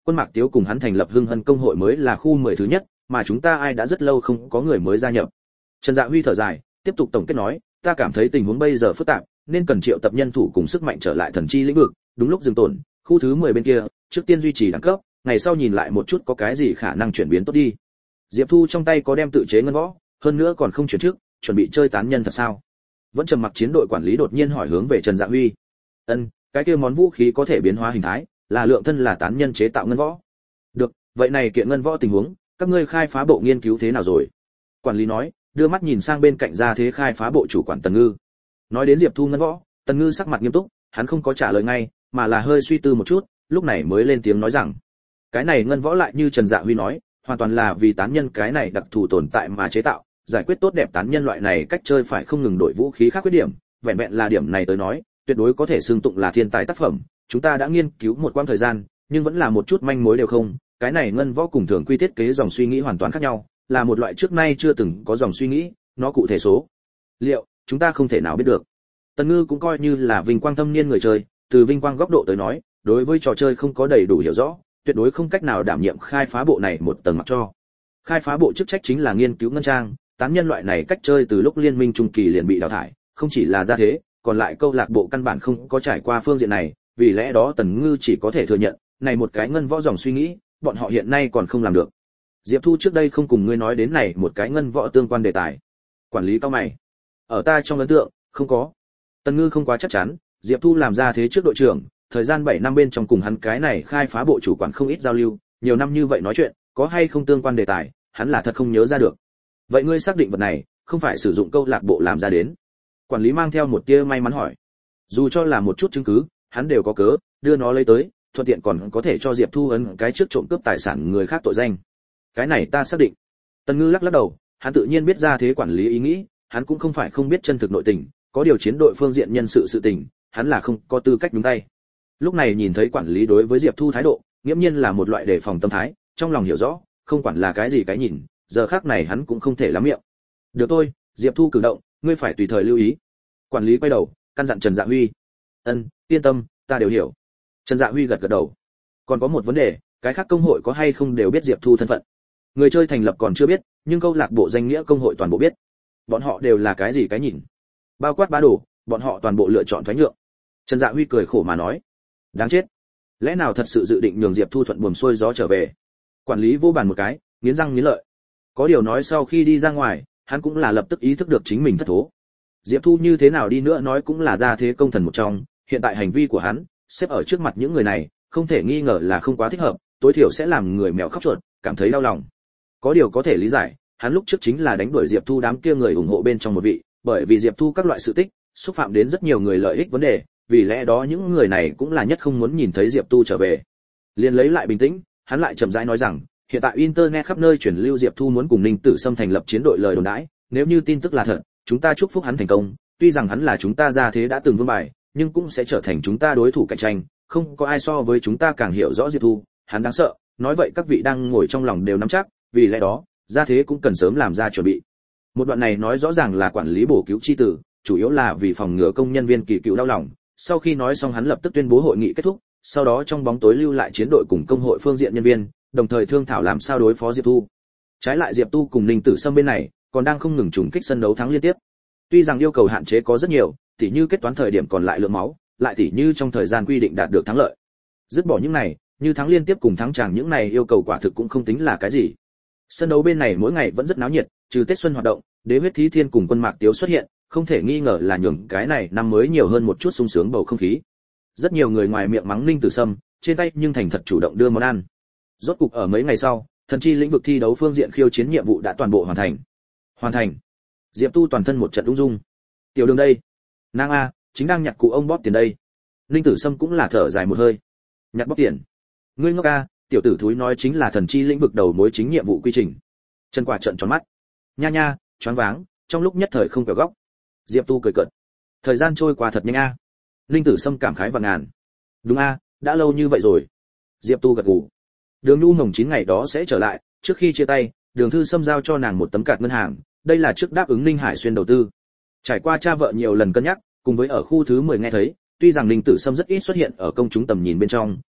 Quân Mạc Tiếu cùng hắn thành lập Hưng Hân công hội mới là khu mười thứ nhất, mà chúng ta ai đã rất lâu không có người mới gia nhập. Trần Dạ Huy thở dài, tiếp tục tổng kết nói, ta cảm thấy tình huống bây giờ phức tạp, nên cần triệu tập nhân thủ cùng sức mạnh trở lại thần chi lĩnh vực, đúng lúc dừng tổn, khu thứ mười bên kia, trước tiên duy trì đẳng cấp, ngày sau nhìn lại một chút có cái gì khả năng chuyển biến tốt đi. Diệp Thu trong tay có đem tự chế ngân võ, hơn nữa còn không chuyển trước, chuẩn bị chơi tán nhân thật sao? Vẫn trầm mặc chiến đội quản lý đột nhiên hỏi hướng về Trần Dạ Huy. Ân, cái kia món vũ khí có thể biến hóa hình thái, là lượng thân là tán nhân chế tạo ngân võ. Được, vậy này kiện ngân võ tình huống, các ngươi khai phá bộ nghiên cứu thế nào rồi? Quản lý nói, đưa mắt nhìn sang bên cạnh gia thế khai phá bộ chủ quản Tần Ngư. Nói đến Diệp Thu ngân võ, Tần Ngư sắc mặt nghiêm túc, hắn không có trả lời ngay, mà là hơi suy tư một chút, lúc này mới lên tiếng nói rằng, cái này ngân võ lại như Trần Dạ Huy nói, hoàn toàn là vì tán nhân cái này đặc thù tồn tại mà chế tạo, giải quyết tốt đẹp tán nhân loại này cách chơi phải không ngừng đổi vũ khí khác khuyết điểm, vẹn vẹn là điểm này tới nói, tuyệt đối có thể xưng tụng là thiên tài tác phẩm. Chúng ta đã nghiên cứu một quãng thời gian, nhưng vẫn là một chút manh mối đều không. Cái này ngân võ cùng thường quy thiết kế dòng suy nghĩ hoàn toàn khác nhau, là một loại trước nay chưa từng có dòng suy nghĩ, nó cụ thể số liệu chúng ta không thể nào biết được. Tần Ngư cũng coi như là vinh quang thâm niên người chơi, từ vinh quang góc độ tới nói, đối với trò chơi không có đầy đủ hiểu rõ, tuyệt đối không cách nào đảm nhiệm khai phá bộ này một tầng mặc cho. Khai phá bộ chức trách chính là nghiên cứu ngân trang, tán nhân loại này cách chơi từ lúc liên minh trung kỳ liền bị đào thải, không chỉ là ra thế, còn lại câu lạc bộ căn bản không có trải qua phương diện này, vì lẽ đó Tần Ngư chỉ có thể thừa nhận, này một cái ngân võ dòng suy nghĩ, bọn họ hiện nay còn không làm được. Diệp Thu trước đây không cùng ngươi nói đến này một cái ngân võ tương quan đề tài. Quản lý cao mày. Ở ta trong ấn tượng, không có. Tần Ngư không quá chắc chắn, Diệp Thu làm ra thế trước đội trưởng, thời gian bảy năm bên trong cùng hắn cái này khai phá bộ chủ quản không ít giao lưu, nhiều năm như vậy nói chuyện, có hay không tương quan đề tài, hắn là thật không nhớ ra được. Vậy ngươi xác định vật này không phải sử dụng câu lạc bộ làm ra đến? Quản lý mang theo một tia may mắn hỏi. Dù cho là một chút chứng cứ, hắn đều có cớ đưa nó lấy tới, thuận tiện còn có thể cho Diệp Thu ấn cái trước trộm cướp tài sản người khác tội danh. Cái này ta xác định. Tần Ngư lắc lắc đầu, hắn tự nhiên biết ra thế quản lý ý nghĩ, hắn cũng không phải không biết chân thực nội tình, có điều chiến đội phương diện nhân sự sự tình, hắn là không có tư cách nhúng tay. Lúc này nhìn thấy quản lý đối với Diệp Thu thái độ, nghiễm nhiên là một loại đề phòng tâm thái, trong lòng hiểu rõ, không quản là cái gì cái nhìn, giờ khắc này hắn cũng không thể lắm miệng. Được thôi, Diệp Thu cử động, ngươi phải tùy thời lưu ý. Quản lý quay đầu, căn dặn Trần Dạ Huy. Ân, yên tâm, ta đều hiểu. Trần Dạ Huy gật gật đầu. Còn có một vấn đề, cái khác công hội có hay không đều biết Diệp Thu thân phận. Người chơi thành lập còn chưa biết, nhưng câu lạc bộ danh nghĩa công hội toàn bộ biết. Bọn họ đều là cái gì cái nhìn? Bao quát bá đồ, bọn họ toàn bộ lựa chọn thoái nhượng. Trần Dạ Huy cười khổ mà nói, đáng chết. Lẽ nào thật sự dự định nhường Diệp Thu thuận buồm xuôi gió trở về? Quản lý vô bàn một cái, nghiến răng nghiến lợi. Có điều nói sau khi đi ra ngoài, hắn cũng là lập tức ý thức được chính mình thất thố. Diệp Thu như thế nào đi nữa nói cũng là gia thế công thần một trong, hiện tại hành vi của hắn, xếp ở trước mặt những người này, không thể nghi ngờ là không quá thích hợp, tối thiểu sẽ làm người mèo khóc chuột, cảm thấy đau lòng. Có điều có thể lý giải, hắn lúc trước chính là đánh đuổi Diệp Thu đám kia người ủng hộ bên trong một vị, bởi vì Diệp Thu các loại sự tích, xúc phạm đến rất nhiều người lợi ích vấn đề, vì lẽ đó những người này cũng là nhất không muốn nhìn thấy Diệp Thu trở về. Liền lấy lại bình tĩnh, hắn lại chậm rãi nói rằng, hiện tại internet khắp nơi truyền lưu Diệp Thu muốn cùng Ninh Tử Sâm thành lập chiến đội lời đồn đãi, nếu như tin tức là thật, chúng ta chúc phúc hắn thành công, tuy rằng hắn là chúng ta gia thế đã từng vương bài, nhưng cũng sẽ trở thành chúng ta đối thủ cạnh tranh, không có ai so với chúng ta càng hiểu rõ Diệp Thu, hắn đáng sợ, nói vậy các vị đang ngồi trong lòng đều nắm chắc, vì lẽ đó, gia thế cũng cần sớm làm ra chuẩn bị. Một đoạn này nói rõ ràng là quản lý bổ cứu chi tử, chủ yếu là vì phòng ngừa công nhân viên kỳ cựu đau lòng. Sau khi nói xong hắn lập tức tuyên bố hội nghị kết thúc, sau đó trong bóng tối lưu lại chiến đội cùng công hội phương diện nhân viên, đồng thời thương thảo làm sao đối phó Diệp Thu. Trái lại Diệp Tu cùng Ninh Tử Sâm bên này, còn đang không ngừng trùng kích sân đấu thắng liên tiếp. Tuy rằng yêu cầu hạn chế có rất nhiều, tỉ như kết toán thời điểm còn lại lượng máu, lại tỉ như trong thời gian quy định đạt được thắng lợi. Dứt bỏ những này, như thắng liên tiếp cùng thắng chàng những này yêu cầu quả thực cũng không tính là cái gì. Sân đấu bên này mỗi ngày vẫn rất náo nhiệt, trừ Tết xuân hoạt động, Đế huyết thí thiên cùng Quân Mạc Tiếu xuất hiện, không thể nghi ngờ là nhường cái này năm mới nhiều hơn một chút sung sướng bầu không khí. Rất nhiều người ngoài miệng mắng Ninh Tử Sâm, trên tay nhưng thành thật chủ động đưa món ăn. Rốt cục ở mấy ngày sau, thần chi lĩnh vực thi đấu phương diện khiêu chiến nhiệm vụ đã toàn bộ hoàn thành. Hoàn thành. Diệp Tu toàn thân một trận ung dung. Tiểu Đường đây, nàng a, chính đang nhặt cụ ông bóp tiền đây. Ninh Tử Sâm cũng là thở dài một hơi. Nhặt bóp tiền? Ngươi ngốc a, tiểu tử thúi nói chính là thần chi lĩnh vực đầu mối chính nhiệm vụ quy trình. Trần Quả trợn tròn mắt. Nha nha, choáng váng, trong lúc nhất thời không kẹo góc. Diệp Tu cười cợt. Thời gian trôi qua thật nhanh a. Ninh Tử Sâm cảm khái và ngàn. Đúng a, đã lâu như vậy rồi. Diệp Tu gật gù. Đường Nhu mồng chín ngày đó sẽ trở lại, trước khi chia tay, Đường Thư Sâm giao cho nàng một tấm card ngân hàng, đây là trước đáp ứng Ninh Hải Xuyên đầu tư. Trải qua cha vợ nhiều lần cân nhắc, cùng với ở khu thứ mười nghe thấy, tuy rằng Ninh Tử Sâm rất ít xuất hiện ở công chúng tầm nhìn bên trong,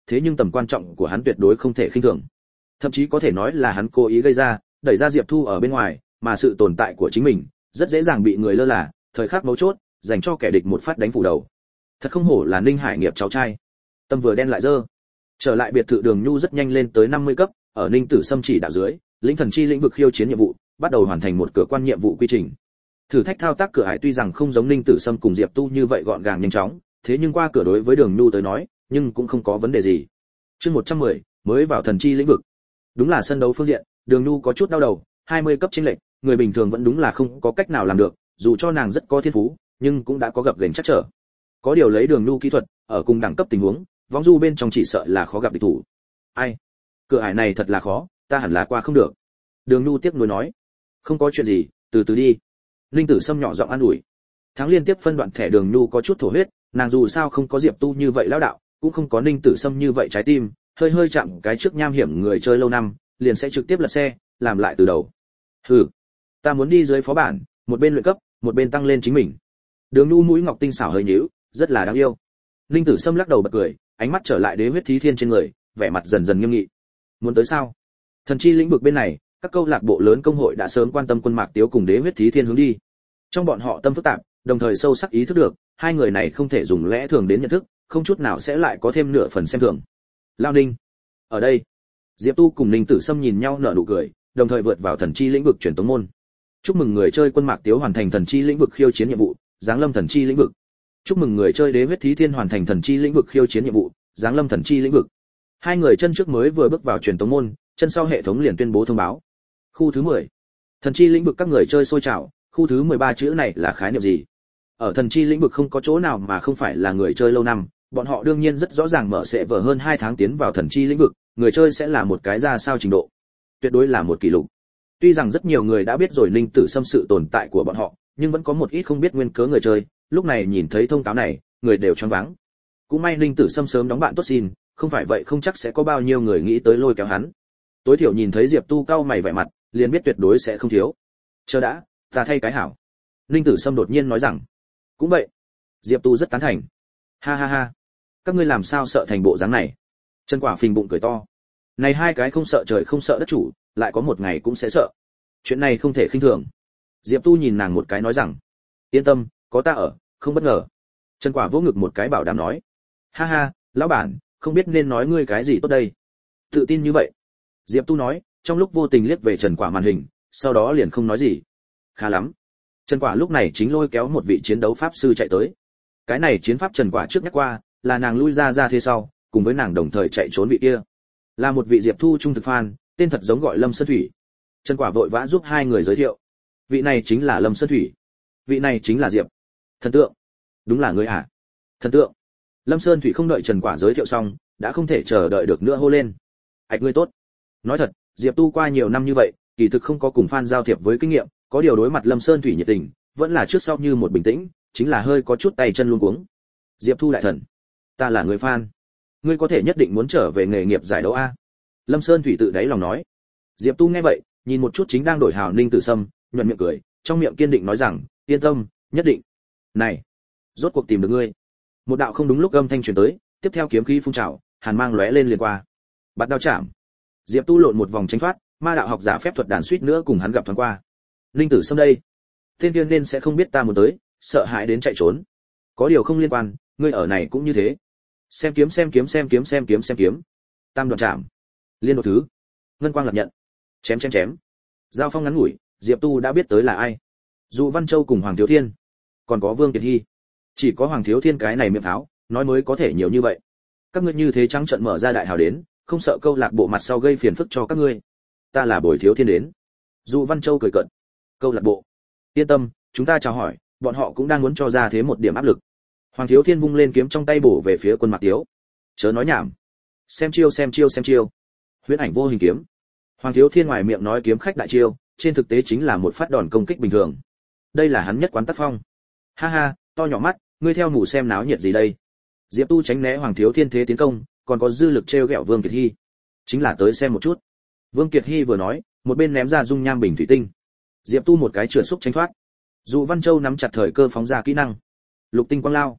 thế nhưng tầm quan trọng của hắn tuyệt đối không thể khinh thường. Thậm chí có thể nói là hắn cố ý gây ra, đẩy ra Diệp Thu ở bên ngoài, mà sự tồn tại của chính mình rất dễ dàng bị người lơ là, thời khắc mấu chốt, dành cho kẻ địch một phát đánh phủ đầu. Thật không hổ là Ninh Hải Nghiệp cháu trai. Tâm vừa đen lại dơ. Trở lại biệt thự Đường Nhu rất nhanh lên tới năm mươi cấp, ở Ninh Tử Sâm chỉ đạo dưới, lĩnh thần chi lĩnh vực khiêu chiến nhiệm vụ, bắt đầu hoàn thành một cửa quan nhiệm vụ quy trình. Thử thách thao tác cửa ải tuy rằng không giống Ninh Tử Sâm cùng Diệp Tu như vậy gọn gàng nhanh chóng, thế nhưng qua cửa đối với Đường Nhu tới nói, nhưng cũng không có vấn đề gì. Chương một trăm mười, mới vào thần chi lĩnh vực. Đúng là sân đấu phương diện, Đường Nhu có chút đau đầu, hai mươi cấp chênh lệch, người bình thường vẫn đúng là không có cách nào làm được, dù cho nàng rất có thiên phú, nhưng cũng đã có gập ghềnh chắc trở. Có điều lấy Đường Nhu kỹ thuật, ở cùng đẳng cấp tình huống, võng du bên trong chỉ sợ là khó gặp địch thủ. Ai, cửa ải này thật là khó, ta hẳn là qua không được. Đường Nhu tiếc nuối nói. Không có chuyện gì, từ từ đi. Linh Tử Sâm nhỏ giọng an ủi. Thắng liên tiếp phân đoạn thẻ Đường Nhu có chút thổ huyết, nàng dù sao không có Diệp Tu như vậy lão đạo, cũng không có Ninh Tử Sâm như vậy trái tim, hơi hơi chạm cái trước nham hiểm người chơi lâu năm, liền sẽ trực tiếp lật xe, làm lại từ đầu. Hừ, ta muốn đi dưới phó bản, một bên luyện cấp, một bên tăng lên chính mình. Đường Nhu mũi ngọc tinh xảo hơi nhíu, rất là đáng yêu. Ninh Tử Sâm lắc đầu bật cười, ánh mắt trở lại Đế huyết thí thiên trên người, vẻ mặt dần dần nghiêm nghị. Muốn tới sao? Thần chi lĩnh vực bên này, các câu lạc bộ lớn công hội đã sớm quan tâm Quân Mạc Tiếu cùng Đế huyết thí thiên hướng đi. Trong bọn họ tâm phức tạp, đồng thời sâu sắc ý thức được, hai người này không thể dùng lẽ thường đến nhận thức, không chút nào sẽ lại có thêm nửa phần xem thường. Lao Ninh, ở đây. Diệp Tu cùng Ninh Tử Sâm nhìn nhau nở nụ cười, đồng thời vượt vào thần chi lĩnh vực truyền tống môn. Chúc mừng người chơi Quân Mạc Tiếu hoàn thành thần chi lĩnh vực khiêu chiến nhiệm vụ, giáng lâm thần chi lĩnh vực. Chúc mừng người chơi Đế huyết thí thiên hoàn thành thần chi lĩnh vực khiêu chiến nhiệm vụ, giáng lâm thần chi lĩnh vực. Hai người chân trước mới vừa bước vào truyền tống môn, chân sau hệ thống liền tuyên bố thông báo. Khu thứ mười. Thần chi lĩnh vực các người chơi sôi trào, khu thứ mười ba chữ này là khái niệm gì? Ở thần chi lĩnh vực không có chỗ nào mà không phải là người chơi lâu năm, bọn họ đương nhiên rất rõ ràng mở sẽ vở hơn hai tháng tiến vào thần chi lĩnh vực, người chơi sẽ là một cái ra sao trình độ. Tuyệt đối là một kỷ lục. Tuy rằng rất nhiều người đã biết rồi Ninh Tử Sâm sự tồn tại của bọn họ, nhưng vẫn có một ít không biết nguyên cớ người chơi, lúc này nhìn thấy thông cáo này, người đều choáng váng. Cũng may Ninh Tử Sâm sớm đóng bạn tốt xin, không phải vậy không chắc sẽ có bao nhiêu người nghĩ tới lôi kéo hắn. Tối thiểu nhìn thấy Diệp Tu cao mày vẻ mặt, liền biết tuyệt đối sẽ không thiếu. Chờ đã, ta thay cái hảo. Ninh Tử Sâm đột nhiên nói rằng. Cũng vậy. Diệp Tu rất tán thành. Ha ha ha. Các ngươi làm sao sợ thành bộ dáng này? Trần Quả phình bụng cười to. Này hai cái không sợ trời không sợ đất chủ, lại có một ngày cũng sẽ sợ. Chuyện này không thể khinh thường. Diệp Tu nhìn nàng một cái nói rằng. Yên tâm, có ta ở, không bất ngờ. Trần Quả vỗ ngực một cái bảo đảm nói. Ha ha, lão bản, không biết nên nói ngươi cái gì tốt đây. Tự tin như vậy. Diệp Tu nói, trong lúc vô tình liếc về Trần Quả màn hình, sau đó liền không nói gì. Khá lắm. Trần Quả lúc này chính lôi kéo một vị chiến đấu pháp sư chạy tới. Cái này chiến pháp Trần Quả trước nhắc qua, là nàng lui ra ra thế sau, cùng với nàng đồng thời chạy trốn vị kia. Là một vị Diệp Thu trung thực fan, tên thật giống gọi Lâm Sơn Thủy. Trần Quả vội vã giúp hai người giới thiệu. Vị này chính là Lâm Sơn Thủy. Vị này chính là Diệp. Thần tượng. Đúng là ngươi hả? Thần tượng. Lâm Sơn Thủy không đợi Trần Quả giới thiệu xong, đã không thể chờ đợi được nữa hô lên. Ảch ngươi tốt. Nói thật, Diệp Tu qua nhiều năm như vậy, kỳ thực không có cùng fan giao thiệp với kinh nghiệm, có điều đối mặt Lâm Sơn Thủy nhiệt tình, vẫn là trước sau như một bình tĩnh, chính là hơi có chút tay chân luống cuống. Diệp Thu đại thần, ta là người fan, ngươi có thể nhất định muốn trở về nghề nghiệp giải đấu a? Lâm Sơn Thủy tự đáy lòng nói. Diệp Tu nghe vậy, nhìn một chút chính đang đổi hào Ninh Tử Sâm, nhuận miệng cười, trong miệng kiên định nói rằng, yên tâm, nhất định. Này, rốt cuộc tìm được ngươi. Một đạo không đúng lúc âm thanh truyền tới, tiếp theo kiếm khí phun trào, hàn mang lóe lên liền qua. Bắt đao chạm. Diệp Tu lộn một vòng tránh thoát, ma đạo học giả phép thuật đàn suýt nữa cùng hắn gặp thoáng qua. Ninh Tử Sâm đây, tên kia nên sẽ không biết ta muốn tới, sợ hãi đến chạy trốn. Có điều không liên quan, ngươi ở này cũng như thế. Xem kiếm xem kiếm xem kiếm xem kiếm xem kiếm. Tam đoạn chạm. Liên đột thứ. Ngân quang lập nhận. Chém chém chém. Giao phong ngắn ngủi, Diệp Tu đã biết tới là ai. Dụ Văn Châu cùng Hoàng Thiếu Thiên, còn có Vương Kiệt Hy. Chỉ có Hoàng Thiếu Thiên cái này miệng pháo, nói mới có thể nhiều như vậy. Các ngươi như thế trắng trợn mở ra đại hào đến, không sợ câu lạc bộ mặt sau gây phiền phức cho các ngươi. Ta là Bồi Thiếu Thiên đến. Dụ Văn Châu cười cợt. Câu lạc bộ. Yên tâm, chúng ta chào hỏi, bọn họ cũng đang muốn cho ra thế một điểm áp lực. Hoàng Thiếu Thiên vung lên kiếm trong tay bổ về phía Quân Mạc Tiếu. Chớ nói nhảm. Xem chiêu xem chiêu xem chiêu. Huyễn ảnh vô hình kiếm. Hoàng Thiếu Thiên ngoài miệng nói kiếm khách đại chiêu, trên thực tế chính là một phát đòn công kích bình thường. Đây là hắn nhất quán tác phong. Ha ha, to nhỏ mắt, ngươi theo mù xem náo nhiệt gì đây? Diệp Tu tránh né Hoàng Thiếu Thiên thế tiến công, còn có dư lực trêu ghẹo Vương Kiệt Hy. Chính là tới xem một chút. Vương Kiệt Hy vừa nói, một bên ném ra dung nham bình thủy tinh. Diệp Tu một cái trượt xúc tránh thoát. Dụ Văn Châu nắm chặt thời cơ phóng ra kỹ năng. Lục tinh quang lao.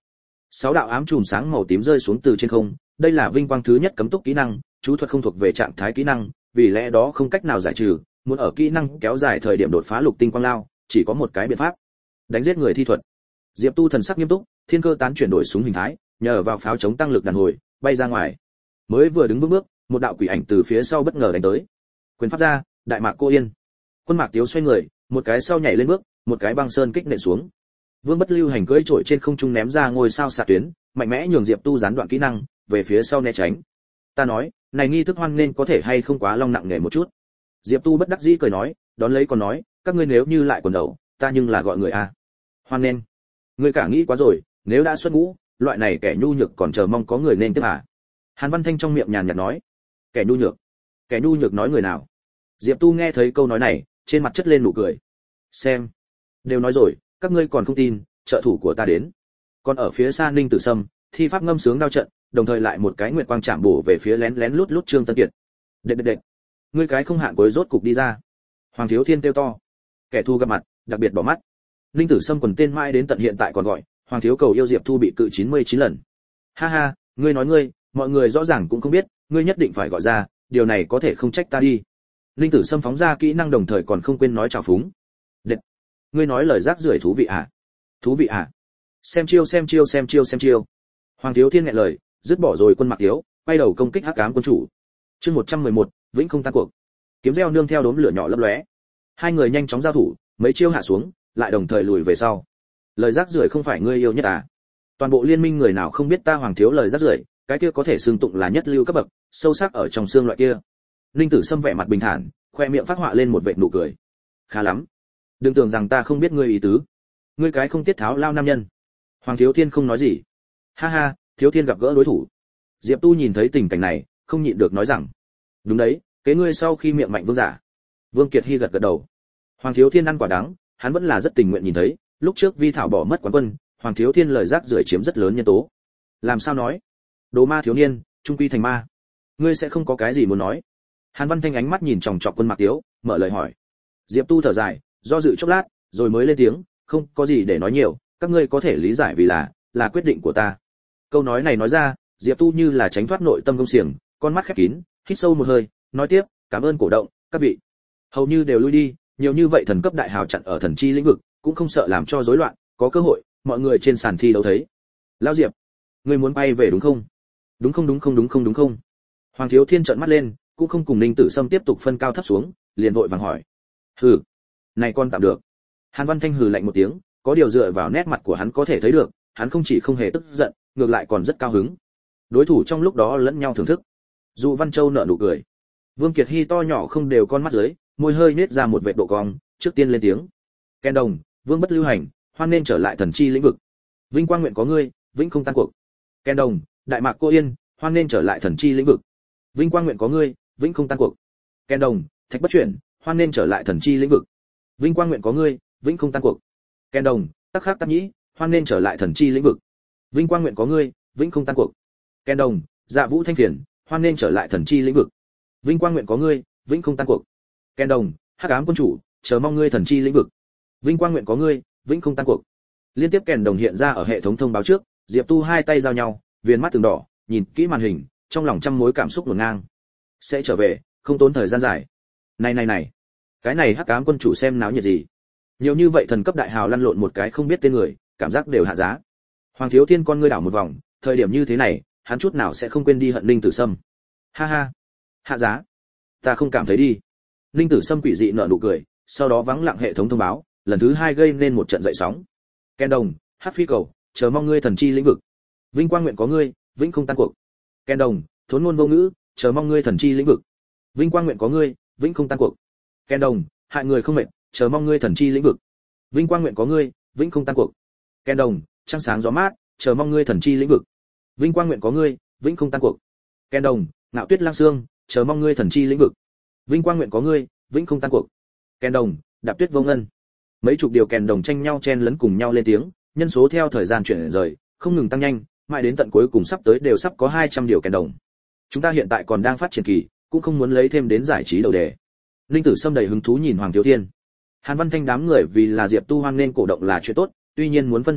Sáu đạo ám chùm sáng màu tím rơi xuống từ trên không, đây là vinh quang thứ nhất cấm túc kỹ năng, chú thuật không thuộc về trạng thái kỹ năng, vì lẽ đó không cách nào giải trừ, muốn ở kỹ năng kéo dài thời điểm đột phá lục tinh quang lao, chỉ có một cái biện pháp. Đánh giết người thi thuật. Diệp Tu thần sắc nghiêm túc, thiên cơ tán chuyển đổi súng hình thái, nhờ vào pháo chống tăng lực đàn hồi, bay ra ngoài. Mới vừa đứng vững bước, một đạo quỷ ảnh từ phía sau bất ngờ đánh tới. Quyền phát ra, đại mạc cô yên. Quân Mạc Tiếu xoay người, một cái sau nhảy lên bước, một cái băng sơn kích nện xuống. Vương Bất Lưu Hành cưỡi trổi trên không trung ném ra ngôi sao xạ tuyến, mạnh mẽ nhường Diệp Tu gián đoạn kỹ năng, về phía sau né tránh. Ta nói, này nghi thức hoan nên có thể hay không quá long nặng nề một chút. Diệp Tu bất đắc dĩ cười nói, đón lấy còn nói, các ngươi nếu như lại quần đầu, ta nhưng là gọi người a. Hoan nên. Ngươi cả nghĩ quá rồi, nếu đã xuất ngũ, loại này kẻ nhu nhược còn chờ mong có người nên tiếp à? Hàn Văn Thanh trong miệng nhàn nhạt nói, kẻ nhu nhược. Kẻ nhu nhược nói người nào? Diệp Tu nghe thấy câu nói này, trên mặt chất lên nụ cười. Xem, đều nói rồi, các ngươi còn không tin, trợ thủ của ta đến. Còn ở phía xa Ninh Tử Sâm, thi pháp ngâm sướng đao trận, đồng thời lại một cái nguyệt quang chạm bổ về phía lén lén lút lút Trương Tân Kiệt. Đệt đệt đệt, ngươi cái không hạn cuối rốt cục đi ra. Hoàng Thiếu Thiên kêu to. Kẻ thù gặp mặt, đặc biệt bỏ mắt. Ninh Tử Sâm quần tên mãi đến tận hiện tại còn gọi, Hoàng Thiếu cầu yêu Diệp Thu bị cự chín mươi chín lần. Ha ha, ngươi nói ngươi, mọi người rõ ràng cũng không biết, ngươi nhất định phải gọi ra, điều này có thể không trách ta đi. Ninh Tử Sâm phóng ra kỹ năng đồng thời còn không quên nói chào phúng. Đệt, ngươi nói lời rác rưởi thú vị à? Thú vị à? Xem chiêu xem chiêu xem chiêu xem chiêu. Hoàng Thiếu Thiên nghẹn lời, dứt bỏ rồi Quân Mạc Tiếu, quay đầu công kích Hắc Ám quân chủ. Chương một trăm mười một, vĩnh không tan cuộc. Kiếm reo nương theo đốm lửa nhỏ lấp lóe. Hai người nhanh chóng giao thủ, mấy chiêu hạ xuống, lại đồng thời lùi về sau. Lời rác rưởi không phải ngươi yêu nhất à? Toàn bộ liên minh người nào không biết ta Hoàng Thiếu lời rác rưởi, cái kia có thể xưng tụng là nhất lưu cấp bậc, sâu sắc ở trong xương loại kia. Ninh Tử Sâm vẻ mặt bình thản, khoe miệng phát họa lên một vệt nụ cười. Khá lắm, đừng tưởng rằng ta không biết ngươi ý tứ. Ngươi cái không tiết tháo lao nam nhân. Hoàng Thiếu Thiên không nói gì. Ha ha, Thiếu Thiên gặp gỡ đối thủ. Diệp Tu nhìn thấy tình cảnh này, không nhịn được nói rằng, đúng đấy, kế ngươi sau khi miệng mạnh vương giả. Vương Kiệt Hy gật gật đầu. Hoàng Thiếu Thiên ăn quả đắng, hắn vẫn là rất tình nguyện nhìn thấy, lúc trước Vi Thảo bỏ mất quán quân, Hoàng Thiếu Thiên lời rác rưởi chiếm rất lớn nhân tố. Làm sao nói? Đồ ma thiếu niên, trung quy thành ma. Ngươi sẽ không có cái gì muốn nói? Hàn Văn Thanh ánh mắt nhìn chòng chọc Quân Mạc Tiếu, mở lời hỏi. Diệp Tu thở dài, do dự chốc lát, rồi mới lên tiếng, không có gì để nói nhiều, các ngươi có thể lý giải vì là là quyết định của ta. Câu nói này nói ra, Diệp Tu như là tránh thoát nội tâm công xiềng, con mắt khép kín, hít sâu một hơi, nói tiếp, cảm ơn cổ động, các vị. Hầu như đều lui đi, nhiều như vậy thần cấp đại hào chặn ở thần chi lĩnh vực, cũng không sợ làm cho rối loạn, có cơ hội, mọi người trên sàn thi đấu thấy. Lão Diệp, ngươi muốn bay về đúng không? Đúng không đúng không đúng không đúng không? Hoàng Thiếu Thiên trợn mắt lên, cũng không cùng Ninh Tử Sâm tiếp tục phân cao thấp xuống, liền vội vàng hỏi. Hừ, này con tạm được. Hàn Văn Thanh hừ lạnh một tiếng, có điều dựa vào nét mặt của hắn có thể thấy được, hắn không chỉ không hề tức giận, ngược lại còn rất cao hứng. Đối thủ trong lúc đó lẫn nhau thưởng thức. Dụ Văn Châu nở nụ cười. Vương Kiệt Hy to nhỏ không đều con mắt dưới, môi hơi nết ra một vệt độ cong, trước tiên lên tiếng. Ken Đồng, Vương Bất Lưu Hành, hoan nên trở lại thần chi lĩnh vực. Vinh quang nguyện có ngươi, vĩnh không tan cuộc. Ken Đồng, Đại Mạc Cô Yên, hoan nên trở lại thần chi lĩnh vực. Vinh quang nguyện có ngươi, vĩnh không tan cuộc. Ken Đồng, Thạch Bất Chuyển, hoan nên trở lại thần chi lĩnh vực. Vinh quang nguyện có ngươi, vĩnh không tan cuộc. Ken Đồng, Tắc Khắc Tắc Nhĩ, hoan nên trở lại thần chi lĩnh vực. Vinh quang nguyện có ngươi, vĩnh không tan cuộc. Ken Đồng, Dạ Vũ Thanh Phiền, hoan nên trở lại thần chi lĩnh vực. Vinh quang nguyện có ngươi, vĩnh không tan cuộc. Ken Đồng, Hắc Ám quân chủ, chờ mong ngươi thần chi lĩnh vực. Vinh quang nguyện có ngươi, vĩnh không tan cuộc. Liên tiếp Ken Đồng hiện ra ở hệ thống thông báo trước, Diệp Tu hai tay giao nhau, viền mắt từng đỏ, nhìn kỹ màn hình, trong lòng trăm mối cảm xúc hỗn ngang. Sẽ trở về, không tốn thời gian dài. Này này này, cái này Hắc Ám quân chủ xem náo nhiệt gì? Nhiều như vậy thần cấp đại hào lăn lộn một cái không biết tên người, cảm giác đều hạ giá. Hoàng Thiếu Thiên con ngươi đảo một vòng, thời điểm như thế này, hắn chút nào sẽ không quên đi hận Ninh Tử Sâm. Ha ha, hạ giá? Ta không cảm thấy đi. Ninh Tử Sâm quỷ dị nở nụ cười, sau đó vắng lặng hệ thống thông báo, lần thứ hai gây nên một trận dậy sóng. Ken Đồng, Hắc Phi Cầu, chờ mong ngươi thần chi lĩnh vực. Vinh quang nguyện có ngươi, vĩnh không tan cuộc. Ken Đồng, Thốn ngôn vô ngữ, chờ mong ngươi thần chi lĩnh vực. Vinh quang nguyện có ngươi, vĩnh không tan cuộc. Ken Đồng, hại người không mệt, chờ mong ngươi thần chi lĩnh vực. Vinh quang nguyện có ngươi, vĩnh không tan cuộc. Ken Đồng, trăng sáng gió mát, chờ mong ngươi thần chi lĩnh vực. Vinh quang nguyện có ngươi, vĩnh không tan cuộc. Ken Đồng, Ngạo Tuyết Lang Sương, chờ mong ngươi thần chi lĩnh vực. Vinh quang nguyện có ngươi, vĩnh không tan cuộc. Ken Đồng, Đạp Tuyết Vô Ngân. Mấy chục điều Ken Đồng tranh nhau chen lấn cùng nhau lên tiếng, nhân số theo thời gian chuyển rời, không ngừng tăng nhanh, mãi đến tận cuối cùng sắp tới đều sắp có hai trăm điều Ken Đồng. Chúng ta hiện tại còn đang phát triển kỳ, cũng không muốn lấy thêm đến giải trí đầu đề. Linh Tử Sâm đầy hứng thú nhìn Hoàng Thiếu Thiên. Hàn Văn Thanh đám người vì là Diệp Tu hoan nên cổ động là chuyện tốt, tuy nhiên muốn phân trường hợp,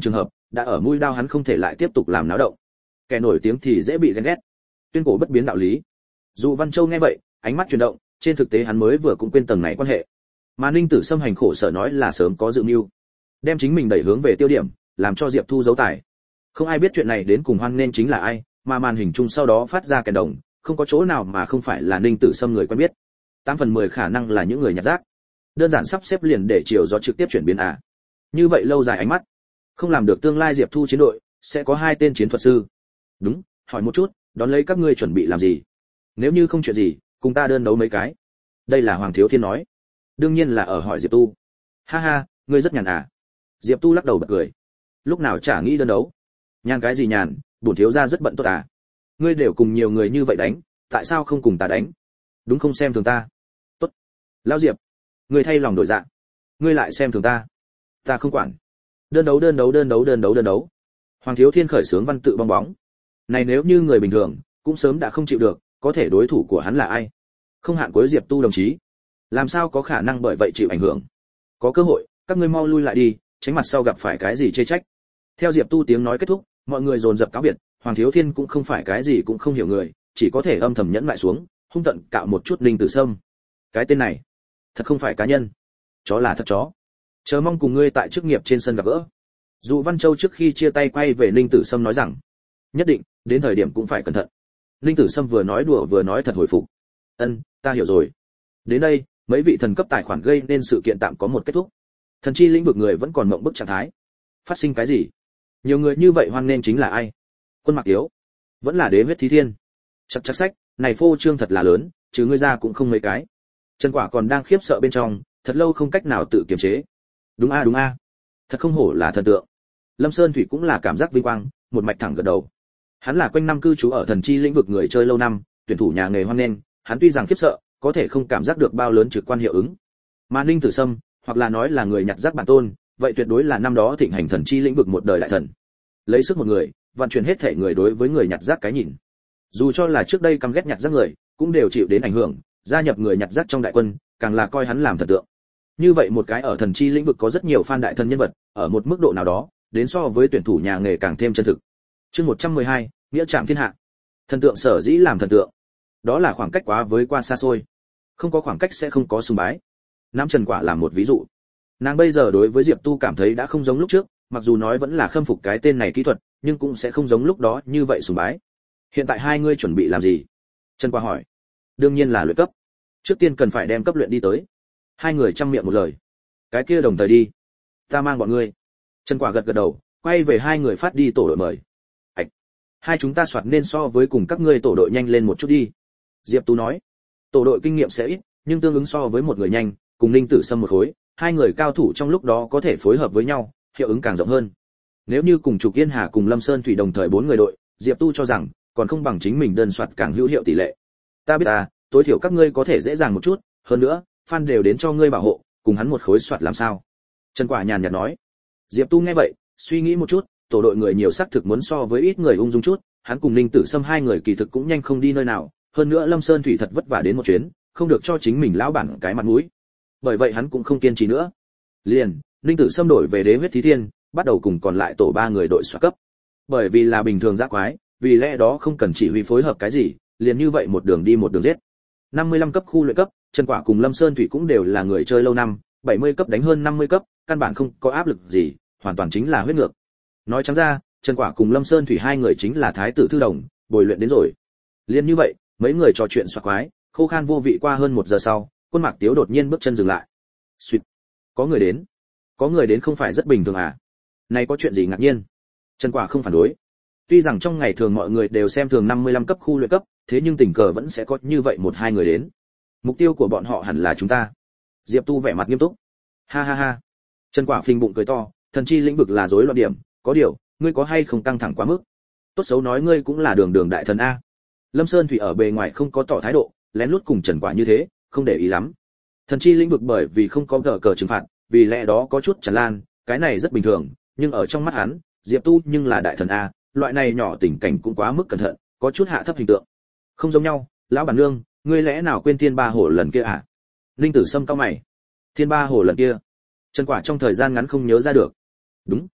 đã ở mũi đao hắn không thể lại tiếp tục làm náo động. Kẻ nổi tiếng thì dễ bị ghen ghét. Tuyên cổ bất biến đạo lý. Dụ Văn Châu nghe vậy, ánh mắt chuyển động, trên thực tế hắn mới vừa cũng quên tầng này quan hệ. Mà Ninh Tử Sâm hành khổ sở nói là sớm có dự mưu, đem chính mình đẩy hướng về tiêu điểm, làm cho Diệp Thu giấu tài. Không ai biết chuyện này đến cùng hoan nên chính là ai, mà màn hình chung sau đó phát ra kèn đồng, không có chỗ nào mà không phải là Ninh Tử Sâm người quen biết. Tám phần mười khả năng là những người nhặt rác. Đơn giản sắp xếp liền để chiều gió trực tiếp chuyển biến à. Như vậy lâu dài ánh mắt, không làm được tương lai Diệp Thu chiến đội sẽ có hai tên chiến thuật sư. Đúng, hỏi một chút, đón lấy các ngươi chuẩn bị làm gì? Nếu như không chuyện gì, cùng ta đơn đấu mấy cái. Đây là Hoàng Thiếu Thiên nói. Đương nhiên là ở hỏi Diệp Tu. Ha ha, ngươi rất nhàn à? Diệp Tu lắc đầu bật cười. Lúc nào chả nghĩ đơn đấu. Nhàn cái gì nhàn, bổn thiếu gia rất bận tốt à. Ngươi đều cùng nhiều người như vậy đánh, tại sao không cùng ta đánh? Đúng không xem thường ta? Tốt. Lão Diệp, ngươi thay lòng đổi dạ. Ngươi lại xem thường ta. Ta không quản. Đơn đấu đơn đấu đơn đấu đơn đấu đơn đấu. Hoàng Thiếu Thiên khởi sướng văn tự bong bóng. Này nếu như người bình thường, cũng sớm đã không chịu được, có thể đối thủ của hắn là ai? Không hạn cuối Diệp Tu đồng chí. Làm sao có khả năng bởi vậy chịu ảnh hưởng? Có cơ hội, các ngươi mau lui lại đi, tránh mặt sau gặp phải cái gì chê trách. Theo Diệp Tu tiếng nói kết thúc, mọi người dồn dập cáo biệt. Hoàng Thiếu Thiên cũng không phải cái gì cũng không hiểu người, chỉ có thể âm thầm nhẫn lại xuống, hung tận cạo một chút Ninh Tử Sâm. Cái tên này, thật không phải cá nhân, chó là thật chó. Chờ mong cùng ngươi tại chức nghiệp trên sân gặp gỡ. Dụ Văn Châu trước khi chia tay quay về Ninh Tử Sâm nói rằng, nhất định, đến thời điểm cũng phải cẩn thận. Ninh Tử Sâm vừa nói đùa vừa nói thật hồi phục. Ân, ta hiểu rồi. Đến đây, mấy vị thần cấp tài khoản gây nên sự kiện tạm có một kết thúc. Thần chi lĩnh vực người vẫn còn mộng bức trạng thái. Phát sinh cái gì? Nhiều người như vậy hoan nên chính là ai? Quân Mạc Tiếu, vẫn là Đế huyết thí thiên. Chắc chắc sách, này phô trương thật là lớn, chứ ngươi ra cũng không mấy cái. Trần Quả còn đang khiếp sợ bên trong, thật lâu không cách nào tự kiềm chế. Đúng a đúng a, thật không hổ là thần tượng. Lâm Sơn Thủy cũng là cảm giác vinh quang, một mạch thẳng gật đầu. Hắn là quanh năm cư trú ở thần chi lĩnh vực người chơi lâu năm, tuyển thủ nhà nghề hoan nghênh, hắn tuy rằng khiếp sợ, có thể không cảm giác được bao lớn trực quan hiệu ứng. Mà Ninh Tử Sâm, hoặc là nói là người nhặt rác bản tôn, vậy tuyệt đối là năm đó thịnh hành thần chi lĩnh vực một đời đại thần. Lấy sức một người, vận chuyển hết thể người đối với người nhặt rác cái nhìn. Dù cho là trước đây căm ghét nhặt rác người, cũng đều chịu đến ảnh hưởng, gia nhập người nhặt rác trong đại quân, càng là coi hắn làm thần tượng. Như vậy một cái ở thần chi lĩnh vực có rất nhiều fan đại thần nhân vật, ở một mức độ nào đó, đến so với tuyển thủ nhà nghề càng thêm chân thực. Chương một trăm mười hai, nghĩa trạm thiên hạ. Thần tượng sở dĩ làm thần tượng, đó là khoảng cách quá với qua xa xôi. Không có khoảng cách sẽ không có sùng bái. Nam Trần Quả làm một ví dụ. Nàng bây giờ đối với Diệp Tu cảm thấy đã không giống lúc trước, mặc dù nói vẫn là khâm phục cái tên này kỹ thuật, nhưng cũng sẽ không giống lúc đó như vậy sùng bái. Hiện tại hai ngươi chuẩn bị làm gì? Trần Quả hỏi. Đương nhiên là luyện cấp. Trước tiên cần phải đem cấp luyện đi tới. Hai người chăm miệng một lời. Cái kia đồng thời đi. Ta mang bọn ngươi. Trần Quả gật gật đầu, quay về hai người phát đi tổ đội mời. Ảch. Hai chúng ta soạt nên so với cùng các ngươi tổ đội nhanh lên một chút đi. Diệp Tú nói. Tổ đội kinh nghiệm sẽ ít, nhưng tương ứng so với một người nhanh, cùng Ninh Tử Sâm một khối, hai người cao thủ trong lúc đó có thể phối hợp với nhau, hiệu ứng càng rộng hơn. Nếu như cùng Trục Yên Hà cùng Lâm Sơn Thủy đồng thời bốn người đội, Diệp Tu cho rằng còn không bằng chính mình đơn soạt càng hữu hiệu tỷ lệ. Ta biết à, tối thiểu các ngươi có thể dễ dàng một chút, hơn nữa, fan đều đến cho ngươi bảo hộ, cùng hắn một khối soạt làm sao? Trần Quả nhàn nhạt nói. Diệp Tu nghe vậy, suy nghĩ một chút, tổ đội người nhiều xác thực muốn so với ít người ung dung chút, hắn cùng Ninh Tử Sâm hai người kỳ thực cũng nhanh không đi nơi nào, hơn nữa Lâm Sơn Thủy thật vất vả đến một chuyến, không được cho chính mình lão bản cái mặt mũi. Bởi vậy hắn cũng không kiên trì nữa. Liền, Ninh Tử Sâm đổi về Đế huyết thí thiên, bắt đầu cùng còn lại tổ ba người đội xoát cấp. Bởi vì là bình thường giã quái, vì lẽ đó không cần chỉ huy phối hợp cái gì, liền như vậy một đường đi một đường giết. năm mươi lăm cấp khu luyện cấp, Trần Quả cùng Lâm Sơn Thủy cũng đều là người chơi lâu năm, bảy mươi cấp đánh hơn năm mươi cấp, căn bản không có áp lực gì, hoàn toàn chính là huyết ngược. Nói trắng ra, Trần Quả cùng Lâm Sơn Thủy hai người chính là thái tử thư đồng, bồi luyện đến rồi. Liên như vậy, mấy người trò chuyện xoạc quái, khô khan vô vị qua hơn một giờ sau, Quân Mạc Tiếu đột nhiên bước chân dừng lại. Xuyệt, có người đến. Có người đến không phải rất bình thường à? Này có chuyện gì ngạc nhiên? Trần Quả không phản đối. Tuy rằng trong ngày thường mọi người đều xem thường năm mươi lăm cấp khu luyện cấp, thế nhưng tình cờ vẫn sẽ có như vậy một hai người đến. Mục tiêu của bọn họ hẳn là chúng ta. Diệp Tu vẻ mặt nghiêm túc. Ha ha ha. Trần Quả phình bụng cười to, thần chi lĩnh vực là rối loạn điểm, có điều, ngươi có hay không căng thẳng quá mức? Tốt xấu nói ngươi cũng là đường đường đại thần a. Lâm Sơn Thủy ở bề ngoài không có tỏ thái độ, lén lút cùng Trần Quả như thế, không để ý lắm. Thần chi lĩnh vực bởi vì không có cờ cờ trừng phạt, vì lẽ đó có chút tràn lan, cái này rất bình thường, nhưng ở trong mắt hắn, Diệp Tu nhưng là đại thần a, loại này nhỏ tình cảnh cũng quá mức cẩn thận, có chút hạ thấp hình tượng. Không giống nhau, lão bản nương, ngươi lẽ nào quên Thiên Ba Hồ lần kia à? Linh Tử Sâm cau mày. Thiên Ba Hồ lần kia? Trần Quả trong thời gian ngắn không nhớ ra được. Đúng,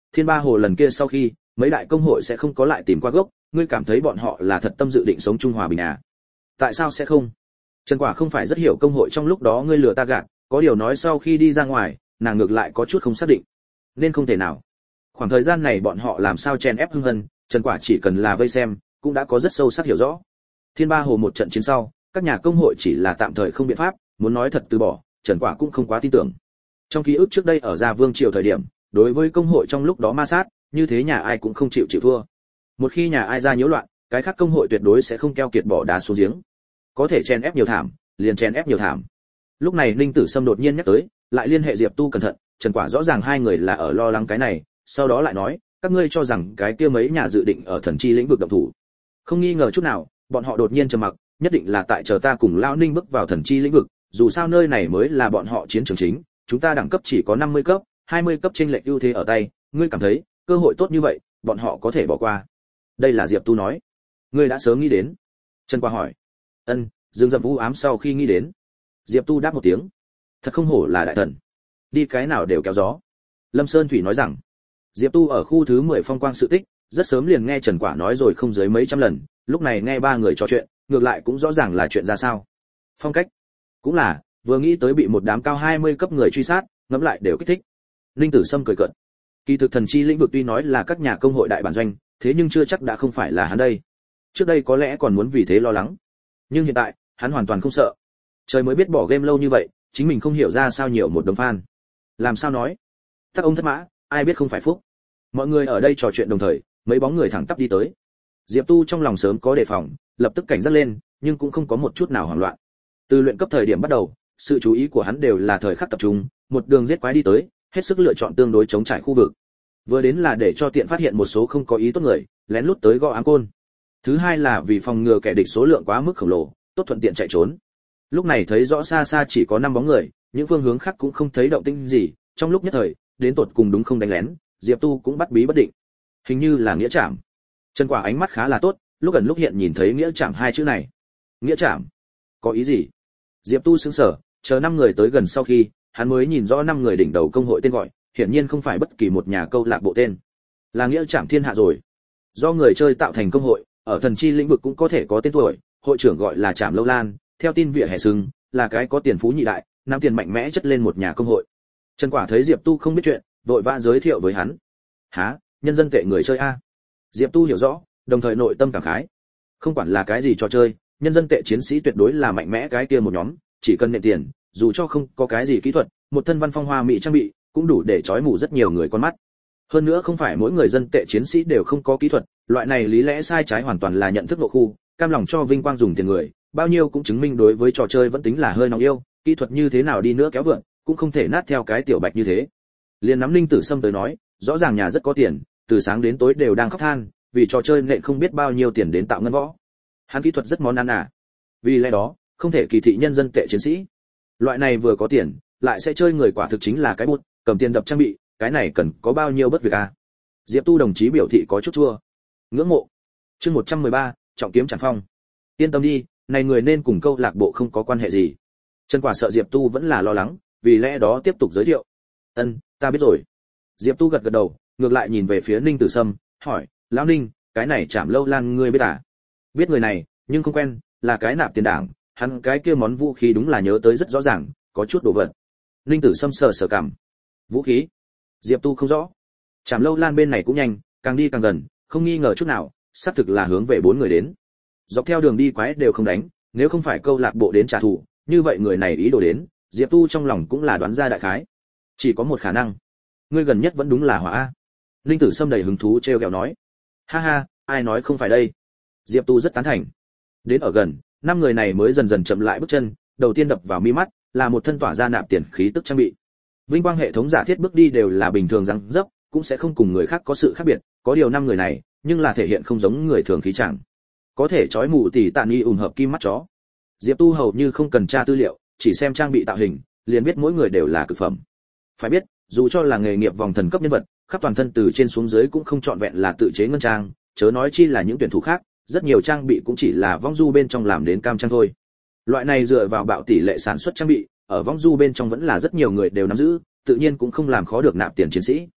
Thiên Ba Hồ lần kia sau khi, mấy đại công hội sẽ không có lại tìm qua gốc, ngươi cảm thấy bọn họ là thật tâm dự định sống chung hòa bình à? Tại sao sẽ không? Trần Quả không phải rất hiểu công hội trong lúc đó ngươi lừa ta gạt, có điều nói sau khi đi ra ngoài, nàng ngược lại có chút không xác định. Nên không thể nào. Khoảng thời gian này bọn họ làm sao chen ép Hưng Vân, Trần Quả chỉ cần là vây xem, cũng đã có rất sâu sắc hiểu rõ. Thiên Ba Hồ một trận chiến sau, các nhà công hội chỉ là tạm thời không biện pháp, muốn nói thật từ bỏ, Trần Quả cũng không quá tin tưởng. Trong ký ức trước đây ở Gia Vương triều thời điểm, đối với công hội trong lúc đó ma sát, như thế nhà ai cũng không chịu chịu thua. Một khi nhà ai ra nhiễu loạn, cái khác công hội tuyệt đối sẽ không keo kiệt bỏ đá xuống giếng. Có thể chen ép nhiều thảm, liền chen ép nhiều thảm. Lúc này Ninh Tử Sâm đột nhiên nhắc tới, lại liên hệ Diệp Tu cẩn thận, Trần Quả rõ ràng hai người là ở lo lắng cái này, sau đó lại nói, các ngươi cho rằng cái kia mấy nhà dự định ở thần chi lĩnh vực động thủ. Không nghi ngờ chút nào, bọn họ đột nhiên trầm mặc, nhất định là tại chờ ta cùng lão Ninh bước vào thần chi lĩnh vực, dù sao nơi này mới là bọn họ chiến trường chính, chúng ta đẳng cấp chỉ có năm mươi cấp, hai mươi cấp chênh lệch ưu thế ở tay, ngươi cảm thấy, cơ hội tốt như vậy, bọn họ có thể bỏ qua. Đây là Diệp Tu nói. Ngươi đã sớm nghĩ đến. Trần Quả hỏi. Ân, Dương Dậm u ám sau khi nghĩ đến. Diệp Tu đáp một tiếng. Thật không hổ là đại thần. Đi cái nào đều kéo gió. Lâm Sơn Thủy nói rằng, Diệp Tu ở khu thứ mười phong quang sự tích, rất sớm liền nghe Trần Quả nói rồi không dưới mấy trăm lần, lúc này nghe ba người trò chuyện, ngược lại cũng rõ ràng là chuyện ra sao. Phong cách, cũng là, vừa nghĩ tới bị một đám cao hai mươi cấp người truy sát, ngẫm lại đều kích thích. Linh Tử Sâm cười cợt. Kỳ thực thần chi lĩnh vực tuy nói là các nhà công hội đại bản doanh, thế nhưng chưa chắc đã không phải là hắn đây. Trước đây có lẽ còn muốn vì thế lo lắng, nhưng hiện tại, hắn hoàn toàn không sợ. Trời mới biết bỏ game lâu như vậy, chính mình không hiểu ra sao nhiều một đống fan. Làm sao nói? Tắc ông thất mã, ai biết không phải phúc. Mọi người ở đây trò chuyện đồng thời, mấy bóng người thẳng tắp đi tới. Diệp Tu trong lòng sớm có đề phòng, lập tức cảnh giác lên, nhưng cũng không có một chút nào hoảng loạn. Từ luyện cấp thời điểm bắt đầu, sự chú ý của hắn đều là thời khắc tập trung, một đường giết quái đi tới, hết sức lựa chọn tương đối chống trải khu vực. Vừa đến là để cho tiện phát hiện một số không có ý tốt người, lén lút tới gõ áng côn. Thứ hai là vì phòng ngừa kẻ địch số lượng quá mức khổng lồ, tốt thuận tiện chạy trốn. Lúc này thấy rõ xa xa chỉ có năm bóng người, những phương hướng khác cũng không thấy động tĩnh gì, trong lúc nhất thời, đến tột cùng đúng không đánh lén, Diệp Tu cũng bắt bí bất định. Hình như là nghĩa trảm. Trần Quả ánh mắt khá là tốt, lúc gần lúc hiện nhìn thấy nghĩa trảm hai chữ này. Nghĩa trảm? Có ý gì? Diệp Tu sững sờ, chờ năm người tới gần sau khi, hắn mới nhìn rõ năm người đỉnh đầu công hội tên gọi, hiển nhiên không phải bất kỳ một nhà câu lạc bộ tên, là nghĩa trảm thiên hạ rồi. Do người chơi tạo thành công hội, ở thần chi lĩnh vực cũng có thể có tên tuổi, hội trưởng gọi là Trảm Lâu Lan, theo tin vỉa hè sừng, là cái có tiền phú nhị đại, nắm tiền mạnh mẽ chất lên một nhà công hội. Trần Quả thấy Diệp Tu không biết chuyện, vội vã giới thiệu với hắn. Hả, nhân dân tệ người chơi a? Diệp Tu hiểu rõ, đồng thời nội tâm cảm khái. Không quản là cái gì trò chơi, nhân dân tệ chiến sĩ tuyệt đối là mạnh mẽ cái kia một nhóm, chỉ cần nện tiền, dù cho không có cái gì kỹ thuật, một thân văn phong hoa mỹ trang bị, cũng đủ để trói mù rất nhiều người con mắt. Hơn nữa không phải mỗi người dân tệ chiến sĩ đều không có kỹ thuật, loại này lý lẽ sai trái hoàn toàn là nhận thức nội khu, cam lòng cho vinh quang dùng tiền người, bao nhiêu cũng chứng minh đối với trò chơi vẫn tính là hơi nóng yêu, kỹ thuật như thế nào đi nữa kéo vượn, cũng không thể nát theo cái tiểu bạch như thế. Liên nắm Linh Tử Sâm tới nói, rõ ràng nhà rất có tiền, từ sáng đến tối đều đang khóc than, vì trò chơi nện không biết bao nhiêu tiền đến tạo ngân võ. Hắn kỹ thuật rất món ăn à. Vì lẽ đó, không thể kỳ thị nhân dân tệ chiến sĩ. Loại này vừa có tiền, lại sẽ chơi người quả thực chính là cái bút, cầm tiền đập trang bị, cái này cần có bao nhiêu bất việc à. Diệp Tu đồng chí biểu thị có chút chua. Ngưỡng mộ. Chương một trăm mười ba, trọng kiếm Trảm Phong. Yên tâm đi, này người nên cùng câu lạc bộ không có quan hệ gì. Trần Quả sợ Diệp Tu vẫn là lo lắng, vì lẽ đó tiếp tục giới thiệu. Ân, ta biết rồi. Diệp Tu gật gật đầu, ngược lại nhìn về phía Ninh Tử Sâm, hỏi, lão Ninh, cái này Trảm Lâu Lan ngươi biết à? Biết người này, nhưng không quen, là cái nạp tiền đảng, hắn cái kia món vũ khí đúng là nhớ tới rất rõ ràng, có chút đồ vật. Ninh Tử Sâm sờ sờ cằm. Vũ khí? Diệp Tu không rõ. Trảm Lâu Lan bên này cũng nhanh, càng đi càng gần, không nghi ngờ chút nào, xác thực là hướng về bốn người đến. Dọc theo đường đi quái đều không đánh, nếu không phải câu lạc bộ đến trả thù, như vậy người này ý đồ đến, Diệp Tu trong lòng cũng là đoán ra đại khái. Chỉ có một khả năng, ngươi gần nhất vẫn đúng là hỏa a. Linh Tử Sâm đầy hứng thú trêu ghẹo nói. Ha ha, ai nói không phải đây. Diệp Tu rất tán thành. Đến ở gần, năm người này mới dần dần chậm lại bước chân, đầu tiên đập vào mi mắt là một thân tỏa ra nạp tiền khí tức trang bị. Vinh quang hệ thống giả thiết bước đi đều là bình thường răng dấp, cũng sẽ không cùng người khác có sự khác biệt, có điều năm người này, nhưng là thể hiện không giống người thường khí chẳng. Có thể chói mù tỷ tạn y ủng hợp kim mắt chó. Diệp Tu hầu như không cần tra tư liệu, chỉ xem trang bị tạo hình, liền biết mỗi người đều là cực phẩm. Phải biết, dù cho là nghề nghiệp vòng thần cấp nhân vật, khắp toàn thân từ trên xuống dưới cũng không trọn vẹn là tự chế ngân trang, chớ nói chi là những tuyển thủ khác, rất nhiều trang bị cũng chỉ là vong du bên trong làm đến cam trang thôi. Loại này dựa vào bạo tỷ lệ sản xuất trang bị, ở vong du bên trong vẫn là rất nhiều người đều nắm giữ, tự nhiên cũng không làm khó được nạp tiền chiến sĩ.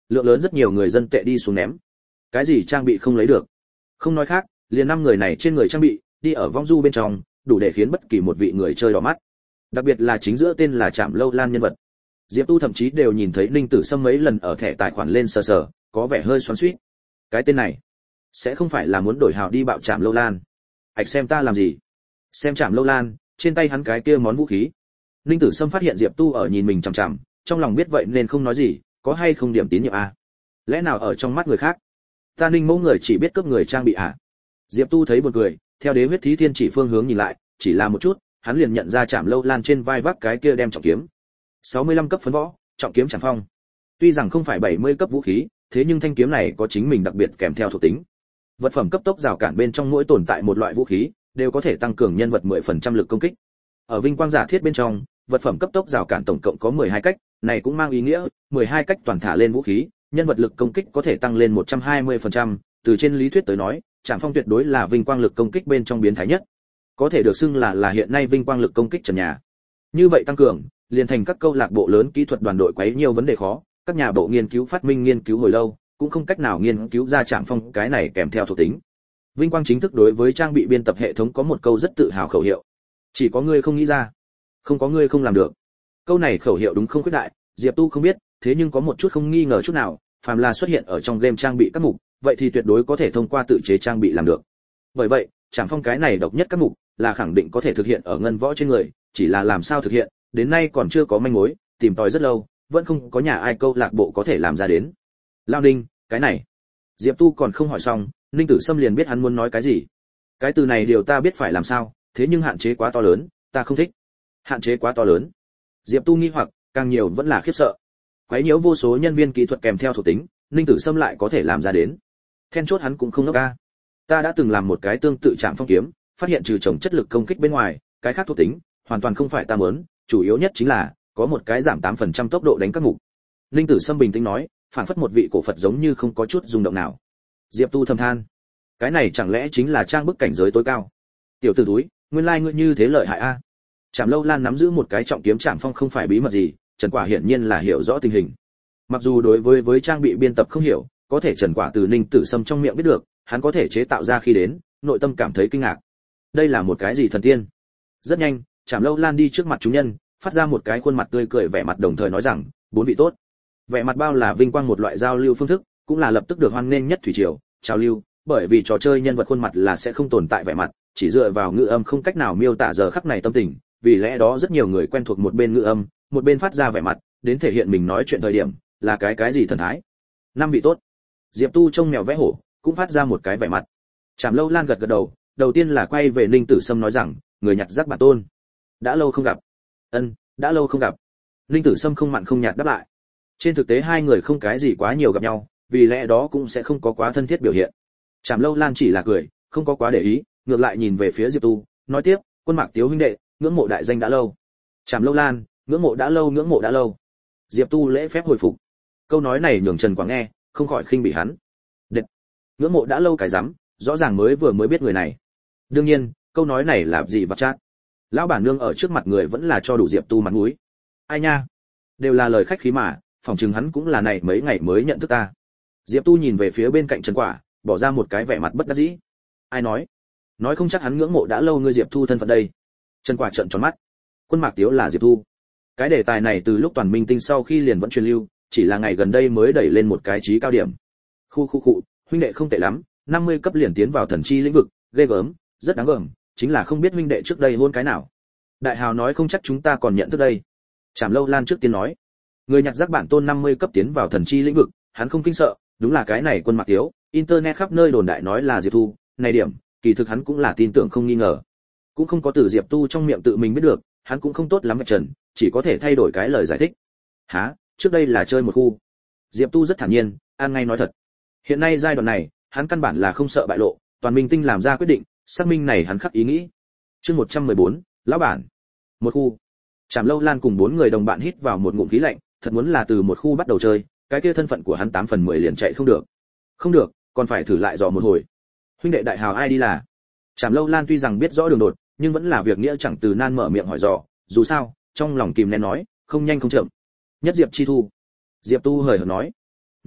lượng lớn rất nhiều người dân tệ đi xuống ném. Cái gì trang bị không lấy được? Không nói khác, liền năm người này trên người trang bị, đi ở vong du bên trong, đủ để khiến bất kỳ một vị người chơi đỏ mắt. Đặc biệt là chính giữa tên là Trạm Lâu Lan nhân vật. Diệp Tu thậm chí đều nhìn thấy Ninh Tử Sâm mấy lần ở thẻ tài khoản lên sờ sờ, có vẻ hơi xoắn xuýt. Cái tên này, sẽ không phải là muốn đổi hào đi bạo Trạm Lâu Lan? Ảch xem ta làm gì? Xem Trạm Lâu Lan, trên tay hắn cái kia món vũ khí. Ninh Tử Sâm phát hiện Diệp Tu ở nhìn mình chằm chằm, trong lòng biết vậy nên không nói gì, có hay không điểm tín nhiệm a? Lẽ nào ở trong mắt người khác, ta Ninh mẫu người chỉ biết cướp người trang bị à? Diệp Tu thấy buồn cười, theo đế huyết thí thiên chỉ phương hướng nhìn lại, chỉ là một chút, hắn liền nhận ra Trạm Lâu Lan trên vai vác cái kia đem trọng kiếm. sáu mươi lăm cấp phấn võ, trọng kiếm Trảm Phong. Tuy rằng không phải bảy mươi cấp vũ khí, thế nhưng thanh kiếm này có chính mình đặc biệt kèm theo thuộc tính. Vật phẩm cấp tốc rào cản bên trong mỗi tồn tại một loại vũ khí, đều có thể tăng cường nhân vật mười phần trăm lực công kích. Ở vinh quang giả thiết bên trong, vật phẩm cấp tốc rào cản tổng cộng có mười hai cách, này cũng mang ý nghĩa mười hai cách toàn thả lên vũ khí, nhân vật lực công kích có thể tăng lên một trăm hai mươi phần trăm, từ trên lý thuyết tới nói, Trảm Phong tuyệt đối là vinh quang lực công kích bên trong biến thái nhất. Có thể được xưng là là hiện nay vinh quang lực công kích trần nhà. Như vậy tăng cường, liền thành các câu lạc bộ lớn kỹ thuật đoàn đội quấy nhiều vấn đề khó, các nhà bộ nghiên cứu phát minh nghiên cứu hồi lâu, cũng không cách nào nghiên cứu ra Trảm Phong cái này kèm theo thuộc tính. Vinh quang chính thức đối với trang bị biên tập hệ thống có một câu rất tự hào khẩu hiệu: chỉ có ngươi không nghĩ ra, không có ngươi không làm được. Câu này khẩu hiệu đúng không khuyết đại, Diệp Tu không biết, thế nhưng có một chút không nghi ngờ chút nào, phàm là xuất hiện ở trong game trang bị các mục, vậy thì tuyệt đối có thể thông qua tự chế trang bị làm được. Bởi vậy, Trảm Phong cái này độc nhất các mục, là khẳng định có thể thực hiện ở ngân võ trên người, chỉ là làm sao thực hiện, đến nay còn chưa có manh mối, tìm tòi rất lâu, vẫn không có nhà ai câu lạc bộ có thể làm ra đến. Lao Ninh, cái này. Diệp Tu còn không hỏi xong, Ninh Tử Sâm liền biết hắn muốn nói cái gì. Cái từ này điều ta biết phải làm sao, thế nhưng hạn chế quá to lớn, ta không thích. Hạn chế quá to lớn. Diệp Tu nghi hoặc, càng nhiều vẫn là khiếp sợ. Quấy nhiễu vô số nhân viên kỹ thuật kèm theo thuộc tính, Ninh Tử Sâm lại có thể làm ra đến. Then chốt hắn cũng không ngốc a. Ta đã từng làm một cái tương tự Trảm Phong kiếm, phát hiện trừ trồng chất lực công kích bên ngoài, cái khác thuộc tính hoàn toàn không phải ta muốn, chủ yếu nhất chính là có một cái giảm tám phần trăm tốc độ đánh các mục. Ninh Tử Sâm bình tĩnh nói, phản phất một vị cổ Phật giống như không có chút rung động nào. Diệp Tu thầm than, cái này chẳng lẽ chính là trang bức cảnh giới tối cao? Tiểu tử túi, nguyên lai ngươi như thế lợi hại a. Trảm Lâu Lan nắm giữ một cái trọng kiếm Trảm Phong không phải bí mật gì, Trần Quả hiển nhiên là hiểu rõ tình hình. Mặc dù đối với với trang bị biên tập không hiểu, có thể Trần Quả từ Ninh Tử Sâm trong miệng biết được, hắn có thể chế tạo ra khi đến, nội tâm cảm thấy kinh ngạc. Đây là một cái gì thần tiên? Rất nhanh, Trảm Lâu Lan đi trước mặt chúng nhân, phát ra một cái khuôn mặt tươi cười vẻ mặt đồng thời nói rằng, bốn vị tốt. Vẻ mặt bao là vinh quang một loại giao lưu phương thức, cũng là lập tức được hoan nghênh nhất thủy triều, trào lưu, bởi vì trò chơi nhân vật khuôn mặt là sẽ không tồn tại vẻ mặt, chỉ dựa vào ngữ âm không cách nào miêu tả giờ khắc này tâm tình, vì lẽ đó rất nhiều người quen thuộc một bên ngữ âm, một bên phát ra vẻ mặt, đến thể hiện mình nói chuyện thời điểm, là cái cái gì thần thái. Năm vị tốt. Diệp Tu trông mèo vẽ hổ, cũng phát ra một cái vẻ mặt. Trảm Lâu Lan gật gật đầu, đầu tiên là quay về Ninh Tử Sâm nói rằng, người nhặt rác bản tôn, đã lâu không gặp. Ân, đã lâu không gặp. Ninh Tử Sâm không mặn không nhạt đáp lại. Trên thực tế hai người không cái gì quá nhiều gặp nhau, vì lẽ đó cũng sẽ không có quá thân thiết biểu hiện. Trảm Lâu Lan chỉ là cười, không có quá để ý, ngược lại nhìn về phía Diệp Tu, nói tiếp, Quân Mạc Tiếu huynh đệ, ngưỡng mộ đại danh đã lâu. Trảm Lâu Lan, ngưỡng mộ đã lâu, ngưỡng mộ đã lâu. Diệp Tu lễ phép hồi phục. Câu nói này nhường Trần Quả nghe, không khỏi khinh bỉ hắn. Đệt, ngưỡng mộ đã lâu cái rắm, rõ ràng mới vừa mới biết người này. Đương nhiên, câu nói này là gì vặt chát. Lão bản nương ở trước mặt người vẫn là cho đủ Diệp Tu mặt mũi. Ai nha, đều là lời khách khí mà, phòng chừng hắn cũng là này mấy ngày mới nhận thức ta. Diệp Tu nhìn về phía bên cạnh Trần Quả, bỏ ra một cái vẻ mặt bất đắc dĩ. Ai nói? Nói không chắc hắn ngưỡng mộ đã lâu ngươi Diệp Thu thân phận đây. Trần Quả trợn tròn mắt. Quân Mạc Tiếu là Diệp Thu. Cái đề tài này từ lúc toàn minh tinh sau khi liền vẫn truyền lưu, chỉ là ngày gần đây mới đẩy lên một cái trí cao điểm. Khu khu khu, huynh đệ không tệ lắm, năm mươi cấp liền tiến vào thần chi lĩnh vực, ghê gớm, rất đáng gờm, chính là không biết huynh đệ trước đây hôn cái nào. Đại hào nói không chắc chúng ta còn nhận thức đây. Trảm Lâu Lan trước tiên nói, người nhặt rác bản tôn năm mươi cấp tiến vào thần chi lĩnh vực, hắn không kinh sợ, đúng là cái này Quân Mạc Tiếu, internet khắp nơi đồn đại nói là Diệp Thu, này điểm, kỳ thực hắn cũng là tin tưởng không nghi ngờ. Cũng không có từ Diệp Tu trong miệng tự mình biết được, hắn cũng không tốt lắm vạch trần, chỉ có thể thay đổi cái lời giải thích. Hả, trước đây là chơi một khu. Diệp Tu rất thản nhiên, an ngay nói thật. Hiện nay giai đoạn này, hắn căn bản là không sợ bại lộ, toàn minh tinh làm ra quyết định, xác minh này hắn khắc ý nghĩ. Chương một trăm mười bốn, lão bản. Một khu. Trảm Lâu Lan cùng bốn người đồng bạn hít vào một ngụm khí lạnh, thật muốn là từ một khu bắt đầu chơi, cái kia thân phận của hắn tám phần mười liền chạy không được. Không được, còn phải thử lại dò một hồi. Huynh đệ đại hào ai đi là? Trảm Lâu Lan tuy rằng biết rõ đường đột, nhưng vẫn là việc nghĩa chẳng từ nan mở miệng hỏi dò, dù sao, trong lòng kìm nén nói, không nhanh không chậm. Nhất Diệp Chi Thu. Diệp Tu hời hợt nói.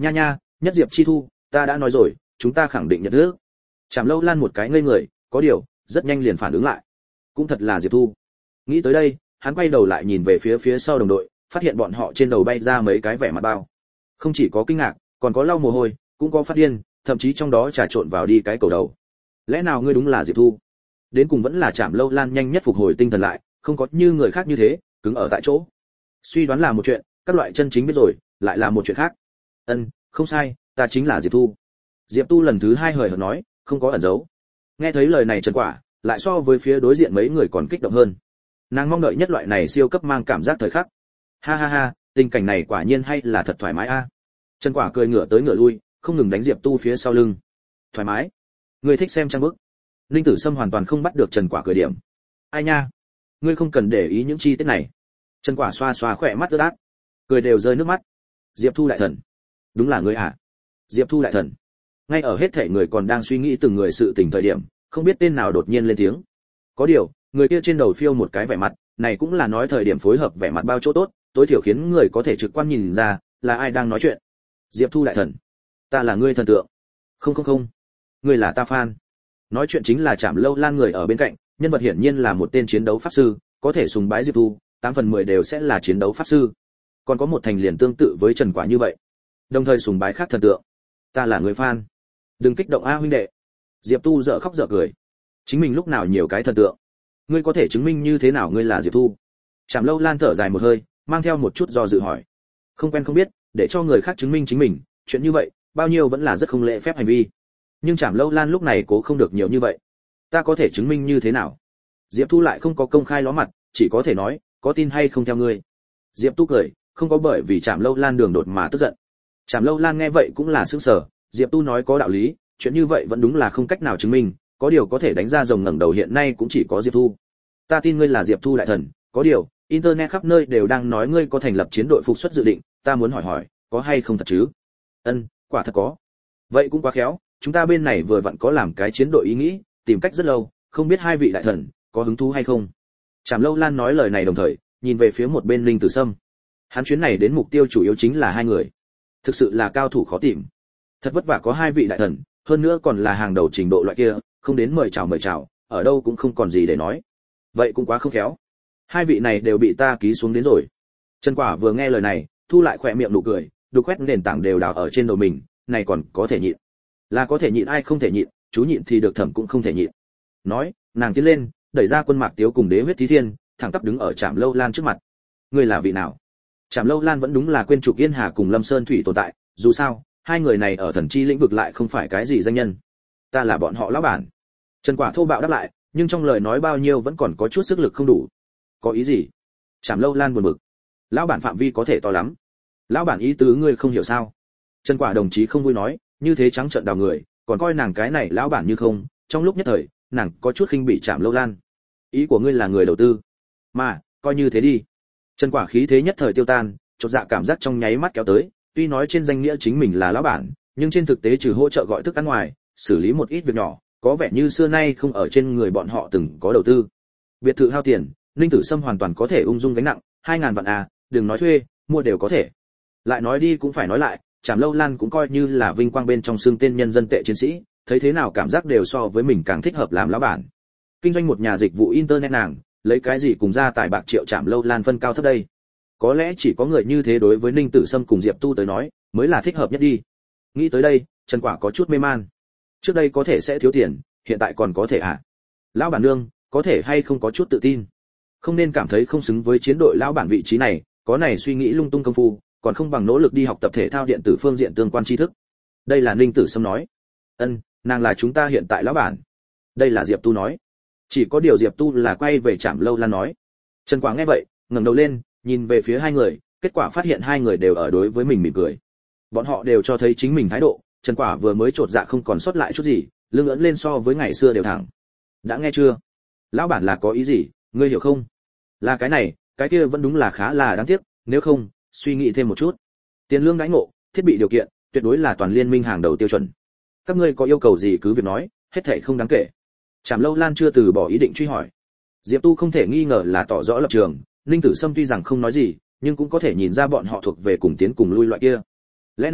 Nha nha, nhất Diệp Chi Thu, ta đã nói rồi, chúng ta khẳng định nhận thức. Trảm Lâu Lan một cái ngây người, có điều, rất nhanh liền phản ứng lại. Cũng thật là Diệp Thu. Nghĩ tới đây, hắn quay đầu lại nhìn về phía phía sau đồng đội, phát hiện bọn họ trên đầu bay ra mấy cái vẻ mặt bao. Không chỉ có kinh ngạc, còn có lau mồ hôi, cũng có phát điên, thậm chí trong đó trà trộn vào đi cái cầu đầu. Lẽ nào ngươi đúng là Diệp Thu? Đến cùng vẫn là Trảm Lâu Lan nhanh nhất phục hồi tinh thần lại, không có như người khác như thế, cứng ở tại chỗ. Suy đoán là một chuyện, các loại chân chính biết rồi, lại là một chuyện khác. Ân, không sai, ta chính là Diệp Thu. Diệp Tu lần thứ hai hời hợt nói, không có ẩn giấu. Nghe thấy lời này Trần Quả, lại so với phía đối diện mấy người còn kích động hơn. Nàng mong đợi nhất loại này siêu cấp mang cảm giác thời khắc. Ha ha ha, tình cảnh này quả nhiên hay là thật thoải mái a. Trần Quả cười ngửa tới ngửa lui, không ngừng đánh Diệp Tu phía sau lưng. Thoải mái? Ngươi thích xem trang bức? Linh Tử Sâm hoàn toàn không bắt được Trần Quả cười điểm. Ai nha, ngươi không cần để ý những chi tiết này. Trần Quả xoa xoa khỏe mắt ướt át, cười đều rơi nước mắt. Diệp Thu đại thần, đúng là ngươi à? Diệp Thu đại thần. Ngay ở hết thảy người còn đang suy nghĩ từng người sự tình thời điểm, không biết tên nào đột nhiên lên tiếng. Có điều, người kia trên đầu phiêu một cái vẻ mặt, này cũng là nói thời điểm phối hợp vẻ mặt bao chỗ tốt, tối thiểu khiến người có thể trực quan nhìn ra là ai đang nói chuyện. Diệp Thu đại thần, ta là ngươi thần tượng. Không không không, ngươi là ta fan. Nói chuyện chính là Trảm Lâu Lan người ở bên cạnh, nhân vật hiển nhiên là một tên chiến đấu pháp sư, có thể sùng bái Diệp Thu, tám phần mười đều sẽ là chiến đấu pháp sư. Còn có một thành liền tương tự với Trần Quả như vậy, đồng thời sùng bái khác thần tượng. Ta là người fan. Đừng kích động a huynh đệ. Diệp Tu dở khóc dở cười. Chính mình lúc nào nhiều cái thần tượng. Ngươi có thể chứng minh như thế nào ngươi là Diệp Thu? Trảm Lâu Lan thở dài một hơi, mang theo một chút do dự hỏi. Không quen không biết, để cho người khác chứng minh chính mình, chuyện như vậy, bao nhiêu vẫn là rất không lễ phép hành vi. Nhưng Trảm Lâu Lan lúc này cố không được nhiều như vậy. Ta có thể chứng minh như thế nào? Diệp Thu lại không có công khai ló mặt, chỉ có thể nói, có tin hay không theo ngươi. Diệp Tu cười, không có bởi vì Trảm Lâu Lan đường đột mà tức giận. Trảm Lâu Lan nghe vậy cũng là sững sờ, Diệp Tu nói có đạo lý, chuyện như vậy vẫn đúng là không cách nào chứng minh, có điều có thể đánh ra rồng ngẩng đầu hiện nay cũng chỉ có Diệp Thu. Ta tin ngươi là Diệp Thu đại thần, có điều, internet khắp nơi đều đang nói ngươi có thành lập chiến đội phục xuất dự định, ta muốn hỏi hỏi, có hay không thật chứ? Ân, quả thật có. Vậy cũng quá khéo, chúng ta bên này vừa vặn có làm cái chiến đội ý nghĩ, tìm cách rất lâu, không biết hai vị đại thần có hứng thú hay không. Trảm Lâu Lan nói lời này đồng thời, nhìn về phía một bên Linh Tử Sâm. Hắn chuyến này đến mục tiêu chủ yếu chính là hai người. Thực sự là cao thủ khó tìm. Thật vất vả có hai vị đại thần, hơn nữa còn là hàng đầu trình độ loại kia, không đến mời chào mời chào, ở đâu cũng không còn gì để nói. Vậy cũng quá không khéo. Hai vị này đều bị ta ký xuống đến rồi. Trần Quả vừa nghe lời này, thu lại khỏe miệng nụ cười, đục quét nền tảng đều đào ở trên đầu mình, này còn có thể nhịn. Là có thể nhịn ai không thể nhịn, chú nhịn thì được thẩm cũng không thể nhịn. Nói, nàng tiến lên, đẩy ra Quân Mạc Tiếu cùng Đế Huyết Thí Thiên, thẳng tắp đứng ở Trảm Lâu Lan trước mặt. Ngươi là vị nào? Trảm Lâu Lan vẫn đúng là quên trục Yên Hà cùng Lâm Sơn Thủy tồn tại, dù sao, hai người này ở thần chi lĩnh vực lại không phải cái gì danh nhân. Ta là bọn họ lão bản. Trần Quả thô bạo đáp lại, nhưng trong lời nói bao nhiêu vẫn còn có chút sức lực không đủ. Có ý gì? Trảm Lâu Lan buồn bực. Lão bản phạm vi có thể to lắm. Lão bản ý tứ ngươi không hiểu sao? Trần Quả đồng chí không vui nói, như thế trắng trợn đào người, còn coi nàng cái này lão bản như không, trong lúc nhất thời, nàng có chút khinh bị Trảm Lâu Lan. Ý của ngươi là người đầu tư? Mà, coi như thế đi. Trần Quả khí thế nhất thời tiêu tan, chột dạ cảm giác trong nháy mắt kéo tới, tuy nói trên danh nghĩa chính mình là lão bản, nhưng trên thực tế trừ hỗ trợ gọi thức ăn ngoài, xử lý một ít việc nhỏ, có vẻ như xưa nay không ở trên người bọn họ từng có đầu tư. Biệt thự hao tiền, Ninh Tử Sâm hoàn toàn có thể ung dung gánh nặng, hai ngàn vạn à, đừng nói thuê, mua đều có thể. Lại nói đi cũng phải nói lại, Trảm Lâu Lan cũng coi như là vinh quang bên trong xương tên nhân dân tệ chiến sĩ, thấy thế nào cảm giác đều so với mình càng thích hợp làm lão bản. Kinh doanh một nhà dịch vụ internet nàng, lấy cái gì cùng ra tài bạc triệu Trảm Lâu Lan phân cao thấp đây? Có lẽ chỉ có người như thế đối với Ninh Tử Sâm cùng Diệp Tu tới nói, mới là thích hợp nhất đi. Nghĩ tới đây, Trần Quả có chút mê man. Trước đây có thể sẽ thiếu tiền, hiện tại còn có thể à? Lão bản nương, có thể hay không có chút tự tin? Không nên cảm thấy không xứng với chiến đội lão bản vị trí này, có này suy nghĩ lung tung công phu, còn không bằng nỗ lực đi học tập thể thao điện tử phương diện tương quan tri thức. Đây là Ninh Tử Sâm nói. Ân, nàng là chúng ta hiện tại lão bản. Đây là Diệp Tu nói. Chỉ có điều Diệp Tu là quay về Trảm Lâu Lan nói. Trần Quả nghe vậy, ngẩng đầu lên, nhìn về phía hai người, kết quả phát hiện hai người đều ở đối với mình mỉm cười. Bọn họ đều cho thấy chính mình thái độ, Trần Quả vừa mới trột dạ không còn sót lại chút gì, lưng ưỡn lên so với ngày xưa đều thẳng. Đã nghe chưa? Lão bản là có ý gì, ngươi hiểu không? Là cái này, cái kia vẫn đúng là khá là đáng tiếc, nếu không, suy nghĩ thêm một chút. Tiền lương đãi ngộ, thiết bị điều kiện, tuyệt đối là toàn liên minh hàng đầu tiêu chuẩn. Các ngươi có yêu cầu gì cứ việc nói, hết thảy không đáng kể. Trảm Lâu Lan chưa từ bỏ ý định truy hỏi. Diệp Tu không thể nghi ngờ là tỏ rõ lập trường, Ninh Tử Sâm tuy rằng không nói gì, nhưng cũng có thể nhìn ra bọn họ thuộc về cùng tiến cùng lui loại kia. Lẽ nào,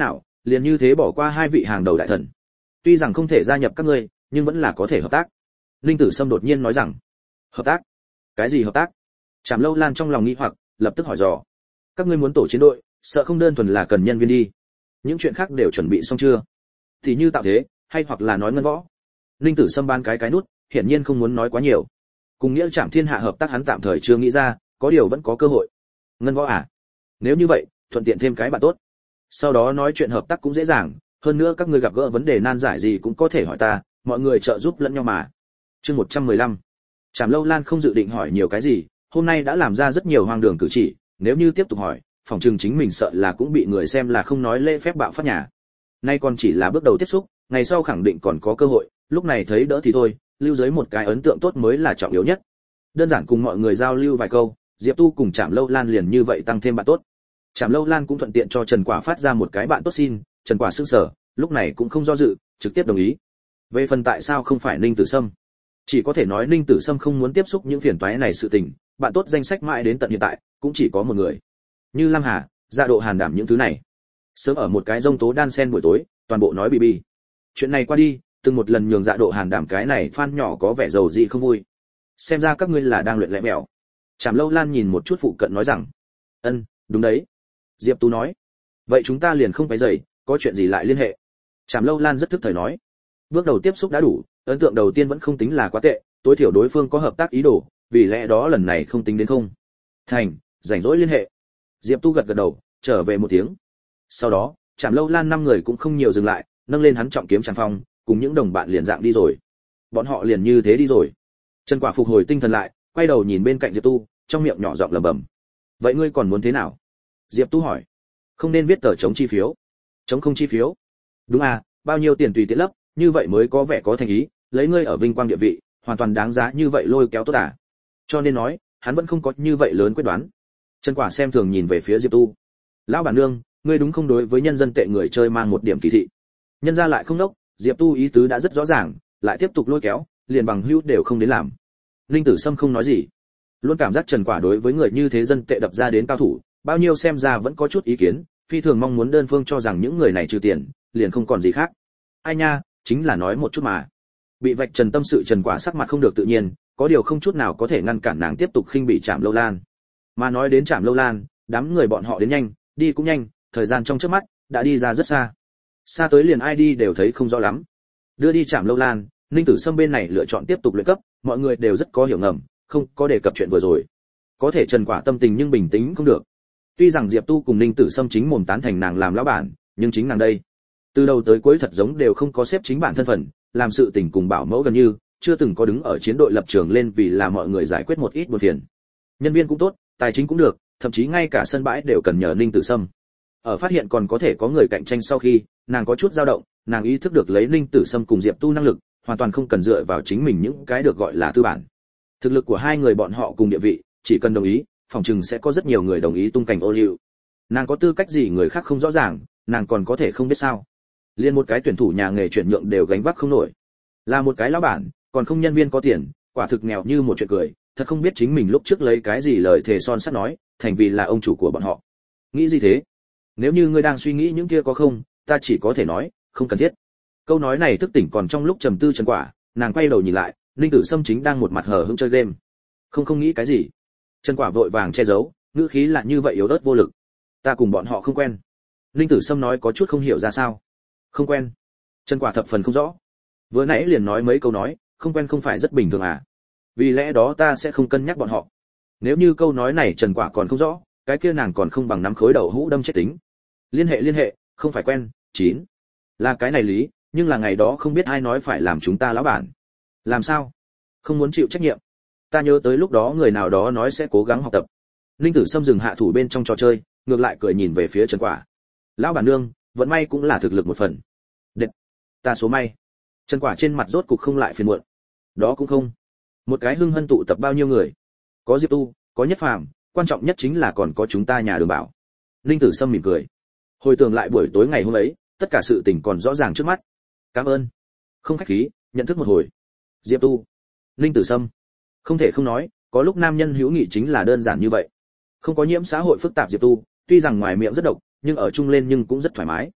liền như thế bỏ qua hai vị hàng đầu đại thần. Tuy rằng không thể gia nhập các ngươi, nhưng vẫn là có thể hợp tác. Linh Tử Sâm đột nhiên nói rằng, hợp tác? Cái gì hợp tác? Trảm Lâu Lan trong lòng nghi hoặc, lập tức hỏi dò. Các ngươi muốn tổ chiến đội, sợ không đơn thuần là cần nhân viên đi. Những chuyện khác đều chuẩn bị xong chưa? Thì như tạo thế, hay hoặc là nói ngân võ. Linh Tử Sâm ban cái cái nút, hiển nhiên không muốn nói quá nhiều. Cùng nghĩa Trảm Thiên Hạ hợp tác hắn tạm thời chưa nghĩ ra, có điều vẫn có cơ hội. Ngân võ à? Nếu như vậy, thuận tiện thêm cái bạn tốt. Sau đó nói chuyện hợp tác cũng dễ dàng, hơn nữa các ngươi gặp gỡ vấn đề nan giải gì cũng có thể hỏi ta, mọi người trợ giúp lẫn nhau mà. Chương một trăm mười lăm. Trảm Lâu Lan không dự định hỏi nhiều cái gì, hôm nay đã làm ra rất nhiều hoang đường cử chỉ, nếu như tiếp tục hỏi, phòng trường chính mình sợ là cũng bị người xem là không nói lễ phép bạo phát nhà. Nay còn chỉ là bước đầu tiếp xúc, ngày sau khẳng định còn có cơ hội, lúc này thấy đỡ thì thôi, lưu dưới một cái ấn tượng tốt mới là trọng yếu nhất. Đơn giản cùng mọi người giao lưu vài câu, Diệp Tu cùng Trảm Lâu Lan liền như vậy tăng thêm bạn tốt. Trảm Lâu Lan cũng thuận tiện cho Trần Quả phát ra một cái bạn tốt xin, Trần Quả sững sờ, lúc này cũng không do dự, trực tiếp đồng ý. Về phần tại sao không phải Ninh Tử Sâm, chỉ có thể nói Ninh Tử Sâm không muốn tiếp xúc những phiền toái này sự tình, bạn tốt danh sách mãi đến tận hiện tại cũng chỉ có một người. Như Lam Hà, Dạ Độ Hàn đảm những thứ này. Sớm ở một cái rông tố đan sen buổi tối, toàn bộ nói bì bì. Chuyện này qua đi, từng một lần nhường Dạ Độ Hàn đảm cái này fan nhỏ có vẻ giàu dị không vui. Xem ra các ngươi là đang luyện lẽ mèo. Trảm Lâu Lan nhìn một chút phụ cận nói rằng, ân, đúng đấy. Diệp Tú nói, vậy chúng ta liền không phải dậy, có chuyện gì lại liên hệ. Trảm Lâu Lan rất thức thời nói, bước đầu tiếp xúc đã đủ, ấn tượng đầu tiên vẫn không tính là quá tệ, tối thiểu đối phương có hợp tác ý đồ, vì lẽ đó lần này không tính đến không. Thành, rảnh rỗi liên hệ. Diệp Tu gật gật đầu, trở về một tiếng. Sau đó, Trảm Lâu Lan năm người cũng không nhiều dừng lại, nâng lên hắn trọng kiếm Tràng Phong, cùng những đồng bạn liền dạng đi rồi. Bọn họ liền như thế đi rồi. Trần Quả phục hồi tinh thần lại, quay đầu nhìn bên cạnh Diệp Tu, trong miệng nhỏ giọng lẩm bẩm. Vậy ngươi còn muốn thế nào? Diệp Tu hỏi. Không nên viết tờ chống chi phiếu. Chống không chi phiếu? Đúng à, bao nhiêu tiền tùy tiện lấp, như vậy mới có vẻ có thành ý, lấy ngươi ở vinh quang địa vị, hoàn toàn đáng giá như vậy lôi kéo tốt à? Cho nên nói, hắn vẫn không có như vậy lớn quyết đoán. Trần Quả xem thường nhìn về phía Diệp Tu. Lão bản nương, ngươi đúng không đối với nhân dân tệ người chơi mang một điểm kỳ thị. Nhân ra lại không đốc, Diệp Tu ý tứ đã rất rõ ràng, lại tiếp tục lôi kéo, liền bằng hữu đều không đến làm. Linh Tử Sâm không nói gì, luôn cảm giác Trần Quả đối với người như thế dân tệ đập ra đến cao thủ, bao nhiêu xem ra vẫn có chút ý kiến, phi thường mong muốn đơn phương cho rằng những người này trừ tiền, liền không còn gì khác. Ai nha, chính là nói một chút mà. Bị vạch trần tâm sự Trần Quả sắc mặt không được tự nhiên, có điều không chút nào có thể ngăn cản nàng tiếp tục khinh bị Trảm Lâu Lan. Mà nói đến Trảm Lâu Lan, đám người bọn họ đến nhanh, đi cũng nhanh, thời gian trong chớp mắt đã đi ra rất xa. Xa tới liền ai đi đều thấy không rõ lắm. Đưa đi Trảm Lâu Lan, Ninh Tử Sâm bên này lựa chọn tiếp tục luyện cấp, mọi người đều rất có hiểu ngầm, không có đề cập chuyện vừa rồi. Có thể Trần Quả tâm tình nhưng bình tĩnh không được. Tuy rằng Diệp Tu cùng Ninh Tử Sâm chính mồm tán thành nàng làm lão bản, nhưng chính nàng đây, từ đầu tới cuối thật giống đều không có xếp chính bản thân phận, làm sự tình cùng bảo mẫu gần như chưa từng có đứng ở chiến đội lập trường lên vì là mọi người giải quyết một ít buồn phiền. Nhân viên cũng tốt, tài chính cũng được, thậm chí ngay cả sân bãi đều cần nhờ Ninh Tử Sâm. Ở phát hiện còn có thể có người cạnh tranh sau khi, nàng có chút dao động, nàng ý thức được lấy Ninh Tử Sâm cùng Diệp Tu năng lực, hoàn toàn không cần dựa vào chính mình những cái được gọi là tư bản. Thực lực của hai người bọn họ cùng địa vị, chỉ cần đồng ý, phòng chừng sẽ có rất nhiều người đồng ý tung cảnh ô liu. Nàng có tư cách gì người khác không rõ ràng, nàng còn có thể không biết sao? Liên một cái tuyển thủ nhà nghề chuyển nhượng đều gánh vác không nổi. Là một cái lão bản, còn không nhân viên có tiền, quả thực nghèo như một chuyện cười, thật không biết chính mình lúc trước lấy cái gì lời thề son sắt nói, thành vì là ông chủ của bọn họ. Nghĩ gì thế? Nếu như ngươi đang suy nghĩ những kia có không, ta chỉ có thể nói, không cần thiết. Câu nói này thức tỉnh còn trong lúc trầm tư Trần Quả, nàng quay đầu nhìn lại, Ninh Tử Sâm chính đang một mặt hờ hững chơi game. Không không nghĩ cái gì. Trần Quả vội vàng che giấu, ngữ khí là như vậy yếu ớt vô lực. Ta cùng bọn họ không quen. Ninh Tử Sâm nói có chút không hiểu ra sao. Không quen. Trần Quả thập phần không rõ. Vừa nãy liền nói mấy câu nói, không quen không phải rất bình thường à? Vì lẽ đó ta sẽ không cân nhắc bọn họ. Nếu như câu nói này Trần Quả còn không rõ, cái kia nàng còn không bằng nắm khối đầu hũ đâm chết tính. Liên hệ liên hệ, không phải quen, chín. Là cái này lý, nhưng là ngày đó không biết ai nói phải làm chúng ta lão bản. Làm sao? Không muốn chịu trách nhiệm. Ta nhớ tới lúc đó người nào đó nói sẽ cố gắng học tập. Linh Tử Sâm dừng hạ thủ bên trong trò chơi, ngược lại cười nhìn về phía Trần Quả. Lão bản nương, vận may cũng là thực lực một phần. Đệt, ta số may. Trần Quả trên mặt rốt cục không lại phiền muộn. Đó cũng không. Một cái hưng hân tụ tập bao nhiêu người? Có Diệp Tu, có Nhất Phàm, quan trọng nhất chính là còn có chúng ta nhà Đường Bảo. Linh Tử Sâm mỉm cười. Hồi tưởng lại buổi tối ngày hôm ấy, tất cả sự tình còn rõ ràng trước mắt. Cảm ơn. Không khách khí, nhận thức một hồi. Diệp Tu, Linh Tử Sâm. Không thể không nói, có lúc nam nhân hữu nghị chính là đơn giản như vậy. Không có nhiễm xã hội phức tạp Diệp Tu, tuy rằng ngoài miệng rất độc, nhưng ở chung lên nhưng cũng rất thoải mái.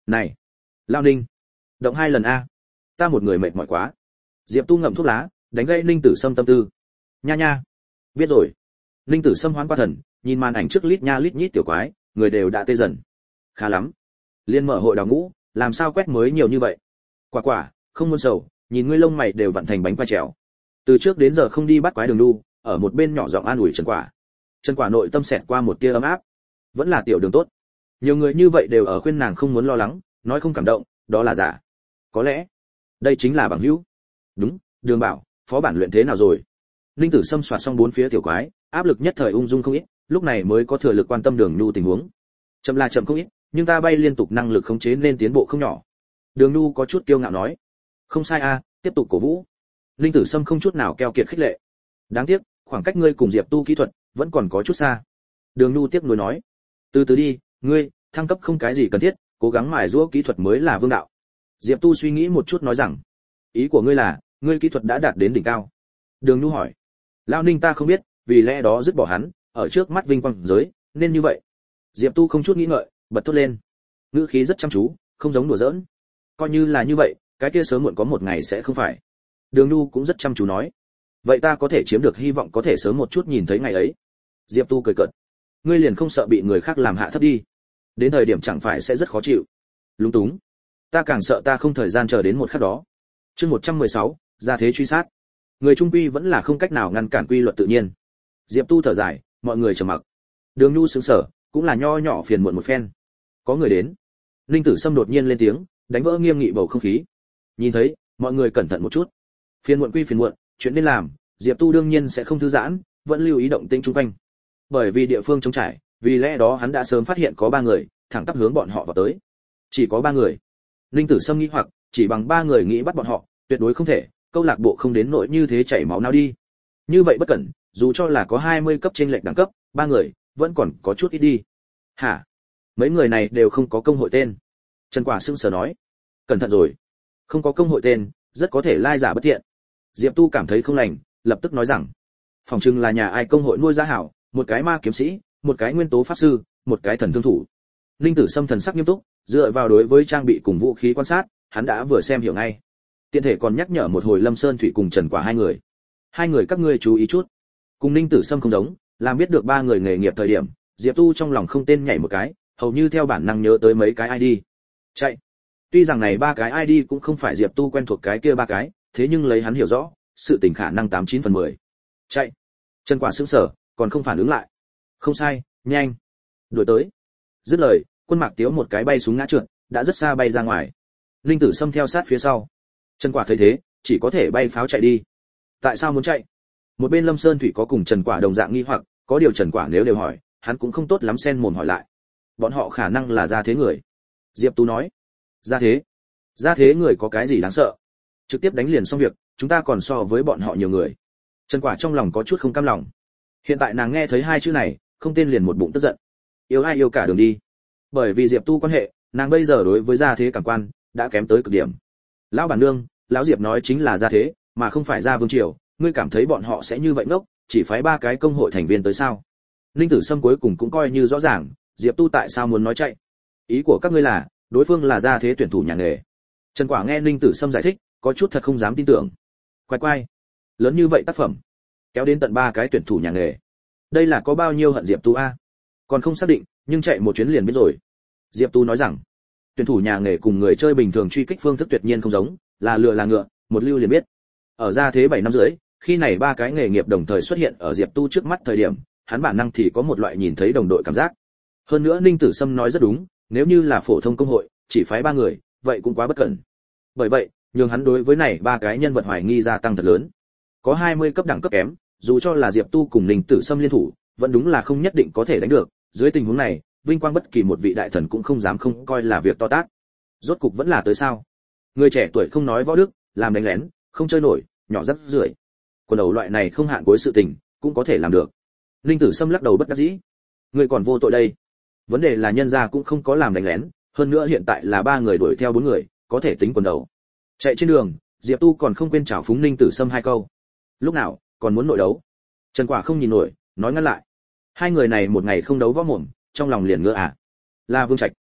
Này, Lao Ninh, động hai lần a. Ta một người mệt mỏi quá. Diệp Tu ngậm thuốc lá, đánh gãy Ninh Tử Sâm tâm tư. Nha nha. Biết rồi. Ninh Tử Sâm hoán qua thần, nhìn màn ảnh trước lít nha lít nhít tiểu quái, người đều đã tê dần. Khá lắm. Liên mở hội đào ngũ, làm sao quét mới nhiều như vậy? Quả quả, không muốn sầu, nhìn ngươi lông mày đều vặn thành bánh quai trèo. Từ trước đến giờ không đi bắt quái đường đu, ở một bên nhỏ giọng an ủi Trần Quả. Trần Quả nội tâm xẹt qua một tia ấm áp. Vẫn là tiểu đường tốt. Nhiều người như vậy đều ở khuyên nàng không muốn lo lắng, nói không cảm động, đó là giả. Có lẽ, đây chính là bằng hữu. Đúng, Đường Bảo, phó bản luyện thế nào rồi? Linh Tử Sâm soạt xong bốn phía tiểu quái, áp lực nhất thời ung dung không ít, lúc này mới có thừa lực quan tâm Đường Nhu tình huống. Chậm là chậm không ít, nhưng ta bay liên tục năng lực khống chế nên tiến bộ không nhỏ. Đường Nhu có chút kiêu ngạo nói. Không sai a, tiếp tục cổ vũ. Linh Tử Sâm không chút nào keo kiệt khích lệ. Đáng tiếc, khoảng cách ngươi cùng Diệp Tu kỹ thuật vẫn còn có chút xa. Đường Nhu tiếc nuối nói. Từ từ đi, ngươi, thăng cấp không cái gì cần thiết, cố gắng mài giũa kỹ thuật mới là vương đạo. Diệp Tu suy nghĩ một chút nói rằng, ý của ngươi là, ngươi kỹ thuật đã đạt đến đỉnh cao. Đường Nhu hỏi. Lão Ninh ta không biết, vì lẽ đó dứt bỏ hắn, ở trước mắt vinh quang giới, nên như vậy. Diệp Tu không chút nghĩ ngợi, bật thốt lên. Ngữ khí rất chăm chú, không giống đùa giỡn. Coi như là như vậy, cái kia sớm muộn có một ngày sẽ không phải. Đường Nhu cũng rất chăm chú nói. Vậy ta có thể chiếm được hy vọng có thể sớm một chút nhìn thấy ngày ấy. Diệp Tu cười cợt. Ngươi liền không sợ bị người khác làm hạ thấp đi. Đến thời điểm chẳng phải sẽ rất khó chịu. Lúng túng. Ta càng sợ ta không thời gian chờ đến một khắc đó. Chương một trăm mười sáu, ra thế truy sát. Người trung quy vẫn là không cách nào ngăn cản quy luật tự nhiên. Diệp Tu thở dài, mọi người trầm mặc. Đường Nhu sững sờ, cũng là nho nhỏ phiền muộn một phen. Có người đến. Linh Tử Sâm đột nhiên lên tiếng, đánh vỡ nghiêm nghị bầu không khí. Nhìn thấy, mọi người cẩn thận một chút. Phiền muộn quy phiền muộn, chuyện nên làm, Diệp Tu đương nhiên sẽ không thư giãn, vẫn lưu ý động tĩnh xung quanh. Bởi vì địa phương trống trải, vì lẽ đó hắn đã sớm phát hiện có ba người, thẳng tắp hướng bọn họ vào tới. Chỉ có ba người. Linh Tử Sâm nghĩ hoặc, chỉ bằng ba người nghĩ bắt bọn họ, tuyệt đối không thể, câu lạc bộ không đến nỗi như thế chảy máu nào đi. Như vậy bất cẩn, dù cho là có hai mươi cấp trên lệch đẳng cấp, ba người vẫn còn có chút ít đi. Hả? Mấy người này đều không có công hội tên. Trần Quả sững sờ nói. Cẩn thận rồi. Không có công hội tên, rất có thể lai giả bất thiện. Diệp Tu cảm thấy không lành, lập tức nói rằng, phòng trưng là nhà ai công hội nuôi giá hảo, một cái ma kiếm sĩ, một cái nguyên tố pháp sư, một cái thần thương thủ. Linh Tử Sâm thần sắc nghiêm túc, dựa vào đối với trang bị cùng vũ khí quan sát, hắn đã vừa xem hiểu ngay. Tiện thể còn nhắc nhở một hồi Lâm Sơn Thủy cùng Trần Quả hai người. Hai người các ngươi chú ý chút. Cùng Linh Tử Sâm không giống, làm biết được ba người nghề nghiệp thời điểm, Diệp Tu trong lòng không tên nhảy một cái, hầu như theo bản năng nhớ tới mấy cái i đê. Chạy. Tuy rằng này ba cái i đê cũng không phải Diệp Tu quen thuộc cái kia ba cái, thế nhưng lấy hắn hiểu rõ, sự tình khả năng tám chín phần mười. Chạy. Trần Quả sững sờ, còn không phản ứng lại. Không sai, nhanh. Đuổi tới. Dứt lời, Quân Mạc Tiếu một cái bay xuống ngã trượt, đã rất xa bay ra ngoài. Linh Tử Sâm theo sát phía sau. Trần Quả thấy thế, chỉ có thể bay pháo chạy đi. Tại sao muốn chạy? Một bên Lâm Sơn Thủy có cùng Trần Quả đồng dạng nghi hoặc, có điều Trần Quả nếu đều hỏi, hắn cũng không tốt lắm xen mồm hỏi lại. Bọn họ khả năng là gia thế người. Diệp Tú nói. Gia thế? Gia thế người có cái gì đáng sợ? Trực tiếp đánh liền xong việc, chúng ta còn so với bọn họ nhiều người. Trần Quả trong lòng có chút không cam lòng. Hiện tại nàng nghe thấy hai chữ này, không tên liền một bụng tức giận. Yêu ai yêu cả đường đi. Bởi vì Diệp Tu quan hệ, nàng bây giờ đối với gia thế cảm quan đã kém tới cực điểm. Lão bản nương, lão Diệp nói chính là gia thế, mà không phải gia vương triều, ngươi cảm thấy bọn họ sẽ như vậy ngốc, chỉ phái ba cái công hội thành viên tới sao? Linh Tử Sâm cuối cùng cũng coi như rõ ràng, Diệp Tu tại sao muốn nói chạy. Ý của các ngươi là, đối phương là gia thế tuyển thủ nhà nghề. Trần Quả nghe Linh Tử Sâm giải thích, có chút thật không dám tin tưởng. Quay quay, lớn như vậy tác phẩm, kéo đến tận ba cái tuyển thủ nhà nghề. Đây là có bao nhiêu hận Diệp Tu a? Còn không xác định, nhưng chạy một chuyến liền biết rồi. Diệp Tu nói rằng, tuyển thủ nhà nghề cùng người chơi bình thường truy kích phương thức tuyệt nhiên không giống, là lừa là ngựa, một lưu liền biết. Ở gia thế bảy năm rưỡi, khi này ba cái nghề nghiệp đồng thời xuất hiện ở Diệp Tu trước mắt thời điểm, hắn bản năng thì có một loại nhìn thấy đồng đội cảm giác. Hơn nữa Ninh Tử Sâm nói rất đúng, nếu như là phổ thông công hội, chỉ phái ba người, vậy cũng quá bất cẩn. Bởi vậy, nhường hắn đối với này ba cái nhân vật hoài nghi gia tăng thật lớn. Có hai mươi cấp đẳng cấp kém, dù cho là Diệp Tu cùng Ninh Tử Sâm liên thủ, vẫn đúng là không nhất định có thể đánh được. Dưới tình huống này, vinh quang bất kỳ một vị đại thần cũng không dám không coi là việc to tát. Rốt cục vẫn là tới sao? Người trẻ tuổi không nói võ đức, làm đánh lén, không chơi nổi, nhỏ rất rưởi. Quần đầu loại này không hạn cuối sự tình, cũng có thể làm được. Ninh Tử Sâm lắc đầu bất đắc dĩ. Người còn vô tội đây. Vấn đề là nhân gia cũng không có làm đánh lén, hơn nữa hiện tại là ba người đuổi theo bốn người, có thể tính quần đầu. Chạy trên đường, Diệp Tu còn không quên chào phúng Ninh Tử Sâm hai câu. Lúc nào còn muốn nội đấu? Trần Quả không nhìn nổi, nói ngăn lại. Hai người này một ngày không đấu võ mồm, trong lòng liền ngựa à? La Vương Trạch,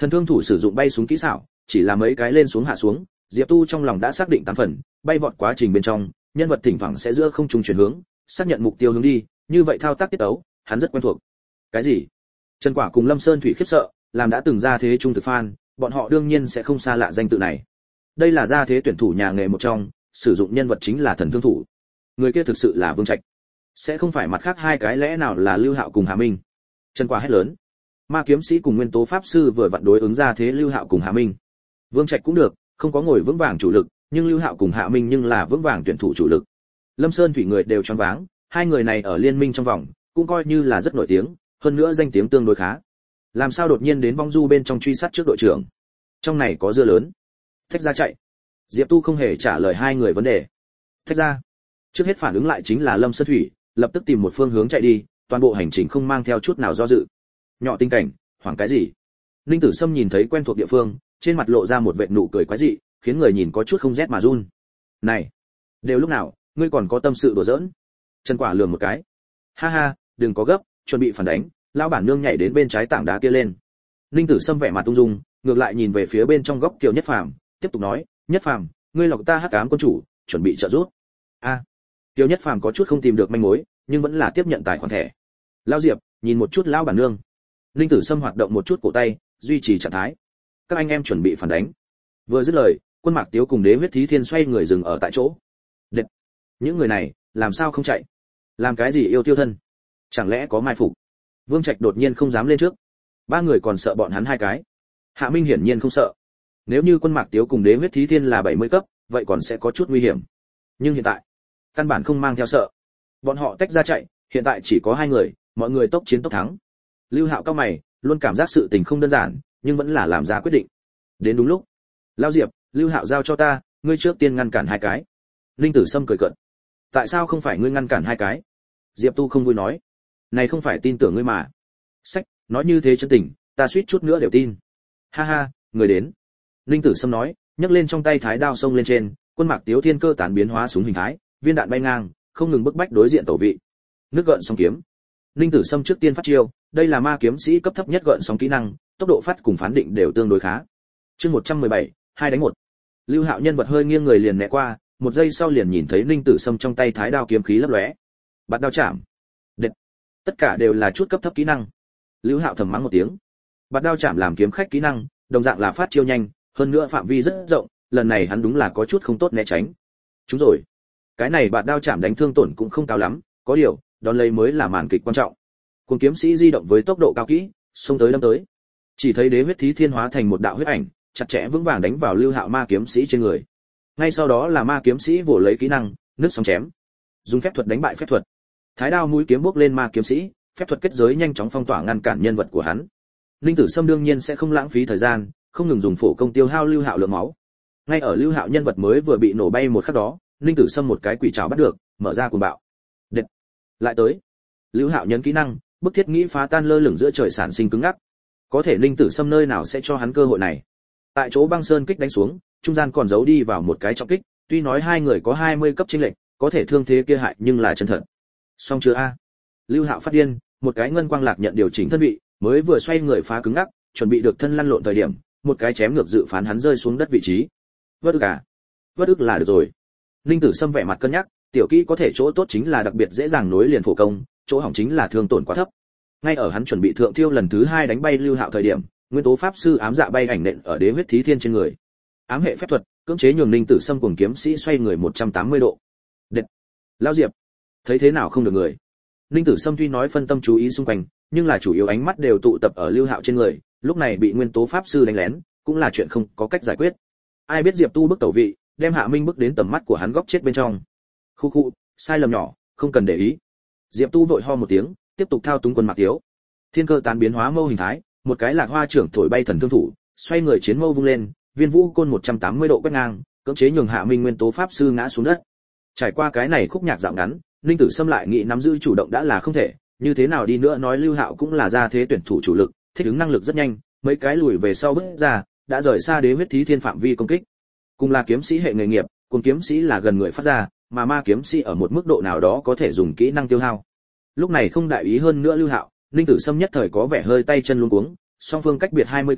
Thần thương thủ sử dụng bay súng kỹ xảo, chỉ là mấy cái lên xuống hạ xuống, Diệp Tu trong lòng đã xác định tám phần, bay vọt quá trình bên trong, nhân vật thỉnh thoảng sẽ giữa không trung chuyển hướng, xác nhận mục tiêu hướng đi, như vậy thao tác tiết tấu, hắn rất quen thuộc. Cái gì? Trần Quả cùng Lâm Sơn Thủy khiếp sợ, làm đã từng ra thế trung thực fan, bọn họ đương nhiên sẽ không xa lạ danh tự này. Đây là ra thế tuyển thủ nhà nghề một trong, sử dụng nhân vật chính là thần thương thủ. Người kia thực sự là Vương Trạch, sẽ không phải mặt khác hai cái lẽ nào là Lưu Hạo cùng Hà Minh. Trần Quả hét lớn. Ma kiếm sĩ cùng nguyên tố pháp sư vừa vặn đối ứng ra thế Lưu Hạo cùng Hà Minh. Vương Trạch cũng được, không có ngồi vững vàng chủ lực, nhưng Lưu Hạo cùng Hạ Minh nhưng là vững vàng tuyển thủ chủ lực. Lâm Sơn Thủy người đều choáng váng, hai người này ở liên minh trong vòng cũng coi như là rất nổi tiếng, hơn nữa danh tiếng tương đối khá. Làm sao đột nhiên đến vong du bên trong truy sát trước đội trưởng? Trong này có dưa lớn. Thách ra chạy. Diệp Tu không hề trả lời hai người vấn đề. Thách ra. Trước hết phản ứng lại chính là Lâm Sơn Thủy, lập tức tìm một phương hướng chạy đi, toàn bộ hành trình không mang theo chút nào do dự. Nhỏ tinh cảnh, hoảng cái gì? Ninh Tử Sâm nhìn thấy quen thuộc địa phương, trên mặt lộ ra một vệt nụ cười quái dị, khiến người nhìn có chút không rét mà run. Này, đều lúc nào, ngươi còn có tâm sự đùa giỡn? Trần Quả lườm một cái. Ha ha, đừng có gấp, chuẩn bị phản đánh. Lão bản nương nhảy đến bên trái tảng đá kia lên. Ninh Tử Sâm vẻ mặt ung dung, ngược lại nhìn về phía bên trong góc Kiều Nhất Phàm, tiếp tục nói, Nhất Phàm, ngươi lọc ta hắc ám quân chủ, chuẩn bị trợ giúp. A. À, Kiều Nhất Phàm có chút không tìm được manh mối, nhưng vẫn là tiếp nhận tài khoản thẻ. Lão Diệp, nhìn một chút lão bản nương. Ninh Tử Sâm hoạt động một chút cổ tay, duy trì trạng thái. Các anh em chuẩn bị phản đánh. Vừa dứt lời, Quân Mạc Tiếu cùng Đế Huyết Thí Thiên xoay người dừng ở tại chỗ. Đệt. Những người này, làm sao không chạy? Làm cái gì yêu tiêu thân? Chẳng lẽ có mai phục? Vương Trạch đột nhiên không dám lên trước. Ba người còn sợ bọn hắn hai cái. Hạ Minh hiển nhiên không sợ. Nếu như Quân Mạc Tiếu cùng Đế Huyết Thí Thiên là bảy mươi cấp, vậy còn sẽ có chút nguy hiểm. Nhưng hiện tại, căn bản không mang theo sợ. Bọn họ tách ra chạy, hiện tại chỉ có hai người, mọi người tốc chiến tốc thắng. Lưu Hạo cao mày, luôn cảm giác sự tình không đơn giản, nhưng vẫn là làm ra quyết định. Đến đúng lúc. Lão Diệp, Lưu Hạo giao cho ta, ngươi trước tiên ngăn cản hai cái. Linh Tử Sâm cười cợt. Tại sao không phải ngươi ngăn cản hai cái? Diệp Tu không vui nói. Này không phải tin tưởng ngươi mà. Sách, nói như thế chân tình, ta suýt chút nữa đều tin. Ha ha, người đến. Linh Tử Sâm nói, nhấc lên trong tay thái đao xông lên trên, Quân Mạc Tiếu thiên cơ tán biến hóa súng hình thái, viên đạn bay ngang, không ngừng bức bách đối diện tổ vị. Nước gợn sóng kiếm. Linh Tử Sâm trước tiên phát chiêu, đây là ma kiếm sĩ cấp thấp nhất gợn sóng kỹ năng, tốc độ phát cùng phán định đều tương đối khá. Chương một trăm mười bảy, hai đánh một. Lưu Hạo nhân vật hơi nghiêng người liền né qua, một giây sau liền nhìn thấy Ninh Tử Sâm trong tay thái đao kiếm khí lấp lóe. Bạt đao chạm. Đệt. Tất cả đều là chút cấp thấp kỹ năng. Lưu Hạo thầm mắng một tiếng. Bạt đao chạm làm kiếm khách kỹ năng, đồng dạng là phát chiêu nhanh, hơn nữa phạm vi rất rộng, lần này hắn đúng là có chút không tốt né tránh. Chúng rồi. Cái này bạt đao chạm đánh thương tổn cũng không cao lắm, có điều, đón lấy mới là màn kịch quan trọng. Cuồng kiếm sĩ di động với tốc độ cao kỹ, xông tới đâm tới. Chỉ thấy Đế Huyết Thí Thiên hóa thành một đạo huyết ảnh, chặt chẽ vững vàng đánh vào Lưu Hạo ma kiếm sĩ trên người. Ngay sau đó là ma kiếm sĩ vồ lấy kỹ năng, nước sóng chém. Dùng phép thuật đánh bại phép thuật. Thái đao mũi kiếm bốc lên ma kiếm sĩ, phép thuật kết giới nhanh chóng phong tỏa ngăn cản nhân vật của hắn. Linh Tử Sâm đương nhiên sẽ không lãng phí thời gian, không ngừng dùng phổ công tiêu hao Lưu Hạo lượng máu. Ngay ở Lưu Hạo nhân vật mới vừa bị nổ bay một khắc đó, Linh Tử Sâm một cái quỷ trảo bắt được, mở ra cuồng bạo. Đệt. Lại tới. Lưu Hạo nhấn kỹ năng, bức thiết nghĩ phá tan lơ lửng giữa trời sản sinh cứng ngắc. Có thể Linh Tử Sâm nơi nào sẽ cho hắn cơ hội này. Tại chỗ băng sơn kích đánh xuống, trung gian còn giấu đi vào một cái trọng kích, tuy nói hai người có hai mươi cấp chênh lệch, có thể thương thế kia hại nhưng là chân thật. Song chưa a. Lưu Hạo phát điên, một cái ngân quang lạc nhận điều chỉnh thân vị, mới vừa xoay người phá cứng ngắc, chuẩn bị được thân lăn lộn thời điểm, một cái chém ngược dự phán hắn rơi xuống đất vị trí. Vất ức à? Vất ức là được rồi. Linh Tử Sâm vẻ mặt cân nhắc, tiểu kỹ có thể chỗ tốt chính là đặc biệt dễ dàng nối liền phổ công, chỗ hỏng chính là thương tổn quá thấp. Ngay ở hắn chuẩn bị thượng thiêu lần thứ hai đánh bay Lưu Hạo thời điểm, nguyên tố pháp sư ám dạ bay ảnh nện ở Đế Huyết Thí Thiên trên người. Ám hệ phép thuật, cưỡng chế nhường Linh Tử Sâm cùng kiếm sĩ xoay người một trăm tám mươi độ. Đệt. Lão Diệp, thấy thế nào không được người. Linh Tử Sâm tuy nói phân tâm chú ý xung quanh, nhưng là chủ yếu ánh mắt đều tụ tập ở Lưu Hạo trên người, lúc này bị nguyên tố pháp sư đánh lén, cũng là chuyện không có cách giải quyết. Ai biết Diệp Tu bức tẩu vị, đem Hạ Minh bức đến tầm mắt của hắn góc chết bên trong. Khu khu, sai lầm nhỏ, không cần để ý. Diệp Tu vội ho một tiếng, tiếp tục thao túng Quân Mạc Tiếu. Thiên cơ tán biến hóa mâu hình thái, một cái lạc hoa trưởng thổi bay thần thương thủ, xoay người chiến mâu vung lên, viên vũ côn một trăm tám mươi độ quét ngang, cưỡng chế nhường Hạ Minh nguyên tố pháp sư ngã xuống đất. Trải qua cái này khúc nhạc dạo ngắn, Linh Tử Sâm lại nghĩ nắm giữ chủ động đã là không thể, như thế nào đi nữa nói Lưu Hạo cũng là ra thế tuyển thủ chủ lực, thích ứng năng lực rất nhanh, mấy cái lùi về sau bước ra, đã rời xa Đế Huyết Thí Thiên phạm vi công kích. Cùng là kiếm sĩ hệ nghề nghiệp, cùng kiếm sĩ là gần người phát ra, mà ma kiếm sĩ ở một mức độ nào đó có thể dùng kỹ năng tiêu hao. Lúc này không đại ý hơn nữa Lưu Hạo, Linh Tử Sâm nhất thời có vẻ hơi tay chân luống cuống, song phương cách biệt hai mươi cấp,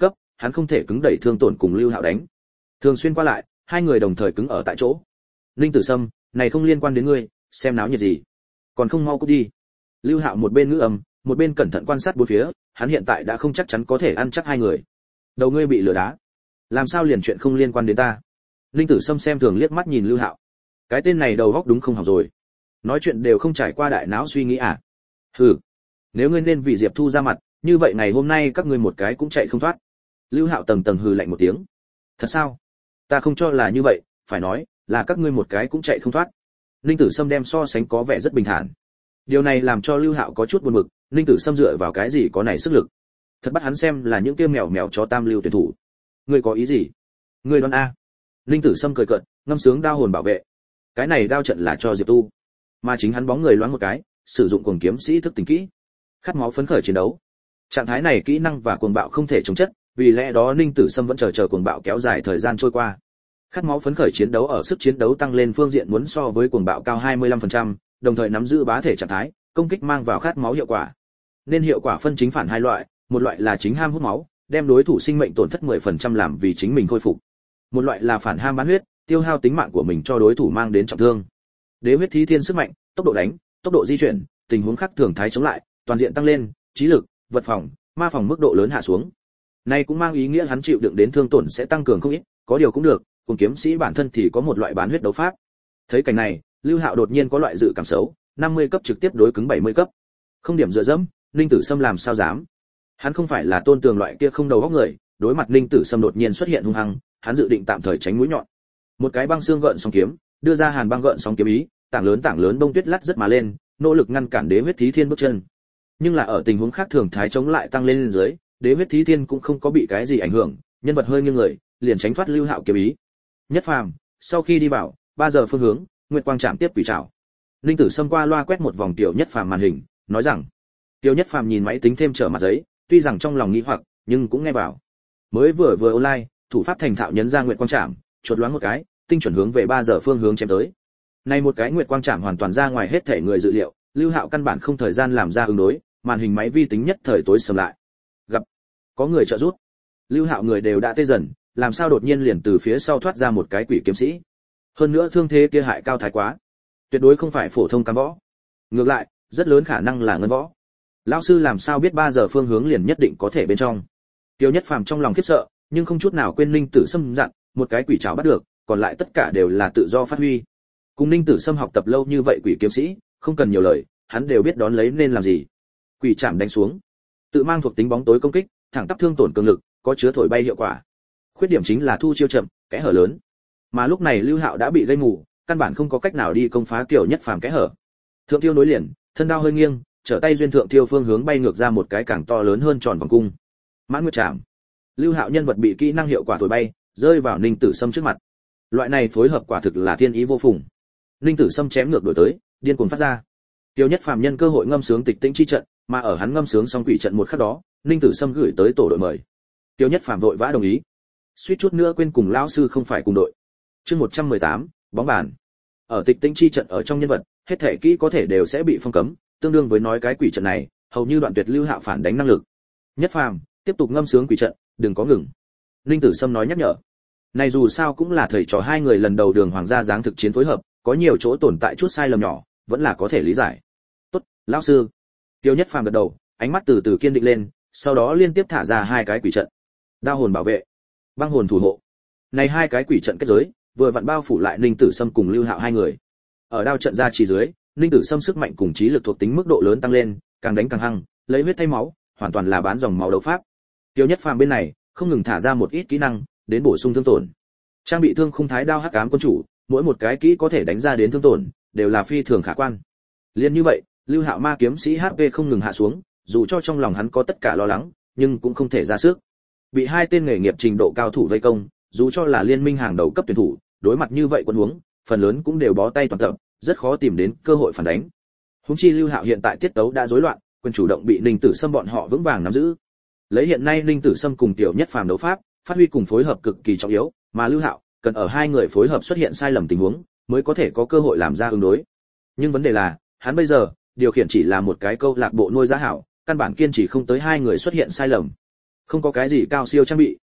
hắn không thể cứng đẩy Thương Tổn cùng Lưu Hạo đánh. Thường xuyên qua lại, hai người đồng thời cứng ở tại chỗ. Ninh Tử Sâm, này không liên quan đến ngươi, xem náo nhiệt gì, còn không mau cút đi. Lưu Hạo một bên ngữ ầm, một bên cẩn thận quan sát bốn phía, hắn hiện tại đã không chắc chắn có thể ăn chắc hai người. Đầu ngươi bị lừa đá, làm sao liền chuyện không liên quan đến ta? Ninh Tử Sâm xem thường liếc mắt nhìn Lưu Hạo. Cái tên này đầu óc đúng không học rồi, nói chuyện đều không trải qua đại não suy nghĩ à? Hừ, nếu ngươi nên vì Diệp Thu ra mặt, như vậy ngày hôm nay các ngươi một cái cũng chạy không thoát. Lưu Hạo tầng tầng hừ lạnh một tiếng. Thật sao? Ta không cho là như vậy, phải nói là các ngươi một cái cũng chạy không thoát. Ninh Tử Sâm đem so sánh có vẻ rất bình thản. Điều này làm cho Lưu Hạo có chút buồn bực, Ninh Tử Sâm dựa vào cái gì có này sức lực? Thật bắt hắn xem là những kia mèo mèo chó tam lưu tuyển thủ. Ngươi có ý gì? Ngươi đoán a? Ninh Tử Sâm cười cợt, ngâm sướng đao hồn bảo vệ. Cái này đao trận là cho Diệp Tu, mà chính hắn bóng người loáng một cái, sử dụng cuồng kiếm sĩ thức tỉnh kỹ, khát máu phấn khởi chiến đấu. Trạng thái này kỹ năng và cuồng bạo không thể chống chất, vì lẽ đó Ninh Tử Sâm vẫn chờ chờ cuồng bạo kéo dài thời gian trôi qua. Khát máu phấn khởi chiến đấu ở sức chiến đấu tăng lên phương diện muốn so với cuồng bạo cao hai mươi lăm phần trăm, đồng thời nắm giữ bá thể trạng thái, công kích mang vào khát máu hiệu quả. Nên hiệu quả phân chính phản hai loại, một loại là chính ham hút máu, đem đối thủ sinh mệnh tổn thất mười phần trăm làm vì chính mình khôi phục. Một loại là phản ham bán huyết, tiêu hao tính mạng của mình cho đối thủ mang đến trọng thương. Đế huyết thí thiên sức mạnh, tốc độ đánh, tốc độ di chuyển, tình huống khác thường thái chống lại, toàn diện tăng lên, trí lực, vật phòng, ma phòng mức độ lớn hạ xuống. Này cũng mang ý nghĩa hắn chịu đựng đến thương tổn sẽ tăng cường không ít, có điều cũng được, cùng kiếm sĩ bản thân thì có một loại bán huyết đấu pháp. Thấy cảnh này, Lưu Hạo đột nhiên có loại dự cảm xấu, năm mươi cấp trực tiếp đối cứng bảy mươi cấp. Không điểm dựa dẫm, Ninh Tử Sâm làm sao dám? Hắn không phải là Tôn Tường loại kia không đầu óc người, đối mặt Ninh Tử Sâm đột nhiên xuất hiện hung hăng, hắn dự định tạm thời tránh mũi nhọn. Một cái băng xương gợn sóng kiếm, đưa ra hàn băng gợn sóng kiếm ý, tảng lớn tảng lớn bông tuyết lắt rất mà lên, nỗ lực ngăn cản Đế huyết thí thiên bước chân. Nhưng là ở tình huống khác thường thái chống lại tăng lên lên dưới, Đế huyết thí thiên cũng không có bị cái gì ảnh hưởng, nhân vật hơi nghiêng người, liền tránh thoát Lưu Hạo kiếm ý. Nhất phàm, sau khi đi vào, ba giờ phương hướng, Nguyệt Quang chạm tiếp quỷ trảo. Ninh Tử Sâm qua loa quét một vòng Tiểu Nhất Phàm màn hình, nói rằng: Tiểu Nhất Phàm nhìn máy tính thêm trở mặt giấy, tuy rằng trong lòng nghĩ hoặc, nhưng cũng nghe vào. Mới vừa vừa online, thủ pháp thành thạo nhấn ra Nguyệt Quang chạm, chuột loáng một cái, tinh chuẩn hướng về ba giờ phương hướng chém tới. Này một cái Nguyệt Quang chạm hoàn toàn ra ngoài hết thể người dự liệu, Lưu Hạo căn bản không thời gian làm ra ứng đối, màn hình máy vi tính nhất thời tối sầm lại. Gặp có người trợ giúp. Lưu Hạo người đều đã tê dần, làm sao đột nhiên liền từ phía sau thoát ra một cái quỷ kiếm sĩ. Hơn nữa thương thế kia hại cao thái quá, tuyệt đối không phải phổ thông cam võ. Ngược lại, rất lớn khả năng là ngân võ. Lão sư làm sao biết ba giờ phương hướng liền nhất định có thể bên trong. Tiêu Nhất Phàm trong lòng khiếp sợ, nhưng không chút nào quên Ninh Tử Sâm dặn, một cái quỷ trảo bắt được, còn lại tất cả đều là tự do phát huy. Cùng Ninh Tử Sâm học tập lâu như vậy quỷ kiếm sĩ, không cần nhiều lời, hắn đều biết đón lấy nên làm gì. Quỷ chạm đánh xuống, tự mang thuộc tính bóng tối công kích, thẳng tắp thương tổn cường lực, có chứa thổi bay hiệu quả. Khuyết điểm chính là thu chiêu chậm, kẽ hở lớn. Mà lúc này Lưu Hạo đã bị gây mù, căn bản không có cách nào đi công phá Kiều Nhất Phàm kẽ hở. Thượng tiêu nối liền, thân đao hơi nghiêng, trở tay duyên thượng tiêu phương hướng bay ngược ra một cái càng to lớn hơn tròn vòng cung. Mãn Nguyệt Trảm. Lưu Hạo nhân vật bị kỹ năng hiệu quả thổi bay, rơi vào Ninh Tử Sâm trước mặt. Loại này phối hợp quả thực là thiên ý vô phùng. Ninh Tử Sâm chém ngược đổi tới, điên cuồng phát ra. Tiêu Nhất Phàm nhân cơ hội ngâm sướng tịch tĩnh chi trận, mà ở hắn ngâm sướng xong quỷ trận một khắc đó, Ninh Tử Sâm gửi tới tổ đội mời. Tiêu Nhất Phàm vội vã đồng ý. Suýt chút nữa quên cùng lão sư không phải cùng đội. Chương một trăm mười tám, bóng bàn. Ở tịch tĩnh chi trận ở trong nhân vật, hết thể kỹ có thể đều sẽ bị phong cấm, tương đương với nói cái quỷ trận này, hầu như đoạn tuyệt Lưu Hạo phản đánh năng lực. Nhất Phàm, tiếp tục ngâm sướng quỷ trận, đừng có ngừng. Ninh Tử Sâm nói nhắc nhở. Này dù sao cũng là thầy trò hai người lần đầu đường hoàng gia dáng thực chiến phối hợp, có nhiều chỗ tồn tại chút sai lầm nhỏ, vẫn là có thể lý giải. Tốt, lão sư. Tiêu Nhất Phàm gật đầu, ánh mắt từ từ kiên định lên, sau đó liên tiếp thả ra hai cái quỷ trận. Đao hồn bảo vệ, băng hồn thủ hộ. Này hai cái quỷ trận kết giới, vừa vặn bao phủ lại Ninh Tử Sâm cùng Lưu Hạo hai người. Ở đao trận ra chỉ dưới, Ninh Tử Sâm sức mạnh cùng trí lực thuộc tính mức độ lớn tăng lên, càng đánh càng hăng, lấy huyết thay máu, hoàn toàn là bán dòng máu đấu pháp. Tiêu Nhất Phàm bên này, không ngừng thả ra một ít kỹ năng, đến bổ sung thương tổn. Trang bị thương khung thái đao hắc ám quân chủ, mỗi một cái kỹ có thể đánh ra đến thương tổn, đều là phi thường khả quan. Liên như vậy, Lưu Hạo ma kiếm sĩ hát pê không ngừng hạ xuống, dù cho trong lòng hắn có tất cả lo lắng, nhưng cũng không thể ra sức. Bị hai tên nghề nghiệp trình độ cao thủ vây công, dù cho là liên minh hàng đầu cấp tuyển thủ, đối mặt như vậy quân huống, phần lớn cũng đều bó tay toàn tập, rất khó tìm đến cơ hội phản đánh. Huống chi Lưu Hạo hiện tại tiết tấu đã rối loạn, quyền chủ động bị Ninh Tử Sâm bọn họ vững vàng nắm giữ. Lấy hiện nay Ninh Tử Sâm cùng Tiểu Nhất Phàm đấu pháp, phát huy cùng phối hợp cực kỳ trọng yếu, mà Lưu Hạo cần ở hai người phối hợp xuất hiện sai lầm tình huống, mới có thể có cơ hội làm ra ứng đối. Nhưng vấn đề là, hắn bây giờ điều khiển chỉ là một cái câu lạc bộ nuôi giá hảo, căn bản kiên trì không tới hai người xuất hiện sai lầm. Không có cái gì cao siêu trang bị,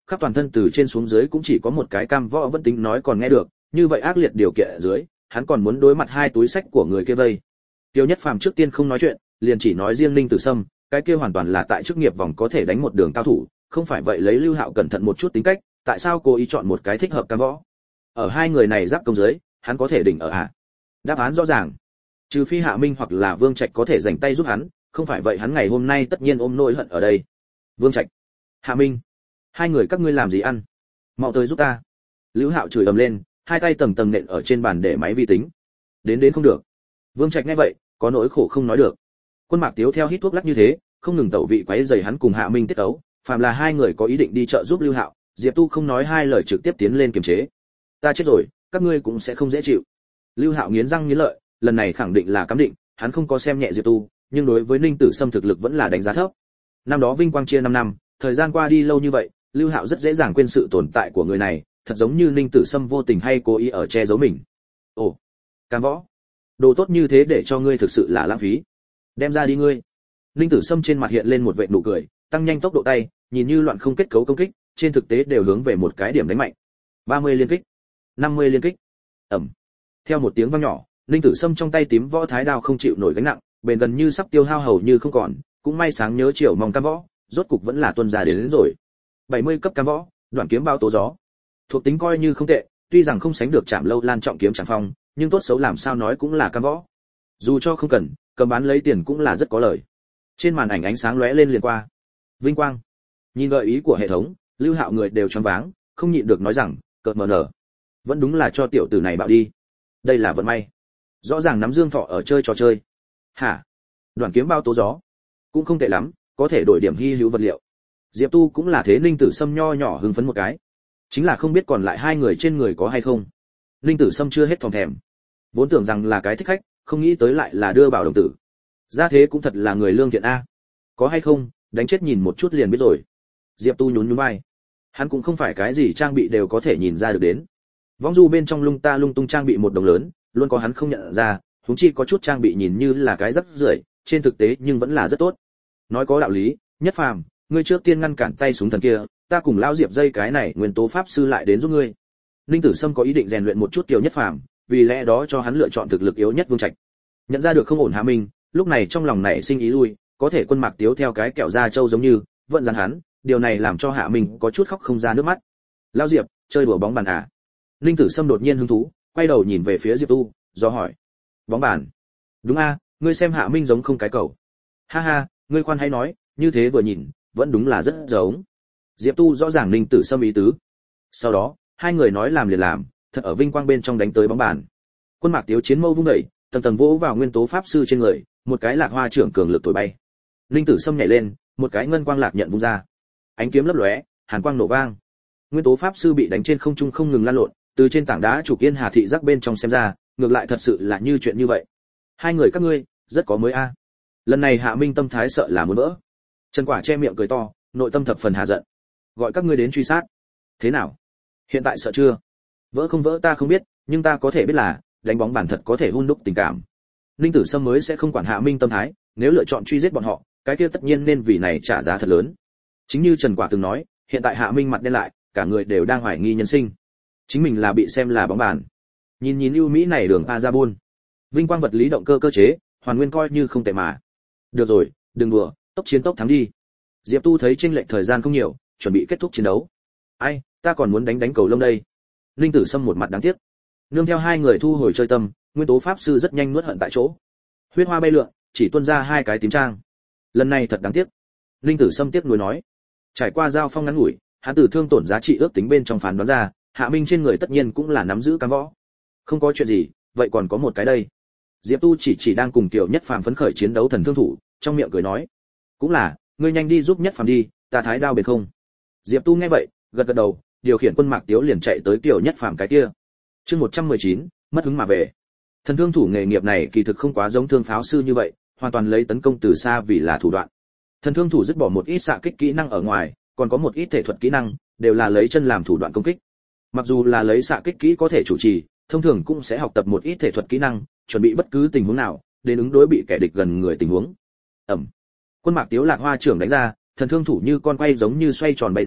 khắp toàn thân từ trên xuống dưới cũng chỉ có một cái cam võ vẫn tính nói còn nghe được, như vậy ác liệt điều kiện ở dưới, hắn còn muốn đối mặt hai túi sách của người kia vây. Tiêu Nhất Phàm trước tiên không nói chuyện, liền chỉ nói riêng Ninh Tử Sâm, cái kia hoàn toàn là tại chức nghiệp vòng có thể đánh một đường cao thủ, không phải vậy lấy Lưu Hạo cẩn thận một chút tính cách, tại sao cố ý chọn một cái thích hợp cam võ? Ở hai người này giáp công dưới, hắn có thể đỉnh ở hạ. Đáp án rõ ràng. Trừ phi Hạ Minh hoặc là Vương Trạch có thể rảnh tay giúp hắn, không phải vậy hắn ngày hôm nay tất nhiên ôm nỗi hận ở đây. Vương Trạch, Hạ Minh, hai người các ngươi làm gì ăn? Mau tới giúp ta. Lưu Hạo chửi ầm lên, hai tay tầng tầng nện ở trên bàn để máy vi tính. Đến đến không được. Vương Trạch nghe vậy, có nỗi khổ không nói được. Quân Mạc Tiếu theo hít thuốc lắc như thế, không ngừng tẩu vị quấy rầy hắn cùng Hạ Minh tiết tấu, phàm là hai người có ý định đi chợ giúp Lưu Hạo, Diệp Tu không nói hai lời trực tiếp tiến lên kiềm chế. Ta chết rồi, các ngươi cũng sẽ không dễ chịu. Lưu Hạo nghiến răng nghiến lợi, lần này khẳng định là cắm định, hắn không có xem nhẹ Diệp Tu, nhưng đối với Ninh Tử Sâm thực lực vẫn là đánh giá thấp. Năm đó vinh quang chia năm năm, thời gian qua đi lâu như vậy, Lưu Hạo rất dễ dàng quên sự tồn tại của người này, thật giống như Ninh Tử Sâm vô tình hay cố ý ở che giấu mình. Ồ, cam võ, đồ tốt như thế để cho ngươi thực sự là lãng phí. Đem ra đi ngươi. Ninh Tử Sâm trên mặt hiện lên một vệt nụ cười, tăng nhanh tốc độ tay, nhìn như loạn không kết cấu công kích, trên thực tế đều hướng về một cái điểm đánh mạnh. ba mươi liên kích, năm mươi liên kích. Ầm. Theo một tiếng vang nhỏ, Ninh Tử Sâm trong tay tím võ thái đao không chịu nổi gánh nặng, bền gần như sắp tiêu hao hầu như không còn, cũng may sáng nhớ chiều mong cam võ, rốt cục vẫn là tuân ra đến, đến rồi. bảy mươi cấp cam võ, đoạn kiếm bao tố gió. Thuộc tính coi như không tệ, tuy rằng không sánh được Trảm Lâu Lan trọng kiếm Trảm Phong, nhưng tốt xấu làm sao nói cũng là cam võ. Dù cho không cần, cầm bán lấy tiền cũng là rất có lời. Trên màn ảnh ánh sáng lóe lên liền qua. Vinh quang. Nhìn gợi ý của hệ thống, Lưu Hạo người đều choáng váng, không nhịn được nói rằng, cợt mờ nở. Vẫn đúng là cho tiểu tử này bạo đi. Đây là vận may. Rõ ràng nắm Dương Thọ ở chơi trò chơi. Hả? Đoạn kiếm bao tố gió. Cũng không tệ lắm, có thể đổi điểm hy hữu vật liệu. Diệp Tu cũng là thế, Ninh Tử Sâm nho nhỏ hưng phấn một cái. Chính là không biết còn lại hai người trên người có hay không. Ninh Tử Sâm chưa hết phòng thèm. Vốn tưởng rằng là cái thích khách, không nghĩ tới lại là đưa bảo đồng tử. Ra thế cũng thật là người lương thiện a. Có hay không, đánh chết nhìn một chút liền biết rồi. Diệp Tu nhún nhún vai. Hắn cũng không phải cái gì trang bị đều có thể nhìn ra được đến. Vong du bên trong lung ta lung tung trang bị một đồng lớn, luôn có hắn không nhận ra, huống chi có chút trang bị nhìn như là cái rắc rưởi, trên thực tế nhưng vẫn là rất tốt. Nói có đạo lý, Nhất Phàm, ngươi trước tiên ngăn cản tay súng thần kia, ta cùng lão Diệp dây cái này nguyên tố pháp sư lại đến giúp ngươi. Ninh Tử Sâm có ý định rèn luyện một chút Kiều Nhất Phàm, vì lẽ đó cho hắn lựa chọn thực lực yếu nhất Vương Trạch. Nhận ra được không ổn Hạ Minh, lúc này trong lòng nảy sinh ý lui, có thể Quân Mạc Tiếu theo cái kẹo da trâu giống như, vẫn dàn hắn, điều này làm cho Hạ Minh có chút khóc không ra nước mắt. Lão Diệp, chơi đùa bóng bàn à? Ninh Tử Sâm đột nhiên hứng thú, quay đầu nhìn về phía Diệp Tu, do hỏi. Bóng bàn? Đúng a, ngươi xem Hạ Minh giống không cái cầu. Ha ha, ngươi khoan hãy nói, như thế vừa nhìn, vẫn đúng là rất giống. Diệp Tu rõ ràng Ninh Tử Sâm ý tứ. Sau đó, hai người nói làm liền làm, thật ở vinh quang bên trong đánh tới bóng bàn. Quân Mạc Tiếu chiến mâu vung đẩy, tầng tầng vỗ vào nguyên tố pháp sư trên người, một cái lạc hoa trưởng cường lực thổi bay. Ninh Tử Sâm nhảy lên, một cái ngân quang lạc nhận vung ra. Ánh kiếm lấp lóe, hàn quang nổ vang. Nguyên tố pháp sư bị đánh trên không trung không ngừng lăn lộn, từ trên tảng đá chủ Yên Hà thị giác bên trong xem ra, ngược lại thật sự là như chuyện như vậy. Hai người các ngươi, rất có mới a. Lần này Hạ Minh tâm thái sợ là muốn vỡ. Trần Quả che miệng cười to, nội tâm thập phần hà giận. Gọi các ngươi đến truy sát. Thế nào? Hiện tại sợ chưa? Vỡ không vỡ ta không biết, nhưng ta có thể biết là, đánh bóng bản thật có thể hun đúc tình cảm. Ninh Tử Sâm mới sẽ không quản Hạ Minh tâm thái, nếu lựa chọn truy giết bọn họ, cái kia tất nhiên nên vì này trả giá thật lớn. Chính như Trần Quả từng nói, hiện tại Hạ Minh mặt đen lại, cả người đều đang hoài nghi nhân sinh. Chính mình là bị xem là bóng bàn. Nhìn nhìn ưu mỹ này đường a ra buôn. Vinh quang vật lý động cơ cơ chế, hoàn nguyên coi như không tệ mà. Được rồi, đừng đùa, tốc chiến tốc thắng đi. Diệp Tu thấy chênh lệch thời gian không nhiều, chuẩn bị kết thúc chiến đấu. Ai, ta còn muốn đánh đánh cầu lông đây. Linh Tử Sâm một mặt đáng tiếc. Nương theo hai người thu hồi chơi tâm, nguyên tố pháp sư rất nhanh nuốt hận tại chỗ. Huyết hoa bay lượn, chỉ tuôn ra hai cái tím trang. Lần này thật đáng tiếc. Linh Tử Sâm tiếc nuối nói. Trải qua giao phong ngắn ngủi, hắn tử thương tổn giá trị ước tính bên trong phán đoán ra, Hạ Minh trên người tất nhiên cũng là nắm giữ cám võ. Không có chuyện gì, vậy còn có một cái đây. Diệp Tu chỉ chỉ đang cùng Tiểu Nhất Phàm phấn khởi chiến đấu thần thương thủ, trong miệng cười nói, cũng là, ngươi nhanh đi giúp Nhất Phàm đi, ta thái đao bền không. Diệp Tu nghe vậy, gật gật đầu, điều khiển Quân Mạc Tiếu liền chạy tới Tiểu Nhất Phàm cái kia. Chương một trăm mười chín, mất hứng mà về. Thần thương thủ nghề nghiệp này kỳ thực không quá giống thương pháo sư như vậy, hoàn toàn lấy tấn công từ xa vì là thủ đoạn. Thần thương thủ dứt bỏ một ít xạ kích kỹ năng ở ngoài, còn có một ít thể thuật kỹ năng, đều là lấy chân làm thủ đoạn công kích. Mặc dù là lấy xạ kích kỹ có thể chủ trì, thông thường cũng sẽ học tập một ít thể thuật kỹ năng, chuẩn bị bất cứ tình huống nào, đến ứng đối bị kẻ địch gần người tình huống. Ầm. Quân Mạc Tiếu lạc hoa trưởng đánh ra, thần thương thủ như con quay giống như xoay tròn bay ra,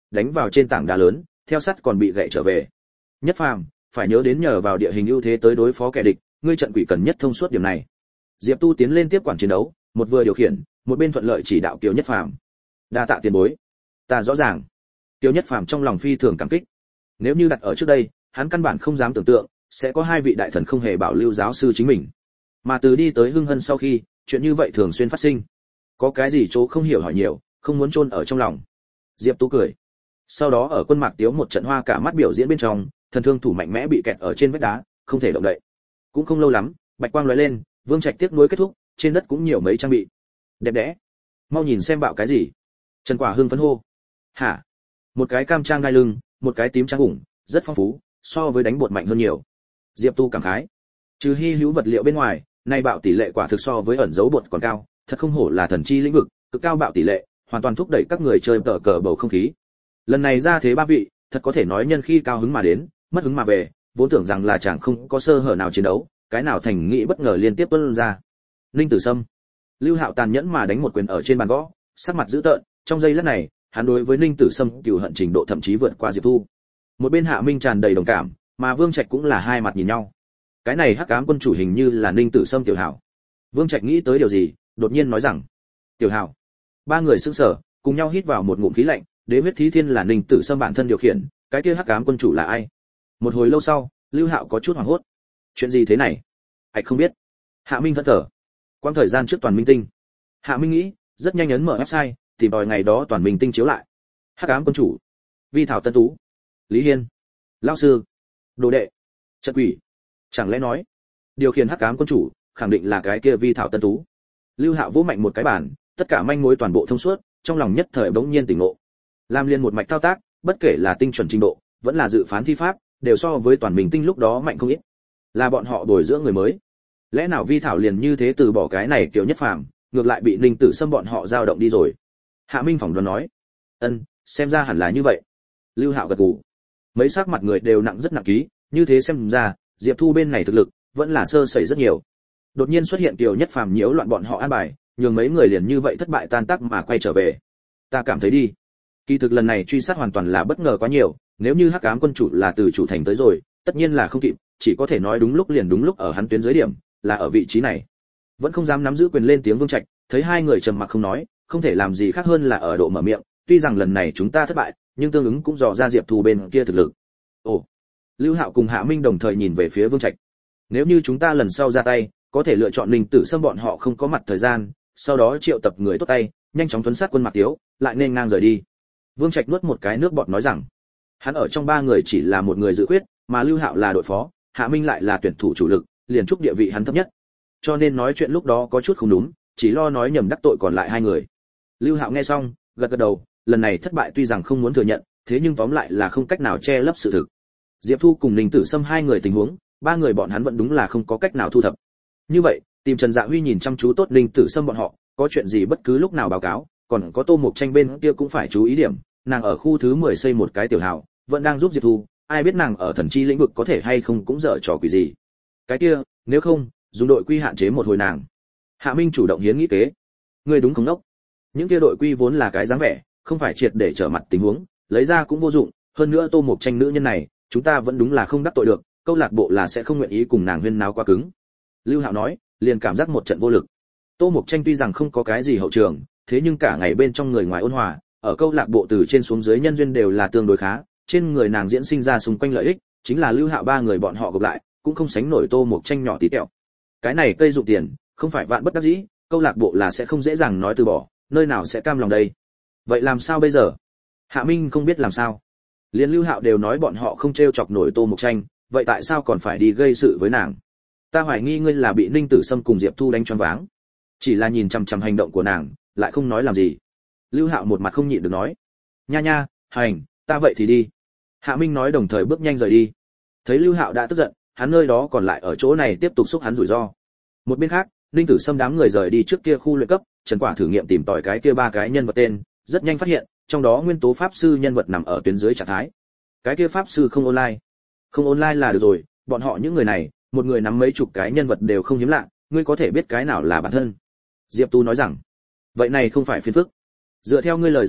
đánh vào trên tảng đá lớn, theo sắt còn bị gãy trở về. Nhất Phàm, phải nhớ đến nhờ vào địa hình ưu thế tới đối phó kẻ địch, ngươi trận quỷ cần nhất thông suốt điểm này. Diệp Tu tiến lên tiếp quản chiến đấu, một vừa điều khiển, một bên thuận lợi chỉ đạo Kiều Nhất Phàm. Đa tạ tiền bối. Ta rõ ràng. Kiều Nhất Phàm trong lòng phi thường cảm kích. Nếu như đặt ở trước đây, hắn căn bản không dám tưởng tượng sẽ có hai vị đại thần không hề bảo lưu giáo sư chính mình. Mà từ đi tới Hưng Hân sau khi, chuyện như vậy thường xuyên phát sinh. Có cái gì chỗ không hiểu hỏi nhiều, không muốn chôn ở trong lòng. Diệp Tu cười. Sau đó ở Quân Mạc Tiếu một trận hoa cả mắt biểu diễn bên trong, thần thương thủ mạnh mẽ bị kẹt ở trên vách đá, không thể động đậy. Cũng không lâu lắm, bạch quang lóe lên, Vương Trạch tiếc nuối kết thúc, trên đất cũng nhiều mấy trang bị. Đẹp đẽ. Mau nhìn xem bạo cái gì. Trần Quả hưng phấn hô. Hả? Một cái cam trang đai lưng, một cái tím trang ủng, rất phong phú, so với đánh bột mạnh hơn nhiều. Diệp Tu cảm khái. Trừ hi hữu vật liệu bên ngoài, nay bạo tỷ lệ quả thực so với ẩn dấu bột còn cao, thật không hổ là thần chi lĩnh vực, cực cao bạo tỷ lệ, hoàn toàn thúc đẩy các người chơi tở cờ bầu không khí. Lần này ra thế ba vị, thật có thể nói nhân khi cao hứng mà đến, mất hứng mà về, vốn tưởng rằng là chẳng không có sơ hở nào chiến đấu, cái nào thành nghĩ bất ngờ liên tiếp tuôn ra. Ninh Tử Sâm, Lưu Hạo tàn nhẫn mà đánh một quyền ở trên bàn gõ, sắc mặt dữ tợn, trong giây lát này, hắn đối với Ninh Tử Sâm cừu hận trình độ thậm chí vượt qua Diệp Thu. Một bên Hạ Minh tràn đầy đồng cảm, mà Vương Trạch cũng là hai mặt nhìn nhau. Cái này Hắc Ám quân chủ hình như là Ninh Tử Sâm tiểu hảo. Vương Trạch nghĩ tới điều gì, đột nhiên nói rằng: "Tiểu hảo." Ba người sững sờ, cùng nhau hít vào một ngụm khí lạnh, Đế huyết thí thiên là Ninh Tử Sâm bản thân điều khiển, cái kia Hắc Ám quân chủ là ai? Một hồi lâu sau, Lưu Hạo có chút hoảng hốt. Chuyện gì thế này? Ảch không biết. Hạ Minh thẫn thờ. Quãng thời gian trước toàn minh tinh. Hạ Minh nghĩ, rất nhanh ấn mở website, tìm tòi ngày đó toàn minh tinh chiếu lại. Hắc Ám quân chủ, Vi Thảo Tân Tú, Lý Hiên, lão sư, đồ đệ, trận quỷ. Chẳng lẽ nói, điều khiển Hắc Ám quân chủ, khẳng định là cái kia Vi Thảo Tân Tú. Lưu Hạo vỗ mạnh một cái bàn, tất cả manh mối toàn bộ thông suốt, trong lòng nhất thời bỗng nhiên tỉnh ngộ. Làm liên một mạch thao tác, bất kể là tinh chuẩn trình độ, vẫn là dự phán thi pháp, đều so với toàn minh tinh lúc đó mạnh không ít. Là bọn họ bồi dưỡng người mới. Lẽ nào Vi Thảo liền như thế từ bỏ cái này Kiều Nhất Phàm, ngược lại bị Ninh Tử Sâm bọn họ dao động đi rồi. Hạ Minh phỏng đoán nói. Ân, xem ra hẳn là như vậy. Lưu Hạo gật gù. Mấy sắc mặt người đều nặng rất nặng ký, như thế xem ra, Diệp Thu bên này thực lực vẫn là sơ sẩy rất nhiều. Đột nhiên xuất hiện Kiều Nhất Phàm nhiễu loạn bọn họ an bài, nhường mấy người liền như vậy thất bại tan tác mà quay trở về. Ta cảm thấy đi. Kỳ thực lần này truy sát hoàn toàn là bất ngờ quá nhiều, nếu như Hắc Ám quân chủ là từ chủ thành tới rồi, tất nhiên là không kịp, chỉ có thể nói đúng lúc liền đúng lúc ở hắn tuyến dưới điểm, là ở vị trí này. Vẫn không dám nắm giữ quyền lên tiếng Vương Trạch, thấy hai người trầm mặc không nói, không thể làm gì khác hơn là ở độ mở miệng, tuy rằng lần này chúng ta thất bại, nhưng tương ứng cũng dò ra Diệp Thu bên kia thực lực. Ồ. Lưu Hạo cùng Hạ Minh đồng thời nhìn về phía Vương Trạch. Nếu như chúng ta lần sau ra tay, có thể lựa chọn Ninh Tử Sâm bọn họ không có mặt thời gian, sau đó triệu tập người tốt tay, nhanh chóng tuấn sát quân Mạc Tiếu, lại nên ngang rời đi. Vương Trạch nuốt một cái nước bọt nói rằng, hắn ở trong ba người chỉ là một người dự khuyết, mà Lưu Hạo là đội phó, Hạ Minh lại là tuyển thủ chủ lực, liền chúc địa vị hắn thấp nhất. Cho nên nói chuyện lúc đó có chút không đúng, chỉ lo nói nhầm đắc tội còn lại hai người. Lưu Hạo nghe xong, gật gật đầu, lần này thất bại tuy rằng không muốn thừa nhận, thế nhưng tóm lại là không cách nào che lấp sự thực. Diệp Thu cùng Ninh Tử Sâm hai người tình huống, ba người bọn hắn vẫn đúng là không có cách nào thu thập. Như vậy, tìm Trần Dạ Huy nhìn chăm chú tốt Ninh Tử Sâm bọn họ, có chuyện gì bất cứ lúc nào báo cáo, còn có Tô Mộc Tranh bên kia cũng phải chú ý điểm, nàng ở khu thứ mười xây một cái tiểu hào, vẫn đang giúp Diệp Thu, ai biết nàng ở thần chi lĩnh vực có thể hay không cũng dở trò quỷ gì. Cái kia, nếu không, dùng đội quy hạn chế một hồi nàng. Hạ Minh chủ động hiến nghĩ kế. Ngươi đúng không đốc? Những kia đội quy vốn là cái dáng vẻ, không phải triệt để trở mặt tình huống, lấy ra cũng vô dụng, hơn nữa Tô Mộc Tranh nữ nhân này, chúng ta vẫn đúng là không đắc tội được, câu lạc bộ là sẽ không nguyện ý cùng nàng huyên náo quá cứng. Lưu Hạo nói, liền cảm giác một trận vô lực. Tô Mộc Tranh tuy rằng không có cái gì hậu trường, thế nhưng cả ngày bên trong người ngoài ôn hòa, ở câu lạc bộ từ trên xuống dưới nhân duyên đều là tương đối khá, trên người nàng diễn sinh ra xung quanh lợi ích, chính là Lưu Hạo ba người bọn họ gộp lại, cũng không sánh nổi Tô Mộc Tranh nhỏ tí tẹo. Cái này cây dụng tiền, không phải vạn bất đắc dĩ, câu lạc bộ là sẽ không dễ dàng nói từ bỏ, nơi nào sẽ cam lòng đây. Vậy làm sao bây giờ? Hạ Minh không biết làm sao. Liên Lưu Hạo đều nói bọn họ không trêu chọc nổi Tô Mộc Tranh, vậy tại sao còn phải đi gây sự với nàng? Ta hoài nghi ngươi là bị Ninh Tử Sâm cùng Diệp Thu đánh choáng váng. Chỉ là nhìn chằm chằm hành động của nàng, lại không nói làm gì. Lưu Hạo một mặt không nhịn được nói, nha nha, hành, ta vậy thì đi. Hạ Minh nói đồng thời bước nhanh rời đi. Thấy Lưu Hạo đã tức giận, hắn nơi đó còn lại ở chỗ này tiếp tục xúc hắn rủi ro. Một bên khác, Ninh Tử Sâm đám người rời đi trước kia khu luyện cấp, Trần Quả thử nghiệm tìm tòi cái kia ba cái nhân vật tên, rất nhanh phát hiện, trong đó nguyên tố pháp sư nhân vật nằm ở tuyến dưới trạng thái. Cái kia pháp sư không online. Không online là được rồi, bọn họ những người này, một người nắm mấy chục cái nhân vật đều không hiếm lạ, ngươi có thể biết cái nào là bản thân. Diệp Tu nói rằng, vậy này không phải phiền phức. Dựa theo ngươi lời giải thích,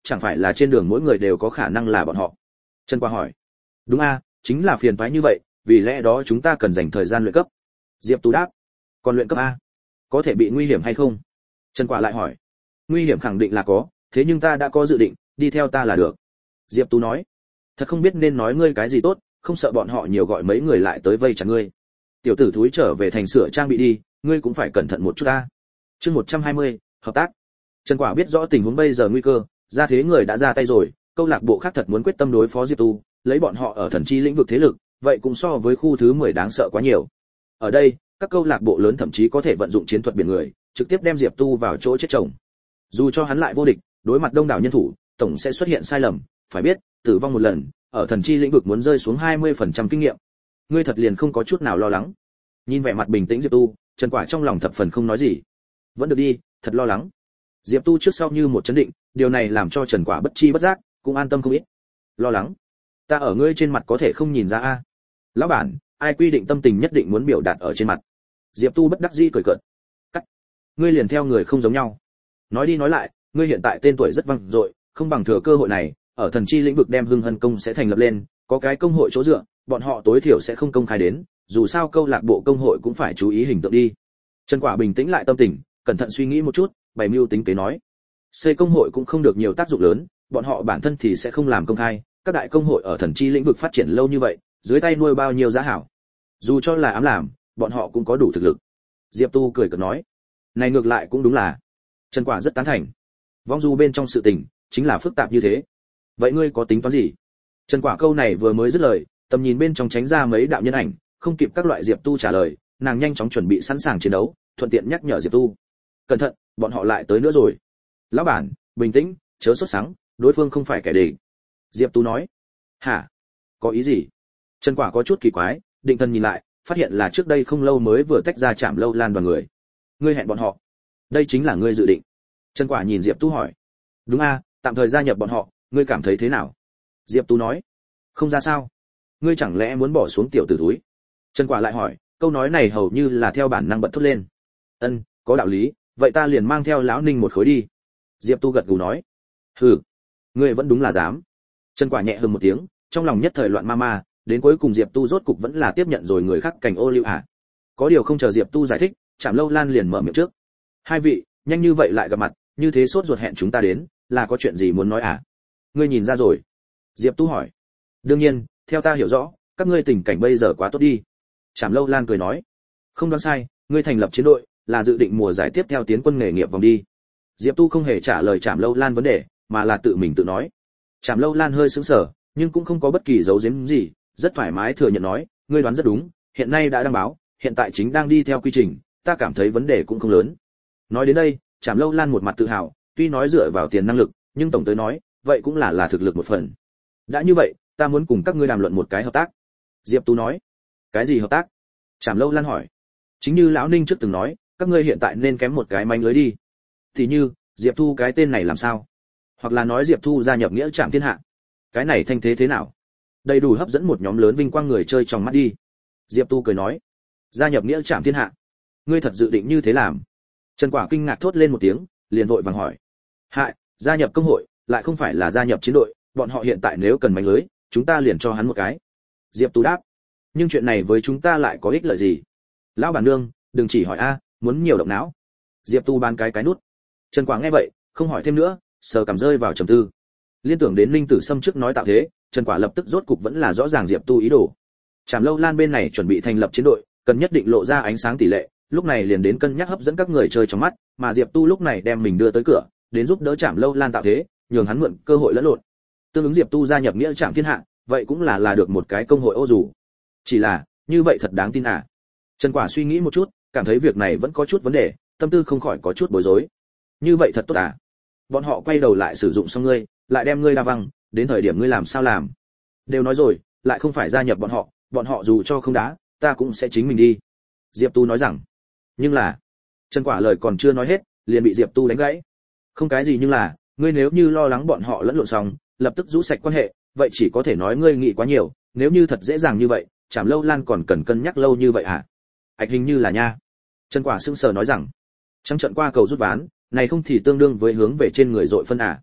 chẳng phải là trên đường mỗi người đều có khả năng là bọn họ? Trần Quả hỏi. Đúng a, chính là phiền toái như vậy, vì lẽ đó chúng ta cần dành thời gian luyện cấp. Diệp Tú đáp. Còn luyện cấp a, có thể bị nguy hiểm hay không? Trần Quả lại hỏi. Nguy hiểm khẳng định là có, thế nhưng ta đã có dự định, đi theo ta là được. Diệp Tú nói. Thật không biết nên nói ngươi cái gì tốt, không sợ bọn họ nhiều gọi mấy người lại tới vây chặt ngươi. Tiểu tử thúi trở về thành sửa trang bị đi, ngươi cũng phải cẩn thận một chút ta. Chương một trăm hai mươi, hợp tác. Trần Quả biết rõ tình huống bây giờ nguy cơ, ra thế người đã ra tay rồi, câu lạc bộ khác thật muốn quyết tâm đối phó Diệp Tu, lấy bọn họ ở thần chi lĩnh vực thế lực, vậy cũng so với khu thứ mười đáng sợ quá nhiều. Ở đây, các câu lạc bộ lớn thậm chí có thể vận dụng chiến thuật biển người, trực tiếp đem Diệp Tu vào chỗ chết chồng. Dù cho hắn lại vô địch, đối mặt đông đảo nhân thủ, tổng sẽ xuất hiện sai lầm, phải biết, tử vong một lần, ở thần chi lĩnh vực muốn rơi xuống hai mươi phần trăm kinh nghiệm. Ngươi thật liền không có chút nào lo lắng? Nhìn vẻ mặt bình tĩnh Diệp Tu, Trần Quả trong lòng thập phần không nói gì. Vẫn được đi, thật lo lắng. Diệp Tu trước sau như một chấn định, điều này làm cho Trần Quả bất chi bất giác cũng an tâm không ít. Lo lắng? Ta ở ngươi trên mặt có thể không nhìn ra a? Lão bản, ai quy định tâm tình nhất định muốn biểu đạt ở trên mặt? Diệp Tu bất đắc dĩ cười cợt. Cắt. Ngươi liền theo người không giống nhau. Nói đi nói lại, ngươi hiện tại tên tuổi rất vang dội, không bằng thừa cơ hội này, ở thần chi lĩnh vực đem Hưng Hân công sẽ thành lập lên, có cái công hội chỗ dựa, bọn họ tối thiểu sẽ không công khai đến, dù sao câu lạc bộ công hội cũng phải chú ý hình tượng đi. Trần Quả bình tĩnh lại tâm tình, cẩn thận suy nghĩ một chút, bày mưu tính kế nói. Xây công hội cũng không được nhiều tác dụng lớn, bọn họ bản thân thì sẽ không làm công khai, các đại công hội ở thần chi lĩnh vực phát triển lâu như vậy, dưới tay nuôi bao nhiêu giá hảo. Dù cho là ám làm, bọn họ cũng có đủ thực lực. Diệp Tu cười cợt nói. Này ngược lại cũng đúng là. Trần Quả rất tán thành. Vong du bên trong sự tình, chính là phức tạp như thế. Vậy ngươi có tính toán gì? Trần Quả câu này vừa mới dứt lời, tầm nhìn bên trong tránh ra mấy đạo nhân ảnh, không kịp các loại Diệp Tu trả lời, nàng nhanh chóng chuẩn bị sẵn sàng chiến đấu, thuận tiện nhắc nhở Diệp Tu. Cẩn thận, bọn họ lại tới nữa rồi. Lão bản, bình tĩnh, chớ sốt sắng, đối phương không phải kẻ địch. Diệp Tu nói. Hả? Có ý gì? Trần Quả có chút kỳ quái, định thần nhìn lại, phát hiện là trước đây không lâu mới vừa tách ra Trảm Lâu Lan đoàn người. Ngươi hẹn bọn họ? Đây chính là ngươi dự định. Trần Quả nhìn Diệp Tu hỏi. Đúng a, tạm thời gia nhập bọn họ, ngươi cảm thấy thế nào? Diệp Tu nói. Không ra sao? Ngươi chẳng lẽ muốn bỏ xuống tiểu tử túi? Trần Quả lại hỏi, câu nói này hầu như là theo bản năng bật thốt lên. Ân, có đạo lý, vậy ta liền mang theo lão Ninh một khối đi. Diệp Tu gật gù nói. Hừ, ngươi vẫn đúng là dám. Trần Quả nhẹ hừ một tiếng, trong lòng nhất thời loạn ma ma, đến cuối cùng Diệp Tu rốt cục vẫn là tiếp nhận rồi người khác cảnh ô liu à. Có điều không chờ Diệp Tu giải thích, Trảm Lâu Lan liền mở miệng trước. Hai vị, nhanh như vậy lại gặp mặt, như thế sốt ruột hẹn chúng ta đến, là có chuyện gì muốn nói à? Ngươi nhìn ra rồi? Diệp Tu hỏi. Đương nhiên, theo ta hiểu rõ, các ngươi tình cảnh bây giờ quá tốt đi. Trảm Lâu Lan cười nói. Không đoán sai, ngươi thành lập chiến đội, là dự định mùa giải tiếp theo tiến quân nghề nghiệp vòng đi. Diệp Tu không hề trả lời Trảm Lâu Lan vấn đề, mà là tự mình tự nói. Trảm Lâu Lan hơi sững sờ, nhưng cũng không có bất kỳ dấu giếm gì, rất thoải mái thừa nhận nói, ngươi đoán rất đúng, hiện nay đã đăng báo, hiện tại chính đang đi theo quy trình, ta cảm thấy vấn đề cũng không lớn. Nói đến đây, Trảm Lâu Lan một mặt tự hào, tuy nói dựa vào tiền năng lực, nhưng tổng tới nói, vậy cũng là là thực lực một phần. Đã như vậy, ta muốn cùng các ngươi đàm luận một cái hợp tác. Diệp Tú nói. Cái gì hợp tác? Trảm Lâu Lan hỏi. Chính như lão Ninh trước từng nói, các ngươi hiện tại nên kém một cái manh lưới đi. Thì như, Diệp Thu cái tên này làm sao? Hoặc là nói Diệp Thu gia nhập nghĩa Trảm Thiên Hạ. Cái này thanh thế thế nào? Đầy đủ hấp dẫn một nhóm lớn vinh quang người chơi trong mắt đi. Diệp Tu cười nói. Gia nhập nghĩa Trảm Thiên Hạ. Ngươi thật dự định như thế làm? Trần Quả kinh ngạc thốt lên một tiếng, liền vội vàng hỏi. Hại, gia nhập công hội, lại không phải là gia nhập chiến đội, bọn họ hiện tại nếu cần mánh lưới, chúng ta liền cho hắn một cái. Diệp Tú đáp. Nhưng chuyện này với chúng ta lại có ích lợi gì? Lão bản nương, đừng chỉ hỏi a, muốn nhiều động não. Diệp Tu bán cái cái nút. Trần Quả nghe vậy, không hỏi thêm nữa, sờ cằm rơi vào trầm tư. Liên tưởng đến Linh Tử Sâm trước nói tạo thế, Trần Quả lập tức rốt cục vẫn là rõ ràng Diệp Tu ý đồ. Trảm Lâu Lan bên này chuẩn bị thành lập chiến đội, cần nhất định lộ ra ánh sáng tỷ lệ, lúc này liền đến cân nhắc hấp dẫn các người chơi trong mắt, mà Diệp Tu lúc này đem mình đưa tới cửa, đến giúp đỡ Trảm Lâu Lan tạo thế, nhường hắn mượn cơ hội lẫn lộn. Tương ứng Diệp Tu gia nhập nghĩa Trảm Thiên Hạ, vậy cũng là là được một cái công hội ô dù. Chỉ là, như vậy thật đáng tin à? Trần Quả suy nghĩ một chút, cảm thấy việc này vẫn có chút vấn đề, tâm tư không khỏi có chút bối rối. Như vậy thật tốt à? Bọn họ quay đầu lại sử dụng xong ngươi, lại đem ngươi đa văng, đến thời điểm ngươi làm sao làm? Đều nói rồi, lại không phải gia nhập bọn họ, bọn họ dù cho không đá, ta cũng sẽ chính mình đi. Diệp Tu nói rằng. Nhưng là, Trần Quả lời còn chưa nói hết, liền bị Diệp Tu đánh gãy. Không cái gì nhưng là, ngươi nếu như lo lắng bọn họ lẫn lộn xong, lập tức rũ sạch quan hệ, vậy chỉ có thể nói ngươi nghĩ quá nhiều, nếu như thật dễ dàng như vậy, Trảm Lâu Lan còn cần cân nhắc lâu như vậy hả? Ảch hình như là nha. Trần Quả sững sờ nói rằng, trắng trận qua cầu rút ván, này không thì tương đương với hướng về trên người dội phân à?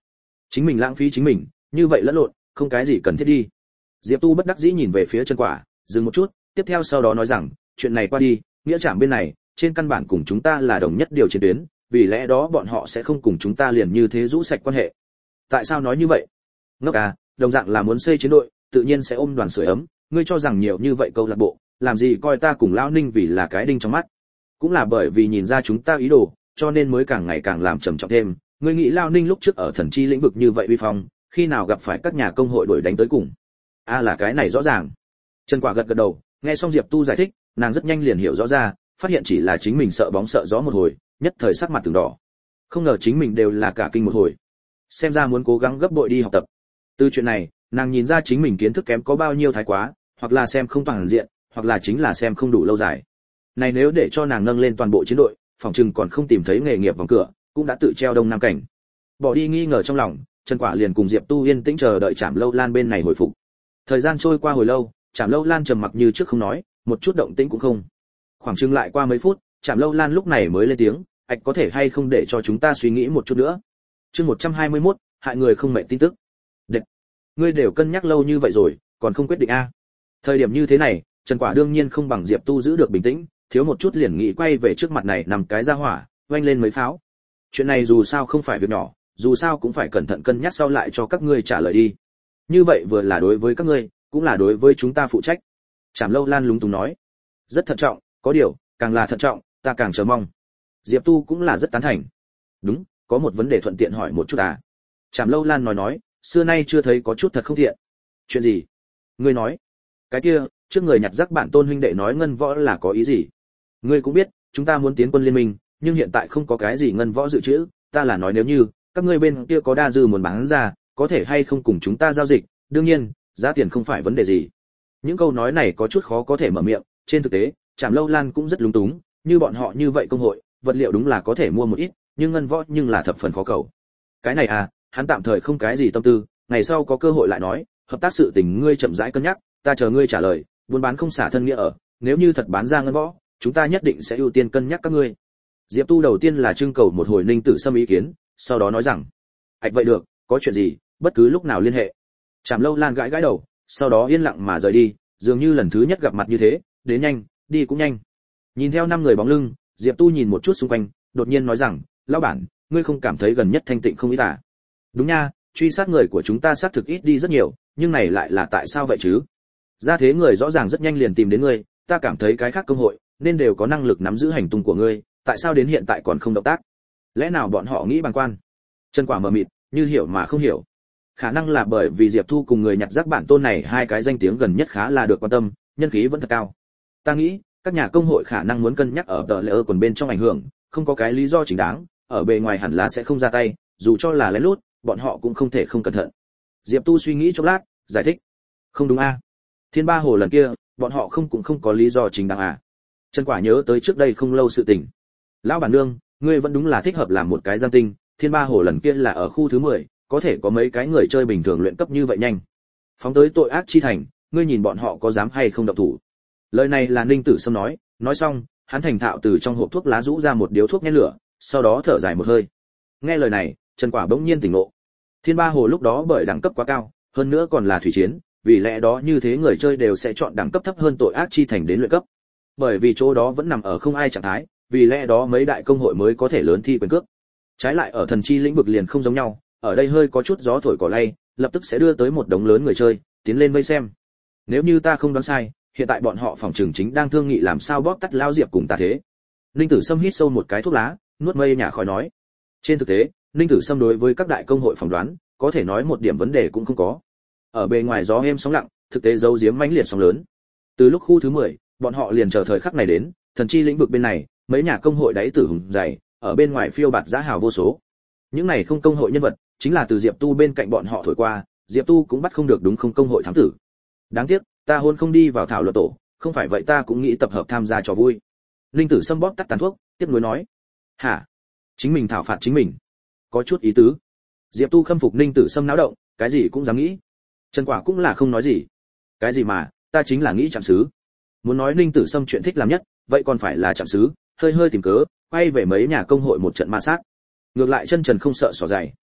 chính mình lãng phí chính mình, như vậy lẫn lộn, không cái gì cần thiết đi. Diệp Tu bất đắc dĩ nhìn về phía Trần Quả, dừng một chút, tiếp theo sau đó nói rằng, chuyện này qua đi, nghĩa trạm bên này, trên căn bản cùng chúng ta là đồng nhất điều chiến tuyến, vì lẽ đó bọn họ sẽ không cùng chúng ta liền như thế rũ sạch quan hệ. Tại sao nói như vậy? Ngốc à, đồng dạng là muốn xây chiến đội, tự nhiên sẽ ôm đoàn sưởi ấm, ngươi cho rằng nhiều như vậy câu lạc bộ, làm gì coi ta cùng lão Ninh vì là cái đinh trong mắt. Cũng là bởi vì nhìn ra chúng ta ý đồ, cho nên mới càng ngày càng làm trầm trọng thêm. Ngươi nghĩ lão Ninh lúc trước ở thần chi lĩnh vực như vậy uy phong, khi nào gặp phải các nhà công hội đuổi đánh tới cùng. A à là cái này rõ ràng. Trần Quả gật gật đầu, nghe xong Diệp Tu giải thích, nàng rất nhanh liền hiểu rõ ra, phát hiện chỉ là chính mình sợ bóng sợ gió một hồi, nhất thời sắc mặt từng đỏ. Không ngờ chính mình đều là cả kinh một hồi. Xem ra muốn cố gắng gấp bội đi học tập. Từ chuyện này, nàng nhìn ra chính mình kiến thức kém có bao nhiêu thái quá, hoặc là xem không toàn diện, hoặc là chính là xem không đủ lâu dài. Này nếu để cho nàng nâng lên toàn bộ chiến đội, phòng trừng còn không tìm thấy nghề nghiệp vòng cửa, cũng đã tự treo đông nam cảnh. Bỏ đi nghi ngờ trong lòng, Trần Quả liền cùng Diệp Tu yên tĩnh chờ đợi Trảm Lâu Lan bên này hồi phục. Thời gian trôi qua hồi lâu, Trảm Lâu Lan trầm mặc như trước không nói, một chút động tĩnh cũng không. Khoảng chừng lại qua mấy phút, Trảm Lâu Lan lúc này mới lên tiếng, "Ảch có thể hay không để cho chúng ta suy nghĩ một chút nữa?" Chương một trăm hai mươi mốt, hại người không mệnh tin tức. Đệt, ngươi đều cân nhắc lâu như vậy rồi, còn không quyết định a? Thời điểm như thế này, Trần Quả đương nhiên không bằng Diệp Tu giữ được bình tĩnh, thiếu một chút liền nghĩ quay về trước mặt này nằm cái ra hỏa, oanh lên mấy pháo. Chuyện này dù sao không phải việc nhỏ, dù sao cũng phải cẩn thận cân nhắc sau lại cho các ngươi trả lời đi. Như vậy vừa là đối với các ngươi, cũng là đối với chúng ta phụ trách. Trảm Lâu Lan lúng túng nói, rất thận trọng, có điều, càng là thận trọng, ta càng chờ mong. Diệp Tu cũng là rất tán thành. Đúng, có một vấn đề thuận tiện hỏi một chút à. Trảm Lâu Lan nói nói, xưa nay chưa thấy có chút thật không thiện. Chuyện gì? Ngươi nói. Cái kia, trước người nhặt rác bạn Tôn huynh đệ nói ngân võ là có ý gì? Ngươi cũng biết, chúng ta muốn tiến quân liên minh, nhưng hiện tại không có cái gì ngân võ dự trữ, ta là nói nếu như các ngươi bên kia có đa dư muốn bán ra, có thể hay không cùng chúng ta giao dịch, đương nhiên, giá tiền không phải vấn đề gì. Những câu nói này có chút khó có thể mở miệng, trên thực tế, Trảm Lâu Lan cũng rất lúng túng, như bọn họ như vậy công hội, vật liệu đúng là có thể mua một ít, nhưng ngân võ nhưng là thập phần khó cầu. Cái này à, hắn tạm thời không cái gì tâm tư, ngày sau có cơ hội lại nói, hợp tác sự tình ngươi chậm rãi cân nhắc, ta chờ ngươi trả lời, buôn bán không xả thân nghĩa ở, nếu như thật bán ra ngân võ, chúng ta nhất định sẽ ưu tiên cân nhắc các ngươi. Diệp Tu đầu tiên là trưng cầu một hồi Ninh Tử Sâm ý kiến, sau đó nói rằng, "Ảch vậy được, có chuyện gì, bất cứ lúc nào liên hệ." Trảm Lâu Lan gãi gãi đầu, sau đó yên lặng mà rời đi, dường như lần thứ nhất gặp mặt như thế, đến nhanh, đi cũng nhanh. Nhìn theo năm người bóng lưng, Diệp Tu nhìn một chút xung quanh, đột nhiên nói rằng, "Lão bản, ngươi không cảm thấy gần nhất thanh tịnh không ít à?" "Đúng nha, truy sát người của chúng ta xác thực ít đi rất nhiều, nhưng này lại là tại sao vậy chứ? Ra thế người rõ ràng rất nhanh liền tìm đến ngươi, ta cảm thấy cái khác công hội nên đều có năng lực nắm giữ hành tung của ngươi, tại sao đến hiện tại còn không động tác? Lẽ nào bọn họ nghĩ bằng quan?" Trần Quả mờ mịt, như hiểu mà không hiểu. Khả năng là bởi vì Diệp Thu cùng người nhặt rác bản Tôn này hai cái danh tiếng gần nhất khá là được quan tâm, nhân khí vẫn thật cao. Ta nghĩ, các nhà công hội khả năng muốn cân nhắc ở tờ lệ ơ quần bên trong ảnh hưởng, không có cái lý do chính đáng, ở bề ngoài hẳn là sẽ không ra tay, dù cho là lén lút, bọn họ cũng không thể không cẩn thận. Diệp Tu suy nghĩ chốc lát, giải thích. Không đúng a? Thiên Ba Hồ lần kia, bọn họ không cũng không có lý do chính đáng à? Trần Quả nhớ tới trước đây không lâu sự tình. Lão bản nương, ngươi vẫn đúng là thích hợp làm một cái giam tinh, Thiên Ba Hồ lần kia là ở khu thứ mười, có thể có mấy cái người chơi bình thường luyện cấp như vậy nhanh. Phóng tới tội ác chi thành, ngươi nhìn bọn họ có dám hay không động thủ. Lời này là Ninh Tử Sâm nói, nói xong, hắn thành thạo từ trong hộp thuốc lá rũ ra một điếu thuốc nhét lửa, sau đó thở dài một hơi. Nghe lời này, Trần Quả bỗng nhiên tỉnh ngộ. Thiên Ba Hồ lúc đó bởi đẳng cấp quá cao, hơn nữa còn là thủy chiến, vì lẽ đó như thế người chơi đều sẽ chọn đẳng cấp thấp hơn tội ác chi thành đến luyện cấp. Bởi vì chỗ đó vẫn nằm ở không ai trạng thái, vì lẽ đó mấy đại công hội mới có thể lớn thi quyền cước. Trái lại ở thần chi lĩnh vực liền không giống nhau, ở đây hơi có chút gió thổi cỏ lay, lập tức sẽ đưa tới một đống lớn người chơi tiến lên vây xem. Nếu như ta không đoán sai, hiện tại bọn họ phòng trường chính đang thương nghị làm sao bóp tắt Lao Diệp cùng ta thế. Ninh Tử Sâm hít sâu một cái thuốc lá, nuốt mây nhả khói nói. Trên thực tế, Ninh Tử Sâm đối với các đại công hội phỏng đoán, có thể nói một điểm vấn đề cũng không có. Ở bề ngoài gió êm sóng lặng, thực tế giấu giếm mãnh liệt sóng lớn. Từ lúc khu thứ mười, bọn họ liền chờ thời khắc này đến, thần chi lĩnh vực bên này, mấy nhà công hội đáy tử hùng dày, ở bên ngoài phiêu bạt giá hào vô số. Những này không công hội nhân vật, chính là từ Diệp Tu bên cạnh bọn họ thổi qua, Diệp Tu cũng bắt không được đúng không công hội thám tử. Đáng tiếc, ta hôn không đi vào thảo luận tổ, không phải vậy ta cũng nghĩ tập hợp tham gia trò vui. Linh Tử Sâm bóp tắt tàn thuốc, tiếp nối nói: "Hả? Chính mình thảo phạt chính mình, có chút ý tứ." Diệp Tu khâm phục Linh Tử Sâm náo động, cái gì cũng dám nghĩ. Trần Quả cũng là không nói gì. Cái gì mà, ta chính là nghĩ chạm xứ. Muốn nói Linh Tử Sâm chuyện thích làm nhất, vậy còn phải là chạm xứ, hơi hơi tìm cớ, quay về mấy nhà công hội một trận ma sát. Ngược lại chân trần không sợ xỏ dày.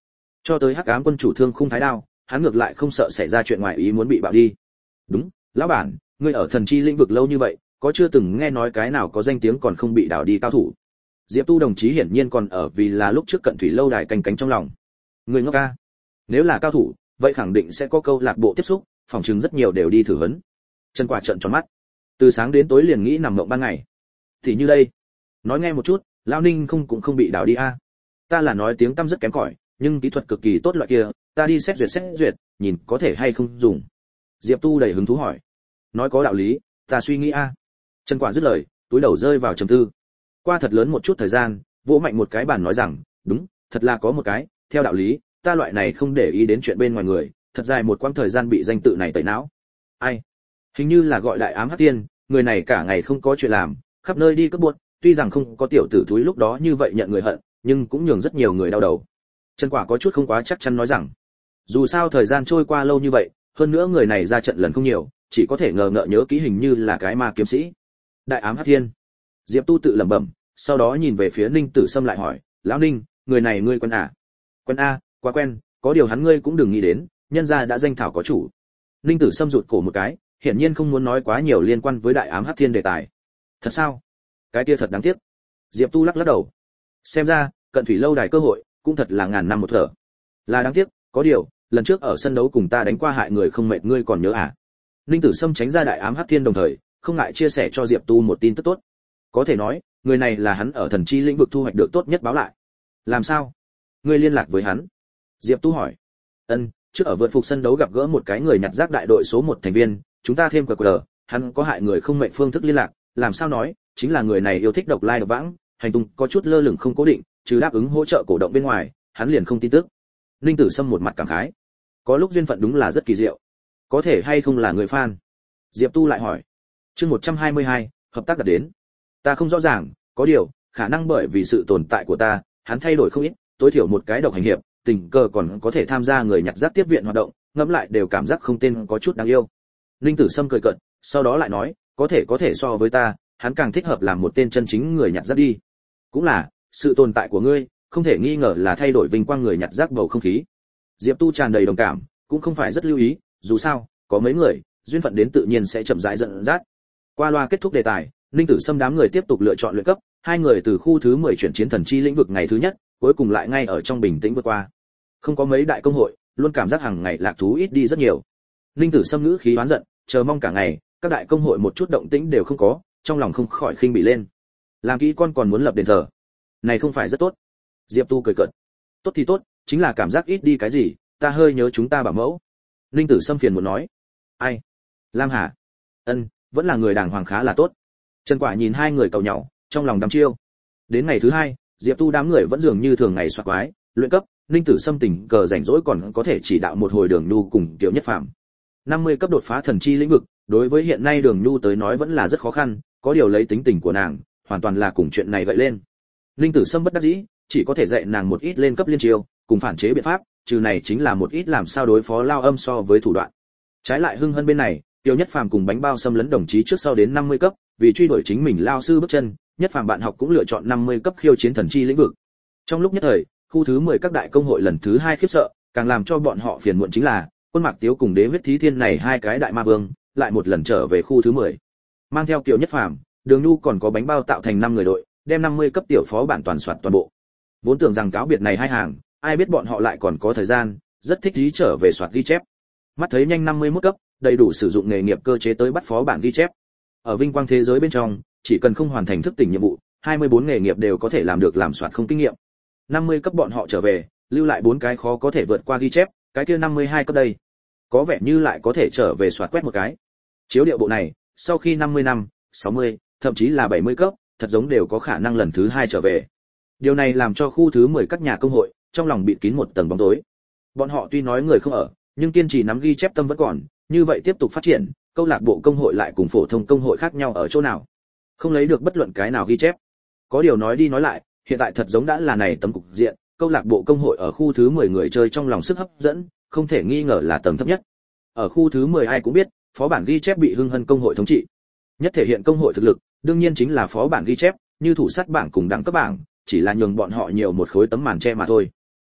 Cho tới Hắc Ám quân chủ Thương Khung Thái Đao, hắn ngược lại không sợ xảy ra chuyện ngoài ý muốn bị bạo đi. Đúng, lão bản, ngươi ở thần chi lĩnh vực lâu như vậy, có chưa từng nghe nói cái nào có danh tiếng còn không bị đảo đi cao thủ? Diệp Tu đồng chí hiển nhiên còn ở vì là lúc trước cận thủy lâu đài canh cánh trong lòng. Người ngốc a, nếu là cao thủ, vậy khẳng định sẽ có câu lạc bộ tiếp xúc, phòng chứng rất nhiều đều đi thử huấn. Trần Quả trợn tròn mắt, từ sáng đến tối liền nghĩ nằm mộng ban ngày. Thì như đây, nói nghe một chút, lão Ninh không cũng không bị đảo đi a. Ta là nói tiếng tăm rất kém cỏi, nhưng kỹ thuật cực kỳ tốt loại kia, ta đi xét duyệt xét duyệt, nhìn có thể hay không dùng. Diệp Tu đầy hứng thú hỏi. Nói có đạo lý, ta suy nghĩ a. Trần Quả dứt lời, túi đầu rơi vào trầm tư. Qua thật lớn một chút thời gian, vỗ mạnh một cái bàn nói rằng, đúng, thật là có một cái, theo đạo lý, ta loại này không để ý đến chuyện bên ngoài người, thật dài một quãng thời gian bị danh tự này tẩy não. Ai? Hình như là gọi đại ám hắc tiên, người này cả ngày không có chuyện làm, khắp nơi đi cướp buốt, tuy rằng không có tiểu tử thúi lúc đó như vậy nhận người hận, nhưng cũng nhường rất nhiều người đau đầu. Trần Quả có chút không quá chắc chắn nói rằng, dù sao thời gian trôi qua lâu như vậy, hơn nữa người này ra trận lần không nhiều, chỉ có thể ngờ ngợ nhớ kỹ hình như là cái ma kiếm sĩ. Đại ám hắc thiên. Diệp Tu tự lẩm bẩm, sau đó nhìn về phía Ninh Tử Sâm lại hỏi, lão Ninh, người này ngươi quen à? Quen a, quá quen, có điều hắn ngươi cũng đừng nghĩ đến, nhân gia đã danh thảo có chủ. Ninh Tử Sâm rụt cổ một cái, hiển nhiên không muốn nói quá nhiều liên quan với đại ám hắc thiên đề tài. Thật sao? Cái kia thật đáng tiếc. Diệp Tu lắc lắc đầu. Xem ra, cận thủy lâu đài cơ hội, cũng thật là ngàn năm một thở. Là đáng tiếc, có điều, lần trước ở sân đấu cùng ta đánh qua hại người không mệt ngươi còn nhớ à? Ninh Tử Sâm tránh ra đại ám hắc thiên đồng thời, không ngại chia sẻ cho Diệp Tu một tin tức tốt. Có thể nói, người này là hắn ở thần chi lĩnh vực thu hoạch được tốt nhất báo lại. Làm sao? Ngươi liên lạc với hắn? Diệp Tu hỏi. Ân, trước ở vượt phục sân đấu gặp gỡ một cái người nhặt rác đại đội số một thành viên, chúng ta thêm quy rờ, hắn có hại người không mệnh phương thức liên lạc, làm sao nói, chính là người này yêu thích độc lai độc vãng, hành tung có chút lơ lửng không cố định, trừ đáp ứng hỗ trợ cổ động bên ngoài, hắn liền không tin tức. Ninh Tử Sâm một mặt cảm khái. Có lúc duyên phận đúng là rất kỳ diệu. Có thể hay không là người fan? Diệp Tu lại hỏi. Chương một trăm hai mươi hai, hợp tác đạt đến. Ta không rõ ràng, có điều, khả năng bởi vì sự tồn tại của ta, hắn thay đổi không ít, tối thiểu một cái độc hành hiệp, tình cờ còn có thể tham gia người nhặt rác tiếp viện hoạt động, ngẫm lại đều cảm giác không tên có chút đáng yêu. Ninh Tử Sâm cười cợt, sau đó lại nói, có thể có thể so với ta, hắn càng thích hợp làm một tên chân chính người nhặt rác đi. Cũng là, sự tồn tại của ngươi, không thể nghi ngờ là thay đổi vinh quang người nhặt rác bầu không khí. Diệp Tu tràn đầy đồng cảm, cũng không phải rất lưu ý, dù sao, có mấy người, duyên phận đến tự nhiên sẽ chậm rãi dẫn dắt. Qua loa kết thúc đề tài, Ninh Tử Sâm đám người tiếp tục lựa chọn luyện cấp, hai người từ khu thứ mười chuyển chiến thần chi lĩnh vực ngày thứ nhất, cuối cùng lại ngay ở trong bình tĩnh vượt qua. Không có mấy đại công hội, luôn cảm giác hàng ngày lạc thú ít đi rất nhiều. Ninh Tử Sâm ngữ khí oán giận, chờ mong cả ngày, các đại công hội một chút động tĩnh đều không có, trong lòng không khỏi khinh bỉ lên. Làm kỹ con còn muốn lập đền thờ, này không phải rất tốt? Diệp Tu cười cợt. Tốt thì tốt, chính là cảm giác ít đi cái gì, ta hơi nhớ chúng ta bảo mẫu. Ninh Tử Sâm phiền muốn nói. Ai? Lam Hà. Ân, vẫn là người đàng hoàng khá là tốt. Trần Quả nhìn hai người cầu nhau, trong lòng đăm chiêu. Đến ngày thứ hai, Diệp Tu đám người vẫn dường như thường ngày soạt quái, luyện cấp, Ninh Tử Sâm tình cờ rảnh rỗi còn có thể chỉ đạo một hồi Đường Nhu cùng Kiều Nhất Phàm. năm mươi cấp đột phá thần chi lĩnh vực, đối với hiện nay Đường Nhu tới nói vẫn là rất khó khăn, có điều lấy tính tình của nàng, hoàn toàn là cùng chuyện này gợi lên. Ninh Tử Sâm bất đắc dĩ, chỉ có thể dạy nàng một ít lên cấp liên chiêu, cùng phản chế biện pháp, trừ này chính là một ít làm sao đối phó Lao Âm so với thủ đoạn. Trái lại Hưng Hân bên này, Tiêu Nhất Phàm cùng Bánh Bao Xâm lấn đồng chí trước sau đến năm mươi cấp, vì truy đuổi chính mình lao sư bước chân, Nhất Phàm bạn học cũng lựa chọn năm mươi cấp khiêu chiến thần chi lĩnh vực. Trong lúc nhất thời, khu thứ mười các đại công hội lần thứ hai khiếp sợ, càng làm cho bọn họ phiền muộn chính là, Quân Mạc Tiếu cùng Đế Huyết Thí Thiên này hai cái đại ma vương, lại một lần trở về khu thứ mười. Mang theo Kiều Nhất Phàm, Đường Nhu còn có Bánh Bao tạo thành năm người đội, đem năm mươi cấp tiểu phó bản toàn soạt toàn bộ. Vốn tưởng rằng cáo biệt này hai hàng, ai biết bọn họ lại còn có thời gian, rất thích ý trở về soạt ghi chép. Mắt thấy nhanh năm mươi mốt cấp, đầy đủ sử dụng nghề nghiệp cơ chế tới bắt phó bản ghi chép. Ở vinh quang thế giới bên trong, chỉ cần không hoàn thành thức tỉnh nhiệm vụ, hai mươi bốn nghề nghiệp đều có thể làm được làm soạt không kinh nghiệm. năm mươi cấp bọn họ trở về, lưu lại bốn cái khó có thể vượt qua ghi chép, cái kia năm mươi hai cấp đây, có vẻ như lại có thể trở về soạt quét một cái. Chiếu điệu bộ này, sau khi năm mươi năm, sáu mươi, thậm chí là bảy mươi cấp, thật giống đều có khả năng lần thứ hai trở về. Điều này làm cho khu thứ mười các nhà công hội trong lòng bịt kín một tầng bóng tối. Bọn họ tuy nói người không ở, nhưng kiên trì nắm ghi chép tâm vẫn còn, như vậy tiếp tục phát triển, câu lạc bộ công hội lại cùng phổ thông công hội khác nhau ở chỗ nào? Không lấy được bất luận cái nào ghi chép. Có điều nói đi nói lại, hiện tại thật giống đã là này tấm cục diện, câu lạc bộ công hội ở khu thứ mười người chơi trong lòng sức hấp dẫn, không thể nghi ngờ là tầng thấp nhất. Ở khu thứ mười ai cũng biết, phó bản ghi chép bị Hưng Hân công hội thống trị. Nhất thể hiện công hội thực lực, đương nhiên chính là phó bản ghi chép, như thủ sát bảng cùng đẳng cấp bảng, chỉ là nhường bọn họ nhiều một khối tấm màn che mà thôi.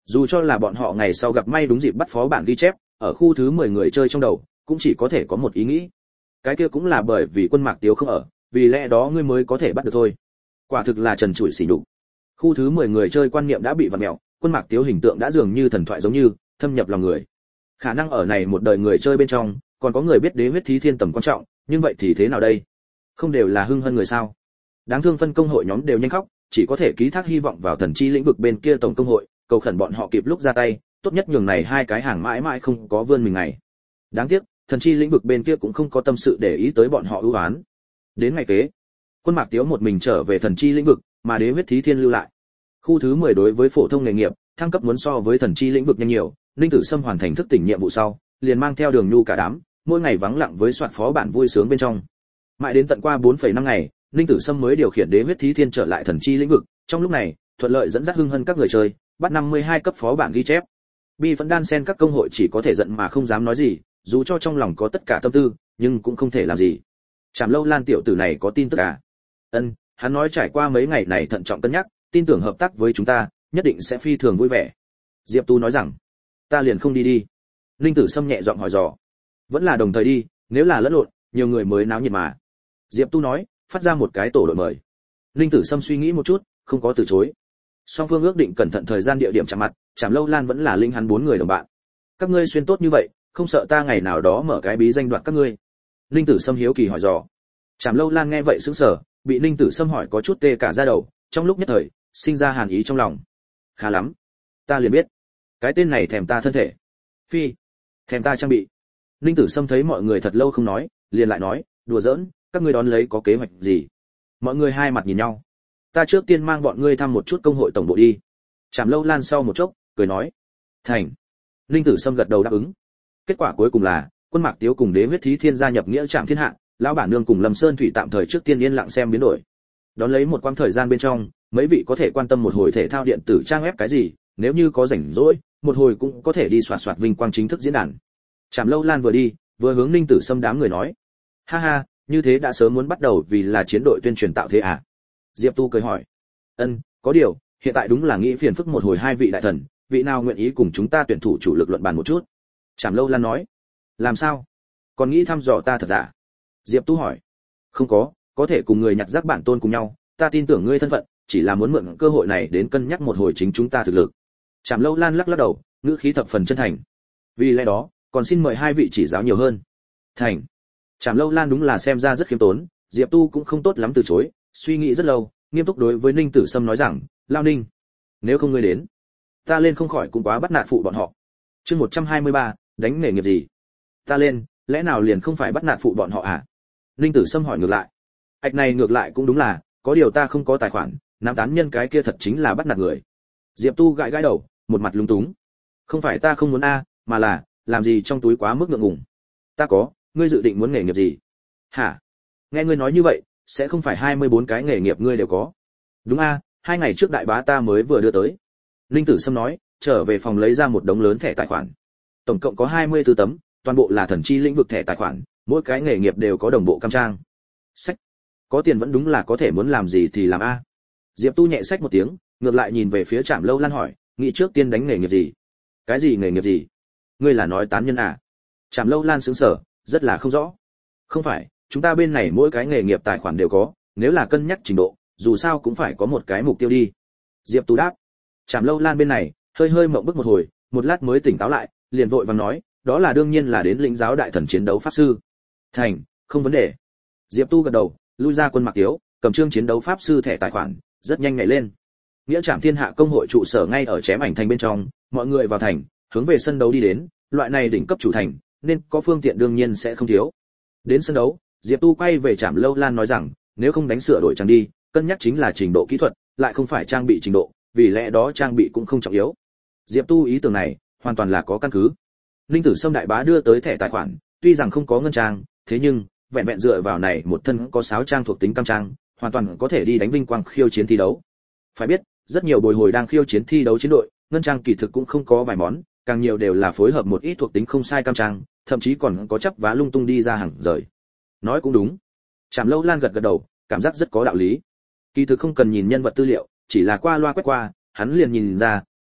Dù cho là bọn họ ngày sau gặp may đúng dịp bắt phó bản ghi chép, ở khu thứ mười người chơi trong đầu, cũng chỉ có thể có một ý nghĩ. Cái kia cũng là bởi vì Quân Mạc Tiếu không ở, vì lẽ đó ngươi mới có thể bắt được thôi. Quả thực là trần trụi xỉ nhục. Khu thứ mười người chơi quan niệm đã bị vặn mèo, Quân Mạc Tiếu hình tượng đã dường như thần thoại giống như thâm nhập lòng người. Khả năng ở này một đời người chơi bên trong, còn có người biết đế huyết thí thiên tầm quan trọng, nhưng vậy thì thế nào đây? Không đều là hưng hân người sao? Đáng thương phân công hội nhóm đều nhanh khóc, chỉ có thể ký thác hy vọng vào thần chi lĩnh vực bên kia tổng công hội, cầu khẩn bọn họ kịp lúc ra tay, tốt nhất nhường này hai cái hàng mãi mãi không có vươn mình ngày. Đáng tiếc, thần chi lĩnh vực bên kia cũng không có tâm sự để ý tới bọn họ ưu ái. Đến ngày kế, Quân Mạc Tiếu một mình trở về thần chi lĩnh vực, mà đế huyết thí thiên lưu lại. Khu thứ mười đối với phổ thông nghề nghiệp, thăng cấp muốn so với thần chi lĩnh vực nhanh nhiều, Ninh Tử Sâm hoàn thành thức tỉnh nhiệm vụ sau, liền mang theo Đường Nhu cả đám, mỗi ngày vắng lặng với soạn phó bản vui sướng bên trong. Mãi đến tận qua bốn phẩy năm ngày, Ninh Tử Sâm mới điều khiển đế huyết thí thiên trở lại thần chi lĩnh vực, trong lúc này, thuận lợi dẫn dắt hưng hân các người chơi, bắt năm mươi hai cấp phó bản ghi chép. Bi vẫn đan sen các công hội chỉ có thể giận mà không dám nói gì, dù cho trong lòng có tất cả tâm tư, nhưng cũng không thể làm gì. Trảm Lâu Lan tiểu tử này có tin tức à? Ân, hắn nói trải qua mấy ngày này thận trọng cân nhắc, tin tưởng hợp tác với chúng ta, nhất định sẽ phi thường vui vẻ. Diệp Tu nói rằng, ta liền không đi đi. Ninh Tử Sâm nhẹ giọng hỏi dò, vẫn là đồng thời đi, nếu là lẫn lộn, nhiều người mới náo nhiệt mà. Diệp Tu nói, phát ra một cái tổ đội mời. Ninh Tử Sâm suy nghĩ một chút, không có từ chối. Song phương ước định cẩn thận thời gian địa điểm chạm mặt, Trảm Lâu Lan vẫn là linh hắn bốn người đồng bạn. Các ngươi xuyên tốt như vậy, không sợ ta ngày nào đó mở cái bí danh đoạt các ngươi? Ninh Tử Sâm hiếu kỳ hỏi dò. Trảm Lâu Lan nghe vậy sững sờ, bị Ninh Tử Sâm hỏi có chút tê cả da đầu, trong lúc nhất thời, sinh ra hàn ý trong lòng. Khá lắm, ta liền biết, cái tên này thèm ta thân thể. Phi, thèm ta trang bị. Ninh Tử Sâm thấy mọi người thật lâu không nói, liền lại nói, đùa giỡn, các ngươi đón lấy có kế hoạch gì? Mọi người hai mặt nhìn nhau. Ta trước tiên mang bọn ngươi thăm một chút công hội tổng bộ đi. Trảm Lâu Lan sau một chốc, cười nói. Thành. Ninh Tử Sâm gật đầu đáp ứng. Kết quả cuối cùng là, Quân Mạc Tiếu cùng đế huyết thí thiên gia nhập nghĩa Trạm Thiên Hạ, lão bản nương cùng Lâm Sơn Thủy tạm thời trước tiên yên lặng xem biến đổi. Đón lấy một quãng thời gian bên trong, mấy vị có thể quan tâm một hồi thể thao điện tử trang web cái gì, nếu như có rảnh rỗi, một hồi cũng có thể đi soạt soạt vinh quang chính thức diễn đàn. Trảm Lâu Lan vừa đi, vừa hướng Ninh Tử Sâm đám người nói. Ha ha, như thế đã sớm muốn bắt đầu vì là chiến đội tuyên truyền tạo thế à? Diệp Tu cười hỏi. Ân, có điều, hiện tại đúng là nghĩ phiền phức một hồi hai vị đại thần, vị nào nguyện ý cùng chúng ta tuyển thủ chủ lực luận bàn một chút? Trảm Lâu Lan nói. Làm sao? Còn nghĩ thăm dò ta thật giả? Diệp Tu hỏi. Không có, có thể cùng người nhặt rác bản tôn cùng nhau, ta tin tưởng ngươi thân phận, chỉ là muốn mượn cơ hội này đến cân nhắc một hồi chính chúng ta thực lực. Trảm Lâu Lan lắc lắc đầu, ngữ khí thập phần chân thành. Vì lẽ đó, còn xin mời hai vị chỉ giáo nhiều hơn. Thành. Trảm Lâu Lan đúng là xem ra rất khiêm tốn, Diệp Tu cũng không tốt lắm từ chối, suy nghĩ rất lâu, nghiêm túc đối với Ninh Tử Sâm nói rằng, Lao Ninh, nếu không ngươi đến, ta lên không khỏi cũng quá bắt nạt phụ bọn họ. Chương một trăm hai mươi ba, đánh nghề nghiệp gì? Ta lên, lẽ nào liền không phải bắt nạt phụ bọn họ à? Ninh Tử Sâm hỏi ngược lại. Ạch này ngược lại cũng đúng là, có điều ta không có tài khoản, nam tán nhân cái kia thật chính là bắt nạt người. Diệp Tu gãi gãi đầu, một mặt lúng túng. Không phải ta không muốn a, mà là, làm gì trong túi quá mức ngượng ngùng. Ta có, ngươi dự định muốn nghề nghiệp gì? Hả? Nghe ngươi nói như vậy, sẽ không phải hai mươi bốn cái nghề nghiệp ngươi đều có. Đúng a, hai ngày trước đại bá ta mới vừa đưa tới. Linh Tử Sâm nói, trở về phòng lấy ra một đống lớn thẻ tài khoản. Tổng cộng có hai mươi tư tấm, toàn bộ là thần chi lĩnh vực thẻ tài khoản, mỗi cái nghề nghiệp đều có đồng bộ cam trang. Sách. Có tiền vẫn đúng là có thể muốn làm gì thì làm a. Diệp Tu nhẹ sách một tiếng, ngược lại nhìn về phía Trảm Lâu Lan hỏi, nghĩ trước tiên đánh nghề nghiệp gì? Cái gì nghề nghiệp gì? Ngươi là nói tán nhân à? Trảm Lâu Lan sững sờ, rất là không rõ. Không phải, chúng ta bên này mỗi cái nghề nghiệp tài khoản đều có, nếu là cân nhắc trình độ, dù sao cũng phải có một cái mục tiêu đi. Diệp Tu đáp. Trảm Lâu Lan bên này, hơi hơi mộng bức một hồi, một lát mới tỉnh táo lại, liền vội vàng nói, đó là đương nhiên là đến lĩnh giáo đại thần chiến đấu pháp sư. Thành, không vấn đề. Diệp Tu gật đầu, lui ra Quân Mạc Tiếu, cầm chương chiến đấu pháp sư thẻ tài khoản, rất nhanh nhảy lên. Nghĩa Trạm Thiên Hạ công hội trụ sở ngay ở Chém Ảnh thành bên trong, mọi người vào thành, hướng về sân đấu đi đến, loại này đỉnh cấp chủ thành, nên có phương tiện đương nhiên sẽ không thiếu. Đến sân đấu, Diệp Tu quay về Trảm Lâu Lan nói rằng, nếu không đánh sửa đổi trang đi, cân nhắc chính là trình độ kỹ thuật, lại không phải trang bị trình độ, vì lẽ đó trang bị cũng không trọng yếu. Diệp Tu ý tưởng này, hoàn toàn là có căn cứ. Linh Tử Sâm đại bá đưa tới thẻ tài khoản, tuy rằng không có ngân trang, thế nhưng vẹn vẹn dựa vào này một thân có sáu trang thuộc tính cam trang, hoàn toàn có thể đi đánh vinh quang khiêu chiến thi đấu. Phải biết, rất nhiều bồi hồi đang khiêu chiến thi đấu chiến đội, ngân trang kỳ thực cũng không có vài món, càng nhiều đều là phối hợp một ít thuộc tính không sai cam trang, thậm chí còn có chấp vá lung tung đi ra hàng rời. Nói cũng đúng. Trảm Lâu Lan gật gật đầu, cảm giác rất có đạo lý. Kỳ thực không cần nhìn nhân vật tư liệu, chỉ là qua loa quét qua, hắn liền nhìn ra,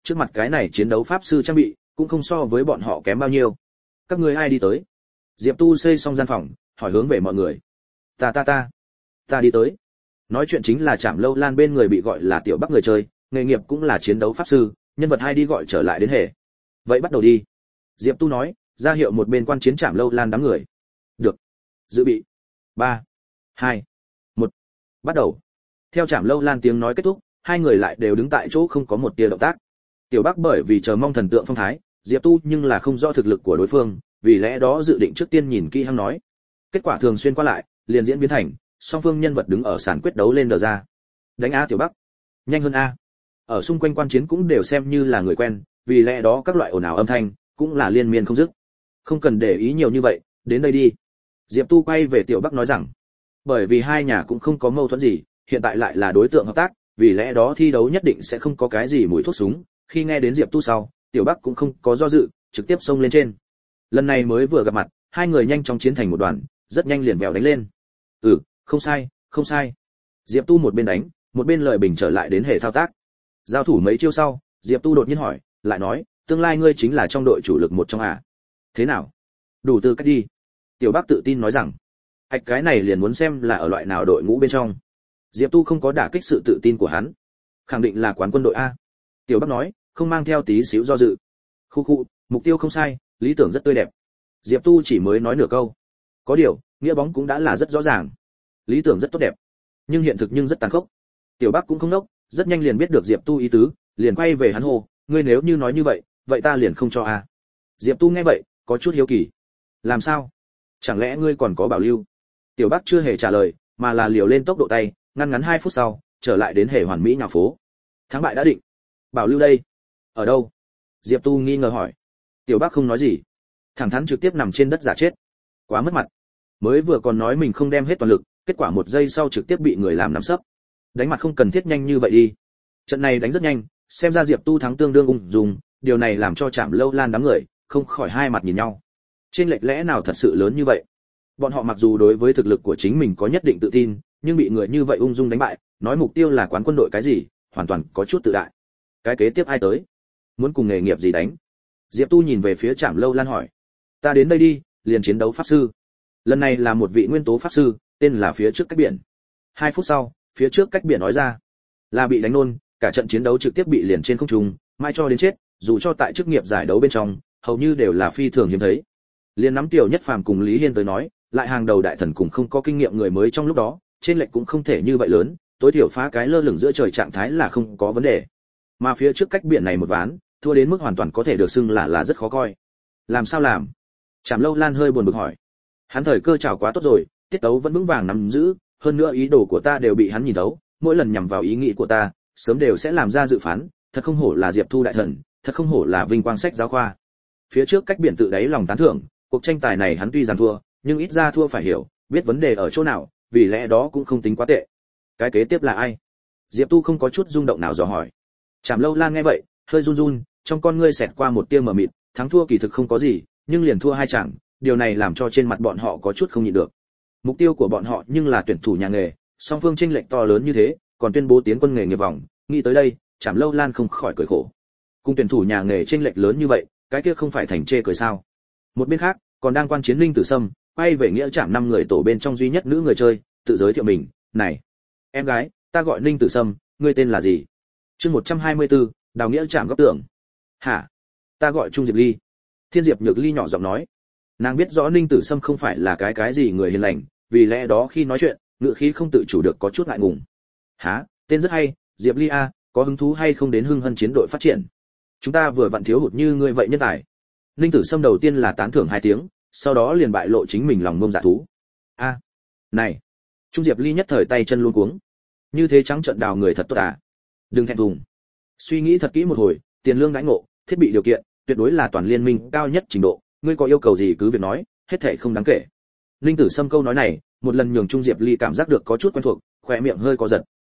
trước mặt cái này chiến đấu pháp sư trang bị cũng không so với bọn họ kém bao nhiêu. Các ngươi ai đi tới? Diệp Tu xây xong gian phòng, hỏi hướng về mọi người. Ta ta ta, ta đi tới. Nói chuyện chính là Trảm Lâu Lan bên người bị gọi là Tiểu Bắc người chơi, nghề nghiệp cũng là chiến đấu pháp sư, nhân vật hai đi gọi trở lại đến hệ. Vậy bắt đầu đi. Diệp Tu nói, ra hiệu một bên quan chiến Trảm Lâu Lan đám người. Được. Dự bị. ba, hai, một, bắt đầu. Theo Trảm Lâu Lan tiếng nói kết thúc, hai người lại đều đứng tại chỗ không có một tia động tác. Tiểu Bắc bởi vì chờ mong thần tượng phong thái, Diệp Tu nhưng là không rõ thực lực của đối phương, vì lẽ đó dự định trước tiên nhìn kỹ hăng nói. Kết quả thường xuyên qua lại, liền diễn biến thành song phương nhân vật đứng ở sàn quyết đấu lên đờ ra. Đánh a Tiểu Bắc, nhanh hơn a. Ở xung quanh quan chiến cũng đều xem như là người quen, vì lẽ đó các loại ồn ào âm thanh cũng là liên miên không dứt. Không cần để ý nhiều như vậy, đến đây đi. Diệp Tu quay về Tiểu Bắc nói rằng, bởi vì hai nhà cũng không có mâu thuẫn gì, hiện tại lại là đối tượng hợp tác, vì lẽ đó thi đấu nhất định sẽ không có cái gì mùi thuốc súng. Khi nghe đến Diệp Tu sau, Tiểu Bắc cũng không có do dự, trực tiếp xông lên trên. Lần này mới vừa gặp mặt, hai người nhanh chóng chiến thành một đoàn, rất nhanh liền vèo đánh lên. Ừ, không sai, không sai. Diệp Tu một bên đánh, một bên lời bình trở lại đến hệ thao tác. Giao thủ mấy chiêu sau, Diệp Tu đột nhiên hỏi, lại nói, tương lai ngươi chính là trong đội chủ lực một trong à? Thế nào? Đủ tư cách đi. Tiểu Bắc tự tin nói rằng, ạch cái này liền muốn xem là ở loại nào đội ngũ bên trong. Diệp Tu không có đả kích sự tự tin của hắn, khẳng định là quán quân đội a. Tiểu Bắc nói, không mang theo tí xíu do dự. Khu khu, mục tiêu không sai, lý tưởng rất tươi đẹp. Diệp Tu chỉ mới nói nửa câu. Có điều, nghĩa bóng cũng đã là rất rõ ràng. Lý tưởng rất tốt đẹp, nhưng hiện thực nhưng rất tàn khốc. Tiểu Bắc cũng không nốc, rất nhanh liền biết được Diệp Tu ý tứ, liền quay về hắn hô, ngươi nếu như nói như vậy, vậy ta liền không cho a. Diệp Tu nghe vậy, có chút hiếu kỳ. Làm sao? Chẳng lẽ ngươi còn có bảo lưu? Tiểu Bắc chưa hề trả lời, mà là liều lên tốc độ tay, ngăn ngắn hai phút sau, trở lại đến hệ hoàn mỹ nhà phố. Thắng bại đã định. Bảo lưu đây? Ở đâu? Diệp Tu nghi ngờ hỏi. Tiểu Bắc không nói gì, thẳng thắn trực tiếp nằm trên đất giả chết. Quá mất mặt. Mới vừa còn nói mình không đem hết toàn lực, kết quả một giây sau trực tiếp bị người làm nằm sấp. Đánh mặt không cần thiết nhanh như vậy đi. Trận này đánh rất nhanh, xem ra Diệp Tu thắng tương đương ung dung, điều này làm cho Trảm Lâu Lan đám người không khỏi hai mặt nhìn nhau. Trên lệch lẽ nào thật sự lớn như vậy? Bọn họ mặc dù đối với thực lực của chính mình có nhất định tự tin, nhưng bị người như vậy ung dung đánh bại, nói mục tiêu là quán quân đội cái gì, hoàn toàn có chút tự đại. Cái kế tiếp ai tới? Muốn cùng nghề nghiệp gì đánh? Diệp Tu nhìn về phía Trảm Lâu Lan hỏi. Ta đến đây đi, liền chiến đấu pháp sư. Lần này là một vị nguyên tố pháp sư, tên là phía trước cách biển. Hai phút sau, phía trước cách biển nói ra, là bị đánh nôn, cả trận chiến đấu trực tiếp bị liền trên không trung, mai cho đến chết, dù cho tại chức nghiệp giải đấu bên trong, hầu như đều là phi thường hiếm thấy. Liên nắm Tiểu Nhất Phàm cùng Lý Hiên tới nói, lại hàng đầu đại thần cùng không có kinh nghiệm người mới trong lúc đó, trên lệch cũng không thể như vậy lớn, tối thiểu phá cái lơ lửng giữa trời trạng thái là không có vấn đề. Mà phía trước cách biển này một ván, thua đến mức hoàn toàn có thể được xưng là là rất khó coi. Làm sao làm? Trảm Lâu Lan hơi buồn bực hỏi. Hắn thời cơ chảo quá tốt rồi, tiết tấu vẫn vững vàng nắm giữ, hơn nữa ý đồ của ta đều bị hắn nhìn thấu, mỗi lần nhằm vào ý nghĩ của ta, sớm đều sẽ làm ra dự phán, thật không hổ là Diệp Thu đại thần, thật không hổ là vinh quang sách giáo khoa. Phía trước cách biển tự đáy lòng tán thưởng, cuộc tranh tài này hắn tuy rằng thua, nhưng ít ra thua phải hiểu, biết vấn đề ở chỗ nào, vì lẽ đó cũng không tính quá tệ. Cái kế tiếp là ai? Diệp Tu không có chút rung động nào dò hỏi. Trảm Lâu Lan nghe vậy, hơi run run, trong con ngươi xẹt qua một tia mờ mịt, thắng thua kỳ thực không có gì, nhưng liền thua hai trận, điều này làm cho trên mặt bọn họ có chút không nhịn được. Mục tiêu của bọn họ nhưng là tuyển thủ nhà nghề, song phương chênh lệch to lớn như thế, còn tuyên bố tiến quân nghề nghiệp vòng, nghĩ tới đây, Trảm Lâu Lan không khỏi cười khổ. Cùng tuyển thủ nhà nghề chênh lệch lớn như vậy, cái kia không phải thành chê cười sao? Một bên khác, còn đang quan chiến Linh Tử Sâm, quay về nghĩa Trảm năm người tổ bên trong duy nhất nữ người chơi, tự giới thiệu mình, "Này, em gái, ta gọi Linh Tử Sâm, ngươi tên là gì?" Chương một trăm hai mươi tư, Đào nghĩa Trảm góc tưởng. "Hả? Ta gọi Trung Diệp Ly." Thiên Diệp Nhược Ly nhỏ giọng nói. Nàng biết rõ Ninh Tử Sâm không phải là cái cái gì người hiền lành, vì lẽ đó khi nói chuyện, ngữ khí không tự chủ được có chút ngại ngùng. "Hả? Tên rất hay, Diệp Ly a, có hứng thú hay không đến Hưng Hân chiến đội phát triển? Chúng ta vừa vặn thiếu hụt như ngươi vậy nhân tài." Ninh Tử Sâm đầu tiên là tán thưởng hai tiếng, sau đó liền bại lộ chính mình lòng ngông dạ thú. "A, này." Trung Diệp Ly nhất thời tay chân luống cuống. Như thế trắng trợn đào người thật tốt à? Đừng thẹn thùng. Suy nghĩ thật kỹ một hồi, tiền lương đãi ngộ, thiết bị điều kiện, tuyệt đối là toàn liên minh cao nhất trình độ, ngươi có yêu cầu gì cứ việc nói, hết thảy không đáng kể. Linh Tử Sâm câu nói này, một lần nhường Trung Diệp Ly cảm giác được có chút quen thuộc, khóe miệng hơi có giật.